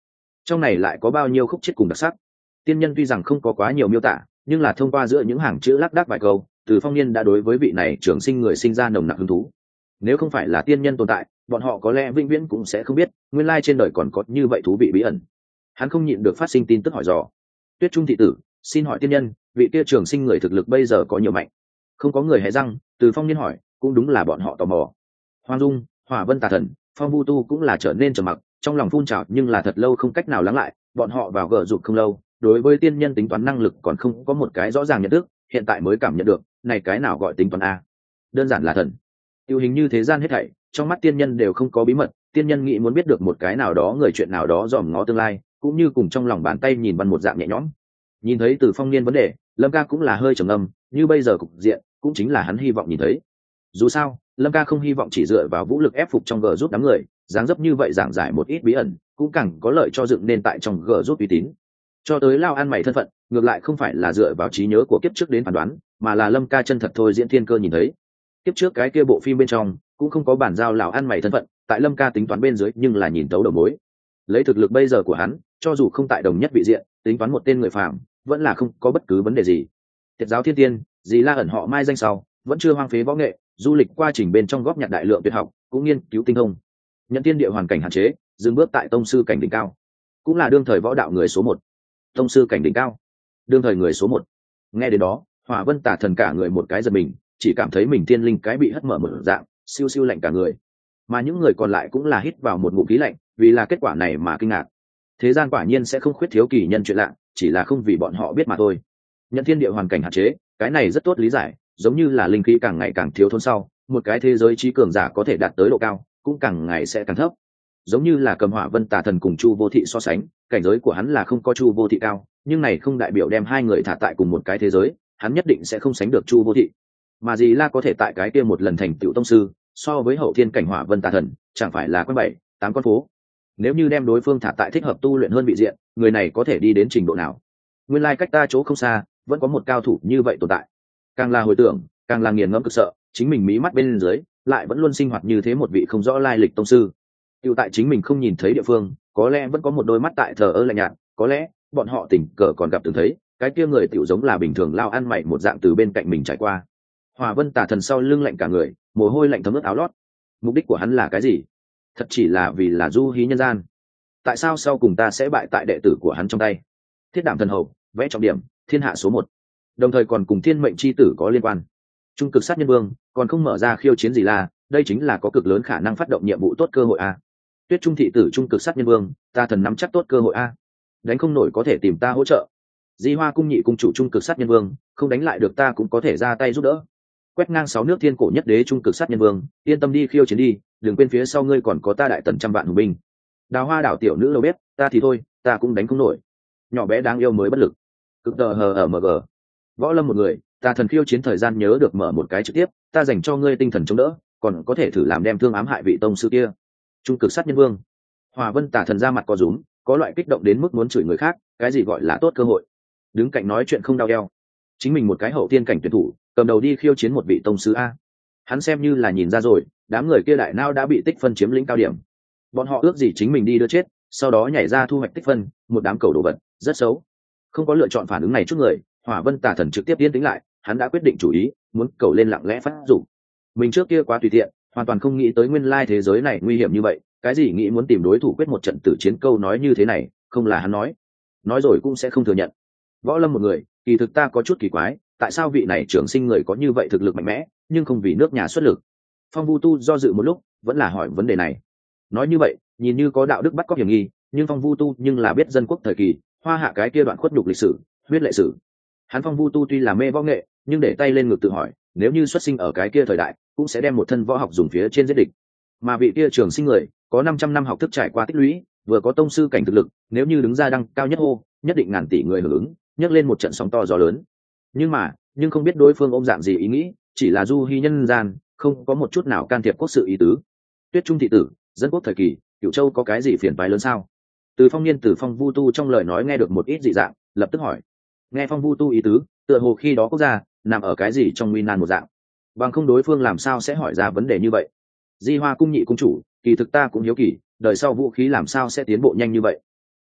trong này lại có bao nhiêu khúc chiết cùng đặc sắc. Tiên nhân tuy rằng không có quá nhiều miêu tả, nhưng là thông qua giữa những hàng chữ lác đác vài câu, Từ Phong Niên đã đối với vị này trường sinh người sinh ra nồng nặc hứng thú. Nếu không phải là tiên nhân tồn tại, bọn họ có lẽ vĩnh viễn cũng sẽ không biết nguyên lai trên đời còn có như vậy thú vị bí ẩn. Hắn không nhịn được phát sinh tin tức hỏi dò. Tuyết Trung thị tử, xin hỏi tiên nhân, vị kia trường sinh người thực lực bây giờ có nhiều mạnh? Không có người hé răng, Từ Phong Niên hỏi, cũng đúng là bọn họ tò mò. Hoàng Dung, Hỏa Vân Tà Thần, Phong Vu Tu cũng là trở nên trầm mặc, trong lòng phun trào nhưng là thật lâu không cách nào lắng lại. Bọn họ vào gở rụt không lâu, đối với tiên nhân tính toán năng lực còn không có một cái rõ ràng nhận thức, hiện tại mới cảm nhận được, này cái nào gọi tính toán a? Đơn giản là thần. Tiêu hình như thế gian hết thảy, trong mắt tiên nhân đều không có bí mật, tiên nhân nghĩ muốn biết được một cái nào đó người chuyện nào đó dòm ngó tương lai, cũng như cùng trong lòng bàn tay nhìn văn một dạng nhẹ nhõm. Nhìn thấy Từ Phong Niên vấn đề, Lâm Ca cũng là hơi trầm ngâm, như bây giờ cục diện, cũng chính là hắn hy vọng nhìn thấy. Dù sao, Lâm Ca không hy vọng chỉ dựa vào vũ lực ép phục trong gờ giúp đám người, dáng dấp như vậy giảng giải một ít bí ẩn, cũng càng có lợi cho dựng nên tại trong gờ giúp uy tín. Cho tới lao ăn mày thân phận, ngược lại không phải là dựa vào trí nhớ của kiếp trước đến phán đoán, mà là Lâm Ca chân thật thôi diễn thiên cơ nhìn thấy. Kiếp trước cái kia bộ phim bên trong cũng không có bản giao lão ăn mày thân phận, tại Lâm Ca tính toán bên dưới nhưng là nhìn tấu đầu mối. Lấy thực lực bây giờ của hắn, cho dù không tại đồng nhất vị diện, tính toán một tên người phàm, vẫn là không có bất cứ vấn đề gì. Tiệt giáo thiên tiên, dì La ẩn họ Mai danh sau, vẫn chưa hoang phế võ nghệ, du lịch qua trình bên trong góp nhặt đại lượng tuyệt học, cũng nghiên cứu tinh thông. Nhận tiên địa hoàn cảnh hạn chế, dừng bước tại tông sư cảnh đỉnh cao, cũng là đương thời võ đạo người số 1. Tông sư cảnh đỉnh cao, đương thời người số 1. Nghe đến đó, Hỏa Vân Tả Thần cả người một cái giật mình, chỉ cảm thấy mình tiên linh cái bị hất mở một dạng, siêu siêu lạnh cả người. Mà những người còn lại cũng là hít vào một ngụm khí lạnh, vì là kết quả này mà kinh ngạc. Thế gian quả nhiên sẽ không khuyết thiếu kỳ nhân chuyện lạ, chỉ là không vì bọn họ biết mà thôi. Nhận thiên địa hoàn cảnh hạn chế, cái này rất tốt lý giải, giống như là linh khí càng ngày càng thiếu thốn sau, một cái thế giới trí cường giả có thể đạt tới độ cao, cũng càng ngày sẽ càng thấp. Giống như là cầm Hỏa Vân Tà Thần cùng Chu Vô Thị so sánh, cảnh giới của hắn là không có Chu Vô Thị cao, nhưng này không đại biểu đem hai người thả tại cùng một cái thế giới, hắn nhất định sẽ không sánh được Chu Vô Thị. Mà gì La có thể tại cái kia một lần thành tựu tông sư, so với hậu thiên cảnh Hỏa Vân Tà Thần, chẳng phải là quen 7-8 con phố. Nếu như đem đối phương thả tại thích hợp tu luyện hơn vị diện, người này có thể đi đến trình độ nào? Nguyên lai cách ta chỗ không xa, vẫn có một cao thủ như vậy tồn tại. Càng là hồi tưởng, càng là nghiền ngẫm cực sợ, chính mình mí mắt bên dưới, lại vẫn luôn sinh hoạt như thế một vị không rõ lai lịch tông sư. Tiểu tại chính mình không nhìn thấy địa phương, có lẽ vẫn có một đôi mắt tại thờ ơ lạnh nhạt, có lẽ bọn họ tình cờ còn gặp từng thấy, cái kia người tiểu giống là bình thường lao ăn mày một dạng từ bên cạnh mình trải qua. Hỏa Vân Tà Thần sau lưng lạnh cả người, mồ hôi lạnh thấm ướt áo lót. Mục đích của hắn là cái gì? Thật chỉ là vì là du hí nhân gian. Tại sao sau cùng ta sẽ bại tại đệ tử của hắn trong tay? Thiết Đảm Thần Hầu, vẽ trọng điểm, thiên hạ số 1. Đồng thời còn cùng thiên mệnh chi tử có liên quan. Trung cực sát nhân vương còn không mở ra khiêu chiến gì là, đây chính là có cực lớn khả năng phát động nhiệm vụ tốt cơ hội a. Tuyết Trung thị tử trung cực sát nhân vương, ta thần nắm chắc tốt cơ hội a. Đánh không nổi có thể tìm ta hỗ trợ. Di Hoa cung nhị cung chủ trung cực sát nhân vương, không đánh lại được ta cũng có thể ra tay giúp đỡ. Quét ngang 6 nước thiên cổ nhất đế trung cực sát nhân vương, yên tâm đi khiêu chiến đi, đừng quên phía sau ngươi còn có ta đại tần trăm vạn hùng binh. Đào Hoa đảo tiểu nữ đâu biết, ta thì thôi, ta cũng đánh không nổi. Nhỏ bé đáng yêu mới bất lực. Cực tờ hờ ở mg. Võ lâm một người, ta thần khiêu chiến thời gian nhớ được mở một cái trực tiếp, ta dành cho ngươi tinh thần chống đỡ, còn có thể thử làm đem thương ám hại vị tông sư kia. Trung cực sát nhân vương. Hỏa Vân Tả Thần ra mặt có rúm, có loại kích động đến mức muốn chửi người khác, cái gì gọi là tốt cơ hội? Đứng cạnh nói chuyện không đau eo. Chính mình một cái hậu tiên cảnh tuyển thủ, cầm đầu đi khiêu chiến một vị tông sư a. Hắn xem như là nhìn ra rồi, đám người kia đại nao đã bị tích phân chiếm lĩnh cao điểm. Bọn họ ước gì chính mình đi đưa chết, sau đó nhảy ra thu hoạch tích phân, một đám cầu đồ vật, rất xấu. Không có lựa chọn phản ứng này chút người, Hỏa Vân Tả Thần trực tiếp yên tĩnh lại, hắn đã quyết định chủ ý, muốn cầu lên lặng lẽ phát dụng. Mình trước kia quá tùy tiện, hoàn toàn không nghĩ tới nguyên lai thế giới này nguy hiểm như vậy, cái gì nghĩ muốn tìm đối thủ quyết một trận tử chiến, câu nói như thế này, không là hắn nói rồi cũng sẽ không thừa nhận. Võ lâm một người, kỳ thực ta có chút kỳ quái, tại sao vị này trưởng sinh người có như vậy thực lực mạnh mẽ, nhưng không vì nước nhà xuất lực? Phong Vu Tu do dự một lúc, vẫn là hỏi vấn đề này. Nói như vậy, nhìn như có đạo đức bắt cóc hiểm nghi, nhưng Phong Vu Tu nhưng là biết dân quốc thời kỳ, hoa hạ cái kia đoạn khuất nhục lịch sử, huyết lệ sử. Hắn Phong Vu Tu tuy là mê võ nghệ, nhưng để tay lên ngực tự hỏi, nếu như xuất sinh ở cái kia thời đại, cũng sẽ đem một thân võ học dùng phía trên giết địch. Mà vị kia trưởng sinh người, có 500 năm học thức trải qua tích lũy, vừa có tông sư cảnh thực lực, nếu như đứng ra đăng cao nhất hô, nhất định ngàn tỷ người hưởng ứng, nhấc lên một trận sóng to gió lớn. Nhưng không biết đối phương ôm dạng gì ý nghĩ, chỉ là du hy nhân gian, không có một chút nào can thiệp quốc sự ý tứ. Tuyết Trung thị tử, dân quốc thời kỳ, Cửu Châu có cái gì phiền toái lớn sao? Từ Phong Niên từ Phong Vu Tu trong lời nói nghe được một ít dị dạng, lập tức hỏi. Nghe Phong Vu Tu ý tứ, tựa hồ khi đó quốc gia nằm ở cái gì trong nguy nan một dạng, bằng không đối phương làm sao sẽ hỏi ra vấn đề như vậy. Di Hoa cung nhị cung chủ, kỳ thực ta cũng hiếu kỳ, đời sau vũ khí làm sao sẽ tiến bộ nhanh như vậy.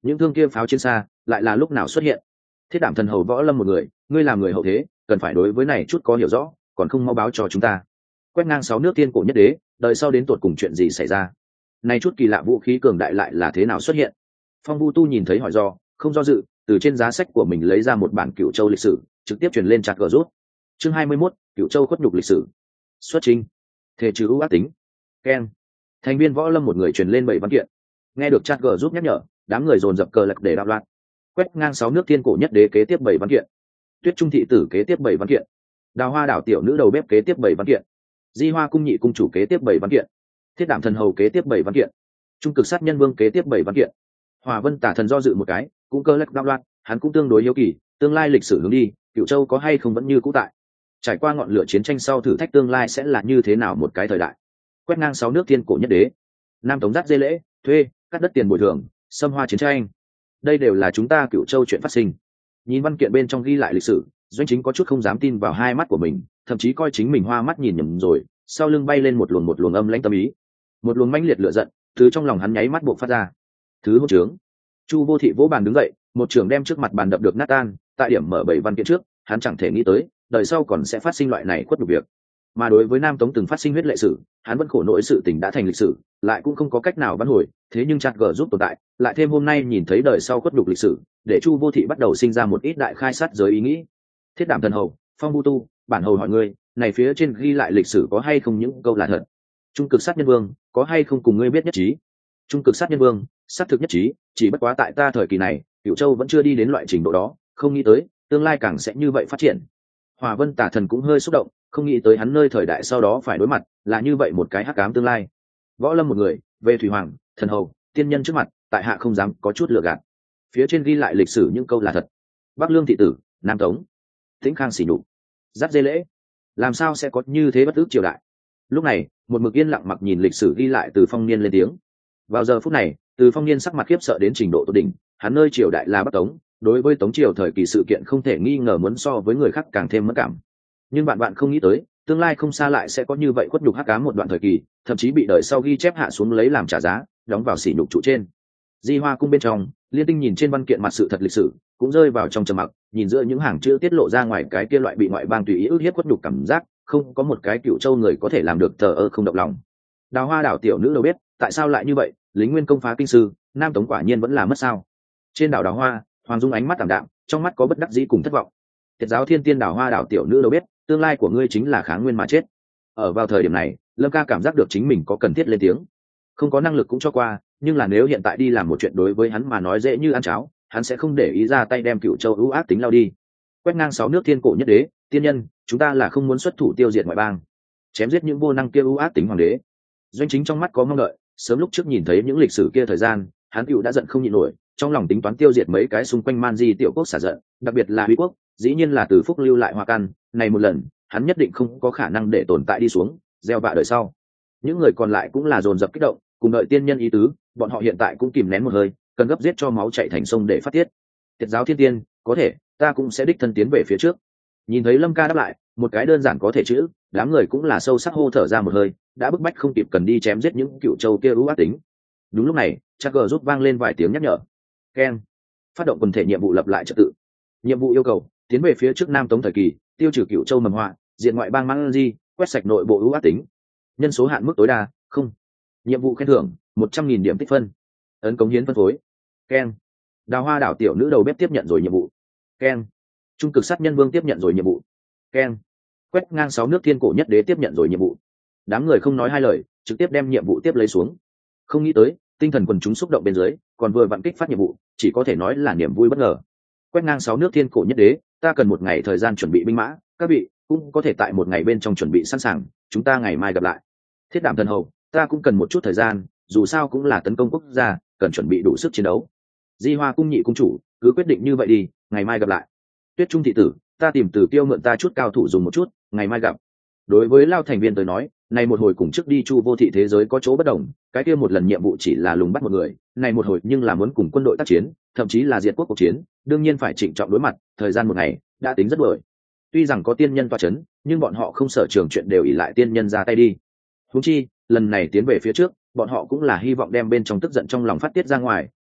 những thương kia pháo trên xa lại là lúc nào xuất hiện? Thiết Đảm thần hầu Võ Lâm một người, ngươi làm người hậu thế cần phải đối với này chút có hiểu rõ, còn không mau báo cho chúng ta. Quét ngang 6 nước tiên cổ nhất đế, đợi sau đến tột cùng chuyện gì xảy ra? Này chút kỳ lạ vũ khí cường đại lại là thế nào xuất hiện? Phong Vu Tu nhìn thấy hỏi do, không do dự, từ trên giá sách của mình lấy ra một bản Cửu Châu lịch sử, trực tiếp truyền lên chat group. Chương 21, Cửu Châu khuất nhục lịch sử. Xuất trình. Thể trừ ưu ác tính. Ken. Thành viên Võ Lâm một người truyền lên 7 văn kiện. Nghe được chat group nhắc nhở, đám người dồn dập cờ lật để đạo loạn. Quét ngang 6 nước tiên cổ nhất đế kế tiếp 7 văn kiện. Tuyết Trung thị tử kế tiếp 7 văn kiện. Đào Hoa đảo tiểu nữ đầu bếp kế tiếp 7 văn kiện. Di Hoa cung nhị cung chủ kế tiếp 7 văn kiện. Thiết Đảm thần hầu kế tiếp 7 văn kiện. Trung cực sát nhân vương kế tiếp 7 văn kiện. Hỏa Vân Tả thần do dự một cái, cũng cơ lắc đạo loạn, hắn cũng tương đối hiếu kỳ, tương lai lịch sử hướng đi, Cửu Châu có hay không vẫn như cũ tại. Trải qua ngọn lửa chiến tranh sau thử thách tương lai sẽ là như thế nào một cái thời đại. Quét ngang 6 nước tiên cổ nhất đế. Nam Tống dắt dê lễ, thuê, cắt đất tiền bồi thường, xâm hoa chiến tranh. Đây đều là chúng ta Cửu Châu chuyện phát sinh. Nhìn văn kiện bên trong ghi lại lịch sử, Doanh Chính có chút không dám tin vào hai mắt của mình, thậm chí coi chính mình hoa mắt nhìn nhầm rồi, sau lưng bay lên một luồng âm lãnh tâm ý. Một luồng mãnh liệt lửa giận từ trong lòng hắn nháy mắt bộc phát ra. Thứ hỗn trướng. Chu Vô Thị vỗ bàn đứng dậy, một trường đem trước mặt bàn đập được nát tan, tại điểm mở 7 văn kiện trước, hắn chẳng thể nghĩ tới, đời sau còn sẽ phát sinh loại này khuất nhục việc. Mà đối với Nam Tống từng phát sinh huyết lệ sử, hắn vẫn khổ nỗi sự tình đã thành lịch sử, lại cũng không có cách nào vãn hồi, thế nhưng chặt gở giúp tồn tại, lại thêm hôm nay nhìn thấy đời sau khuất nhục lịch sử, để Chu Vô Thị bắt đầu sinh ra một ít đại khai sát giới ý nghĩ. Thiết Đảm thần hầu, Phong Vu Tu, bản hầu hỏi ngươi, này phía trên ghi lại lịch sử có hay không những câu là thật? Trung cực sát nhân vương, có hay không cùng ngươi biết nhất trí? Trung cực sát nhân vương, xác thực nhất trí, chỉ bất quá tại ta thời kỳ này, Cửu Châu vẫn chưa đi đến loại trình độ đó, không nghĩ tới, tương lai càng sẽ như vậy phát triển. Hỏa Vân Tả thần cũng hơi xúc động, không nghĩ tới hắn nơi thời đại sau đó phải đối mặt là như vậy một cái hắc ám tương lai. Võ Lâm một người, về thủy hoàng, thần hầu, tiên nhân trước mặt, tại hạ không dám có chút lựa gạt. Phía trên ghi lại lịch sử những câu là thật. Bắc Lương thị tử, Nam Tống, Tĩnh Khang xỉ nhục, dắt dê lễ, làm sao sẽ có như thế bất ước triều đại? Lúc này, một mực yên lặng mặc nhìn lịch sử ghi lại Từ Phong Niên lên tiếng. Vào giờ phút này, Từ Phong Niên sắc mặt khiếp sợ đến trình độ tột đỉnh, hắn nơi triều đại là Bắc Tống, đối với Tống triều thời kỳ sự kiện không thể nghi ngờ muốn so với người khác càng thêm mất cảm. Nhưng bạn không nghĩ tới, tương lai không xa lại sẽ có như vậy khuất nhục hắc ám một đoạn thời kỳ, thậm chí bị đời sau ghi chép hạ xuống lấy làm trả giá, đóng vào sỉ nhục trụ trên. Di Hoa cung bên trong, Liên Tinh nhìn trên văn kiện mặt sự thật lịch sử, cũng rơi vào trong trầm mặc, nhìn giữa những hàng chữ tiết lộ ra ngoài cái kia loại bị ngoại bang tùy ý ức hiếp khuất nhục cảm giác, không có một cái Cửu Châu người có thể làm được thờ ơ không động lòng. Đào Hoa đảo tiểu nữ đâu biết, tại sao lại như vậy, lính nguyên công phá kinh sư, Nam Tống quả nhiên vẫn là mất sao? Trên đảo Đào Hoa, Hoàng Dung ánh mắt tạm đạm, trong mắt có bất đắc dĩ cùng thất vọng. Tiệt giáo Thiên Tiên Đào Hoa đảo tiểu nữ đâu biết, tương lai của ngươi chính là kháng nguyên mà chết. Ở vào thời điểm này, Lâm Ca cảm giác được chính mình có cần thiết lên tiếng. Không có năng lực cũng cho qua, nhưng là nếu hiện tại đi làm một chuyện đối với hắn mà nói dễ như ăn cháo, hắn sẽ không để ý ra tay đem Cửu Châu ưu ác tính lao đi. Quét ngang 6 nước thiên cổ nhất đế, tiên nhân, chúng ta là không muốn xuất thủ tiêu diệt ngoại bang, chém giết những vô năng kia ưu ác tính hoàng đế. Doanh Chính trong mắt có mong đợi, sớm lúc trước nhìn thấy những lịch sử kia thời gian, hắn tựu đã giận không nhịn nổi, trong lòng tính toán tiêu diệt mấy cái xung quanh man di tiểu quốc xả giận, đặc biệt là Huy quốc, dĩ nhiên là từ phúc lưu lại hoa căn, này một lần, hắn nhất định không có khả năng để tồn tại đi xuống, gieo vạ đời sau. Những người còn lại cũng là dồn dập kích động, cùng đợi tiên nhân ý tứ, bọn họ hiện tại cũng kìm nén một hơi, cần gấp giết cho máu chảy thành sông để phát tiết. Tiệt giáo Thiên Tiên, có thể, ta cũng sẽ đích thân tiến về phía trước. Nhìn thấy Lâm Ca đáp lại, một cái đơn giản có thể chữ, đám người cũng là sâu sắc hô thở ra một hơi, đã bức bách không kịp cần đi chém giết những Cửu Châu kia ưu ác tính. Đúng lúc này, chắc gờ rút vang lên vài tiếng nhắc nhở. Ken, phát động quần thể nhiệm vụ lập lại trật tự. Nhiệm vụ yêu cầu tiến về phía trước Nam Tống thời kỳ, tiêu trừ Cửu Châu mầm họa, diện ngoại bang mang di, quét sạch nội bộ ưu ác tính. Nhân số hạn mức tối đa không. Nhiệm vụ khen thưởng 100.000 điểm tích phân. Ấn cống hiến phân phối. Ken, Đào Hoa đảo tiểu nữ đầu bếp tiếp nhận rồi nhiệm vụ. Ken, Trung cực sát nhân vương tiếp nhận rồi nhiệm vụ. Ken, quét ngang 6 nước thiên cổ nhất đế tiếp nhận rồi nhiệm vụ. Đám người không nói hai lời, trực tiếp đem nhiệm vụ tiếp lấy xuống. Không nghĩ tới, tinh thần quần chúng xúc động bên dưới, còn vừa vặn kích phát nhiệm vụ, chỉ có thể nói là niềm vui bất ngờ. Quét ngang 6 nước thiên cổ nhất đế, ta cần một ngày thời gian chuẩn bị binh mã, các vị cũng có thể tại một ngày bên trong chuẩn bị sẵn sàng, chúng ta ngày mai gặp lại. Thiết Đảm thần hầu, ta cũng cần một chút thời gian, dù sao cũng là tấn công quốc gia, cần chuẩn bị đủ sức chiến đấu. Di Hoa cung nhị cung chủ, cứ quyết định như vậy đi, ngày mai gặp lại. Tuyết Trung thị tử, ta tìm Từ Kiêu mượn ta chút cao thủ dùng một chút, ngày mai gặp. Đối với lao thành viên tới nói, này một hồi cùng trước đi Chu Vô Thị thế giới có chỗ bất đồng, cái kia một lần nhiệm vụ chỉ là lùng bắt một người, này một hồi nhưng là muốn cùng quân đội tác chiến, thậm chí là diệt quốc cuộc chiến, đương nhiên phải trịnh trọng đối mặt, thời gian một ngày đã tính rất bội. Tuy rằng có tiên nhân toa chấn, nhưng bọn họ không sở trường chuyện đều ỷ lại tiên nhân ra tay đi. Huống chi, lần này tiến về phía trước, bọn họ cũng là hy vọng đem bên trong tức giận trong lòng phát tiết ra ngoài,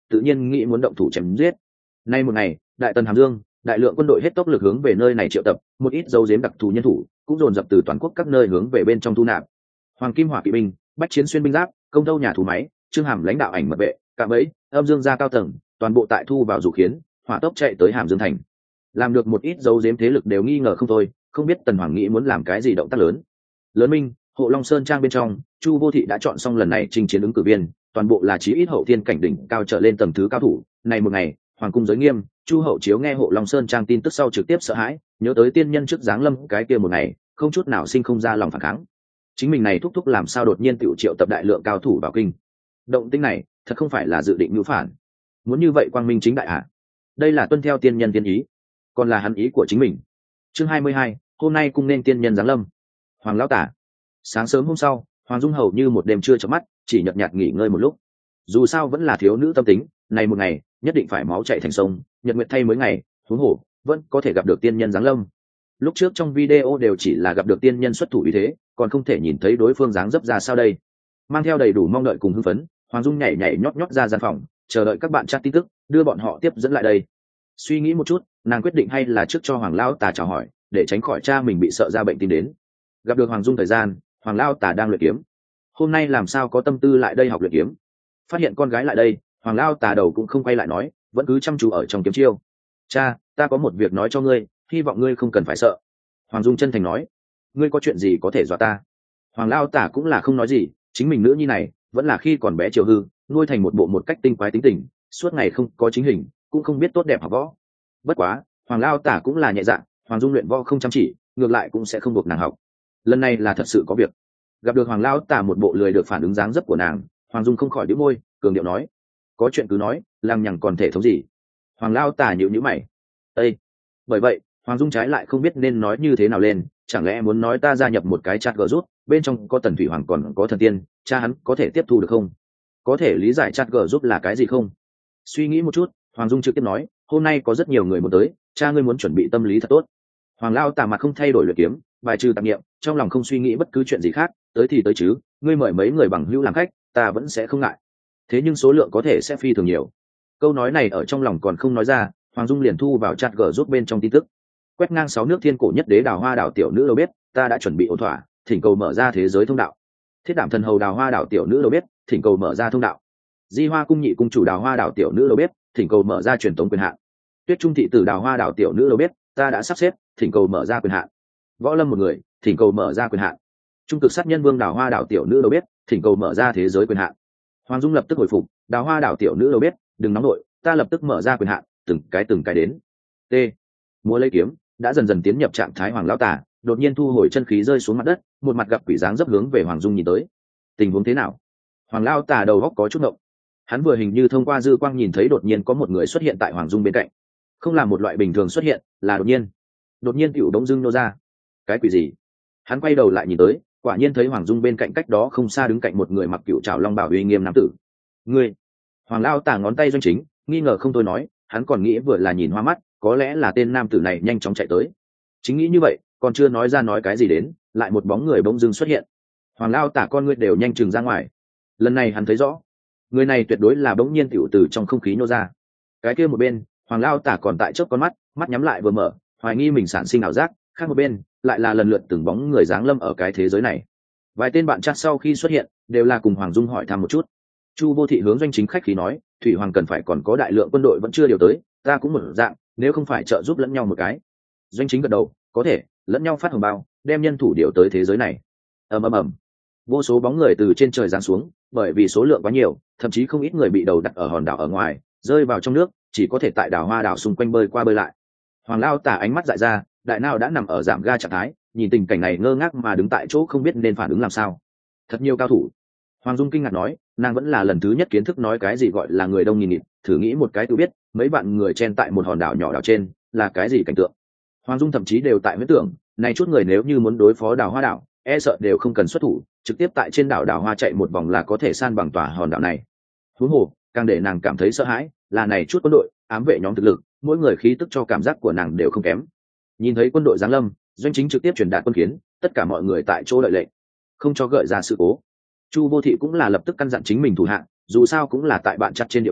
tự nhiên nghĩ muốn động thủ chém giết. Nay một ngày, đại tần Hàm Dương, đại lượng quân đội hết tốc lực hướng về nơi này triệu tập, một ít dấu giếm đặc thù nhân thủ cũng dồn dập từ toàn quốc các nơi hướng về bên trong thu nạp. Hoàng Kim Hỏa kỵ binh, Bách Chiến xuyên binh giáp, Công Tâu nhà thủ máy, Trương Hàm lãnh đạo ảnh mật vệ, cạm bẫy, Âm Dương gia cao tầng, toàn bộ tại thu vào dụ khiến, hỏa tốc chạy tới Hàm Dương thành. Làm được một ít dấu giếm thế lực đều nghi ngờ không thôi, không biết Tần Hoàng nghĩ muốn làm cái gì động tác lớn. Lớn Minh, Hộ Long Sơn trang bên trong, Chu Vô Thị đã chọn xong lần này chinh chiến ứng cử viên, toàn bộ là chí ít hậu thiên cảnh đỉnh cao trở lên tầng thứ cao thủ. Này một ngày, hoàng cung giới nghiêm, Chu Hậu Chiếu nghe Hộ Long Sơn trang tin tức sau trực tiếp sợ hãi, nhớ tới tiên nhân trước giáng lâm cái kia một ngày, không chút nào sinh không ra lòng phản kháng. Chính mình này thúc thúc làm sao đột nhiên tiểu triệu tập đại lượng cao thủ vào kinh. Động tĩnh này, thật không phải là dự định mưu phản. Muốn như vậy quang minh chính đại ạ? Đây là tuân theo tiên nhân tiên ý, còn là hắn ý của chính mình. Chương 22, hôm nay cung nên tiên nhân giáng lâm. Hoàng lão tả. Sáng sớm hôm sau, Hoàng Dung hầu như một đêm chưa chợp mắt, chỉ nhợt nhạt nghỉ ngơi một lúc. Dù sao vẫn là thiếu nữ tâm tính, này một ngày nhất định phải máu chảy thành sông, nhật nguyệt thay mới ngày, huống hồ vẫn có thể gặp được tiên nhân giáng lâm. Lúc trước trong video đều chỉ là gặp được tiên nhân xuất thủ ý thế, còn không thể nhìn thấy đối phương dáng dấp ra sao đây. Mang theo đầy đủ mong đợi cùng hưng phấn, Hoàng Dung nhảy nhảy nhót nhót ra gian phòng, chờ đợi các bạn chat tin tức, đưa bọn họ tiếp dẫn lại đây. Suy nghĩ một chút, nàng quyết định hay là trước cho Hoàng lão tà chào hỏi, để tránh khỏi cha mình bị sợ ra bệnh tim đến. Gặp được Hoàng Dung thời gian, Hoàng lão tà đang luyện kiếm. Hôm nay làm sao có tâm tư lại đây học luyện kiếm? Phát hiện con gái lại đây, Hoàng lão tà đầu cũng không quay lại nói, vẫn cứ chăm chú ở trong kiếm chiêu. Cha, ta có một việc nói cho ngươi, hy vọng ngươi không cần phải sợ. Hoàng Dung chân thành nói, ngươi có chuyện gì có thể dọa ta? Hoàng lão tà cũng là không nói gì, chính mình nữ nhi này vẫn là khi còn bé chiều hư, nuôi thành một bộ một cách tinh quái tính tình, suốt ngày không có chính hình, cũng không biết tốt đẹp học võ. Bất quá, Hoàng lão tả cũng là nhẹ dạ, Hoàng Dung luyện võ không chăm chỉ, ngược lại cũng sẽ không buộc nàng học. Lần này là thật sự có việc. Gặp được Hoàng lão tả một bộ lười được phản ứng dáng dấp của nàng, Hoàng Dung không khỏi đĩu môi, cường điệu nói, có chuyện cứ nói, lằng nhằng còn thể thống gì? Hoàng lão tả nhíu nhíu mày. Ê! Bởi vậy, Hoàng Dung trái lại không biết nên nói như thế nào lên, chẳng lẽ muốn nói ta gia nhập một cái chat group, bên trong có Tần Thủy Hoàng còn có thần tiên, cha hắn có thể tiếp thu được không? Có thể lý giải chat group là cái gì không? Suy nghĩ một chút, Hoàng Dung trực tiếp nói, hôm nay có rất nhiều người muốn tới, cha ngươi muốn chuẩn bị tâm lý thật tốt. Hoàng lão tả mặt không thay đổi luyện kiếm, bài trừ tạp niệm, trong lòng không suy nghĩ bất cứ chuyện gì khác, tới thì tới chứ, ngươi mời mấy người bằng hữu làm khách, ta vẫn sẽ không ngại. Thế nhưng số lượng có thể sẽ phi thường nhiều. Câu nói này ở trong lòng còn không nói ra, Hoàng Dung liền thu vào chat group bên trong tin tức. Quét ngang 6 nước thiên cổ nhất đế Đào Hoa đảo tiểu nữ đâu biết, ta đã chuẩn bị ổn thỏa, thỉnh cầu mở ra thế giới thông đạo. Thiết Đảm thần hầu Đào Hoa đảo tiểu nữ đâu biết, thỉnh cầu mở ra thông đạo. Di Hoa cung nhị cung chủ Đào Hoa đảo tiểu nữ đâu biết, thỉnh cầu mở ra truyền tống quyền hạn. Tuyết Trung thị tử Đào Hoa đảo tiểu nữ đâu biết, ta đã sắp xếp, thỉnh cầu mở ra quyền hạn. Võ Lâm một người, thỉnh cầu mở ra quyền hạn. Trung cực sát nhân vương Đào Hoa đảo tiểu nữ đâu biết, thỉnh cầu mở ra thế giới quyền hạn. Hoàng Dung lập tức hồi phục, Đào Hoa đảo tiểu nữ đâu biết, đừng nóng nội, ta lập tức mở ra quyền hạn, từng cái đến. T. Múa lấy kiếm, đã dần dần tiến nhập trạng thái Hoàng lão tả, đột nhiên thu hồi chân khí rơi xuống mặt đất, một mặt gặp quỷ dáng dấp hướng về Hoàng Dung nhìn tới. Tình huống thế nào? Hoàng lão tả đầu óc có chút ngộng. Hắn vừa hình như thông qua dư quang nhìn thấy đột nhiên có một người xuất hiện tại Hoàng Dung bên cạnh, không là một loại bình thường xuất hiện, là đột nhiên tiểu đống dưng nô ra. Cái quỷ gì? Hắn quay đầu lại nhìn tới, quả nhiên thấy Hoàng Dung bên cạnh cách đó không xa đứng cạnh một người mặc cựu trảo long bảo uy nghiêm nam tử. Ngươi? Hoàng lão tả ngón tay doanh chính, nghi ngờ không thôi nói, hắn còn nghĩ vừa là nhìn hoa mắt, có lẽ là tên nam tử này nhanh chóng chạy tới. Chính nghĩ như vậy, còn chưa nói ra nói cái gì đến, lại một bóng người bỗng dưng xuất hiện. Hoàng lão tả con ngươi đều nhanh chừng ra ngoài. Lần này hắn thấy rõ, người này tuyệt đối là bỗng nhiên tiểu từ trong không khí nhô ra. Cái kia một bên, Hoàng lão tả còn tại chớp con mắt, mắt nhắm lại vừa mở, hoài nghi mình sản sinh ảo giác, khác một bên lại là lần lượt từng bóng người giáng lâm ở cái thế giới này. Vài tên bạn chat sau khi xuất hiện, đều là cùng Hoàng Dung hỏi thăm một chút. Chu Vô Thị hướng doanh chính khách khí nói, Thủy Hoàng cần phải còn có đại lượng quân đội vẫn chưa điều tới, ta cũng một dạng, nếu không phải trợ giúp lẫn nhau một cái. Doanh chính gật đầu, có thể lẫn nhau phát hồng bao, đem nhân thủ điều tới thế giới này. Ầm. Vô số bóng người từ trên trời giáng xuống, bởi vì số lượng quá nhiều, thậm chí không ít người bị đầu đặt ở hòn đảo ở ngoài, rơi vào trong nước, chỉ có thể tại Đào Hoa đảo xung quanh bơi qua bơi lại. Hoàng lão tả ánh mắt dại ra, đại nào đã nằm ở giảm ga trạng thái, nhìn tình cảnh này ngơ ngác mà đứng tại chỗ không biết nên phản ứng làm sao. Thật nhiều cao thủ. Hoàng Dung kinh ngạc nói, nàng vẫn là lần thứ nhất kiến thức nói cái gì gọi là người đông nghìn nghịt, thử nghĩ một cái tự biết, mấy bạn người chen tại một hòn đảo nhỏ đảo trên, là cái gì cảnh tượng. Hoàng Dung thậm chí đều tại huyễn tưởng, này chút người nếu như muốn đối phó Đào Hoa đảo, e sợ đều không cần xuất thủ, trực tiếp tại trên đảo Đào Hoa chạy một vòng là có thể san bằng tòa hòn đảo này. Huống hồ, càng để nàng cảm thấy sợ hãi, là này chút quân đội, ám vệ nhóm thực lực, mỗi người khí tức cho cảm giác của nàng đều không kém. Nhìn thấy quân đội giáng lâm, doanh chính trực tiếp truyền đạt quân kiến, tất cả mọi người tại chỗ đợi lệnh, không cho gợi ra sự cố. Chu Vô Thị cũng là lập tức căn dặn chính mình thủ hạ, dù sao cũng là tại bạn chặt trên địa bàn,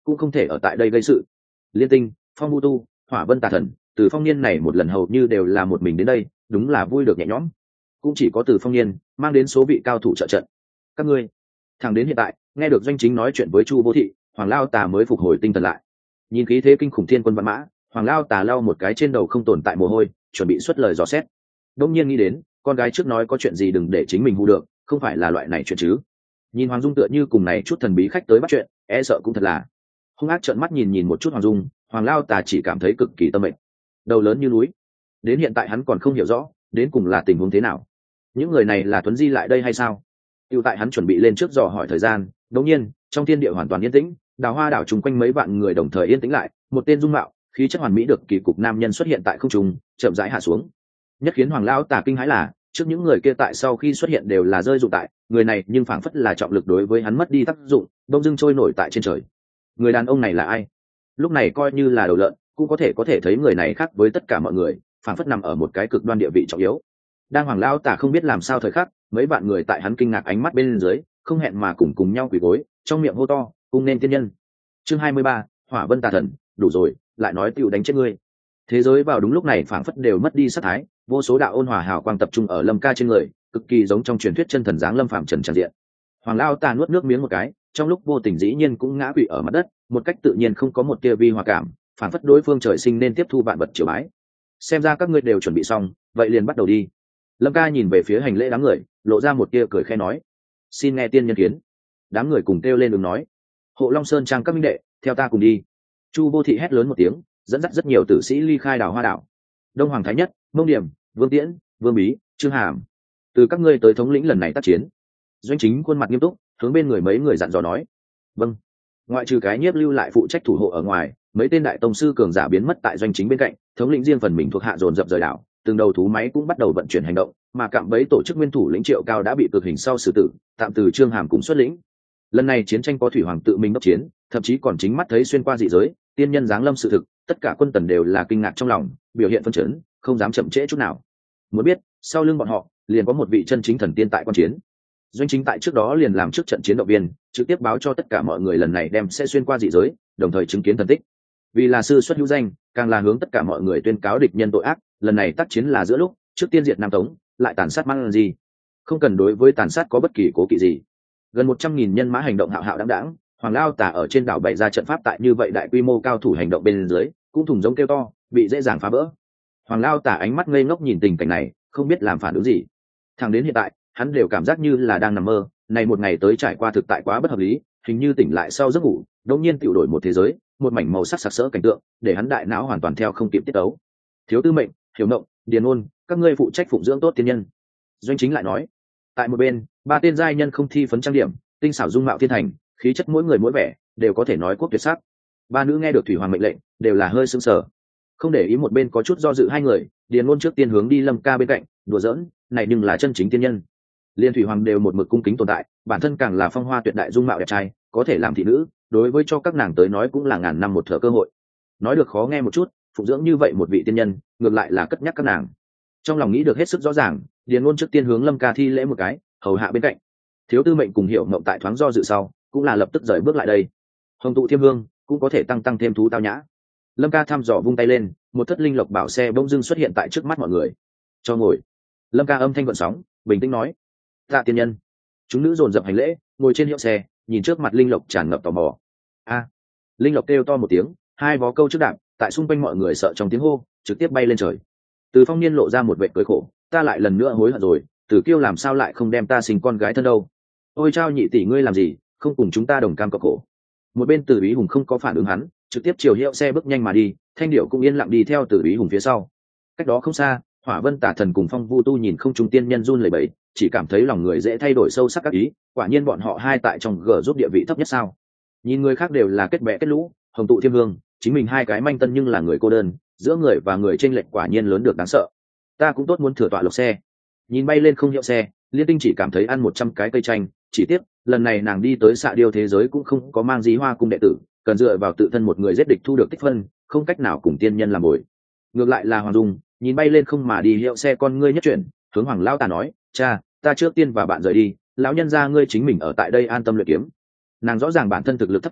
cũng không thể ở tại đây gây sự. Liên Tinh, Phong Vu Tu, Hỏa Vân Tà Thần, Từ Phong Niên này một lần hầu như đều là một mình đến đây, đúng là vui được nhẹ nhõm. Cũng chỉ có Từ Phong Niên mang đến số vị cao thủ trợ trận. Các ngươi, thẳng đến hiện tại, nghe được Doanh Chính nói chuyện với Chu Vô Thị, Hoàng Lao Tà mới phục hồi tinh thần lại. Nhìn khí thế kinh khủng thiên quân vạn mã, Hoàng Lao Tà lau một cái trên đầu không tồn tại mồ hôi, chuẩn bị xuất lời dò xét. Đông nhiên nghĩ đến, con gái trước nói có chuyện gì đừng để chính mình hù được, không phải là loại này chuyện chứ. Nhìn Hoàng Dung tựa như cùng này chút thần bí khách tới bắt chuyện, e sợ cũng thật là. Hung ác trợn mắt nhìn một chút Hoàng Dung, Hoàng Lao Tà chỉ cảm thấy cực kỳ tâm mệnh, đầu lớn như núi. Đến hiện tại hắn còn không hiểu rõ đến cùng là tình huống thế nào. Những người này là Tuấn Di lại đây hay sao? Tiêu tại hắn chuẩn bị lên trước dò hỏi thời gian, đột nhiên trong thiên địa hoàn toàn yên tĩnh, Đào Hoa đảo chung quanh mấy vạn người đồng thời yên tĩnh lại, một tên dung mạo khí chất hoàn mỹ được kỳ cục nam nhân xuất hiện tại không trung, chậm rãi hạ xuống. Nhất khiến Hoàng Lao Tà kinh hãi là, trước những người kia tại sau khi xuất hiện đều là rơi dụng tại, người này nhưng phảng phất là trọng lực đối với hắn mất đi tác dụng, đông dưng trôi nổi tại trên trời. Người đàn ông này là ai? Lúc này coi như là đầu lợn cũng có thể thấy người này khác với tất cả mọi người, phảng phất nằm ở một cái cực đoan địa vị trọng yếu. Đang Hoàng Lao Tà không biết làm sao thời khắc, mấy bạn người tại hắn kinh ngạc ánh mắt bên dưới không hẹn mà cùng nhau quỳ gối, trong miệng hô to cung nên tiên nhân. Chương 23, Hỏa Vân Tà Thần, đủ rồi, lại nói tiểu đánh chết ngươi. Thế giới vào đúng lúc này phảng phất đều mất đi sát thái, vô số đạo ôn hòa hào quang tập trung ở Lâm Ca trên người, cực kỳ giống trong truyền thuyết chân thần dáng lâm phàm trần tràn diện. Hoàng Lao Tà nuốt nước miếng một cái, trong lúc vô tình dĩ nhiên cũng ngã quỵ ở mặt đất, một cách tự nhiên không có một tia vi hòa cảm, phảng phất đối phương trời sinh nên tiếp thu vạn vật triều bái. Xem ra các ngươi đều chuẩn bị xong, vậy liền bắt đầu đi. Lâm Ca nhìn về phía hành lễ đám người, lộ ra một tia cười khẽ nói: xin nghe tiên nhân kiến. Đám người cùng kêu lên ứng nói: Hộ Long Sơn trang các minh đệ, theo ta cùng đi. Chu Vô Thị hét lớn một tiếng, dẫn dắt rất nhiều tử sĩ ly khai Đào Hoa đảo. Đông Hoàng Thái Nhất, Mông Điểm, Vương Tiễn, Vương Bí, Trương Hàm, từ các ngươi tới thống lĩnh lần này tác chiến. Doanh Chính khuôn mặt nghiêm túc, hướng bên người mấy người dặn dò nói: vâng. Ngoại trừ cái Nhiếp lưu lại phụ trách thủ hộ ở ngoài, mấy tên đại tông sư cường giả biến mất tại Doanh Chính bên cạnh, thống lĩnh riêng phần mình thuộc hạ dồn dập rời đảo, từng đầu thú máy cũng bắt đầu vận chuyển hành động, mà cạm bẫy tổ chức nguyên thủ lĩnh Triệu Cao đã bị cực hình sau xử tử, tạm từ Trương Hàm cũng xuất lĩnh. Lần này chiến tranh có thủy hoàng tự mình đốc chiến, thậm chí còn chính mắt thấy xuyên qua dị giới tiên nhân giáng lâm sự thực, tất cả quân tần đều là kinh ngạc trong lòng, biểu hiện phấn chấn, không dám chậm trễ chút nào. Muốn biết, sau lưng bọn họ liền có một vị chân chính thần tiên tại quan chiến. Doanh Chính tại trước đó liền làm trước trận chiến động viên, trực tiếp báo cho tất cả mọi người lần này đem sẽ xuyên qua dị giới, đồng thời chứng kiến thần tích. Vì là sư xuất hữu danh, càng là hướng tất cả mọi người tuyên cáo địch nhân tội ác, lần này tác chiến là giữa lúc trước tiên diệt Nam Tống, lại tàn sát Mang gì, không cần đối với tàn sát có bất kỳ cố kỵ gì. Gần 100.000 nhân mã hành động hạo hạo đáng đáng, Hoàng Lao Tà ở trên đảo bày ra trận pháp tại như vậy đại quy mô cao thủ hành động bên dưới, cũng thùng giống kêu to, bị dễ dàng phá vỡ. Hoàng Lao Tà ánh mắt ngây ngốc nhìn tình cảnh này, không biết làm phản ứng gì. Thẳng đến hiện tại, hắn đều cảm giác như là đang nằm mơ, này một ngày tới trải qua thực tại quá bất hợp lý, hình như tỉnh lại sau giấc ngủ, đột nhiên tiểu đổi một thế giới, một mảnh màu sắc sặc sỡ cảnh tượng, để hắn đại não hoàn toàn theo không kịp tiết tấu. Thiếu Tư Mệnh, Hiểu Mộng, Điền Ôn, các ngươi phụ trách phụng dưỡng tốt tiên nhân. Doanh Chính lại nói. Tại một bên, ba tên giai nhân không thi phấn trang điểm, tinh xảo dung mạo thiên thành, khí chất mỗi người mỗi vẻ, đều có thể nói quốc tuyệt sắc. Ba nữ nghe được Thủy Hoàng mệnh lệnh, đều là hơi sững sờ. Không để ý một bên có chút do dự hai người, Điền Ôn trước tiên hướng đi Lâm Ca bên cạnh, đùa giỡn, này nhưng là chân chính tiên nhân. Liên Thủy Hoàng đều một mực cung kính tồn tại, bản thân càng là phong hoa tuyệt đại dung mạo đẹp trai, có thể làm thị nữ, đối với cho các nàng tới nói cũng là ngàn năm một thở cơ hội. Nói được khó nghe một chút, phụng dưỡng như vậy một vị tiên nhân, ngược lại là cất nhắc các nàng. Trong lòng nghĩ được hết sức rõ ràng, Điền Ôn trước tiên hướng Lâm Ca thi lễ một cái, hầu hạ bên cạnh. Thiếu Tư Mệnh cùng Hiểu Mộng tại thoáng do dự sau, cũng là lập tức rời bước lại đây. Hồng tụ Thiêm Hương cũng có thể tăng thêm thú tao nhã. Lâm Ca thăm dò vung tay lên, một thất linh lộc bảo xe bỗng dưng xuất hiện tại trước mắt mọi người. Cho ngồi. Lâm Ca âm thanh gợn sóng, bình tĩnh nói: tạ tiên nhân. Chúng nữ dồn dập hành lễ, ngồi trên hiệu xe, nhìn trước mặt linh lộc tràn ngập tò mò. A. Linh lộc kêu to một tiếng, hai vó câu trước đạp, tại xung quanh mọi người sợ trong tiếng hô, trực tiếp bay lên trời. Từ Phong Niên lộ ra một vẻ cười khổ, ta lại lần nữa hối hận rồi, Tử Kiêu làm sao lại không đem ta sinh con gái thân đâu. Ôi Trao nhị tỷ ngươi làm gì, không cùng chúng ta đồng cam cộng khổ. Một bên Tử Ý Hùng không có phản ứng hắn, trực tiếp chiều hiệu xe bước nhanh mà đi, Thanh Điểu cũng yên lặng đi theo Tử Ý Hùng phía sau. Cách đó không xa, Hỏa Vân Tả Thần cùng Phong Vu Tu nhìn không trung tiên nhân run lẩy bẩy, chỉ cảm thấy lòng người dễ thay đổi sâu sắc các ý, quả nhiên bọn họ hai tại trong gờ giúp địa vị thấp nhất sao? Nhìn người khác đều là kết bè kết lũ, Hồng tụ Thiêm Hương, chính mình hai cái manh tân nhưng là người cô đơn, giữa người và người chênh lệch quả nhiên lớn được đáng sợ. Ta cũng tốt muốn thừa tọa lộc xe. Nhìn bay lên không hiệu xe, Liên Tinh chỉ cảm thấy ăn 100 cái cây chanh, chỉ tiếc lần này nàng đi tới xạ điêu thế giới cũng không có mang gì hoa cung đệ tử, cần dựa vào tự thân một người giết địch thu được tích phân, không cách nào cùng tiên nhân làm bồi. Ngược lại là Hoàng Dung, nhìn bay lên không mà đi hiệu xe con ngươi nhất chuyển, hướng Hoàng Lao Tà nói: cha, ta trước tiên và bạn rời đi, lão nhân gia ngươi chính mình ở tại đây an tâm luyện kiếm. Nàng rõ ràng bản thân thực lực thấp kém,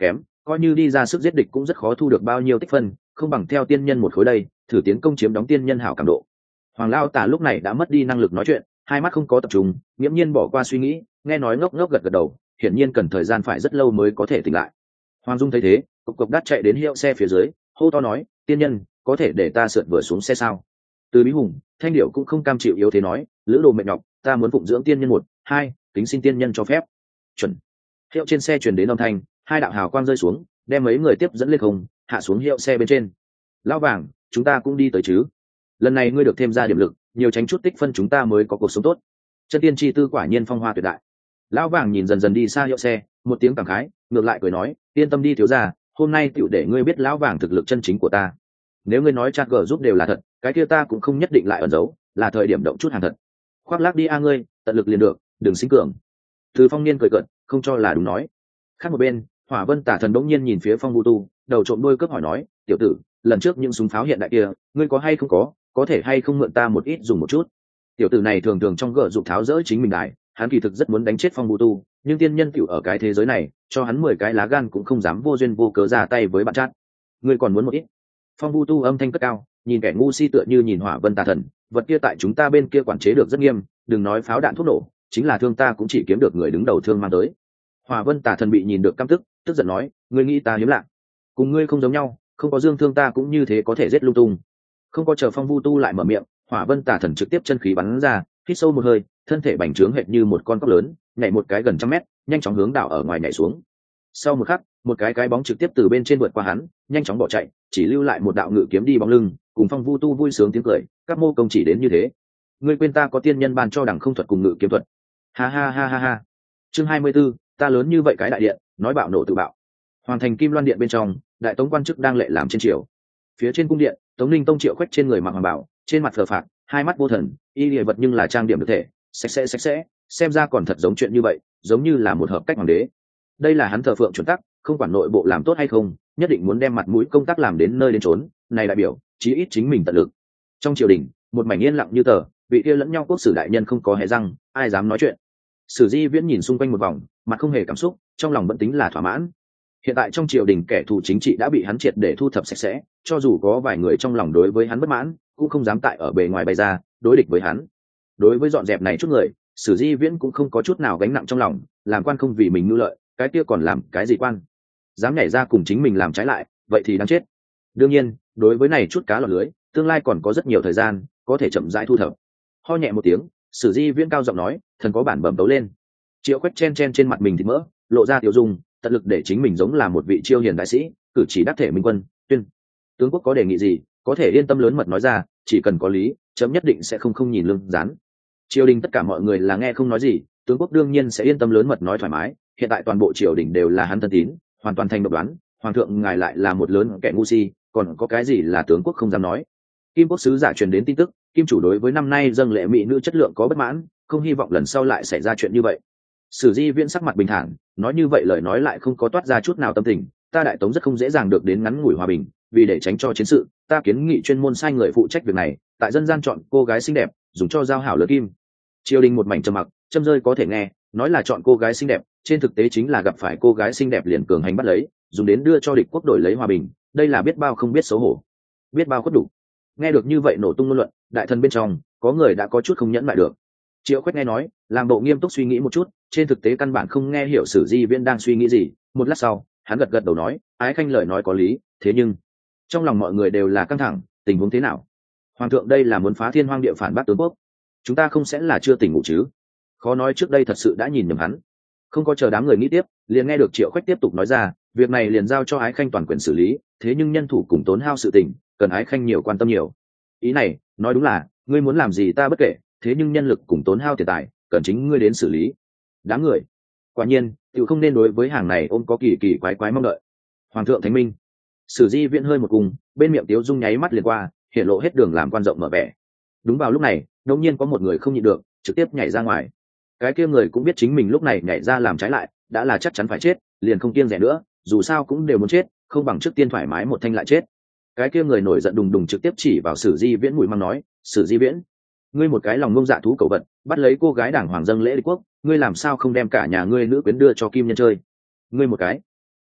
coi như đi ra sức giết địch cũng rất khó thu được bao nhiêu tích phân, không bằng theo tiên nhân một khối đây, thử tiến công chiếm đóng tiên nhân hảo cảm độ. Hoàng Lao Tả lúc này đã mất đi năng lực nói chuyện, hai mắt không có tập trung, nghiễm nhiên bỏ qua suy nghĩ, nghe nói ngốc ngốc gật gật đầu, hiển nhiên cần thời gian phải rất lâu mới có thể tỉnh lại. Hoàng Dung thấy thế, cộc cộc đắt chạy đến hiệu xe phía dưới, hô to nói, tiên nhân, có thể để ta sượt vừa xuống xe sao? Từ Bí Hùng, Thanh Điệu cũng không cam chịu yếu thế nói, lữ đồ mệt nhọc, ta muốn phụng dưỡng tiên nhân một, hai, kính xin tiên nhân cho phép. Chuẩn. Hiệu trên xe truyền đến âm thanh, hai đạo hào quang rơi xuống, đem mấy người tiếp dẫn lên không, hạ xuống hiệu xe bên trên. Lão Vàng, chúng ta cũng đi tới chứ? Lần này ngươi được thêm ra điểm lực, nhiều tránh chút tích phân chúng ta mới có cuộc sống tốt. Chân tiên chi tư quả nhiên phong hoa tuyệt đại. Lão Vàng nhìn dần dần đi xa hiệu xe, một tiếng cảm khái, ngược lại cười nói, yên tâm đi thiếu gia, hôm nay tựu để ngươi biết Lão Vàng thực lực chân chính của ta. Nếu ngươi nói chat gờ giúp đều là thật, cái kia ta cũng không nhất định lại ẩn giấu, là thời điểm động chút hàng thật. Khoác lác đi a ngươi, tận lực liền được, đừng sinh cường. Từ Phong Niên cười cợt, không cho là đúng nói. Khác một bên, Hỏa Vân Tả Thần đống nhiên nhìn phía Phong Vu Tu, đầu trộm đuôi cướp hỏi nói, tiểu tử, lần trước những súng pháo hiện đại kia, ngươi có hay không có thể hay không mượn ta một ít dùng một chút. Tiểu tử này thường thường trong gỡ dụng tháo rỡ chính mình đại, hắn kỳ thực rất muốn đánh chết Phong Vu Tu, nhưng tiên nhân tiểu ở cái thế giới này, cho hắn 10 cái lá gan cũng không dám vô duyên vô cớ ra tay với bạn chát. Ngươi còn muốn một ít? Phong Vu Tu âm thanh cất cao, nhìn kẻ ngu si tựa như nhìn Hỏa Vân Tà Thần, vật kia tại chúng ta bên kia quản chế được rất nghiêm, đừng nói pháo đạn thuốc nổ, chính là thương ta cũng chỉ kiếm được người đứng đầu thương mang tới. Hỏa Vân Tà Thần bị nhìn được căm tức, tức giận nói, ngươi nghĩ ta hiếm lạ? Cùng ngươi không giống nhau, không có dương thương ta cũng như thế có thể giết lung tung. Không có chờ Phong Vu Tu lại mở miệng, Hỏa Vân Tà Thần trực tiếp chân khí bắn ra, hít sâu một hơi, thân thể bành trướng hệt như một con cóc lớn, nhảy một cái gần trăm mét, nhanh chóng hướng đảo ở ngoài nhảy xuống. Sau một khắc, một cái bóng trực tiếp từ bên trên vượt qua hắn, nhanh chóng bỏ chạy, chỉ lưu lại một đạo ngự kiếm đi bóng lưng, cùng Phong Vu Tu vui sướng tiếng cười, các mô công chỉ đến như thế. Ngươi quên ta có tiên nhân ban cho đẳng không thuật cùng ngự kiếm thuật. Ha ha ha ha ha. Chương 24, ta lớn như vậy cái đại điện, nói bạo nổ tự bạo. Hoàng thành Kim Loan điện bên trong, đại tống quan chức đang lệ làm trên triều. Phía trên cung điện, Tống Linh Tông Triệu Khoách trên người mặc hoàng bảo, trên mặt phờ phạc, hai mắt vô thần, y lìa vật nhưng là trang điểm được thể, sạch sẽ, xem ra còn thật giống chuyện như vậy, giống như là một hợp cách hoàng đế. Đây là hắn thờ phượng chuẩn tắc, không quản nội bộ làm tốt hay không, nhất định muốn đem mặt mũi công tác làm đến nơi đến chốn, này đại biểu, chí ít chính mình tận lực. Trong triều đình, một mảnh yên lặng như tờ, vị kia lẫn nhau quốc sử đại nhân không có hé răng, ai dám nói chuyện. Sử Di Viễn nhìn xung quanh một vòng, mặt không hề cảm xúc, trong lòng vẫn tính là thỏa mãn. Hiện tại trong triều đình kẻ thù chính trị đã bị hắn triệt để thu thập sạch sẽ, cho dù có vài người trong lòng đối với hắn bất mãn, cũng không dám tại ở bề ngoài bày ra, đối địch với hắn. Đối với dọn dẹp này chút người, Sử Di Viễn cũng không có chút nào gánh nặng trong lòng, làm quan không vì mình mưu lợi, cái kia còn làm cái gì quan? Dám nhảy ra cùng chính mình làm trái lại, vậy thì đáng chết. Đương nhiên, đối với này chút cá lọt lưới, tương lai còn có rất nhiều thời gian, có thể chậm rãi thu thập. Ho nhẹ một tiếng, Sử Di Viễn cao giọng nói, thần có bản bẩm tấu lên. Triệu Quách chen trên mặt mình thì mỡ, lộ ra tiêu dung, tận lực để chính mình giống là một vị chiêu hiền đại sĩ, cử chỉ đắc thể minh quân, tuyên. Tướng quốc có đề nghị gì, có thể yên tâm lớn mật nói ra, chỉ cần có lý, chấm nhất định sẽ không nhìn lương gián. Triều đình tất cả mọi người là nghe không nói gì, tướng quốc đương nhiên sẽ yên tâm lớn mật nói thoải mái, hiện tại toàn bộ triều đình đều là hắn thân tín, hoàn toàn thành độc đoán, hoàng thượng ngài lại là một lớn kẻ ngu si, còn có cái gì là tướng quốc không dám nói. Kim quốc sứ giả truyền đến tin tức, kim chủ đối với năm nay dâng lễ mỹ nữ chất lượng có bất mãn, không hy vọng lần sau lại xảy ra chuyện như vậy. Sử Di Viễn sắc mặt bình thản, nói như vậy lời nói lại không có toát ra chút nào tâm tình, ta đại tống rất không dễ dàng được đến ngắn ngủi hòa bình, vì để tránh cho chiến sự, ta kiến nghị chuyên môn sai người phụ trách việc này, tại dân gian chọn cô gái xinh đẹp, dùng cho giao hảo lứa kim. Triều đình một mảnh trầm mặc, châm rơi có thể nghe, nói là chọn cô gái xinh đẹp, trên thực tế chính là gặp phải cô gái xinh đẹp liền cường hành bắt lấy, dùng đến đưa cho địch quốc đổi lấy hòa bình, đây là biết bao không biết xấu hổ, biết bao khuất đủ. Nghe được như vậy nổ tung ngôn luận, đại thần bên trong có người đã có chút không nhẫn lại được. Triệu Khoách nghe nói, làm bộ nghiêm túc suy nghĩ một chút, trên thực tế căn bản không nghe hiểu Sử Di Viễn đang suy nghĩ gì, một lát sau, hắn gật gật đầu nói, ái khanh lời nói có lý, thế nhưng trong lòng mọi người đều là căng thẳng, tình huống thế nào? Hoàng thượng đây là muốn phá thiên hoang địa phản bác tướng quốc, chúng ta không sẽ là chưa tỉnh ngủ chứ? Khó nói trước đây thật sự đã nhìn nhầm hắn. Không có chờ đám người nghĩ tiếp, liền nghe được Triệu Khoách tiếp tục nói ra, việc này liền giao cho ái khanh toàn quyền xử lý, thế nhưng nhân thủ cùng tốn hao sự tình, cần ái khanh nhiều quan tâm nhiều. Ý này, nói đúng là, ngươi muốn làm gì ta bất kể, thế nhưng nhân lực cùng tốn hao tiền tài, cần chính ngươi đến xử lý. Đám người, quả nhiên, tự không nên đối với hàng này ôm có kỳ kỳ quái quái mong đợi. Hoàng thượng thánh minh. Sử Di Viễn hơi một cùng, bên miệng tiếu dung nháy mắt liền qua, hiện lộ hết đường làm quan rộng mở vẻ. Đúng vào lúc này, đột nhiên có một người không nhịn được, trực tiếp nhảy ra ngoài. Cái kia người cũng biết chính mình lúc này nhảy ra làm trái lại, đã là chắc chắn phải chết, liền không kiêng dè nữa, dù sao cũng đều muốn chết, không bằng trước tiên thoải mái một thanh lại chết. Cái kia người nổi giận đùng đùng trực tiếp chỉ vào Sử Di Viễn mũi măng nói, Sử Di Viễn, ngươi một cái lòng ngông dạ thú cầu vật, bắt lấy cô gái đảng hoàng dâng lễ đế quốc, ngươi làm sao không đem cả nhà ngươi nữ quyến đưa cho kim nhân chơi? Ngươi một cái,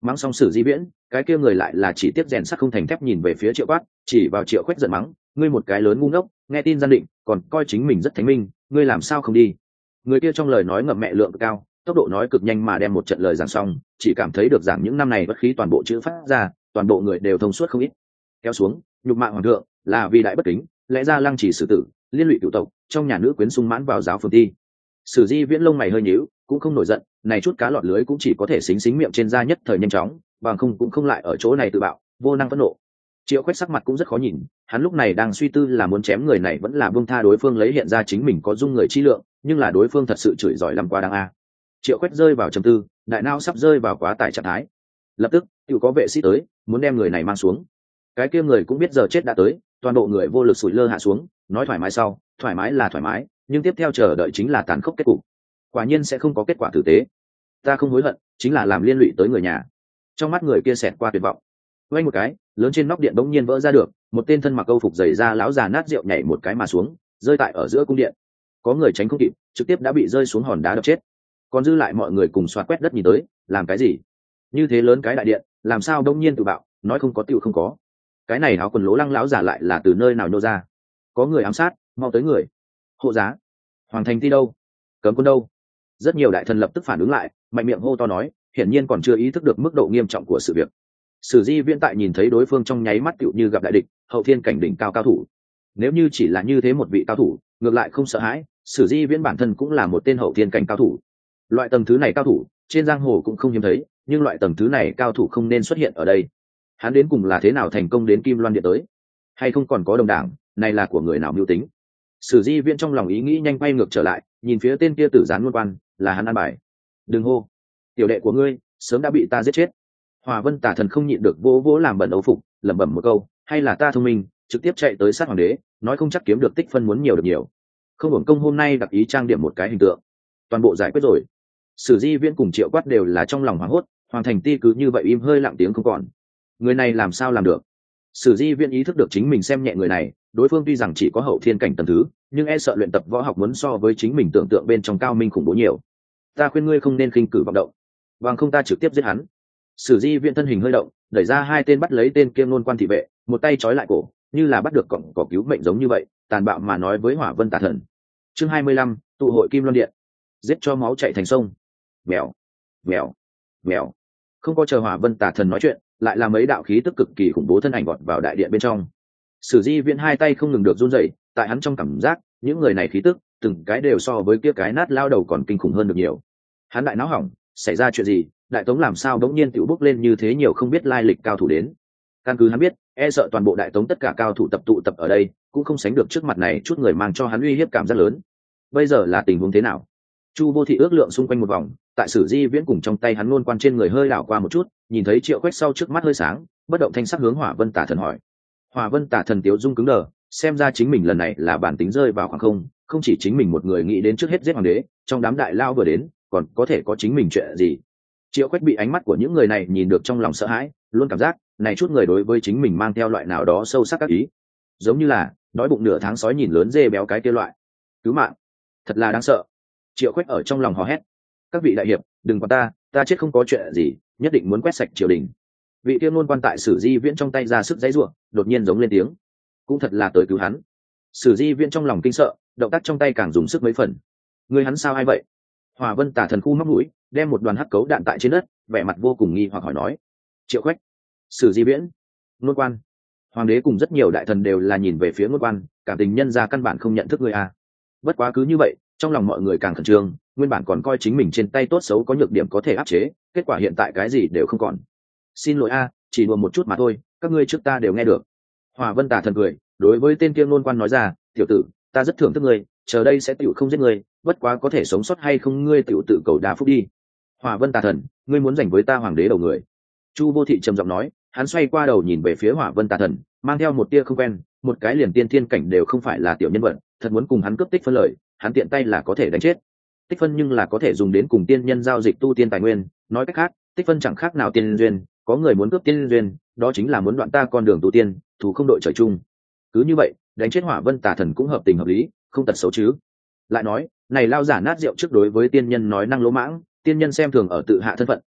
mắng xong Sử Di Viễn, cái kia người lại là chỉ tiếp rèn sắt không thành thép nhìn về phía Triệu Quát, chỉ vào Triệu Quách giận mắng, ngươi một cái lớn ngu ngốc, nghe tin gian định, còn coi chính mình rất thánh minh, ngươi làm sao không đi? Người kia trong lời nói ngậm mẹ lượng cao, tốc độ nói cực nhanh mà đem một trận lời giảng xong, chỉ cảm thấy được giảng những năm này bất khí toàn bộ chữ phát ra, toàn bộ người đều thông suốt không ít. Kéo xuống, nhục mạ hoàng thượng, là vì đại bất kính, lẽ ra lăng chỉ xử tử, liên lụy cửu tộc, trong nhà nữ quyến sung mãn vào giáo phường thi. Sử Di Viễn lông mày hơi nhíu, cũng không nổi giận, này chút cá lọt lưới cũng chỉ có thể xính xính miệng trên da nhất thời nhanh chóng, bằng không cũng không lại ở chỗ này tự bạo, vô năng phẫn nộ. Triệu Quách sắc mặt cũng rất khó nhìn, hắn lúc này đang suy tư là muốn chém người này vẫn là buông tha đối phương lấy hiện ra chính mình có dung người chi lượng, nhưng là đối phương thật sự chửi giỏi làm qua đáng a. Triệu Quách rơi vào trầm tư, đại não sắp rơi vào quá tải trạng thái. Lập tức, tự có vệ sĩ tới, muốn đem người này mang xuống. Cái kia người cũng biết giờ chết đã tới, toàn bộ người vô lực sủi lơ hạ xuống, nói thoải mái sau, thoải mái là thoải mái, nhưng tiếp theo chờ đợi chính là tàn khốc kết cục. Quả nhiên sẽ không có kết quả tử tế. Ta không hối hận, chính là làm liên lụy tới người nhà. Trong mắt người kia xẹt qua tuyệt vọng. Quay một cái, lớn trên nóc điện bỗng nhiên vỡ ra được, một tên thân mặc câu phục dày da lão già nát rượu nhảy một cái mà xuống, rơi tại ở giữa cung điện. Có người tránh không kịp, trực tiếp đã bị rơi xuống hòn đá đập chết. Còn dư lại mọi người cùng xoát quét đất nhìn tới, làm cái gì? Như thế lớn cái đại điện, làm sao đông nhiên tự bạo, nói không có tựu không có. Cái này áo quần lố lăng lão giả lại là từ nơi nào nhô ra? Có người ám sát, mau tới người. Hộ giá, hoàng thành ti đâu? Cấm quân đâu? Rất nhiều đại thần lập tức phản ứng lại, mạnh miệng hô to nói, hiển nhiên còn chưa ý thức được mức độ nghiêm trọng của sự việc. Sử Di Viễn tại nhìn thấy đối phương trong nháy mắt tựu như gặp đại địch, hậu thiên cảnh đỉnh cao cao thủ. Nếu như chỉ là như thế một vị cao thủ, ngược lại không sợ hãi, Sử Di Viễn bản thân cũng là một tên hậu thiên cảnh cao thủ. Loại tầng thứ này cao thủ, trên giang hồ cũng không hiếm thấy, nhưng loại tầng thứ này cao thủ không nên xuất hiện ở đây. Hắn đến cùng là thế nào thành công đến Kim Loan Điện tới? Hay không còn có đồng đảng, này là của người nào mưu tính? Sử Di Viễn trong lòng ý nghĩ nhanh quay ngược trở lại, nhìn phía tên kia tử gián luân quan, là hắn an bài. Đừng hô, tiểu đệ của ngươi sớm đã bị ta giết chết. Hòa Vân Tả Thần không nhịn được vỗ vỗ làm bẩn âu phục, lẩm bẩm một câu, hay là ta thông minh, trực tiếp chạy tới sát hoàng đế, nói không chắc kiếm được tích phân muốn nhiều được nhiều. Không hưởng công hôm nay đặc ý trang điểm một cái hình tượng, toàn bộ giải quyết rồi. Sử Di Viễn cùng Triệu Quát đều là trong lòng hoảng hốt, Hoàng Thành Ti cứ như vậy im hơi lặng tiếng không còn. Người này làm sao làm được? Sử Di Viễn ý thức được chính mình xem nhẹ người này, đối phương tuy rằng chỉ có hậu thiên cảnh tầng thứ, nhưng e sợ luyện tập võ học muốn so với chính mình tưởng tượng bên trong cao minh khủng bố nhiều. Ta khuyên ngươi không nên khinh cử vọng động, bằng không ta trực tiếp giết hắn. Sử Di Viễn thân hình hơi động, đẩy ra hai tên bắt lấy tên Kiêm Nôn quan thị vệ, một tay trói lại cổ, như là bắt được cọng cỏ cứu mệnh giống như vậy, tàn bạo mà nói với Hỏa Vân Tả Thần. Chương 25, tụ hội Kim Loan Điện. Giết cho máu chảy thành sông. Mèo, mèo, mèo. Không có chờ Hỏa Vân Tả Thần nói chuyện, lại là mấy đạo khí tức cực kỳ khủng bố thân ảnh vọt vào đại điện bên trong. Sử Di Viễn hai tay không ngừng được run rẩy, tại hắn trong cảm giác, những người này khí tức, từng cái đều so với kia cái nát lao đầu còn kinh khủng hơn được nhiều. Hắn đại não hỏng, xảy ra chuyện gì? Đại tống làm sao đống nhiên tiểu bốc lên như thế nhiều không biết lai lịch cao thủ đến? Căn cứ hắn biết, e sợ toàn bộ đại tống tất cả cao thủ tụ tập ở đây, cũng không sánh được trước mặt này chút người mang cho hắn uy hiếp cảm giác lớn. Bây giờ là tình huống thế nào? Chu Vô Thị ước lượng xung quanh một vòng, tại Sử Di Viễn cùng trong tay hắn luôn quan trên người hơi đảo qua một chút, nhìn thấy Triệu Quách sau trước mắt hơi sáng, bất động thanh sắc hướng Hỏa Vân Tả Thần hỏi. Hỏa Vân Tả Thần tiếu dung cứng đờ, xem ra chính mình lần này là bản tính rơi vào khoảng không, không chỉ chính mình một người nghĩ đến trước hết giết hoàng đế, trong đám đại lao vừa đến, còn có thể có chính mình chuyện gì? Triệu Quách bị ánh mắt của những người này nhìn được trong lòng sợ hãi, luôn cảm giác này chút người đối với chính mình mang theo loại nào đó sâu sắc các ý, giống như là đói bụng nửa tháng sói nhìn lớn dê béo cái kia loại. Cứu mạng, thật là đáng sợ. Triệu Quách ở trong lòng hò hét, các vị đại hiệp, đừng quan ta chết không có chuyện gì, nhất định muốn quét sạch triều đình. Vị kia luôn quan tại Sử Di Viễn trong tay ra sức giãy giụa, đột nhiên giống lên tiếng, cũng thật là tới cứu hắn. Sử Di Viễn trong lòng kinh sợ, động tác trong tay càng dùng sức mấy phần. Người hắn sao ai vậy? Hỏa Vân Tả Thần khu móc mũi, đem một đoàn hắc cấu đạn tại trên đất, vẻ mặt vô cùng nghi hoặc hỏi nói. Triệu Quách, Sử Di Viễn, Nôn quan. Hoàng đế cùng rất nhiều đại thần đều là nhìn về phía Nôn quan, cảm tình nhân ra căn bản không nhận thức người a. Bất quá cứ như vậy, trong lòng mọi người càng khẩn trương, nguyên bản còn coi chính mình trên tay tốt xấu có nhược điểm có thể áp chế, kết quả hiện tại cái gì đều không còn. Xin lỗi a, chỉ đùa một chút mà thôi, các ngươi trước ta đều nghe được. Hỏa Vân Tả Thần cười, đối với tên kia Nôn quan nói ra, tiểu tử, ta rất thưởng thức ngươi, chờ đây sẽ tiểu không giết ngươi, bất quá có thể sống sót hay không ngươi tiểu tự cầu đa phúc đi. Hỏa Vân Tả Thần, ngươi muốn giành với ta hoàng đế đầu người? Chu Vô Thị trầm giọng nói, hắn xoay qua đầu nhìn về phía Hỏa Vân Tả Thần, mang theo một tia không quen, một cái liền tiên thiên cảnh đều không phải là tiểu nhân vật, thật muốn cùng hắn cướp tích phân lợi, hắn tiện tay là có thể đánh chết. Tích phân nhưng là có thể dùng đến cùng tiên nhân giao dịch tu tiên tài nguyên, nói cách khác, tích phân chẳng khác nào tiên duyên, có người muốn cướp tiên duyên, đó chính là muốn đoạn ta con đường tu tiên, thù không đội trời chung. Cứ như vậy, đánh chết Hỏa Vân Tả Thần cũng hợp tình hợp lý, không tật xấu chứ. Lại nói, này lao giả nát rượu trước đối với tiên nhân nói năng lỗ mãng, tiên nhân xem thường ở tự hạ thân phận,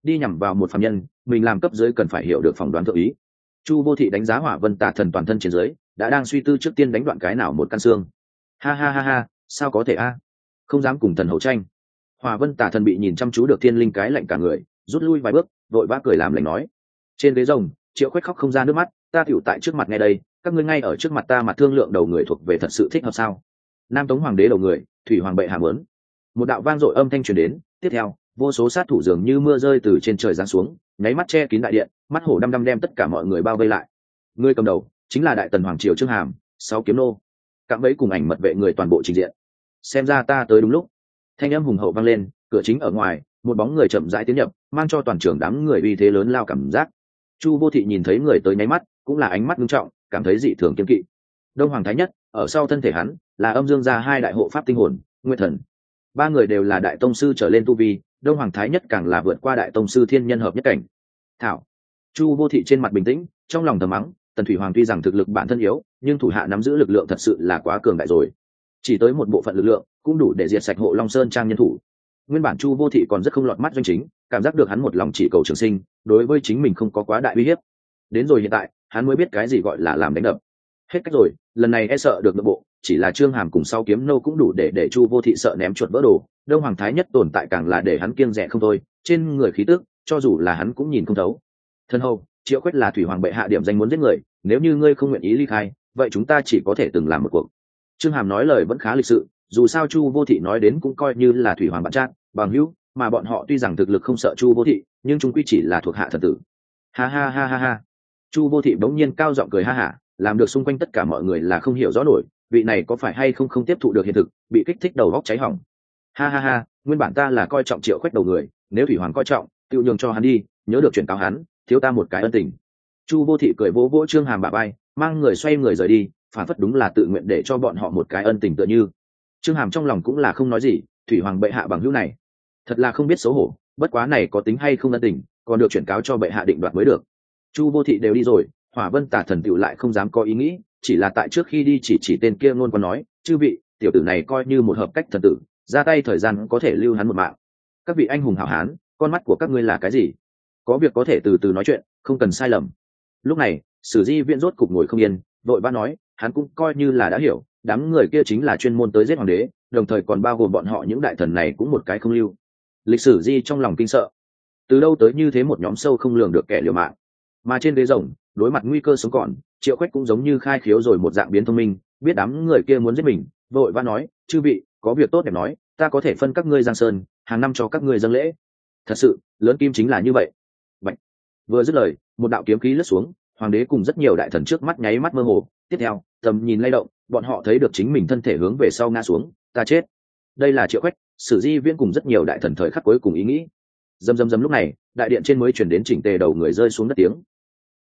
đi nhằm vào một phàm nhân, mình làm cấp dưới cần phải hiểu được phỏng đoán thượng ý. Chu Vô Thị đánh giá Hỏa Vân Tà Thần toàn thân trên dưới, đã đang suy tư trước tiên đánh đoạn cái nào một căn xương. Ha ha ha ha, sao có thể a? Không dám cùng thần hậu tranh. Hỏa Vân Tà Thần bị nhìn chăm chú được thiên linh cái lạnh cả người, rút lui vài bước, vội vã cười làm lành nói. Trên ghế rồng, Triệu Quách khóc không ra nước mắt, ta tiểu tại trước mặt ngay đây, các ngươi ngay ở trước mặt ta mà thương lượng đầu người thuộc về thật sự thích hợp sao? Nam Tống hoàng đế đầu người, Thủy hoàng bệ hạ muốn. Một đạo vang dội âm thanh truyền đến, tiếp theo, vô số sát thủ dường như mưa rơi từ trên trời giáng xuống, nháy mắt che kín đại điện, mắt hổ đăm đăm đem tất cả mọi người bao vây lại. Người cầm đầu chính là đại tần hoàng triều Trương Hàm, 6 kiếm nô. Cạm bẫy cùng ảnh mật vệ người toàn bộ trình diện. Xem ra ta tới đúng lúc. Thanh âm hùng hậu vang lên, cửa chính ở ngoài, một bóng người chậm rãi tiến nhập, mang cho toàn trường đám người uy thế lớn lao cảm giác. Chu Vô Thị nhìn thấy người tới nháy mắt, cũng là ánh mắt nghiêm trọng, cảm thấy dị thường kiêng kỵ. Đông Hoàng Thái Nhất, ở sau thân thể hắn, là Âm Dương gia hai đại hộ pháp tinh hồn, Nguyên Thần. Ba người đều là đại tông sư trở lên tu vi, Đông Hoàng Thái Nhất càng là vượt qua đại tông sư thiên nhân hợp nhất cảnh. Thảo. Chu Vô Thị trên mặt bình tĩnh, trong lòng thầm mắng, Tần Thủy Hoàng tuy rằng thực lực bản thân yếu, nhưng thủ hạ nắm giữ lực lượng thật sự là quá cường đại rồi. Chỉ tới một bộ phận lực lượng, cũng đủ để diệt sạch Hộ Long Sơn trang nhân thủ. Nguyên bản Chu Vô Thị còn rất không lọt mắt doanh chính, cảm giác được hắn một lòng chỉ cầu trường sinh, đối với chính mình không có quá đại uy hiếp. Đến rồi hiện tại, hắn mới biết cái gì gọi là làm đánh đập. Hết cách rồi, lần này e sợ được nội bộ, chỉ là Trương Hàm cùng sau kiếm nô cũng đủ để Chu Vô Thị sợ ném chuột vỡ đồ. Đông Hoàng Thái Nhất tồn tại càng là để hắn kiêng dè không thôi, trên người khí tức, cho dù là hắn cũng nhìn không thấu. Thân hầu, Triệu Quách là Thủy Hoàng bệ hạ điểm danh muốn giết người, nếu như ngươi không nguyện ý ly khai, vậy chúng ta chỉ có thể từng làm một cuộc. Trương Hàm nói lời vẫn khá lịch sự, dù sao Chu Vô Thị nói đến cũng coi như là Thủy Hoàng bạn trác, bằng hữu, mà bọn họ tuy rằng thực lực không sợ Chu Vô Thị, nhưng chúng quy chỉ là thuộc hạ thần tử. Ha ha ha ha ha. Chu Vô Thị bỗng nhiên cao giọng cười ha hả, làm được xung quanh tất cả mọi người là không hiểu rõ nổi, vị này có phải hay không tiếp thụ được hiện thực, bị kích thích đầu óc cháy hỏng. Ha ha ha, nguyên bản ta là coi trọng Triệu Quách đầu người, nếu Thủy Hoàng coi trọng, tiêu nhường cho hắn đi, nhớ được chuyển cáo hắn, thiếu ta một cái ân tình. Chu Vô Thị cười vỗ vỗ Trương Hàm bả vai, mang người xoay người rời đi, phản phất đúng là tự nguyện để cho bọn họ một cái ân tình tựa như. Trương Hàm trong lòng cũng là không nói gì, Thủy Hoàng bệ hạ bằng hữu này, thật là không biết xấu hổ, bất quá này có tính hay không ân tình, còn được chuyển cáo cho bệ hạ định đoạt mới được. Chu Vô Thị đều đi rồi, Hỏa Vân Tà Thần tựu lại không dám có ý nghĩ, chỉ là tại trước khi đi chỉ tên kia ngôn còn nói, chư vị, tiểu tử này coi như một hợp cách thần tử, ra tay thời gian có thể lưu hắn một mạng. Các vị anh hùng hảo hán, con mắt của các ngươi là cái gì? Có việc có thể từ từ nói chuyện, không cần sai lầm. Lúc này, Sử Di Viễn rốt cục ngồi không yên, vội vã nói, hắn cũng coi như là đã hiểu, đám người kia chính là chuyên môn tới giết hoàng đế, đồng thời còn bao gồm bọn họ những đại thần này cũng một cái không lưu. Lịch sử Di trong lòng kinh sợ, từ đâu tới như thế một nhóm sâu không lường được kẻ liều mạng. Mà trên ghế rồng, đối mặt nguy cơ sống còn, Triệu Quách cũng giống như khai khiếu rồi một dạng biến thông minh, biết đám người kia muốn giết mình, vội vã nói, chư vị, có việc tốt đẹp nói, ta có thể phân các ngươi Giang Sơn, hàng năm cho các ngươi dâng lễ. Thật sự, lớn kim chính là như vậy. Bạch. Vừa dứt lời, một đạo kiếm khí lướt xuống, hoàng đế cùng rất nhiều đại thần trước mắt nháy mắt mơ hồ, tiếp theo, tầm nhìn lay động, bọn họ thấy được chính mình thân thể hướng về sau ngã xuống, ta chết. Đây là Triệu Quách, Sử Di Viễn cùng rất nhiều đại thần thời khắc cuối cùng ý nghĩ. Dầm lúc này, đại điện trên mới truyền đến chỉnh tề đầu người rơi xuống đất tiếng.